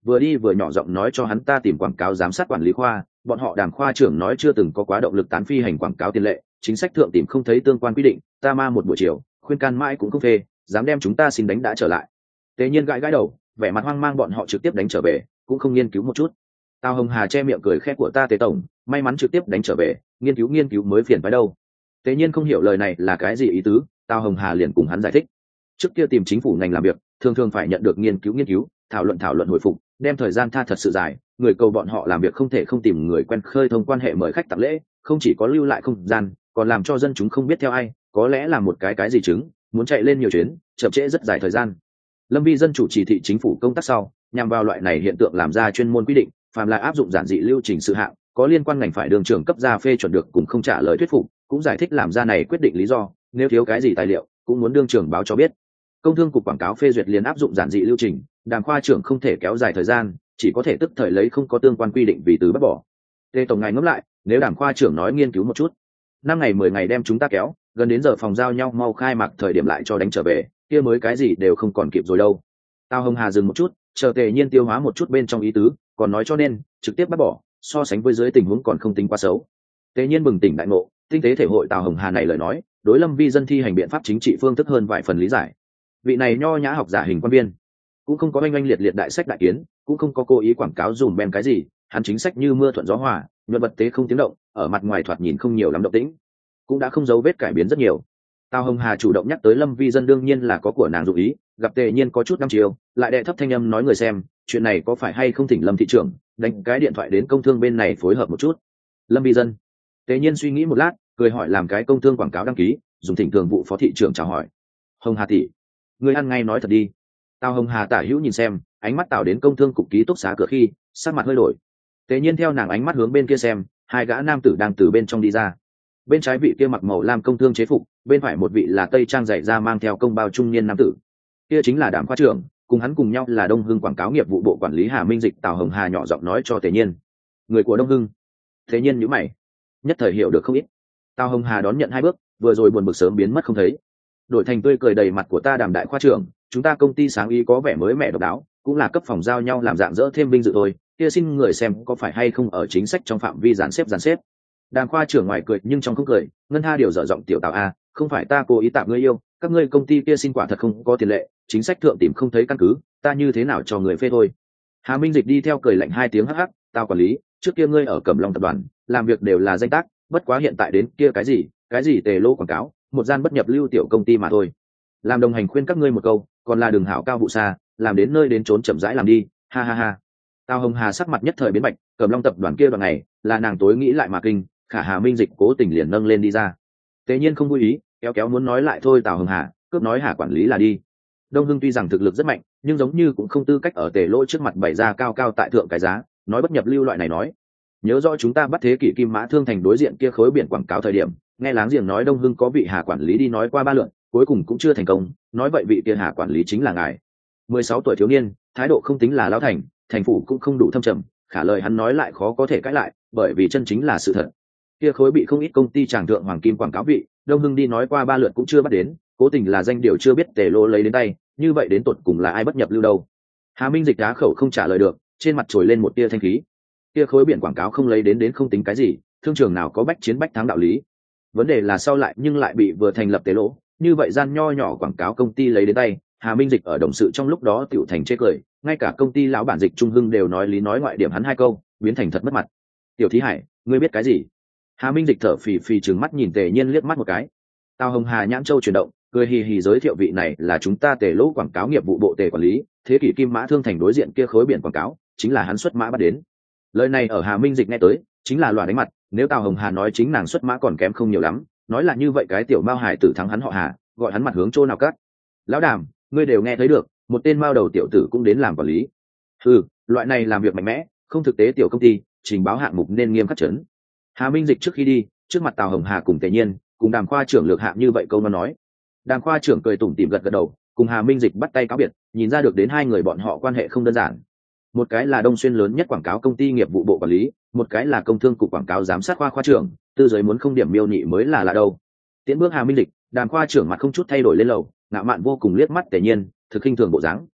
vừa đi vừa nhỏ giọng nói cho hắn ta tìm quảng cáo giám sát quản lý khoa, bọn họ Đàm khoa trưởng nói chưa từng có quá động lực tán phi hành quảng cáo tiền lệ, chính sách thượng tìm không thấy tương quan quy định, ta ma một buổi chiều khuyên can mãi cũng không phê, dám đem chúng ta xin đánh đã trở lại. Tế Nhiên gãi gãi đầu, vẻ mặt hoang mang, bọn họ trực tiếp đánh trở về cũng không nghiên cứu một chút. Tào Hồng Hà che miệng cười khẽ của ta Tế tổng, may mắn trực tiếp đánh trở về, nghiên cứu nghiên cứu mới phiền phải đâu. Tế Nhiên không hiểu lời này là cái gì ý tứ, Tào Hồng Hà liền cùng hắn giải thích. Trước kia tìm chính phủ ngành làm việc, thường thường phải nhận được nghiên cứu nghiên cứu, thảo luận thảo luận hồi phục, đem thời gian tha thật sự dài, người cầu bọn họ làm việc không thể không tìm người quen khơi thông quan hệ mời khách tặng lễ, không chỉ có lưu lại không gian, còn làm cho dân chúng không biết theo ai, có lẽ là một cái cái gì chứng, muốn chạy lên nhiều chuyến, chậm trễ rất dài thời gian. Lâm Vi dân chủ chỉ thị chính phủ công tác sau, nhằm vào loại này hiện tượng làm ra chuyên môn quy định, phàm là áp dụng giản dị lưu trình sự hạng, có liên quan ngành phải đường trưởng cấp ra phê chuẩn được cùng không trả lời thuyết phục, cũng giải thích làm ra này quyết định lý do, nếu thiếu cái gì tài liệu, cũng muốn đương trưởng báo cho biết. Công thương cục quảng cáo phê duyệt liền áp dụng giản dị lưu trình, Đàm khoa trưởng không thể kéo dài thời gian, chỉ có thể tức thời lấy không có tương quan quy định vì từ bắt bỏ. Tề tổng ngài ngẫm lại, nếu Đàm khoa trưởng nói nghiên cứu một chút, năm ngày mười ngày đem chúng ta kéo, gần đến giờ phòng giao nhau mau khai mạc thời điểm lại cho đánh trở về, kia mới cái gì đều không còn kịp rồi đâu. Tào Hồng Hà dừng một chút, chờ Tề Nhiên tiêu hóa một chút bên trong ý tứ, còn nói cho nên trực tiếp bắt bỏ, so sánh với dưới tình huống còn không tính quá xấu. Tề Nhiên bừng tỉnh đại ngộ, tinh tế thể hội Tào Hồng Hà này lời nói, đối Lâm Vi dân thi hành biện pháp chính trị phương thức hơn vài phần lý giải. Vị này nho nhã học giả hình quan viên, cũng không có oanh oanh liệt liệt đại sách đại kiến, cũng không có cố ý quảng cáo dùm ben cái gì, hắn chính sách như mưa thuận gió hòa, nhuận vật tế không tiếng động, ở mặt ngoài thoạt nhìn không nhiều lắm động tĩnh, cũng đã không dấu vết cải biến rất nhiều. Tào Hồng Hà chủ động nhắc tới Lâm Vi dân đương nhiên là có của nàng dụng ý, gặp Tề Nhiên có chút năm chiều, lại đệ thấp thanh âm nói người xem, chuyện này có phải hay không thỉnh Lâm thị trưởng đánh cái điện thoại đến công thương bên này phối hợp một chút. Lâm Vi dân. Tề Nhiên suy nghĩ một lát, cười hỏi làm cái công thương quảng cáo đăng ký, dùng thỉnh thường vụ phó thị trưởng chào hỏi. Hồng Hà tỷ, người ăn ngay nói thật đi. Tào Hồng Hà tả hữu nhìn xem, ánh mắt Tào đến công thương cục ký túc xá cửa khi, sắc mặt hơi đổi. Tề Nhiên theo nàng ánh mắt hướng bên kia xem, hai gã nam tử đang từ bên trong đi ra. Bên trái vị kia mặc màu lam công thương chế phục, bên phải một vị là tây trang dày da mang theo công bao trung niên nam tử. Kia chính là Đàm khoa trưởng, cùng hắn cùng nhau là Đông Hưng quảng cáo nghiệp vụ bộ quản lý Hà Minh Dịch. Tào Hồng Hà nhỏ giọng nói cho Tề Nhiên, người của Đông Hưng. Tề Nhiên nhíu mày, nhất thời hiểu được không ít. Tào Hồng Hà đón nhận hai bước, vừa rồi buồn bực sớm biến mất không thấy, đổi thành tươi cười đầy mặt của ta Đàm đại khoa trưởng, chúng ta công ty sáng ý có vẻ mới mẻ độc đáo, cũng là cấp phòng giao nhau làm dạng dỡ thêm vinh dự thôi, kia xin người xem có phải hay không ở chính sách trong phạm vi dàn xếp dàn xếp. Đàm khoa trưởng ngoài cười nhưng trong không cười, ngân ha điều dở giọng tiểu Tào a, không phải ta cố ý tạm ngươi yêu, các ngươi công ty kia xin quả thật không có tiền lệ, chính sách thượng tìm không thấy căn cứ, ta như thế nào cho người phê thôi. Hà Minh Dịch đi theo cười lạnh hai tiếng hắc hắc, Tào quản lý, trước kia ngươi ở Cẩm Long tập đoàn làm việc đều là danh tác, bất quá hiện tại đến kia cái gì cái gì tề lô quảng cáo, một gian bất nhập lưu tiểu công ty mà thôi. Làm đồng hành khuyên các ngươi một câu, còn là đường hảo cao vụ xa, làm đến nơi đến trốn chậm rãi làm đi, ha ha ha. Tào Hồng Hà sắc mặt nhất thời biến bạch, Cẩm Long tập đoàn kia đoạn này là nàng tối nghĩ lại mà kinh, khả Hà Minh Dịch cố tình liền nâng lên đi ra. Tế Nhiên không vui ý, kéo kéo muốn nói lại thôi Tào Hồng Hà, cướp nói Hà quản lý là đi. Đông Hưng tuy rằng thực lực rất mạnh, nhưng giống như cũng không tư cách ở tề lỗ trước mặt bày ra cao cao tại thượng cái giá, nói bất nhập lưu loại này nói. Nhớ rõ chúng ta bắt thế kỷ Kim Mã Thương Thành đối diện kia khối biển quảng cáo thời điểm, nghe láng giềng nói Đông Hưng có vị Hà quản lý đi nói qua ba lượt, cuối cùng cũng chưa thành công, nói vậy vị kia Hà quản lý chính là ngài. mười sáu tuổi thiếu niên, thái độ không tính là lão thành, thành phủ cũng không đủ thâm trầm, khả lời hắn nói lại khó có thể cãi lại, bởi vì chân chính là sự thật. Kia khối bị không ít công ty tràng thượng hoàng kim quảng cáo vị, Đông Hưng đi nói qua ba lượt cũng chưa bắt đến, cố tình là danh điều chưa biết tề lô lấy đến tay, như vậy đến tột cùng là ai bất nhập lưu đâu. Hà Minh Dịch đá khẩu không trả lời được, trên mặt trồi lên một tia thanh khí. Kia khối biển quảng cáo không lấy đến đến không tính cái gì, thương trường nào có bách chiến bách thắng đạo lý. Vấn đề là sau lại nhưng lại bị vừa thành lập tề lỗ, như vậy gian nho nhỏ quảng cáo công ty lấy đến tay, Hà Minh Dịch ở đồng sự trong lúc đó tiểu thành chê cười, ngay cả công ty lão bản Dịch Trung Hưng đều nói lý nói ngoại điểm hắn hai câu, biến thành thật mất mặt. Tiểu Thí Hải, ngươi biết cái gì? Hà Minh Dịch thở phì phì trừng mắt nhìn Tề Nhiên liếc mắt một cái. Tào Hồng Hà nhãn châu chuyển động, cười hì hì giới thiệu vị này là chúng ta tề lỗ quảng cáo nghiệp vụ bộ tề quản lý, thế kỷ Kim Mã Thương Thành đối diện kia khối biển quảng cáo, chính là hắn xuất mã bắt đến. Lời này ở Hà Minh Dịch nghe tới, chính là loạn đánh mặt, nếu Tào Hồng Hà nói chính nàng xuất mã còn kém không nhiều lắm, nói là như vậy cái tiểu mao hải tử thắng hắn họ Hà, gọi hắn mặt hướng chỗ nào cắt. Lão Đàm, ngươi đều nghe thấy được, một tên mao đầu tiểu tử cũng đến làm quản lý. Ừ, loại này làm việc mạnh mẽ, không thực tế tiểu công ty, trình báo hạng mục nên nghiêm khắc chấn. Hà Minh Dịch trước khi đi, trước mặt Tào Hồng Hà cùng Tề Nhiên, cùng Đàm khoa trưởng lược hạng như vậy câu nó nói. Đàm khoa trưởng cười tủm tỉm gật gật đầu, cùng Hà Minh Dịch bắt tay cáo biệt, nhìn ra được đến hai người bọn họ quan hệ không đơn giản. Một cái là Đông Xuyên lớn nhất quảng cáo công ty nghiệp vụ bộ quản lý, một cái là công thương cục quảng cáo giám sát khoa khoa trưởng, tư giới muốn không điểm miêu nhị mới là lạ đâu. Tiến bước Hà Minh Dịch, Đàm khoa trưởng mặt không chút thay đổi lên lầu, ngạo mạn vô cùng liếc mắt Tề Nhiên, thực khinh thường bộ dáng.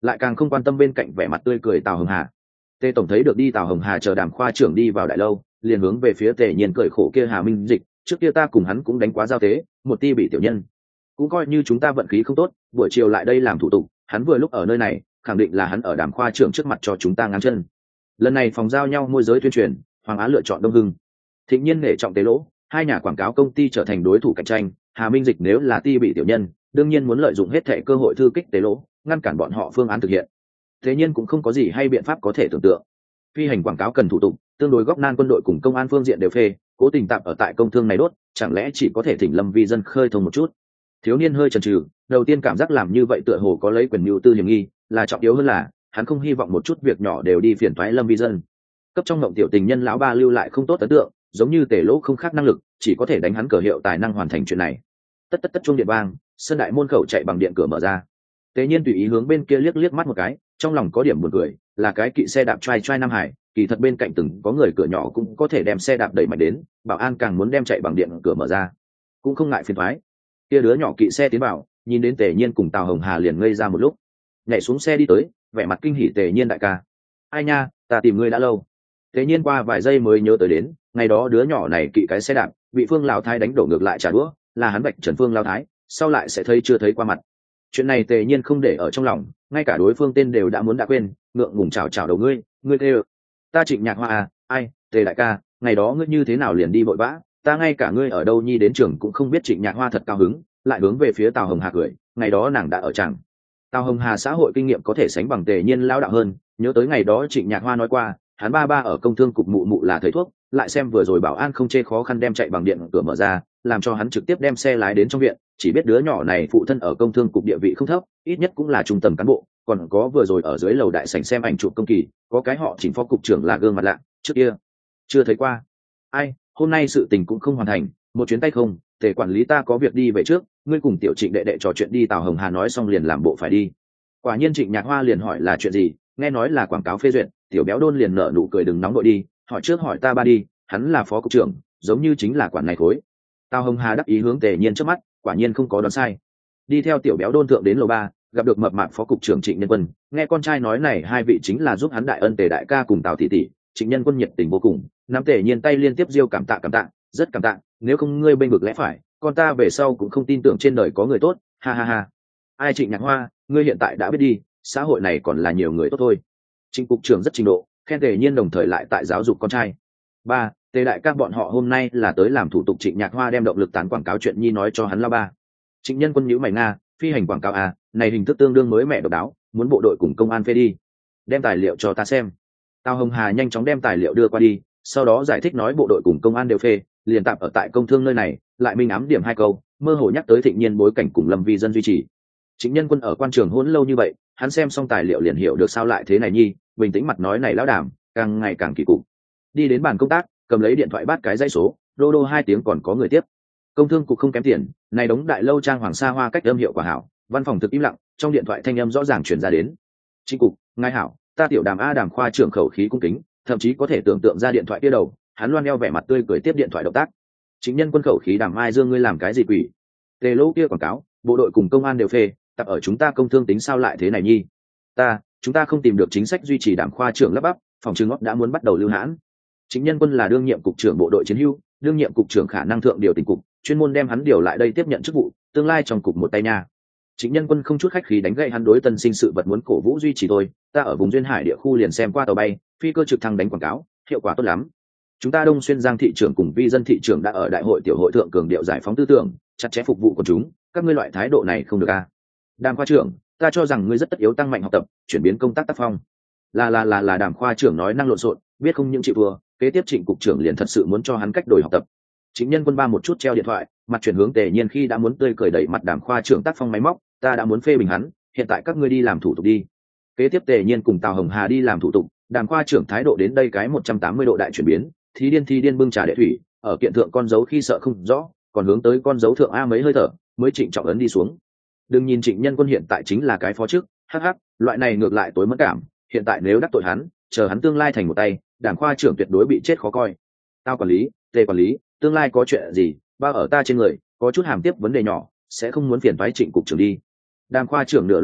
lại càng không quan tâm bên cạnh vẻ mặt tươi cười Tào Hồng Hà. Tề tổng thấy được đi Tào Hồng Hà chờ Đàm khoa trưởng đi vào đại lâu, liền hướng về phía Tề Nhiên cười khổ kia Hà Minh Dịch, trước kia ta cùng hắn cũng đánh quá giao tế, một ti bị tiểu nhân, cũng coi như chúng ta vận khí không tốt, buổi chiều lại đây làm thủ tục, hắn vừa lúc ở nơi này, khẳng định là hắn ở Đàm khoa trưởng trước mặt cho chúng ta ngáng chân. Lần này phòng giao nhau môi giới tuyên truyền, Hoàng Á lựa chọn Đông Hưng. Thịnh Nhiên nể trọng Tế Lỗ, hai nhà quảng cáo công ty trở thành đối thủ cạnh tranh, Hà Minh Dịch nếu là ti bị tiểu nhân, đương nhiên muốn lợi dụng hết thảy cơ hội thư kích Tế Lỗ, ngăn cản bọn họ phương án thực hiện. Thế nhiên cũng không có gì hay biện pháp có thể tưởng tượng. Phi hành quảng cáo cần thủ tục, tương đối góc nan quân đội cùng công an phương diện đều phê, cố tình tạm ở tại công thương này đốt, chẳng lẽ chỉ có thể thỉnh Lâm Vi dân khơi thông một chút. Thiếu niên hơi chần chừ, đầu tiên cảm giác làm như vậy tựa hồ có lấy quyền mưu tư hiểm nghi, là trọng yếu hơn là hắn không hy vọng một chút việc nhỏ đều đi phiền toái Lâm Vi dân. Cấp trong mộng tiểu tình nhân lão ba lưu lại không tốt ấn tượng, giống như Tề Lỗ không khác năng lực, chỉ có thể đánh hắn cờ hiệu tài năng hoàn thành chuyện này. Tất tất tất chuông điện vang, sân đại môn khẩu chạy bằng điện cửa mở ra. Tế Nhiên tùy ý hướng bên kia liếc liếc mắt một cái, trong lòng có điểm buồn cười, là cái kỵ xe đạp trai trai Nam Hải, kỳ thật bên cạnh từng có người cửa nhỏ cũng có thể đem xe đạp đẩy mạnh đến, bảo an càng muốn đem chạy bằng điện cửa mở ra, cũng không ngại phiền toái. Kia đứa nhỏ kỵ xe tiến vào, nhìn đến Tề Nhiên cùng Tào Hồng Hà liền ngây ra một lúc, nhảy xuống xe đi tới, vẻ mặt kinh hỉ Tề Nhiên đại ca. Ai nha, ta tìm ngươi đã lâu. Tề Nhiên qua vài giây mới nhớ tới đến, ngày đó đứa nhỏ này kỵ cái xe đạp, bị Phương Lão Thái đánh đổ ngược lại trả đũa, là hắn bạch trần Phương Lão Thái, sau lại sẽ thấy chưa thấy qua mặt. Chuyện này Tề Nhiên không để ở trong lòng, ngay cả đối phương tên đều đã muốn đã quên, ngượng ngùng chào chào đầu ngươi, ngươi kêu ta Trịnh Nhạc Hoa à? Ai, Tề đại ca, ngày đó ngươi như thế nào liền đi vội vã, ta ngay cả ngươi ở đâu nhi đến trường cũng không biết. Trịnh Nhạc Hoa thật cao hứng, lại hướng về phía Tào Hồng Hà cười, ngày đó nàng đã ở chẳng. Tào Hồng Hà xã hội kinh nghiệm có thể sánh bằng Tề Nhiên lão đạo hơn, nhớ tới ngày đó Trịnh Nhạc Hoa nói qua, hắn ba ba ở công thương cục mụ mụ là thầy thuốc, lại xem vừa rồi bảo an không chê khó khăn đem chạy bằng điện cửa mở ra, làm cho hắn trực tiếp đem xe lái đến trong viện, chỉ biết đứa nhỏ này phụ thân ở công thương cục địa vị không thấp, ít nhất cũng là trung tầng cán bộ, còn có vừa rồi ở dưới lầu đại sảnh xem ảnh chụp công kỳ, có cái họ Trịnh phó cục trưởng là gương mặt lạ, trước kia chưa thấy qua. Ai, hôm nay sự tình cũng không hoàn thành, một chuyến tay không, Tề quản lý ta có việc đi về trước, ngươi cùng tiểu Trịnh đệ đệ trò chuyện đi. Tào Hồng Hà nói xong liền làm bộ phải đi. Quả nhiên Trịnh Nhạc Hoa liền hỏi là chuyện gì, nghe nói là quảng cáo phê duyệt, tiểu béo đôn liền nở nụ cười đừng nóng đội đi, hỏi trước hỏi ta ba đi, hắn là phó cục trưởng, giống như chính là quản này khối. Tào Hồng Hà đắc ý hướng Tề Nhiên trước mắt, quả nhiên không có đoán sai. Đi theo tiểu béo đôn thượng đến lầu ba, gặp được mập mạp phó cục trưởng Trịnh Nhân Quân, nghe con trai nói này hai vị chính là giúp hắn đại ân Tề đại ca cùng Tào tỷ tỷ. Trịnh Nhân Quân nhiệt tình vô cùng, nắm Tề Nhiên tay liên tiếp diêu cảm tạ cảm tạ, rất cảm tạ, nếu không ngươi bên vực lẽ phải, con ta về sau cũng không tin tưởng trên đời có người tốt, ha ha ha. Ai Trịnh Nhạc Hoa, ngươi hiện tại đã biết đi, xã hội này còn là nhiều người tốt thôi. Trịnh cục trưởng rất trình độ, khen Tề Nhiên đồng thời lại tại giáo dục con trai. Ba, Tề đại ca bọn họ hôm nay là tới làm thủ tục. Trịnh Nhạc Hoa đem động lực tán quảng cáo chuyện nhi nói cho hắn lao ba. Trịnh Nhân Quân nhíu mày nga, phi hành quảng cáo à, này hình thức tương đương mới mẻ độc đáo, muốn bộ đội cùng công an phê đi, đem tài liệu cho ta xem. Tào Hồng Hà nhanh chóng đem tài liệu đưa qua đi, sau đó giải thích nói bộ đội cùng công an đều phê, liền tạm ở tại công thương nơi này, lại minh ám điểm hai câu, mơ hồ nhắc tới Thịnh Nhiên bối cảnh cùng Lâm Vi dân duy trì. Trịnh Nhân Quân ở quan trường hỗn lâu như vậy, hắn xem xong tài liệu liền hiểu được sao lại thế này nhi, bình tĩnh mặt nói này lão đàm, càng ngày càng kỳ cục. Đi đến bàn công tác, cầm lấy điện thoại bắt cái dãy số, đô đô hai tiếng còn có người tiếp. Công thương cục không kém tiền, này đống đại lâu trang hoàng sa hoa cách âm hiệu quả hảo, văn phòng thực im lặng, trong điện thoại thanh âm rõ ràng truyền ra đến. Trịnh cục, ngài hảo, ta tiểu Đàm a Đàm khoa trưởng khẩu khí cung kính, thậm chí có thể tưởng tượng ra điện thoại kia đầu, hắn loan eo vẻ mặt tươi cười tiếp điện thoại động tác. Chính Nhân Quân khẩu khí Đàm ai dương ngươi làm cái gì quỷ? Tề Lỗ kia quảng cáo, bộ đội cùng công an đều phê, tập ở chúng ta công thương tính sao lại thế này nhi? Ta, chúng ta không tìm được chính sách duy trì Đàm khoa trưởng lắp bắp, phòng trừng óc đã muốn bắt đầu lưu hãn. Chính Nhân Quân là đương nhiệm cục trưởng bộ đội chiến hưu, đương nhiệm cục trưởng khả năng thượng điều tỉnh cục, chuyên môn đem hắn điều lại đây tiếp nhận chức vụ, tương lai trong cục một tay nha. Chính Nhân Quân không chút khách khí đánh gậy hắn đối tân sinh sự vật muốn cổ vũ duy trì tôi, ta ở vùng duyên hải địa khu liền xem qua tàu bay, phi cơ trực thăng đánh quảng cáo, hiệu quả tốt lắm. Chúng ta Đông Xuyên Giang thị trưởng cùng vi dân thị trưởng đã ở đại hội tiểu hội thượng cường điệu giải phóng tư tưởng, chặt chẽ phục vụ của chúng, các ngươi loại thái độ này không được a. À. Đàm khoa trưởng, ta cho rằng ngươi rất tất yếu tăng mạnh học tập, chuyển biến công tác tác phong. Là là là là Đàm khoa trưởng nói năng lộn xộn, biết không những chịu vừa, kế tiếp Trịnh cục trưởng liền thật sự muốn cho hắn cách đổi học tập. Chính Nhân Quân ba một chút treo điện thoại, mặt chuyển hướng Tề Nhiên khi đã muốn tươi cười đẩy mặt Đàm khoa trưởng tác phong máy móc, ta đã muốn phê bình hắn, hiện tại các ngươi đi làm thủ tục đi. Kế tiếp Tề Nhiên cùng Tào Hồng Hà đi làm thủ tục, Đàm khoa trưởng thái độ đến đây cái một trăm tám mươi độ đại chuyển biến, thí điên thi điên bưng trà đệ thủy, ở kiện thượng con dấu khi sợ không rõ, còn hướng tới con dấu thượng a mấy hơi thở, mới trịnh trọng ấn đi xuống. Đừng nhìn Trịnh Nhân Quân hiện tại chính là cái phó chức, hắc hắc, loại này ngược lại tối mất cảm, hiện tại nếu đắc tội hắn, chờ hắn tương lai thành một tay, Đàm khoa trưởng tuyệt đối bị chết khó coi. Tao quản lý, Tề quản lý, tương lai có chuyện gì, bao ở ta trên người, có chút hàm tiếp vấn đề nhỏ, sẽ không muốn phiền toái Trịnh cục trưởng đi. Đàm khoa trưởng nửa loan eo,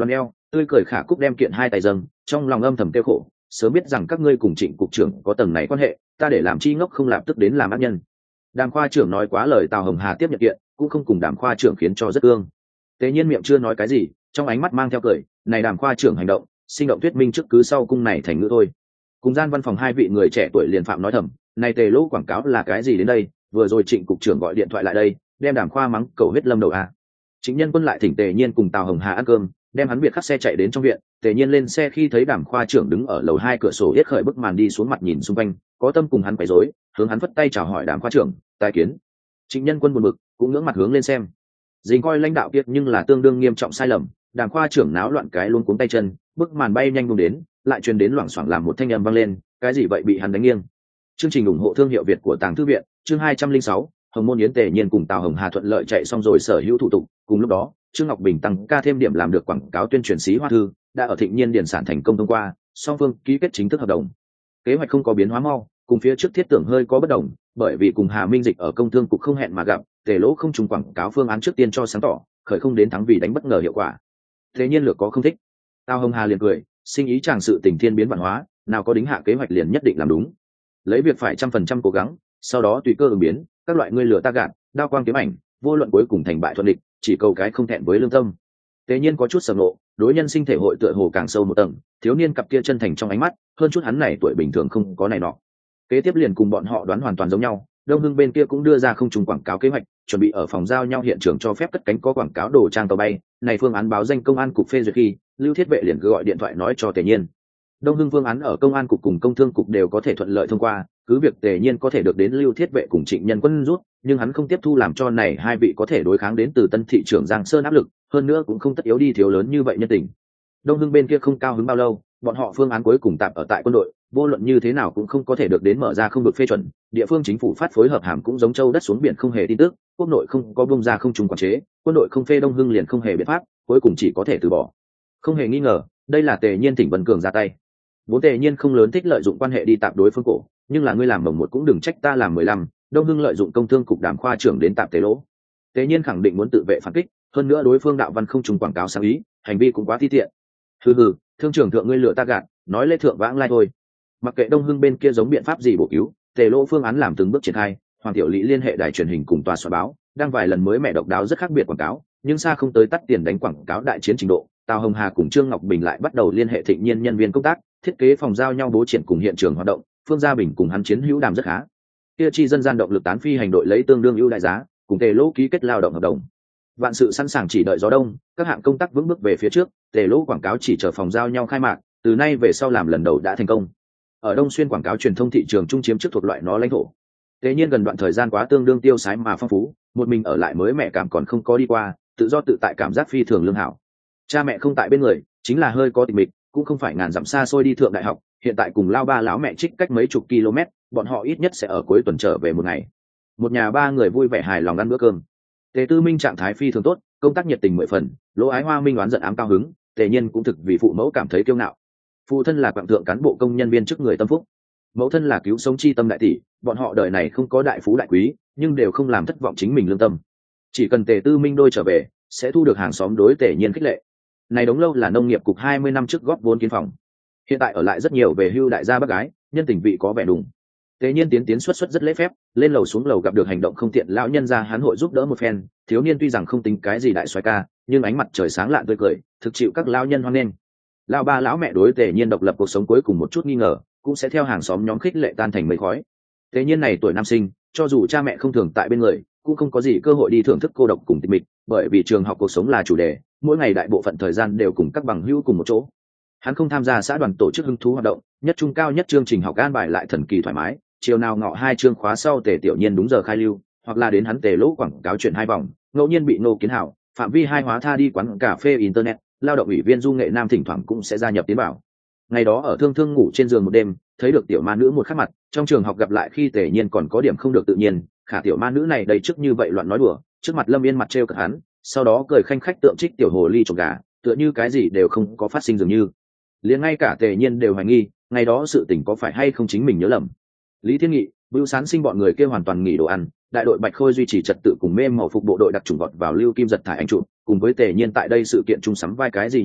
tươi cười khả cúc đem kiện hai tay dâng, trong lòng âm thầm tiêu khổ, sớm biết rằng các ngươi cùng Trịnh cục trưởng có tầng này quan hệ, ta để làm chi ngốc không làm tức đến làm ác nhân. Đàm khoa trưởng nói quá lời, Tào Hồng Hà tiếp nhận kiện cũng không cùng Đàm khoa trưởng khiến cho rất ương. Tế Nhiên miệng chưa nói cái gì, trong ánh mắt mang theo cười, này Đàm khoa trưởng hành động sinh động thuyết minh trước cứ sau cung này thành ngữ thôi. Cùng gian văn phòng hai vị người trẻ tuổi liền phạm nói thầm, này Tề Lỗ quảng cáo là cái gì đến đây, vừa rồi Trịnh cục trưởng gọi điện thoại lại đây, đem Đàm khoa mắng cầu huyết lâm đầu a. Chính Nhân Quân lại thỉnh Tề Nhiên cùng Tào Hồng Hà ăn cơm, đem hắn biệt khắc xe chạy đến trong viện. Tề Nhiên lên xe khi thấy Đàm khoa trưởng đứng ở lầu hai cửa sổ yết khởi bức màn đi xuống mặt nhìn xung quanh, có tâm cùng hắn quấy rối, hướng hắn phất tay chào hỏi Đàm khoa trưởng, tài kiến. Chính Nhân Quân buồn bực, cũng ngưỡng mặt hướng lên xem. Dính coi lãnh đạo kiệt nhưng là tương đương nghiêm trọng sai lầm, Đàm khoa trưởng náo loạn cái luống cuống tay chân, bức màn bay nhanh buông đến, lại truyền đến loảng xoảng làm một thanh âm vang lên, cái gì vậy bị hắn đánh nghiêng. Chương trình ủng hộ thương hiệu Việt của Tàng Thư viện, chương hai trăm linh sáu, Hồng Môn Yến. Tề Nhiên cùng Tào Hồng Hà thuận lợi chạy xong rồi sở hữu thủ tục, cùng lúc đó, Trương Ngọc Bình tăng ca thêm điểm làm được quảng cáo tuyên truyền xí hoa thư, đã ở Thịnh Nhiên điển sản thành công thông qua, song phương ký kết chính thức hợp đồng. Kế hoạch không có biến hóa mau, cùng phía trước thiết tưởng hơi có bất đồng, bởi vì cùng Hà Minh Dịch ở công thương cục không hẹn mà gặp, Tề Lỗ không trùng quảng cáo phương án trước tiên cho sáng tỏ, khởi không đến thắng vì đánh bất ngờ hiệu quả. Thế Nhiên lược có không thích, Tào Hồng Hà liền cười, sinh ý chàng sự tình thiên biến vạn hóa, nào có đính hạ kế hoạch liền nhất định làm đúng, lấy việc phải trăm phần trăm cố gắng, sau đó tùy cơ ứng biến, các loại ngươi lừa ta gạt, đao quang kiếm ảnh, vô luận cuối cùng thành bại thuận địch, chỉ cầu cái không thẹn với lương tâm. Tế Nhiên có chút sầm nộ, đối nhân sinh thể hội tựa hồ càng sâu một tầng, thiếu niên cặp kia chân thành trong ánh mắt, hơn chút hắn này tuổi bình thường không có này nọ. Kế tiếp liền cùng bọn họ đoán hoàn toàn giống nhau, Đông Hưng bên kia cũng đưa ra không trùng quảng cáo kế hoạch, chuẩn bị ở phòng giao nhau hiện trường cho phép cất cánh có quảng cáo đồ trang tàu bay, này phương án báo danh công an cục phê duyệt khi, Lưu Thiết Vệ liền cứ gọi điện thoại nói cho Tề Nhiên. Đông Hưng phương án ở công an cục cùng công thương cục đều có thể thuận lợi thông qua, cứ việc Tề Nhiên có thể được đến Lưu Thiết Vệ cùng Trịnh Nhân Quân rút, nhưng hắn không tiếp thu làm cho này hai vị có thể đối kháng đến từ Tân thị trưởng Giang Sơn áp lực, hơn nữa cũng không tất yếu đi thiếu lớn như vậy nhân tình. Đông Hưng bên kia không cao hứng bao lâu, bọn họ phương án cuối cùng tạm ở tại quân đội, vô luận như thế nào cũng không có thể được đến mở ra không được phê chuẩn, địa phương chính phủ phát phối hợp hàm cũng giống châu đất xuống biển không hề tin tức, quốc nội không có bung ra không trùng quản chế, quân đội không phê Đông Hưng liền không hề biện pháp, cuối cùng chỉ có thể từ bỏ. Không hề nghi ngờ, đây là Tề Nhiên thỉnh Vân Cường ra tay. Vốn Tề Nhiên không lớn thích lợi dụng quan hệ đi tạp đối phương cổ, nhưng là ngươi làm mồng một cũng đừng trách ta làm mười lăm, Đông Hưng lợi dụng công thương cục Đàm khoa trưởng đến tạp Tề Lỗ. Tề Nhiên khẳng định muốn tự vệ phản kích, hơn nữa đối phương đạo văn không trùng quảng cáo sáng ý, hành vi cũng quá ti tiện. Hừ hừ, thương trưởng thượng ngươi lựa ta gạt, nói lê thượng vãng lai thôi. Mặc kệ Đông Hưng bên kia giống biện pháp gì bổ cứu, Tề Lỗ phương án làm từng bước triển khai, Hoàng Tiểu Lý liên hệ đài truyền hình cùng tòa soạn báo, đăng vài lần mới mẹ độc đáo rất khác biệt quảng cáo, nhưng xa không tới tắt tiền đánh quảng cáo đại chiến trình độ. Tào Hồng Hà cùng Trương Ngọc Bình lại bắt đầu liên hệ Thịnh Nhiên nhân viên công tác, thiết kế phòng giao nhau bố triển cùng hiện trường hoạt động, Phương Gia Bình cùng hắn chiến hữu đàm rất khá. Kia chi dân gian động lực tán phi hành đội lấy tương đương ưu đại giá, cùng Tề Lỗ ký kết lao động hợp đồng. Vạn sự sẵn sàng chỉ đợi gió đông, các hạng công tác vững bước về phía trước, Tề Lỗ quảng cáo chỉ chờ phòng giao nhau khai mạc, từ nay về sau làm lần đầu đã thành công. Ở Đông Xuyên quảng cáo truyền thông thị trường trung chiếm trước thuộc loại nó lãnh thổ. Thế nhiên gần đoạn thời gian quá tương đương tiêu sái mà phong phú, một mình ở lại mới mẹ cảm còn không có đi qua, tự do tự tại cảm giác phi thường lương hảo. Cha mẹ không tại bên người, chính là hơi có tịch mịch, cũng không phải ngàn dặm xa xôi đi thượng đại học, hiện tại cùng lao ba lão mẹ trích cách mấy chục km, bọn họ ít nhất sẽ ở cuối tuần trở về một ngày. Một nhà ba người vui vẻ hài lòng ăn bữa cơm. Tề Tư Minh trạng thái phi thường tốt, công tác nhiệt tình mười phần, Lỗ Ái Hoa minh oán giận ám cao hứng, Tề Nhiên cũng thực vì phụ mẫu cảm thấy kiêu ngạo. Phụ thân là quảng thượng cán bộ công nhân viên chức người tâm phúc, mẫu thân là cứu sống chi tâm đại tỷ, bọn họ đời này không có đại phú đại quý, nhưng đều không làm thất vọng chính mình lương tâm. Chỉ cần Tề Tư Minh đôi trở về, sẽ thu được hàng xóm đối Tề Nhiên khích lệ. Này đống lâu là nông nghiệp cục hai mươi năm trước góp vốn kiến phòng, hiện tại ở lại rất nhiều về hưu đại gia bác gái, nhân tình vị có vẻ đùng. Tề Nhiên tiến tiến xuất xuất rất lễ phép, lên lầu xuống lầu gặp được hành động không tiện lão nhân gia hắn hội giúp đỡ một phen, thiếu niên tuy rằng không tính cái gì đại soái ca, nhưng ánh mặt trời sáng lạn tươi cười, thực chịu các lão nhân hoan nghênh. Lão ba lão mẹ đối Tề Nhiên độc lập cuộc sống cuối cùng một chút nghi ngờ, cũng sẽ theo hàng xóm nhóm khích lệ tan thành mây khói. Tề Nhiên này tuổi nam sinh, cho dù cha mẹ không thường tại bên người, cũng không có gì cơ hội đi thưởng thức cô độc cùng tịch mịch, bởi vì trường học cuộc sống là chủ đề, mỗi ngày đại bộ phận thời gian đều cùng các bằng hữu cùng một chỗ. Hắn không tham gia xã đoàn tổ chức hứng thú hoạt động, nhất trung cao nhất chương trình học an bài lại thần kỳ thoải mái, chiều nào ngọ hai chương khóa sau Tề Tiểu Nhiên đúng giờ khai lưu, hoặc là đến hắn Tề Lỗ quảng cáo chuyện hai vòng, ngẫu nhiên bị Ngô Kiến Hảo, phạm vi hai hóa tha đi quán cà phê internet, lao động ủy viên du nghệ nam thỉnh thoảng cũng sẽ gia nhập tiến bảo. Ngày đó ở thương thương ngủ trên giường một đêm, thấy được tiểu ma nữ một khắc mặt, trong trường học gặp lại khi Tề Nhiên còn có điểm không được tự nhiên, khả tiểu ma nữ này đầy trước như vậy loạn nói đùa, trước mặt Lâm Yên mặt trêu cợt hắn, sau đó cười khanh khách tượng trích tiểu hồ ly trộm gà, tựa như cái gì đều không có phát sinh dường như. Liền ngay cả Tề Nhiên đều hoài nghi, ngày đó sự tình có phải hay không chính mình nhớ lầm. Lý Thiên Nghị, Bưu Sán Sinh bọn người kia hoàn toàn nghỉ đồ ăn, đại đội Bạch Khôi duy trì trật tự cùng mê màu phục bộ đội đặc trùng vọt vào Lưu Kim giật thải anh trụ, cùng với Tề Nhiên tại đây sự kiện chung sắm vai cái gì nhân vật,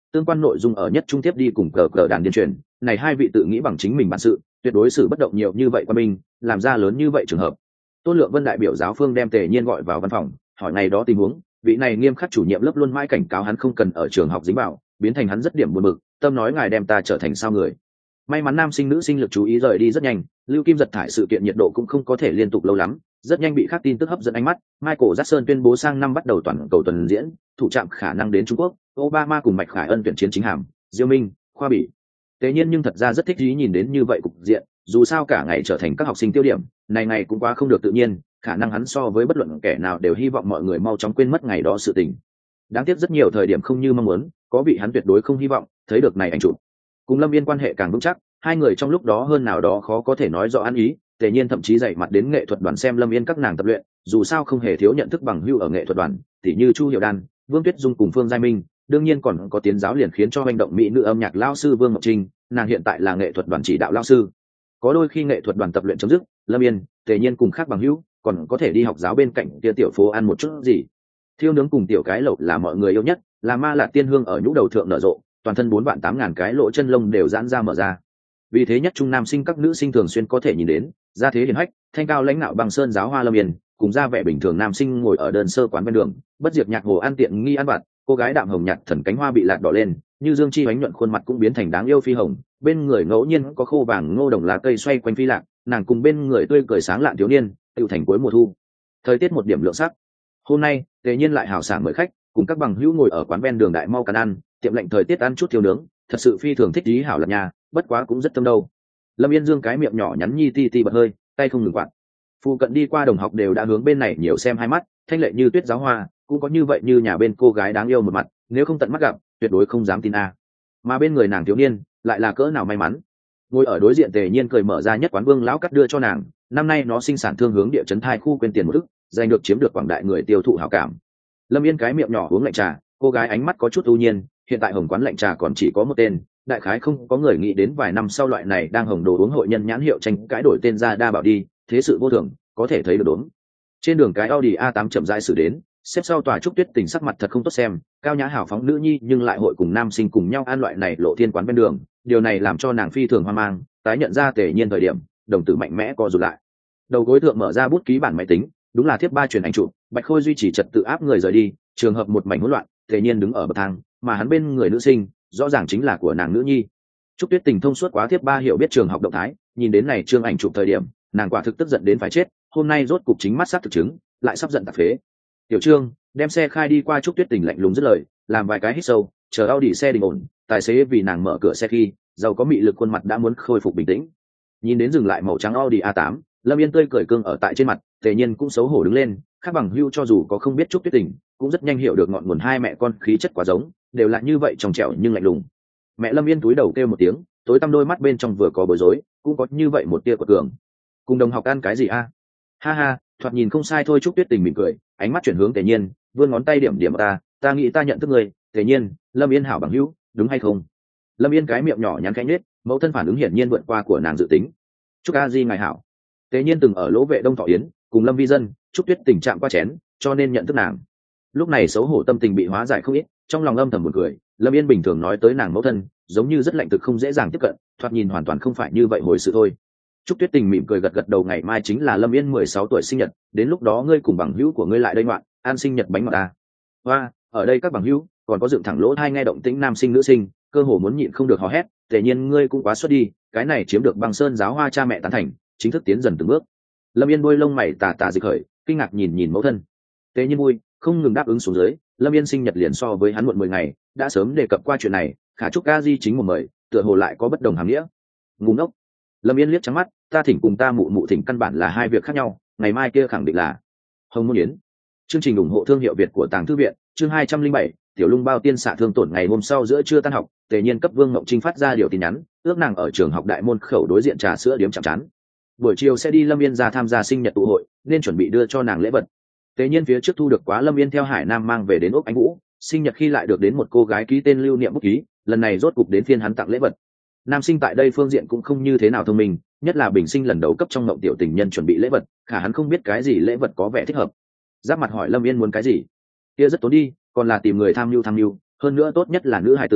tương quan nội dung ở nhất trung tiếp đi cùng cờ cờ đàn điên truyền, này hai vị tự nghĩ bằng chính mình bản sự, tuyệt đối xử bất động nhiều như vậy qua mình, làm ra lớn như vậy trường hợp. Tôn Lượng Vân đại biểu giáo phương đem Tề Nhiên gọi vào văn phòng, hỏi ngày đó tình huống, vị này nghiêm khắc chủ nhiệm lớp luôn mãi cảnh cáo hắn không cần ở trường học dính vào, biến thành hắn rất điểm buồn bực, tâm nói ngài đem ta trở thành sao người. May mắn nam sinh nữ sinh lực chú ý rời đi rất nhanh, Lưu Kim giật thải sự kiện nhiệt độ cũng không có thể liên tục lâu lắm, rất nhanh bị khác tin tức hấp dẫn ánh mắt. Michael Jackson tuyên bố sang năm bắt đầu toàn cầu tuần diễn, thủ trạm khả năng đến Trung Quốc, Obama cùng Mạch Khải Ân tuyển chiến chính hàm, Diêu Minh, Khoa Bỉ. Tế nhiên nhưng thật ra rất thích ý nhìn đến như vậy cục diện, dù sao cả ngày trở thành các học sinh tiêu điểm, này ngày cũng quá không được tự nhiên, khả năng hắn so với bất luận kẻ nào đều hy vọng mọi người mau chóng quên mất ngày đó sự tình. Đáng tiếc rất nhiều thời điểm không như mong muốn, có vị hắn tuyệt đối không hy vọng thấy được này ảnh chụp. Cùng Lâm Viên quan hệ càng vững chắc, hai người trong lúc đó hơn nào đó khó có thể nói rõ ăn ý. Tề Nhiên thậm chí dạy mặt đến nghệ thuật đoàn xem Lâm Viên các nàng tập luyện, dù sao không hề thiếu nhận thức bằng hữu ở nghệ thuật đoàn, tỉ như Chu Hiểu Đan, Vương Tuyết Dung cùng Phương Giai Minh, đương nhiên còn có tiến giáo liền khiến cho hành động mỹ nữ âm nhạc lao sư Vương Ngọc Trinh, nàng hiện tại là nghệ thuật đoàn chỉ đạo lao sư. Có đôi khi nghệ thuật đoàn tập luyện chấm dứt, Lâm Viên, Tề Nhiên cùng khác bằng hữu còn có thể đi học giáo bên cạnh kia tiểu phố ăn một chút gì. Thiêu nướng cùng tiểu cái lẩu là mọi người yêu nhất, là ma lạt tiên hương ở nhũ đầu thượng nở rộ, toàn thân bốn vạn tám ngàn cái lỗ chân lông đều giãn ra mở ra. Vì thế nhất trung nam sinh các nữ sinh thường xuyên có thể nhìn đến, gia thế hiển hách, thanh cao lãnh nạo bằng sơn giáo hoa Lâm Yên, cùng ra vẻ bình thường nam sinh ngồi ở đơn sơ quán bên đường, bất diệt nhạc hồ ăn tiện nghi ăn vặt, cô gái đạm hồng nhạt thần cánh hoa bị lạt đỏ lên, như dương chi bánh nhuận khuôn mặt cũng biến thành đáng yêu phi hồng, bên người ngẫu nhiên có khô vàng ngô đồng lá cây xoay quanh phi lạc, nàng cùng bên người tươi cười sáng lạn thiếu niên, tựu thành cuối mùa thu. Thời tiết một điểm lượng sắc. Hôm nay, Tề Nhiên lại hào sảng mời khách, cùng các bằng hữu ngồi ở quán ven đường đại mau càn ăn, tiệm lệnh thời tiết ăn chút thiêu nướng, thật sự phi thường thích ý hảo lập nhà, bất quá cũng rất tâm đâu. Lâm Yên dương cái miệng nhỏ nhắn nhi ti ti bật hơi, tay không ngừng quạt. Phu cận đi qua đồng học đều đã hướng bên này nhiều xem hai mắt, thanh lệ như tuyết giáo hoa, cũng có như vậy như nhà bên cô gái đáng yêu một mặt, nếu không tận mắt gặp, tuyệt đối không dám tin a. Mà bên người nàng thiếu niên, lại là cỡ nào may mắn. Ngồi ở đối diện Tề Nhiên cười mở ra nhất quán Vương lão cắt đưa cho nàng, năm nay nó sinh sản thương hướng địa chấn thai khu quên tiền một ức, giành được chiếm được quảng đại người tiêu thụ hảo cảm. Lâm Yên cái miệng nhỏ uống lạnh trà, cô gái ánh mắt có chút ưu nhiên, hiện tại hồng quán lạnh trà còn chỉ có một tên, đại khái không có người nghĩ đến vài năm sau loại này đang hồng đồ uống hội nhân nhãn hiệu tranh cãi đổi tên ra đa bảo đi, thế sự vô thường, có thể thấy được đốn. Trên đường cái Audi a tám chậm rãi xử đến, xếp sau tòa trúc tuyết tình sắc mặt thật không tốt xem, cao nhã hào phóng nữ nhi nhưng lại hội cùng nam sinh cùng nhau ăn loại này lộ thiên quán bên đường, điều này làm cho nàng phi thường hoang mang, tái nhận ra Tề Nhiên thời điểm, đồng tử mạnh mẽ co rụt lại. Đầu gối thượng mở ra bút ký bản máy tính, đúng là thiếp ba truyền ảnh chụp, Bạch Khôi duy trì trật tự áp người rời đi, trường hợp một mảnh hỗn loạn, Tề Nhiên đứng ở bậc thang, mà hắn bên người nữ sinh, rõ ràng chính là của nàng nữ nhi. Trúc Tuyết Tình thông suốt quá thiếp ba hiểu biết trường học động thái, nhìn đến này trương ảnh chụp thời điểm, nàng quả thực tức giận đến phải chết, hôm nay rốt cục chính mắt xác thực chứng, lại sắp giận tạp phế. Tiểu Trương đem xe khai đi qua Trúc Tuyết Tình lạnh lùng dứt lời, làm vài cái hít sâu, chờ Audi xe đình ổn, tài xế vì nàng mở cửa xe khi, giàu có mị lực khuôn mặt đã muốn khôi phục bình tĩnh. Nhìn đến dừng lại màu trắng Audi a tám, Lâm Yên tươi cười cương ở tại trên mặt, Tề Nhiên cũng xấu hổ đứng lên, khác bằng hưu cho dù có không biết Trúc Tuyết Tình, cũng rất nhanh hiểu được ngọn nguồn hai mẹ con khí chất quá giống, đều là như vậy trong trẻo nhưng lạnh lùng. Mẹ Lâm Yên túi đầu kêu một tiếng, tối tăm đôi mắt bên trong vừa có bối rối, cũng có như vậy một tia của cường. Cùng đồng học ăn cái gì a? Ha ha, thoạt nhìn không sai thôi. Trúc Tuyết Tình mỉm cười, ánh mắt chuyển hướng Tề Nhiên, vươn ngón tay điểm điểm ta, ta nghĩ ta nhận thức người, Tề Nhiên, Lâm Yên hảo bằng hữu, đúng hay không? Lâm Yên cái miệng nhỏ nhắn khẽ nhếch, mẫu thân phản ứng hiển nhiên vượt qua của nàng dự tính. Chúc a di ngài hảo. Tề Nhiên từng ở lỗ vệ Đông Thọ Yến, cùng Lâm Vi Dân, Trúc Tuyết Tình chạm qua chén, cho nên nhận thức nàng. Lúc này xấu hổ tâm tình bị hóa giải không ít, trong lòng âm thầm buồn cười, Lâm Yên bình thường nói tới nàng mẫu thân, giống như rất lạnh thực không dễ dàng tiếp cận, thoạt nhìn hoàn toàn không phải như vậy hồi sự thôi. Trúc Tuyết Tình mỉm cười gật gật đầu, ngày mai chính là Lâm Yên mười sáu tuổi sinh nhật, đến lúc đó ngươi cùng bằng hữu của ngươi lại đây ngoạn, ăn sinh nhật bánh ngọt ta. Hoa, ở đây các bằng hữu, còn có dựng thẳng lỗ tai nghe động tĩnh nam sinh nữ sinh, cơ hồ muốn nhịn không được hò hét, Tề Nhiên ngươi cũng quá xuất đi, cái này chiếm được băng sơn giáo hoa cha mẹ tán thành, chính thức tiến dần từng bước. Lâm Yên đôi lông mày tà tà dịch khởi, kinh ngạc nhìn nhìn mẫu thân. Tề Nhiên vui, không ngừng đáp ứng xuống dưới, Lâm Yên sinh nhật liền so với hắn muộn mười ngày, đã sớm đề cập qua chuyện này, khả Trúc ca di chính một mời, tựa hồ lại có bất đồng hàm nghĩa. Ngu ngốc. Lâm Yên liếc trắng mắt, ta thỉnh cùng ta mụ mụ thỉnh căn bản là hai việc khác nhau, ngày mai kia khẳng định là Hồng Môn Yến. Chương trình ủng hộ thương hiệu Việt của Tàng Thư viện, chương hai trăm linh bảy, tiểu lung bao tiên xạ thương tổn. Ngày hôm sau giữa trưa tan học, Tề Nhiên cấp Vương Ngọc Trinh phát ra điều tin nhắn, ước nàng ở trường học đại môn khẩu đối diện trà sữa điếm chạm chán. Buổi chiều sẽ đi Lâm Yên ra tham gia sinh nhật tụ hội, nên chuẩn bị đưa cho nàng lễ vật. Tề Nhiên phía trước thu được quá Lâm Yên theo Hải Nam mang về đến ốc Ánh Vũ, sinh nhật khi lại được đến một cô gái ký tên lưu niệm bút ký, lần này rốt cục đến phiên hắn tặng lễ vật. Nam sinh tại đây phương diện cũng không như thế nào thông minh, nhất là bình sinh lần đầu cấp trong mộng tiểu tình nhân chuẩn bị lễ vật, khả hắn không biết cái gì lễ vật có vẻ thích hợp. Giáp mặt hỏi Lâm Yên muốn cái gì, kia rất tốn đi, còn là tìm người tham mưu tham mưu, hơn nữa tốt nhất là nữ hài tử,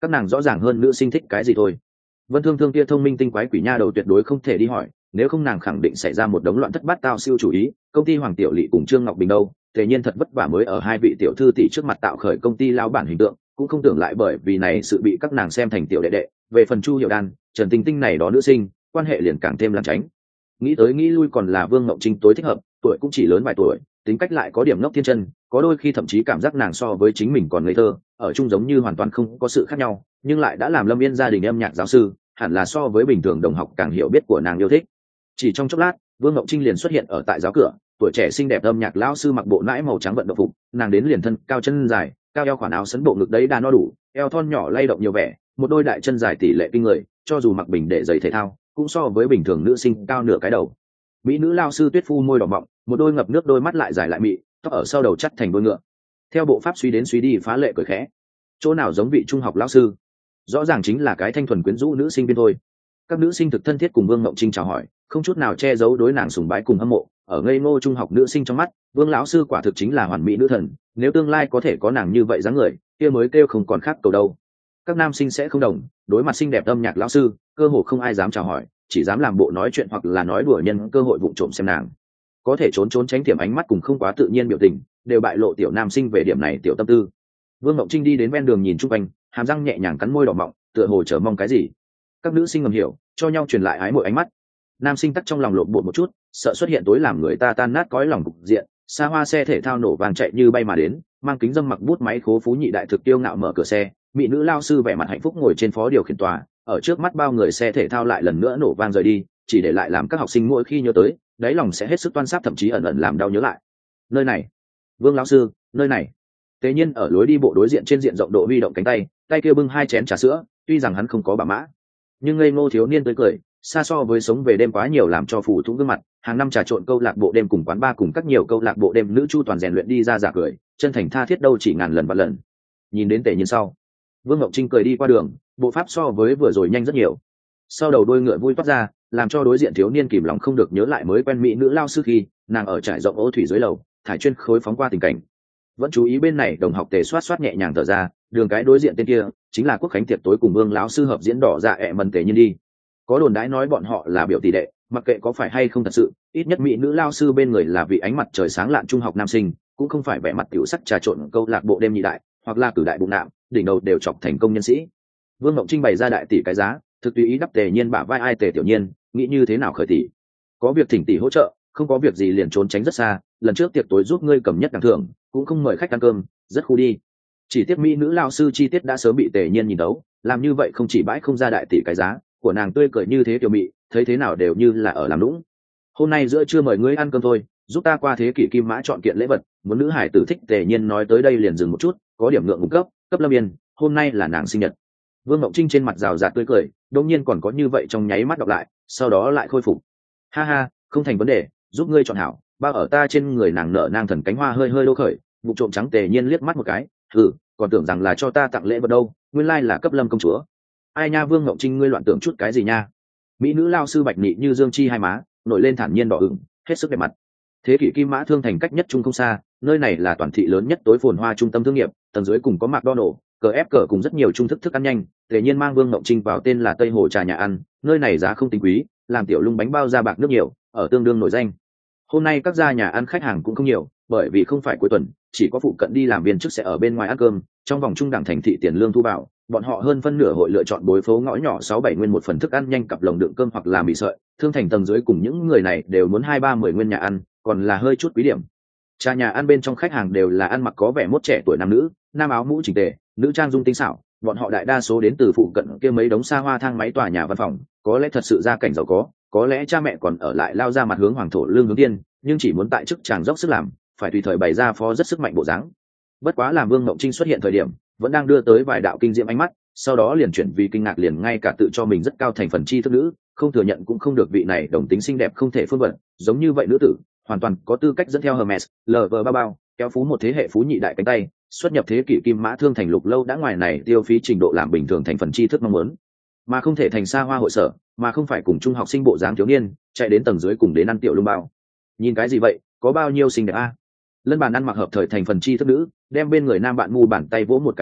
các nàng rõ ràng hơn nữ sinh thích cái gì thôi. Vân Thương Thương kia thông minh tinh quái quỷ nha đầu tuyệt đối không thể đi hỏi, nếu không nàng khẳng định xảy ra một đống loạn thất bát tao siêu chủ ý. Công ty Hoàng Tiểu Lệ cùng Trương Ngọc Bình đâu, Tề Nhiên thật vất vả mới ở hai vị tiểu thư tỷ trước mặt tạo khởi công ty lao bản hình tượng, cũng không tưởng lại bởi vì này sự bị các nàng xem thành tiểu đệ đệ. Về phần Chu Hiểu Đan, Trần Tinh Tinh này đó nữ sinh, quan hệ liền càng thêm lảng tránh. Nghĩ tới nghĩ lui còn là Vương Ngọc Trinh tối thích hợp, tuổi cũng chỉ lớn vài tuổi, tính cách lại có điểm ngốc thiên chân, có đôi khi thậm chí cảm giác nàng so với chính mình còn ngây thơ, ở chung giống như hoàn toàn không có sự khác nhau, nhưng lại đã làm Lâm Yên gia đình âm nhạc giáo sư, hẳn là so với bình thường đồng học càng hiểu biết của nàng yêu thích. Chỉ trong chốc lát, Vương Ngọc Trinh liền xuất hiện ở tại giáo cửa, tuổi trẻ xinh đẹp âm nhạc lão sư mặc bộ nãi màu trắng vận động phục, nàng đến liền thân cao chân dài, cao eo khoản áo sấn bộ ngực đấy đà no đủ, eo thon nhỏ lay động nhiều vẻ, một đôi đại chân dài tỷ lệ kinh người, cho dù mặc bình để giày thể thao, cũng so với bình thường nữ sinh cao nửa cái đầu. Mỹ nữ lao sư Tuyết Phu môi đỏ mọng, một đôi ngập nước đôi mắt lại dài lại mị, tóc ở sau đầu chắt thành đôi ngựa. Theo bộ pháp suy đến suy đi phá lệ cười khẽ. Chỗ nào giống vị trung học lão sư, rõ ràng chính là cái thanh thuần quyến rũ nữ sinh viên thôi. Các nữ sinh thực thân thiết cùng Vương Ngọc Trinh chào hỏi, không chút nào che giấu đối nàng sùng bái cùng hâm mộ. Ở ngây ngô trung học nữ sinh trong mắt, Vương lão sư quả thực chính là hoàn mỹ nữ thần, nếu tương lai có thể có nàng như vậy dáng người, kia mới kêu không còn khác cầu đâu. Các nam sinh sẽ không đồng, đối mặt xinh đẹp âm nhạc lão sư, cơ hồ không ai dám chào hỏi, chỉ dám làm bộ nói chuyện hoặc là nói đùa nhân cơ hội vụng trộm xem nàng. Có thể trốn trốn tránh tiệm ánh mắt cùng không quá tự nhiên biểu tình, đều bại lộ tiểu nam sinh về điểm này tiểu tâm tư. Vương Ngọc Trinh đi đến ven đường nhìn chung quanh, hàm răng nhẹ nhàng cắn môi đỏ mọng, tựa hồ chờ mong cái gì. Các nữ sinh ngầm hiểu, cho nhau truyền lại ái mộ ánh mắt. Nam sinh tắc trong lòng lộn bột một chút, sợ xuất hiện tối làm người ta tan nát cõi lòng cục diện. Xa hoa xe thể thao nổ vàng chạy như bay mà đến, mang kính dâm mặc bút máy khố phú nhị đại thực tiêu ngạo mở cửa xe, mỹ nữ lao sư vẻ mặt hạnh phúc ngồi trên phó điều khiển tòa, ở trước mắt bao người xe thể thao lại lần nữa nổ vang rời đi, chỉ để lại làm các học sinh mỗi khi nhớ tới, đáy lòng sẽ hết sức toan sáp, thậm chí ẩn ẩn làm đau nhớ lại. Nơi này, Vương lão sư, nơi này. Tế Nhiên ở lối đi bộ đối diện trên diện rộng độ huy động cánh tay, tay kia bưng hai chén trà sữa, tuy rằng hắn không có bà mã, nhưng ngây ngô thiếu niên tươi cười, xa so với sống về đêm quá nhiều làm cho phủ thủng gương mặt. Hàng năm trà trộn câu lạc bộ đêm cùng quán bar cùng các nhiều câu lạc bộ đêm nữ chu toàn rèn luyện đi ra giả cười, chân thành tha thiết đâu chỉ ngàn lần vạn lần. Nhìn đến Tề Nhiên sau, Vương Ngọc Trinh cười đi qua đường, bộ pháp so với vừa rồi nhanh rất nhiều. Sau đầu đôi ngựa vui toát ra, làm cho đối diện thiếu niên kìm lòng không được nhớ lại mới quen mỹ nữ lao sư khi nàng ở trải rộng ô thủy dưới lầu thải chuyên khối phóng qua tình cảnh. Vẫn chú ý bên này, đồng học Tề xoát xoát nhẹ nhàng thở ra, đường cái đối diện tên kia chính là Quốc Khánh tiệc tối cùng Vương lão sư hợp diễn đỏ dạ ẹ mần Tề Nhiên đi. Có đồn đãi nói bọn họ là biểu tỷ đệ, mặc kệ có phải hay không thật sự, ít nhất mỹ nữ lao sư bên người là vị ánh mặt trời sáng lạn trung học nam sinh, cũng không phải vẻ mặt tiểu sắc trà trộn câu lạc bộ đêm nhị đại, hoặc là cử đại bụng nạm, đỉnh đầu đều chọc thành công nhân sĩ. Vương Ngọc Trinh bày ra đại tỷ cái giá, thực tùy ý đắp Tề Nhiên bả vai. Ai Tề tiểu Nhiên, nghĩ như thế nào khởi tỷ? Có việc thỉnh tỷ hỗ trợ, không có việc gì liền trốn tránh rất xa. Lần trước tiệc tối giúp ngươi cầm nhất đẳng thưởng, cũng không mời khách ăn cơm, rất khu đi. Chỉ tiếc mỹ nữ lao sư chi tiết đã sớm bị Tề Nhiên nhìn đấu, làm như vậy không chỉ bãi không ra đại tỷ cái giá, của nàng tươi cười như thế tiểu mị, thấy thế nào đều như là ở làm lũng. Hôm nay giữa trưa mời ngươi ăn cơm thôi, giúp ta qua thế kỷ kim mã chọn kiện lễ vật. Muốn nữ hải tử thích. Tề Nhiên nói tới đây liền dừng một chút, có điểm ngượng ngùng cấp, cấp Lâm Yên, hôm nay là nàng sinh nhật. Vương Ngọc Trinh trên mặt rào rạt tươi cười, đột nhiên còn có như vậy trong nháy mắt đọc lại, sau đó lại khôi phục. Ha ha, không thành vấn đề, giúp ngươi chọn hảo. Bao ở ta trên người. Nàng nở nang thần cánh hoa hơi hơi lô khởi, bụng trộm trắng Tề Nhiên liếc mắt một cái, ừ, còn tưởng rằng là cho ta tặng lễ vật đâu, nguyên lai là cấp Lâm công chúa. Ai nha, Vương Ngọc Trinh ngươi loạn tưởng chút cái gì nha. Mỹ nữ lao sư bạch nị như dương chi hai má nổi lên thản nhiên đỏ ửng, hết sức đẹp mặt. Thế kỷ kim mã thương thành cách nhất trung không xa, nơi này là toàn thị lớn nhất tối phồn hoa trung tâm thương nghiệp, tầng dưới cùng có McDonald's, cờ ép cờ cùng rất nhiều trung thức thức ăn nhanh. Tề Nhiên mang Vương Ngọc Trinh vào tên là Tây Hồ trà nhà ăn, nơi này giá không tính quý, làm tiểu lung bánh bao da bạc nước nhiều, ở tương đương nổi danh. Hôm nay các gia nhà ăn khách hàng cũng không nhiều, bởi vì không phải cuối tuần, chỉ có phụ cận đi làm viên chức sẽ ở bên ngoài ăn cơm, trong vòng trung đẳng thành thị tiền lương thu bảo, bọn họ hơn phân nửa hội lựa chọn bối phố ngõ nhỏ sáu bảy nguyên một phần thức ăn nhanh cặp lồng đựng cơm hoặc là mì sợi. Thương thành tầng dưới cùng những người này đều muốn hai ba mười nguyên nhà ăn, còn là hơi chút quý điểm. Trà nhà ăn bên trong khách hàng đều là ăn mặc có vẻ mốt trẻ tuổi nam nữ, nam áo mũ chỉnh tề, nữ trang dung tinh xảo, bọn họ đại đa số đến từ phụ cận kia mấy đống xa hoa thang máy tòa nhà văn phòng, có lẽ thật sự gia cảnh giàu có, có lẽ cha mẹ còn ở lại lao ra mặt hướng hoàng thổ lương hướng tiên, nhưng chỉ muốn tại chức chàng dốc sức làm, phải tùy thời bày ra phó rất sức mạnh bộ dáng. Bất quá làm Vương Ngọc Trinh xuất hiện thời điểm, vẫn đang đưa tới vài đạo kinh diễm ánh mắt, sau đó liền chuyển vì kinh ngạc, liền ngay cả tự cho mình rất cao thành phần chi thức nữ, không thừa nhận cũng không được, vị này đồng tính xinh đẹp không thể phương vận, giống như vậy nữ tử, hoàn toàn có tư cách dẫn theo Hermes, lờ vờ bao bao, kéo phú một thế hệ phú nhị đại cánh tay, xuất nhập thế kỷ kim mã thương thành lục lâu đã ngoài này tiêu phí trình độ làm bình thường thành phần tri thức mong muốn, mà không thể thành xa hoa hội sở, mà không phải cùng trung học sinh bộ dáng thiếu niên chạy đến tầng dưới cùng đến ăn tiểu lung bao. Nhìn cái gì vậy, có bao nhiêu xinh đẹp a? Lân bàn ăn mặc hợp thời thành phần tri thức nữ, đem bên người nam bạn ngu bàn tay vỗ một cái tát,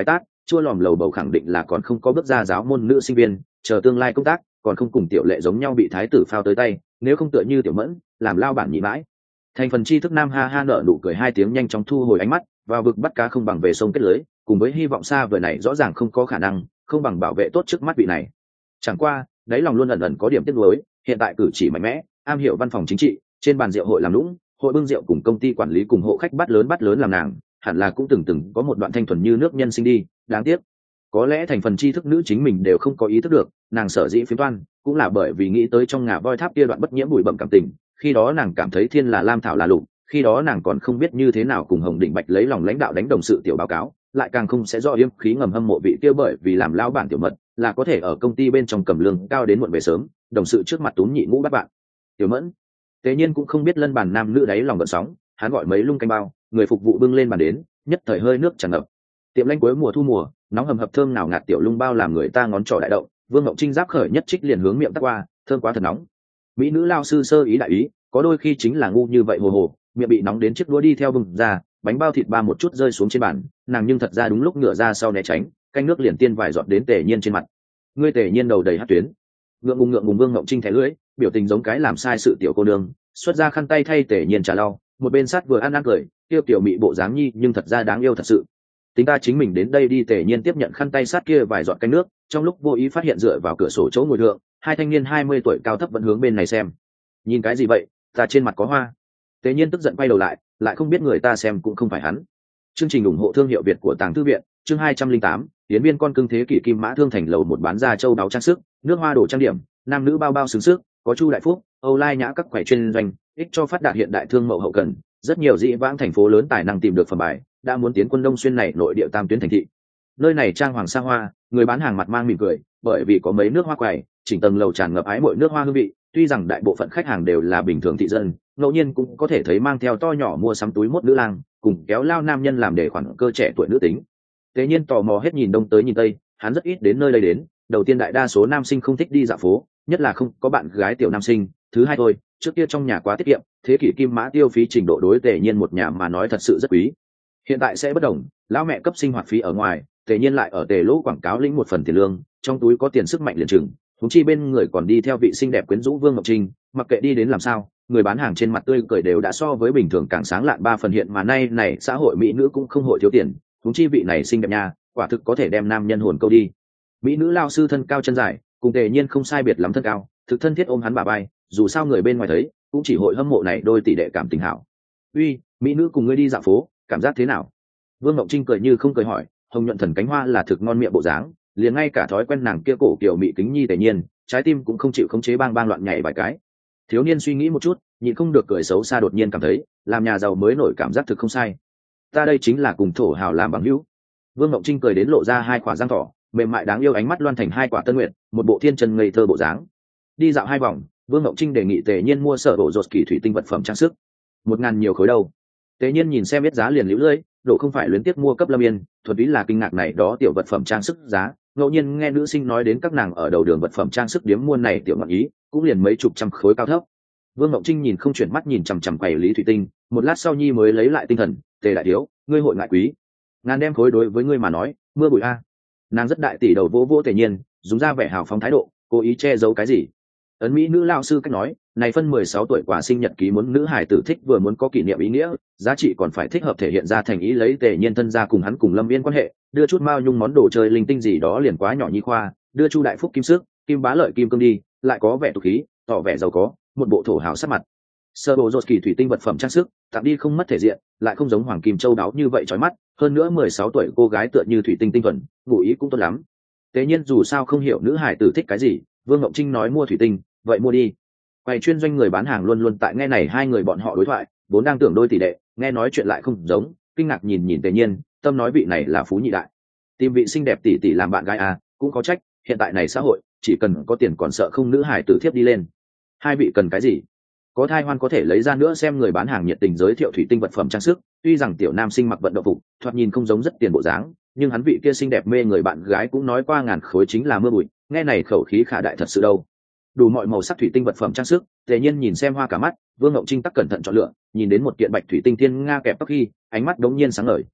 chua lòm lầu bầu khẳng định là còn không có bước ra giáo môn nữ sinh viên, chờ tương lai công tác còn không cùng tiểu lệ giống nhau bị thái tử phao tới tay, nếu không tựa như tiểu mẫn làm lao bản nhị mãi. Thành phần tri thức nam ha ha nợ nụ cười hai tiếng, nhanh chóng thu hồi ánh mắt vào vực bắt cá không bằng về sông kết lưới, cùng với hy vọng xa vời này rõ ràng không có khả năng, không bằng bảo vệ tốt trước mắt vị này. Chẳng qua đáy lòng luôn ẩn ẩn có điểm tiếc nuối, hiện tại cử chỉ mạnh mẽ, am hiểu văn phòng chính trị, trên bàn rượu hội làm lũng, hội bưng rượu cùng công ty quản lý cùng hộ khách bắt lớn bắt lớn làm nàng, hẳn là cũng từng từng có một đoạn thanh thuần như nước nhân sinh đi, đáng tiếc có lẽ thành phần tri thức nữ chính mình đều không có ý thức được, nàng sở dĩ phiến toan cũng là bởi vì nghĩ tới trong ngà voi tháp kia đoạn bất nhiễm bụi bẩm cảm tình, khi đó nàng cảm thấy thiên là lam thảo là lục, khi đó nàng còn không biết như thế nào cùng Hồng Định Bạch lấy lòng lãnh đạo đánh đồng sự tiểu báo cáo, lại càng không sẽ rõ yếm khí ngầm hâm mộ vị kia bởi vì làm lao bản tiểu mật là có thể ở công ty bên trong cầm lương cao đến muộn về sớm, đồng sự trước mặt túm nhị ngũ bắt bạn. Tiểu Mẫn Tế Nhiên cũng không biết lân bàn nam nữ đáy lòng gợn sóng, hắn gọi mấy lung canh bao, người phục vụ bưng lên bàn đến, nhất thời hơi nước tràn ngập. Tiệm lanh cuối mùa thu mùa, nóng hầm hập thơm nào ngạt tiểu lung bao làm người ta ngón trỏ đại động, Vương Ngọc Trinh giáp khởi nhất trích liền hướng miệng tắc qua, thơm quá thật nóng. Mỹ nữ lao sư sơ ý đại ý, có đôi khi chính là ngu như vậy hồ hồ, miệng bị nóng đến chiếc đũa đi theo bừng ra, bánh bao thịt ba một chút rơi xuống trên bàn, nàng nhưng thật ra đúng lúc ngửa ra sau né tránh, canh nước liền tiên vài giọt đến Tề Nhiên trên mặt. Ngươi Tề Nhiên đầu đầy hắc tuyến, ngượng ngùng ngượng ngùng Vương Ngọc Trinh thẻ lưỡi, biểu tình giống cái làm sai sự tiểu cô nương, xuất ra khăn tay thay Tề Nhiên trả lau, một bên sát vừa ăn ăn cười, tiêu tiểu mị bộ dáng nhi nhưng thật ra đáng yêu thật sự. Tính ta chính mình đến đây đi. Tề Nhiên tiếp nhận khăn tay sát kia vài giọt canh nước, trong lúc vô ý phát hiện dựa vào cửa sổ chỗ ngồi thượng, hai thanh niên hai mươi tuổi cao thấp vẫn hướng bên này xem. Nhìn cái gì vậy, ta trên mặt có hoa. Tề Nhiên tức giận quay đầu lại, lại không biết người ta xem cũng không phải hắn. Chương trình ủng hộ thương hiệu Việt của Tàng Thư viện, chương hai trăm linh tám, tiến viên con cưng thế kỷ kim mã thương thành lầu một bán ra châu đáo trang sức, nước hoa đồ trang điểm, nam nữ bao bao xứng sức, có Chu Đại Phúc, Âu Lai Nhã các quầy chuyên doanh, ích cho phát đạt hiện đại thương mậu hậu cần, rất nhiều dĩ vãng thành phố lớn tài năng tìm được phẩm bài, đã muốn tiến quân Đông xuyên này nội địa tam tuyến thành thị. Nơi này trang hoàng xa hoa, người bán hàng mặt mang mỉm cười, bởi vì có mấy nước hoa quầy, chỉnh tầng lầu tràn ngập ái mội nước hoa hương vị, tuy rằng đại bộ phận khách hàng đều là bình thường thị dân, ngẫu nhiên cũng có thể thấy mang theo to nhỏ mua sắm túi mốt nữ lang, cùng kéo lao nam nhân làm để khoản cơ trẻ tuổi nữ tính. Tế Nhiên tò mò hết nhìn đông tới nhìn tây, hắn rất ít đến nơi đây đến, đầu tiên đại đa số nam sinh không thích đi dạo phố, nhất là không có bạn gái tiểu nam sinh, thứ hai thôi, trước kia trong nhà quá tiết kiệm, thế kỷ kim mã tiêu phí trình độ đối Tề Nhiên một nhà mà nói thật sự rất quý. Hiện tại sẽ bất đồng, lão mẹ cấp sinh hoạt phí ở ngoài, Tề Nhiên lại ở Tề Lỗ quảng cáo lĩnh một phần tiền lương, trong túi có tiền sức mạnh liền chừng, huống chi bên người còn đi theo vị xinh đẹp quyến rũ Vương Ngọc Trinh, mặc kệ đi đến làm sao, người bán hàng trên mặt tươi cười đều đã so với bình thường càng sáng lạn ba phần hiện, mà nay này xã hội mỹ nữ cũng không hội thiếu tiền, huống chi vị này xinh đẹp nha, quả thực có thể đem nam nhân hồn câu đi. Mỹ nữ lao sư thân cao chân dài, cùng Tề Nhiên không sai biệt lắm thân cao, thực thân thiết ôm hắn bà bay, dù sao người bên ngoài thấy cũng chỉ hội hâm mộ này đôi tỷ đệ cảm tình hảo. Uy, mỹ nữ cùng ngươi đi dạo phố, cảm giác thế nào? Vương Ngọc Trinh cười như không cười hỏi, hồng nhuận thần cánh hoa là thực ngon miệng bộ dáng, liền ngay cả thói quen nàng kia cổ kiểu mị kính nhi Tề Nhiên, trái tim cũng không chịu khống chế bang bang loạn nhảy vài cái. Thiếu niên suy nghĩ một chút, nhịn không được cười xấu xa, đột nhiên cảm thấy làm nhà giàu mới nổi cảm giác thực không sai. Ta đây chính là cùng thổ hào làm bằng hữu. Vương Ngọc Trinh cười đến lộ ra hai quả răng thỏ, mềm mại đáng yêu, ánh mắt loan thành hai quả tân nguyệt, một bộ thiên trần ngây thơ bộ dáng. Đi dạo hai vòng, Vương Ngọc Trinh đề nghị Tề Nhiên mua sở bộ rột kỳ thủy tinh vật phẩm trang sức, một ngàn nhiều khối đâu. Tề Nhiên nhìn xem biết giá liền liễu lưỡi, độ không phải luyến tiếc mua cấp Lâm Yên, thuật ý là kinh ngạc này đó tiểu vật phẩm trang sức giá. Ngẫu nhiên nghe nữ sinh nói đến các nàng ở đầu đường vật phẩm trang sức điếm mua này tiểu ngọn ý, cũng liền mấy chục trăm khối cao thấp. Vương Ngọc Trinh nhìn không chuyển mắt nhìn chằm chằm quầy lý thủy tinh, một lát sau nhi mới lấy lại tinh thần, Tề đại thiếu, ngươi hội ngại quý, ngàn đem khối đối với ngươi mà nói mưa bụi a. Nàng rất đại tỷ đầu vỗ vỗ Tề Nhiên, dùng ra vẻ hào phóng thái độ, cố ý che giấu cái gì. Ấn mỹ nữ lao sư cách nói, này phân mười sáu tuổi quả sinh nhật ký muốn nữ hải tử thích, vừa muốn có kỷ niệm ý nghĩa, giá trị còn phải thích hợp thể hiện ra thành ý, lấy Tề Nhiên thân ra cùng hắn cùng Lâm Viên quan hệ, đưa chút mao nhung món đồ chơi linh tinh gì đó liền quá nhỏ nhi khoa, đưa Chu Đại Phúc kim sức, kim bá lợi kim cương đi, lại có vẻ tục khí, tỏ vẻ giàu có, một bộ thổ hào sắc mặt. Sơ bộ rột kỳ thủy tinh vật phẩm trang sức, tặng đi không mất thể diện, lại không giống hoàng kim châu đáo như vậy chói mắt, hơn nữa mười sáu tuổi cô gái tựa như thủy tinh tinh thuần, ngụ ý cũng tốt lắm. Tế Nhiên dù sao không hiểu nữ hải tử thích cái gì, Vương Ngọc Trinh nói mua thủy tinh, vậy mua đi. Quầy chuyên doanh người bán hàng luôn luôn tại nghe này hai người bọn họ đối thoại, vốn đang tưởng đôi tỷ đệ, nghe nói chuyện lại không giống, kinh ngạc nhìn nhìn Tề Nhiên, tâm nói vị này là phú nhị đại, tìm vị xinh đẹp tỷ tỷ làm bạn gái à, cũng có trách, hiện tại này xã hội, chỉ cần có tiền còn sợ không nữ hải tử thiếp đi lên. Hai vị cần cái gì? Có thai hoan có thể lấy ra nữa xem. Người bán hàng nhiệt tình giới thiệu thủy tinh vật phẩm trang sức, tuy rằng tiểu nam sinh mặc vận động phục, thoạt nhìn không giống rất tiền bộ dáng, nhưng hắn vị kia xinh đẹp mê người bạn gái cũng nói qua ngàn khối chính là mưa bụi, nghe này khẩu khí khả đại thật sự đâu. Đủ mọi màu sắc thủy tinh vật phẩm trang sức, Tề Nhiên nhìn xem hoa cả mắt, Vương Ngọc Trinh tắc cẩn thận chọn lựa, nhìn đến một kiện bạch thủy tinh thiên nga kẹp tóc khi, ánh mắt đống nhiên sáng ngời.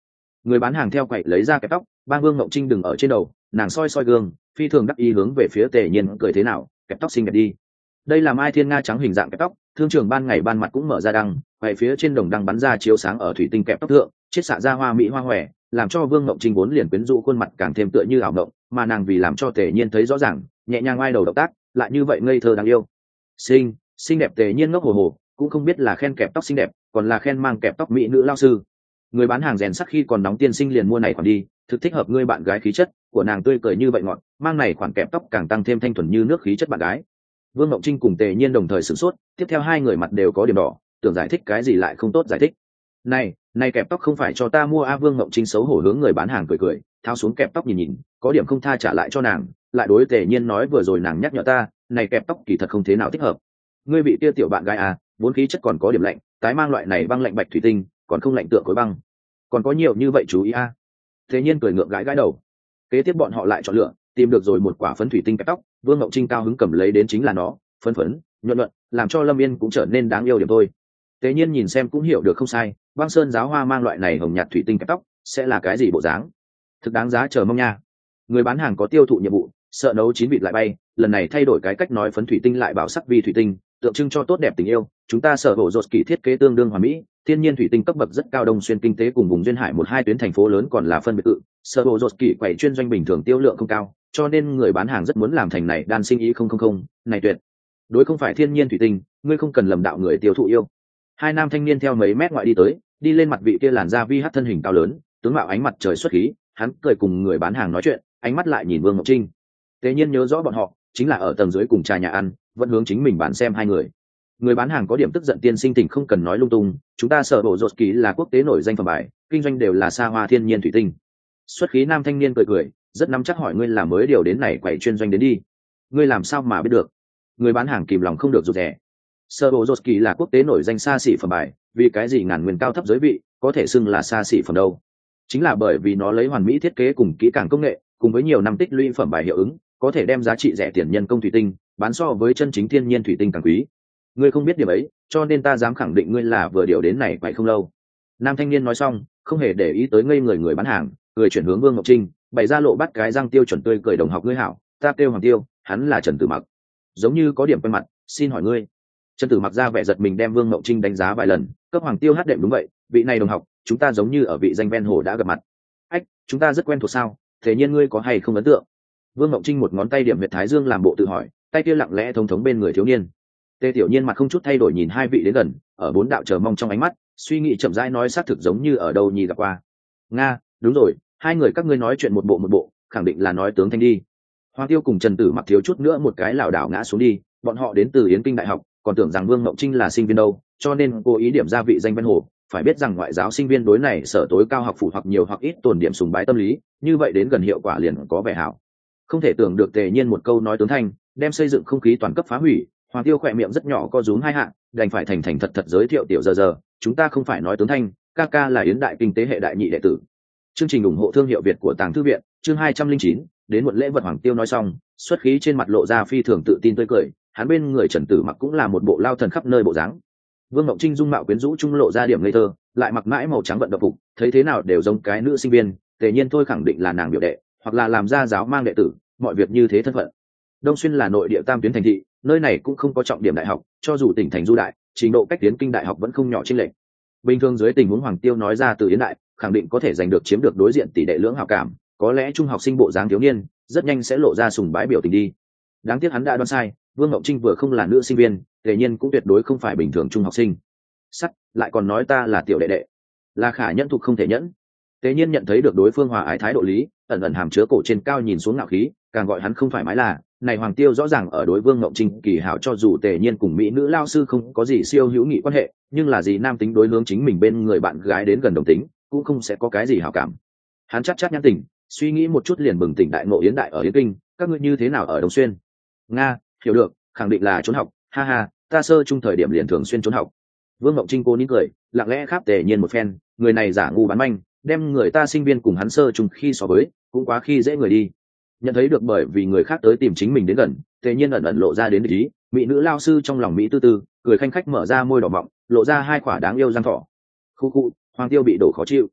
Người bán hàng theo quậy lấy ra kẹp tóc, bang Vương Ngộng Trinh đừng ở trên đầu, nàng soi soi gương, phi thường đắc ý hướng về phía Tề Nhiên cười thế nào, kẹp tóc xinh đẹp đi. Đây là Mai Thiên Nga trắng hình dạng kẹp tóc, thương trường ban ngày ban mặt cũng mở ra đăng, quậy phía trên đồng đăng bắn ra chiếu sáng ở thủy tinh kẹp tóc thượng, chiết xạ ra hoa mỹ hoa hòe, làm cho Vương Ngộng Trinh vốn liền quyến rũ khuôn mặt càng thêm tựa như ảo mộng, mà nàng vì làm cho Tề Nhiên thấy rõ ràng, nhẹ nhàng oai đầu động tác, lại như vậy ngây thơ đáng yêu. Xinh, xinh đẹp. Tề Nhiên ngốc hồ hồ, cũng không biết là khen kẹp tóc xinh đẹp, còn là khen mang kẹp tóc mỹ nữ lao sư. Người bán hàng rèn sắc khi còn nóng tiên sinh liền mua này khoản đi, thực thích hợp ngươi bạn gái khí chất của nàng tươi cười như vậy ngọt, mang này khoản kẹp tóc càng tăng thêm thanh thuần như nước khí chất bạn gái. Vương Ngộng Trinh cùng Tề Nhiên đồng thời sửng sốt, tiếp theo hai người mặt đều có điểm đỏ, tưởng giải thích cái gì lại không tốt giải thích. Này, này kẹp tóc không phải cho ta mua a? Vương Ngộng Trinh xấu hổ hướng người bán hàng cười cười, tháo xuống kẹp tóc nhìn nhìn, có điểm không tha trả lại cho nàng, lại đối Tề Nhiên nói vừa rồi nàng nhắc nhở ta, này kẹp tóc kỳ thật không thế nào thích hợp. Ngươi bị tia tiểu bạn gái à, vốn khí chất còn có điểm lạnh, tái mang loại này băng lạnh bạch thủy tinh, còn không lạnh tượng khối băng. Còn có nhiều như vậy chú ý a. À. Tề Nhiên cười ngượng gãi gãi đầu. Kế tiếp bọn họ lại chọn lựa, tìm được rồi một quả phấn thủy tinh kẹp tóc, Vương Ngộng Trinh cao hứng cầm lấy đến chính là nó, phấn phấn, nhuận nhuận, làm cho Lâm Yên cũng trở nên đáng yêu điểm thôi. Tề Nhiên nhìn xem cũng hiểu được không sai, băng sơn giáo hoa mang loại này hồng nhạt thủy tinh kẹp tóc sẽ là cái gì bộ dáng, thực đáng giá chờ mong nha. Người bán hàng có tiêu thụ nhiệm vụ, sợ nấu chín vịt lại bay, lần này thay đổi cái cách nói phấn thủy tinh lại bảo sắc vi thủy tinh, tượng trưng cho tốt đẹp tình yêu. Chúng ta sở bộ rột kỳ thiết kế tương đương hoàn mỹ, thiên nhiên thủy tinh cấp bậc rất cao, đông xuyên kinh tế cùng vùng duyên hải một hai tuyến thành phố lớn còn là phân biệt tự. Sở bộ rột kỳ quầy chuyên doanh bình thường tiêu lượng không cao, cho nên người bán hàng rất muốn làm thành này đan sinh ý không không không, này tuyệt đối không phải thiên nhiên thủy tinh, ngươi không cần lầm đạo người tiêu thụ yêu. Hai nam thanh niên theo mấy mét ngoại đi tới, đi lên mặt vị kia làn da vi hắc thân hình cao lớn, tướng mạo ánh mặt trời xuất khí, hắn cười cùng người bán hàng nói chuyện, ánh mắt lại nhìn Vương Ngọc Trinh. Tề Nhiên nhớ rõ bọn họ chính là ở tầng dưới cùng trà nhà ăn, vẫn hướng chính mình bán xem hai người. Người bán hàng có điểm tức giận, tiên sinh tình không cần nói lung tung, chúng ta sở bộ rột kỳ là quốc tế nổi danh phẩm bài, kinh doanh đều là xa hoa thiên nhiên thủy tinh. Xuất khí nam thanh niên cười cười, rất nắm chắc hỏi ngươi là mới điều đến này quầy chuyên doanh đến đi, ngươi làm sao mà biết được? Người bán hàng kìm lòng không được rụt rè. Sở bộ rột kỳ là quốc tế nổi danh xa xỉ phẩm bài, vì cái gì ngàn nguyên cao thấp giới vị có thể xưng là xa xỉ phẩm đâu? Chính là bởi vì nó lấy hoàn mỹ thiết kế cùng kỹ càng công nghệ, cùng với nhiều năm tích lũy phẩm bài hiệu ứng, có thể đem giá trị rẻ tiền nhân công thủy tinh bán so với chân chính thiên nhiên thủy tinh càng quý. Ngươi không biết điểm ấy, cho nên ta dám khẳng định ngươi là vừa điều đến này phải không lâu. Nam thanh niên nói xong, không hề để ý tới ngây người người bán hàng, người chuyển hướng Vương Ngọc Trinh, bày ra lộ bắt cái răng tiêu chuẩn tươi cười, đồng học ngươi hảo, ta kêu Hoàng Tiêu, hắn là Trần Tử Mặc. Giống như có điểm quen mặt, xin hỏi ngươi. Trần Tử Mặc ra vẻ giật mình, đem Vương Ngọc Trinh đánh giá vài lần, cấp Hoàng Tiêu hát đệm đúng vậy, vị này đồng học, chúng ta giống như ở vị danh ven hồ đã gặp mặt. Ách, chúng ta rất quen thuộc sao? Thế nhiên ngươi có hay không ấn tượng? Vương Ngọc Trinh một ngón tay điểm huyệt thái dương làm bộ tự hỏi, tay kia lặng lẽ thống thống bên người thiếu niên. Tề Tiểu Nhiên mặt không chút thay đổi nhìn hai vị đến gần, ở bốn đạo chờ mong trong ánh mắt, suy nghĩ chậm rãi nói xác thực giống như ở đâu nhì gặp qua. Nga, đúng rồi, hai người các ngươi nói chuyện một bộ một bộ, khẳng định là nói tướng thanh đi. Hoàng Tiêu cùng Trần Tử Mặc thiếu chút nữa một cái lảo đảo ngã xuống đi, bọn họ đến từ Yến Kinh Đại học, còn tưởng rằng Vương Ngọc Trinh là sinh viên đâu, cho nên cố ý điểm ra vị danh ven hồ. Phải biết rằng ngoại giáo sinh viên đối này sở tối cao học phủ hoặc nhiều hoặc ít tồn điểm sùng bái tâm lý, như vậy đến gần hiệu quả liền có vẻ hảo. Không thể tưởng được Tề Nhiên một câu nói tướng thanh, đem xây dựng không khí toàn cấp phá hủy. Hoàng Tiêu khỏe miệng rất nhỏ co rúm hai hạ, đành phải thành thành thật thật giới thiệu tiểu giờ giờ, chúng ta không phải nói tướng thanh, ca ca là Yến Đại kinh tế hệ đại nhị đệ tử. Chương trình ủng hộ thương hiệu Việt của Tàng Thư viện, chương hai trăm linh chín, đến muộn lễ vật. Hoàng Tiêu nói xong, xuất khí trên mặt lộ ra phi thường tự tin tươi cười, hắn bên người Trần Tử Mặc cũng là một bộ lao thần khắp nơi bộ dáng. Vương Ngọc Trinh dung mạo quyến rũ trung lộ ra điểm ngây thơ, lại mặc mãi màu trắng vận động phục, thấy thế nào đều giống cái nữ sinh viên, Tề Nhiên thôi khẳng định là nàng biểu đệ, hoặc là làm gia giáo mang đệ tử, mọi việc như thế thân phận. Đông Xuyên là nội địa tam tuyến thành thị, nơi này cũng không có trọng điểm đại học, cho dù tỉnh thành du đại, trình độ cách tiến kinh đại học vẫn không nhỏ chênh lệch. Bình thường dưới tình huống Hoàng Tiêu nói ra từ Yến Đại, khẳng định có thể giành được chiếm được đối diện tỷ đệ lưỡng hảo cảm, có lẽ trung học sinh bộ dáng thiếu niên, rất nhanh sẽ lộ ra sùng bái biểu tình đi. Đáng tiếc hắn đã đoán sai, Vương Ngọc Trinh vừa không là nữ sinh viên, Tề Nhiên cũng tuyệt đối không phải bình thường trung học sinh. Sắt, lại còn nói ta là tiểu đệ đệ, là khả nhẫn thục không thể nhẫn. Tề Nhiên nhận thấy được đối phương hòa ái thái độ lý, ẩn ẩn hàm chứa cổ trên cao nhìn xuống ngạo khí, càng gọi hắn không phải mái là, này Hoàng Tiêu rõ ràng ở đối Vương Ngọc Trinh kỳ hảo, cho dù Tề Nhiên cùng mỹ nữ lao sư không có gì siêu hữu nghị quan hệ, nhưng là gì nam tính đối hướng chính mình bên người bạn gái đến gần đồng tính, cũng không sẽ có cái gì hảo cảm. Hắn chắc chắc nhãn tỉnh, suy nghĩ một chút liền bừng tỉnh đại ngộ, Yến Đại ở Yến Kinh, các ngươi như thế nào ở Đông Xuyên? Nga, hiểu được, khẳng định là trốn học, ha ha, ta sơ trung thời điểm liền thường xuyên trốn học. Vương Ngọc Trinh cô nín cười, lặng lẽ kháp Tề Nhiên một phen, người này giả ngu bán manh, đem người ta sinh viên cùng hắn sơ trung khi so với, cũng quá khi dễ người đi. Nhận thấy được bởi vì người khác tới tìm chính mình đến gần, Tề Nhiên ẩn ẩn lộ ra đến ý, mỹ nữ lao sư trong lòng mỹ tư tư, cười khanh khách mở ra môi đỏ mọng, lộ ra hai khỏa đáng yêu răng thỏ. Khu khu, Hoàng Tiêu bị đổ khó chịu.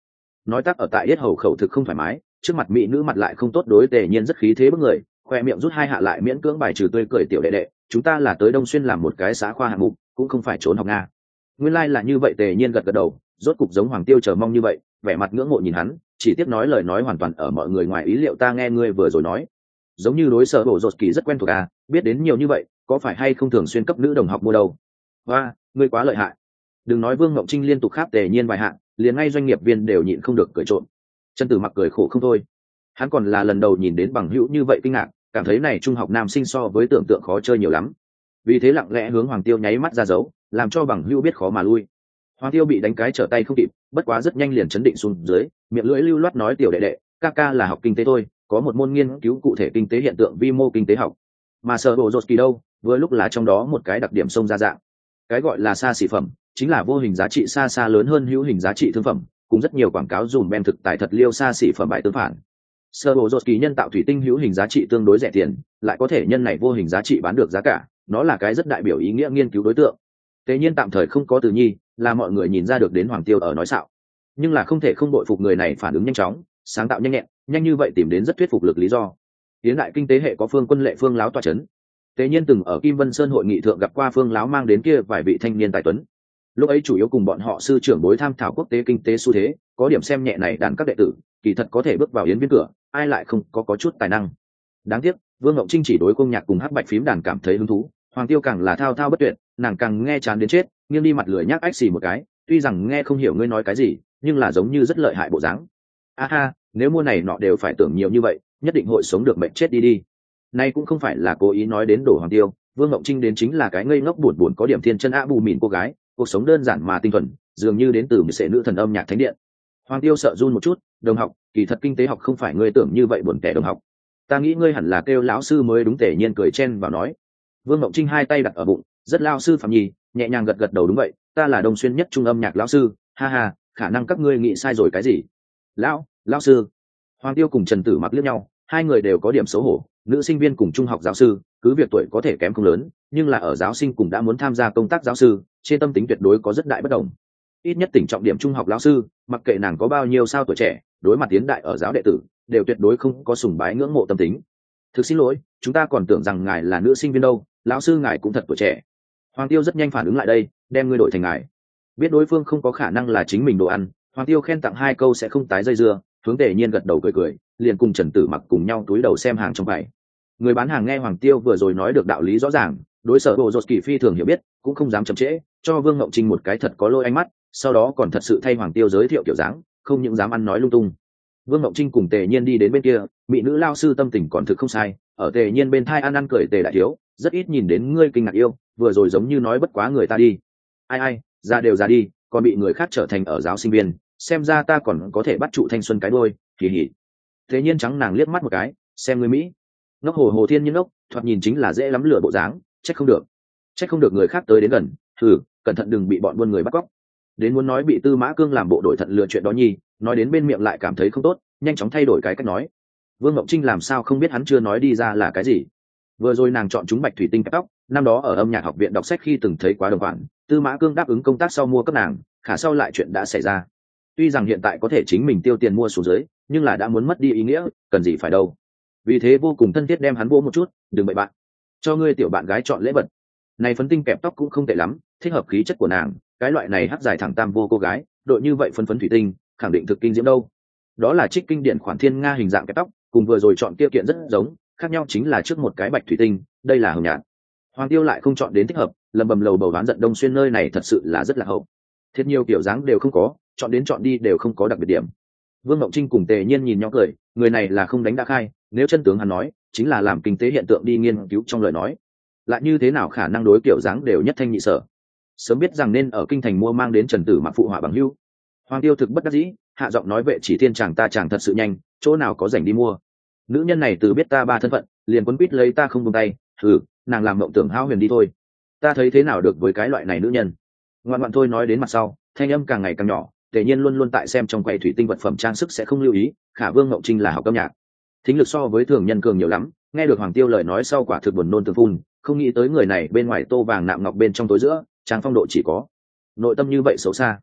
nói tắc ở tại yết hầu khẩu thực không thoải mái, trước mặt mỹ nữ mặt lại không tốt đối Tề Nhiên rất khí thế bức người, khoe miệng rút hai hạ lại miễn cưỡng bài trừ tươi cười tiểu đệ đệ, chúng ta là tới Đông Xuyên làm một cái xã khoa hạng mục, cũng không phải trốn học nga. Nguyên lai like là như vậy. Tề Nhiên gật gật đầu, rốt cục giống Hoàng Tiêu chờ mong như vậy, vẻ mặt ngưỡng mộ nhìn hắn, chỉ tiếp nói lời nói hoàn toàn ở mọi người ngoài ý liệu. Ta nghe ngươi vừa rồi nói, giống như đối sở bộ rột kỳ rất quen thuộc à, biết đến nhiều như vậy, có phải hay không thường xuyên cấp nữ đồng học mua đâu? Và ngươi quá lợi hại. Đừng nói Vương Ngộng Trinh liên tục kháp Tề Nhiên vài hạng, liền ngay doanh nghiệp viên đều nhịn không được cười trộm. Chân Tử Mặc cười khổ không thôi, hắn còn là lần đầu nhìn đến bằng hữu như vậy kinh ngạc, cảm thấy này trung học nam sinh so với tưởng tượng khó chơi nhiều lắm, vì thế lặng lẽ hướng Hoàng Tiêu nháy mắt ra dấu, làm cho bằng hữu biết khó mà lui. Hoàng Tiêu bị đánh cái trở tay không kịp, bất quá rất nhanh liền chấn định xuống dưới, miệng lưỡi lưu loát nói tiểu đệ đệ, ca ca là học kinh tế thôi, có một môn nghiên cứu cụ thể kinh tế hiện tượng vi mô kinh tế học, mà sở bộ rột kỳ đâu vừa lúc là trong đó một cái đặc điểm xông ra dạng. Cái gọi là xa xỉ phẩm chính là vô hình giá trị xa xa lớn hơn hữu hình giá trị thương phẩm, cũng rất nhiều quảng cáo dùm ben thực tại thật liêu xa xỉ phẩm bại tương phản. Sở bộ rột kỳ nhân tạo thủy tinh hữu hình giá trị tương đối rẻ tiền, lại có thể nhân này vô hình giá trị bán được giá cả, nó là cái rất đại biểu ý nghĩa nghiên cứu đối tượng. Tế nhiên tạm thời không có từ nhi, là mọi người nhìn ra được đến Hoàng Tiêu ở nói xạo, nhưng là không thể không đội phục người này phản ứng nhanh chóng, sáng tạo nhanh nhẹn, nhanh như vậy tìm đến rất thuyết phục lực lý do. Tiến đại kinh tế hệ có Phương Quân Lệ Phương láo tọa chấn. Tế nhiên từng ở Kim Vân Sơn hội nghị thượng gặp qua Phương láo mang đến kia vài vị thanh niên tài tuấn. Lúc ấy chủ yếu cùng bọn họ sư trưởng bối tham thảo quốc tế kinh tế xu thế, có điểm xem nhẹ này đàn các đệ tử, kỳ thật có thể bước vào yến viên cửa, ai lại không có có chút tài năng. Đáng tiếc, Vương Ngộng Trinh chỉ đối công nhạc cùng hắc bạch phím đàn cảm thấy hứng thú, Hoàng Tiêu càng là thao thao bất tuyệt, nàng càng nghe chán đến chết, nghiêng đi mặt lười nhác ách xì một cái, tuy rằng nghe không hiểu ngươi nói cái gì, nhưng là giống như rất lợi hại bộ dáng. A ha, nếu mua này nọ đều phải tưởng nhiều như vậy, nhất định hội sống được mệnh chết đi đi. Nay cũng không phải là cố ý nói đến đổ Hoàng Tiêu, Vương Ngộng Trinh đến chính là cái ngây ngốc buồn buồn có điểm thiên chân ạ bù mịn cô gái, cuộc sống đơn giản mà tinh thuần, dường như đến từ một sệ nữ thần âm nhạc thánh điện. Hoàng Tiêu sợ run một chút, đồng học, kỳ thật kinh tế học không phải ngươi tưởng như vậy buồn tẻ đồng học. Ta nghĩ ngươi hẳn là kêu lão sư mới đúng. Tề nhiên cười chen vào nói. Vương Ngộng Trinh hai tay đặt ở bụng, rất lao sư Phạm Nhi, nhẹ nhàng gật gật đầu đúng vậy, ta là Đông Xuyên nhất trung âm nhạc lão sư, ha ha, khả năng các ngươi nghĩ sai rồi cái gì? Lão, lão sư. Hoàng Tiêu cùng Trần Tử Mặc liếc nhau, hai người đều có điểm xấu hổ, nữ sinh viên cùng trung học giáo sư, cứ việc tuổi có thể kém không lớn, nhưng là ở giáo sinh cùng đã muốn tham gia công tác giáo sư, trên tâm tính tuyệt đối có rất đại bất đồng. Ít nhất tỉnh trọng điểm trung học lão sư, mặc kệ nàng có bao nhiêu sao tuổi trẻ, đối mặt tiến đại ở giáo đệ tử, đều tuyệt đối không có sùng bái ngưỡng mộ tâm tính. Thực xin lỗi, chúng ta còn tưởng rằng ngài là nữ sinh viên đâu, lão sư ngài cũng thật tuổi trẻ. Hoàng Tiêu rất nhanh phản ứng lại đây, đem ngươi đổi thành ngài. Biết đối phương không có khả năng là chính mình đồ ăn, Hoàng Tiêu khen tặng hai câu sẽ không tái dây dưa, hướng Tề nhiên gật đầu cười cười, liền cùng Trần Tử Mặc cùng nhau túi đầu xem hàng trong vải. Người bán hàng nghe Hoàng Tiêu vừa rồi nói được đạo lý rõ ràng, đối sở bộ rột kỳ phi thường hiểu biết, cũng không dám chậm trễ, cho Vương Ngộng Trinh một cái thật có lôi ánh mắt, sau đó còn thật sự thay Hoàng Tiêu giới thiệu kiểu dáng, không những dám ăn nói lung tung. Vương Ngộng Trinh cùng Tề nhiên đi đến bên kia, mỹ nữ lao sư tâm tình còn thực không sai, ở Tề nhiên bên thai ăn ăn cười Tề đại thiếu, rất ít nhìn đến ngươi kinh ngạc yêu, vừa rồi giống như nói bất quá người ta đi. Ai ai, ra đều ra đi, còn bị người khác trở thành ở giáo sinh viên, xem ra ta còn có thể bắt trụ thanh xuân cái đôi, kỳ hỉ. Thế nhiên trắng nàng liếc mắt một cái, xem ngươi mỹ. Ngốc hồ hồ thiên nhiên ngốc, thoạt nhìn chính là dễ lắm lừa bộ dáng, trách không được. Trách không được người khác tới đến gần, thử, cẩn thận đừng bị bọn buôn người bắt cóc. Đến muốn nói bị Tư Mã Cương làm bộ đội thận lừa chuyện đó nhi, nói đến bên miệng lại cảm thấy không tốt, nhanh chóng thay đổi cái cách nói. Vương Ngộng Trinh làm sao không biết hắn chưa nói đi ra là cái gì. Vừa rồi nàng chọn chúng bạch thủy tinh cắt tóc, năm đó ở âm nhạc học viện đọc sách khi từng thấy quá đồng khoản, Tư Mã Cương đáp ứng công tác sau mua cấp nàng, khả sau lại chuyện đã xảy ra. Tuy rằng hiện tại có thể chính mình tiêu tiền mua xuống dưới, nhưng là đã muốn mất đi ý nghĩa, cần gì phải đâu. Vì thế vô cùng thân thiết đem hắn vỗ một chút, đừng bậy bạn, cho ngươi tiểu bạn gái chọn lễ vật. Này phấn tinh kẹp tóc cũng không tệ lắm, thích hợp khí chất của nàng, cái loại này hắc dài thẳng tam vô cô gái, đội như vậy phấn phấn thủy tinh, khẳng định thực kinh diễm đâu. Đó là trích kinh điển khoản thiên nga hình dạng kẹp tóc, cùng vừa rồi chọn kia kiện rất giống, khác nhau chính là trước một cái bạch thủy tinh, đây là hồng nhạt. Hoàng Tiêu lại không chọn đến thích hợp, lầm bầm lầu bầu đoán giận Đông Xuyên nơi này thật sự là rất là hậu. Thiết nhiều kiểu dáng đều không có, chọn đến chọn đi đều không có đặc biệt điểm. Vương Ngộng Trinh cùng Tề nhiên nhìn nhau cười, người này là không đánh đã khai, nếu chân tướng hắn nói, chính là làm kinh tế hiện tượng đi nghiên cứu trong lời nói. Lại như thế nào khả năng đối kiểu dáng đều nhất thanh nhị sở. Sớm biết rằng nên ở kinh thành mua mang đến Trần Tử Mặc phụ họa bằng hưu. Hoàng Tiêu thực bất đắc dĩ, hạ giọng nói vệ chỉ thiên chàng ta chàng thật sự nhanh, chỗ nào có rảnh đi mua. Nữ nhân này từ biết ta ba thân phận, liền quấn quýt lấy ta không buông tay, thử, nàng làm mộng tưởng hao huyền đi thôi. Ta thấy thế nào được với cái loại này nữ nhân. Ngoan ngoãn thôi nói đến mặt sau, thanh âm càng ngày càng nhỏ, Tề nhiên luôn luôn tại xem trong quầy thủy tinh vật phẩm trang sức sẽ không lưu ý, khả Vương Ngộng Trinh là học âm nhạc, thính lực so với thường nhân cường nhiều lắm, nghe được Hoàng Tiêu lời nói sau quả thực buồn nôn tương phun, không nghĩ tới người này bên ngoài tô vàng nạm ngọc bên trong tối giữa, trang phong độ chỉ có nội tâm như vậy xấu xa.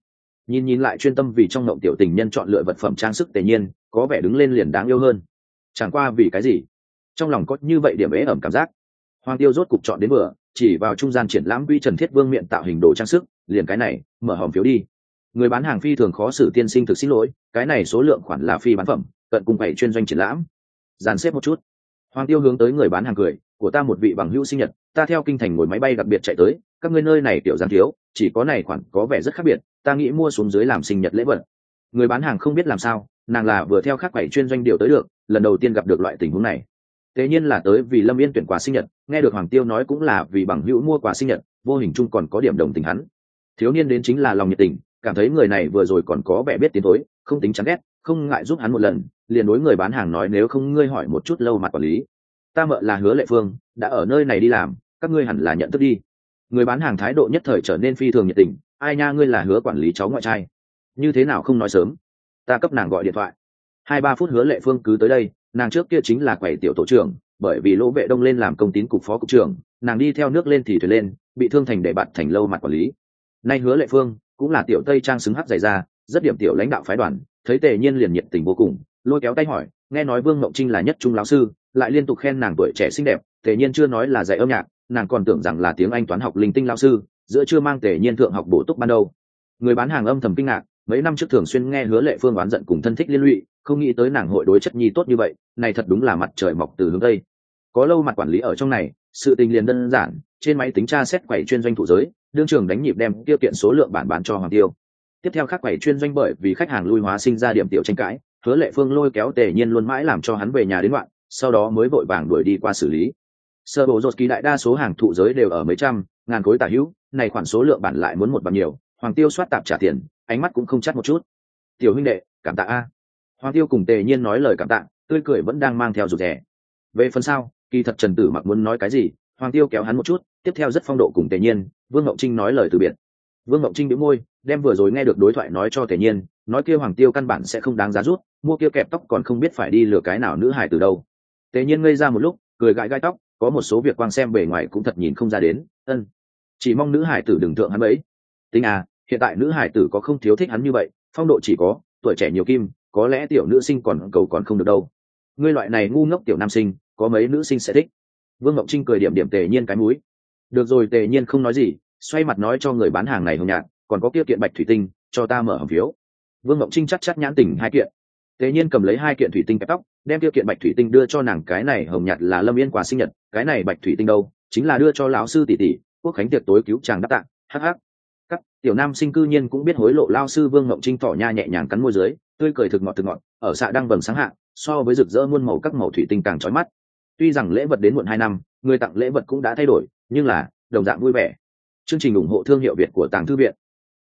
nhìn nhìn lại chuyên tâm vì trong ngộng tiểu tình nhân chọn lựa vật phẩm trang sức tề nhiên có vẻ đứng lên liền đáng yêu hơn. Chẳng qua vì cái gì trong lòng có như vậy điểm ế ẩm cảm giác. Hoàng Tiêu rốt cục chọn đến bữa, chỉ vào trung gian triển lãm quy Trần Thiết Vương miệng tạo hình đồ trang sức, liền cái này, mở hòm phiếu đi. Người bán hàng phi thường khó xử tiên sinh thực xin lỗi, cái này số lượng khoản là phi bán phẩm, cận cùng bảy chuyên doanh triển lãm. Dàn xếp một chút. Hoàng Tiêu hướng tới người bán hàng cười, của ta một vị bằng hữu sinh nhật, ta theo kinh thành ngồi máy bay đặc biệt chạy tới, các ngươi nơi này tiểu gián thiếu, chỉ có này khoản có vẻ rất khác biệt, ta nghĩ mua xuống dưới làm sinh nhật lễ vật. Người bán hàng không biết làm sao, nàng là vừa theo khác bảy chuyên doanh điều tới được, lần đầu tiên gặp được loại tình huống này. Thế nhiên là tới vì Lâm Yên tuyển quà sinh nhật, nghe được Hoàng Tiêu nói cũng là vì bằng hữu mua quà sinh nhật, vô hình chung còn có điểm đồng tình hắn. Thiếu niên đến chính là lòng nhiệt tình, cảm thấy người này vừa rồi còn có vẻ biết tiến thối, không tính chán ghét, không ngại giúp hắn một lần, liền đối người bán hàng nói nếu không ngươi hỏi một chút lâu mặt quản lý. Ta mợ là Hứa Lệ Phương, đã ở nơi này đi làm, các ngươi hẳn là nhận thức đi. Người bán hàng thái độ nhất thời trở nên phi thường nhiệt tình, ai nha ngươi là Hứa quản lý cháu ngoại trai, như thế nào không nói sớm, ta cấp nàng gọi điện thoại. Hai ba phút Hứa Lệ Phương cứ tới đây, nàng trước kia chính là quầy tiểu tổ trưởng, bởi vì Lỗ Vệ Đông lên làm công tín cục phó cục trưởng, nàng đi theo nước lên thì thuyền lên, bị thương thành để bạn thành lâu mặt quản lý. Nay Hứa Lệ Phương cũng là tiểu tây trang xứng hắc dày ra, rất điểm tiểu lãnh đạo phái đoàn, thấy Tề Nhiên liền nhiệt tình vô cùng, lôi kéo tay hỏi, nghe nói Vương Mộng Trinh là nhất trung lão sư, lại liên tục khen nàng tuổi trẻ xinh đẹp. Tề Nhiên chưa nói là dạy âm nhạc, nàng còn tưởng rằng là tiếng Anh toán học linh tinh lão sư, giữa chưa mang Tề Nhiên thượng học bổ túc ban đầu. Người bán hàng âm thầm kinh ngạc, mấy năm trước thường xuyên nghe Hứa Lệ Phương oán giận cùng thân thích liên lụy, không nghĩ tới nàng hội đối chất nhi tốt như vậy, này thật đúng là mặt trời mọc từ hướng tây. Có lâu mặt quản lý ở trong này, sự tình liền đơn giản, trên máy tính tra xét quầy chuyên doanh thụ giới, đương trường đánh nhịp đem tiêu kiện số lượng bản bán cho Hoàng Tiêu. Tiếp theo các quầy chuyên doanh bởi vì khách hàng lui hóa sinh ra điểm tiểu tranh cãi, Hứa Lệ Phương lôi kéo Tề Nhiên luôn mãi làm cho hắn về nhà đến đoạn, sau đó mới vội vàng đuổi đi qua xử lý. Sơ bộ rốt kỳ đại đa số hàng thụ giới đều ở mấy trăm, ngàn khối tả hữu, này khoản số lượng bản lại muốn một bằng nhiều, Hoàng Tiêu soát tạp trả tiền, ánh mắt cũng không chắt một chút. Tiểu huynh đệ, cảm tạ a. Hoàng Tiêu cùng Tề Nhiên nói lời cảm tạ, tươi cười vẫn đang mang theo rụt rè. Về phần sau, kỳ thật Trần Tử Mặc muốn nói cái gì, Hoàng Tiêu kéo hắn một chút, tiếp theo rất phong độ cùng Tề Nhiên, Vương Ngộng Trinh nói lời từ biệt. Vương Ngộng Trinh bĩu môi, đem vừa rồi nghe được đối thoại nói cho Tề Nhiên, nói kia Hoàng Tiêu căn bản sẽ không đáng giá rút, mua kia kẹp tóc còn không biết phải đi lừa cái nào nữ hài từ đâu. Tề Nhiên ngây ra một lúc, cười gãi gai tóc, có một số việc quang xem bề ngoài cũng thật nhìn không ra đến, ân, chỉ mong nữ hải tử đừng thượng hắn bấy. Tính à, hiện tại nữ hải tử có không thiếu thích hắn như vậy, phong độ chỉ có, tuổi trẻ nhiều kim, có lẽ tiểu nữ sinh còn cầu còn không được đâu. Ngươi loại này ngu ngốc tiểu nam sinh, có mấy nữ sinh sẽ thích. Vương Ngọc Trinh cười điểm điểm Tề Nhiên cái mũi. Được rồi, Tề Nhiên không nói gì, xoay mặt nói cho người bán hàng này hồng nhạt, còn có kia kiện bạch thủy tinh, cho ta mở hòm phiếu. Vương Ngọc Trinh chắc chắc nhãn tỉnh hai kiện. Tề Nhiên cầm lấy hai kiện thủy tinh kẹp tóc, đem kia kiện bạch thủy tinh đưa cho nàng, cái này hồng nhạt là Lâm Yên quà sinh nhật, cái này bạch thủy tinh đâu, chính là đưa cho lão sư tỷ tỷ, Quốc khánh tiệc tối cứu chàng đáp tạng. Hắc hắc. Các tiểu nam sinh cư nhiên cũng biết hối lộ lao sư. Vương Ngọc Trinh tỏ nha nhẹ nhàng cắn môi dưới, tươi cười thực ngọt thực ngọt, ở xạ đang vầng sáng hạ, so với rực rỡ muôn màu các màu thủy tinh càng chói mắt. Tuy rằng lễ vật đến muộn hai năm, người tặng lễ vật cũng đã thay đổi, nhưng là đồng dạng vui vẻ. Chương trình ủng hộ thương hiệu Việt của Tàng Thư viện.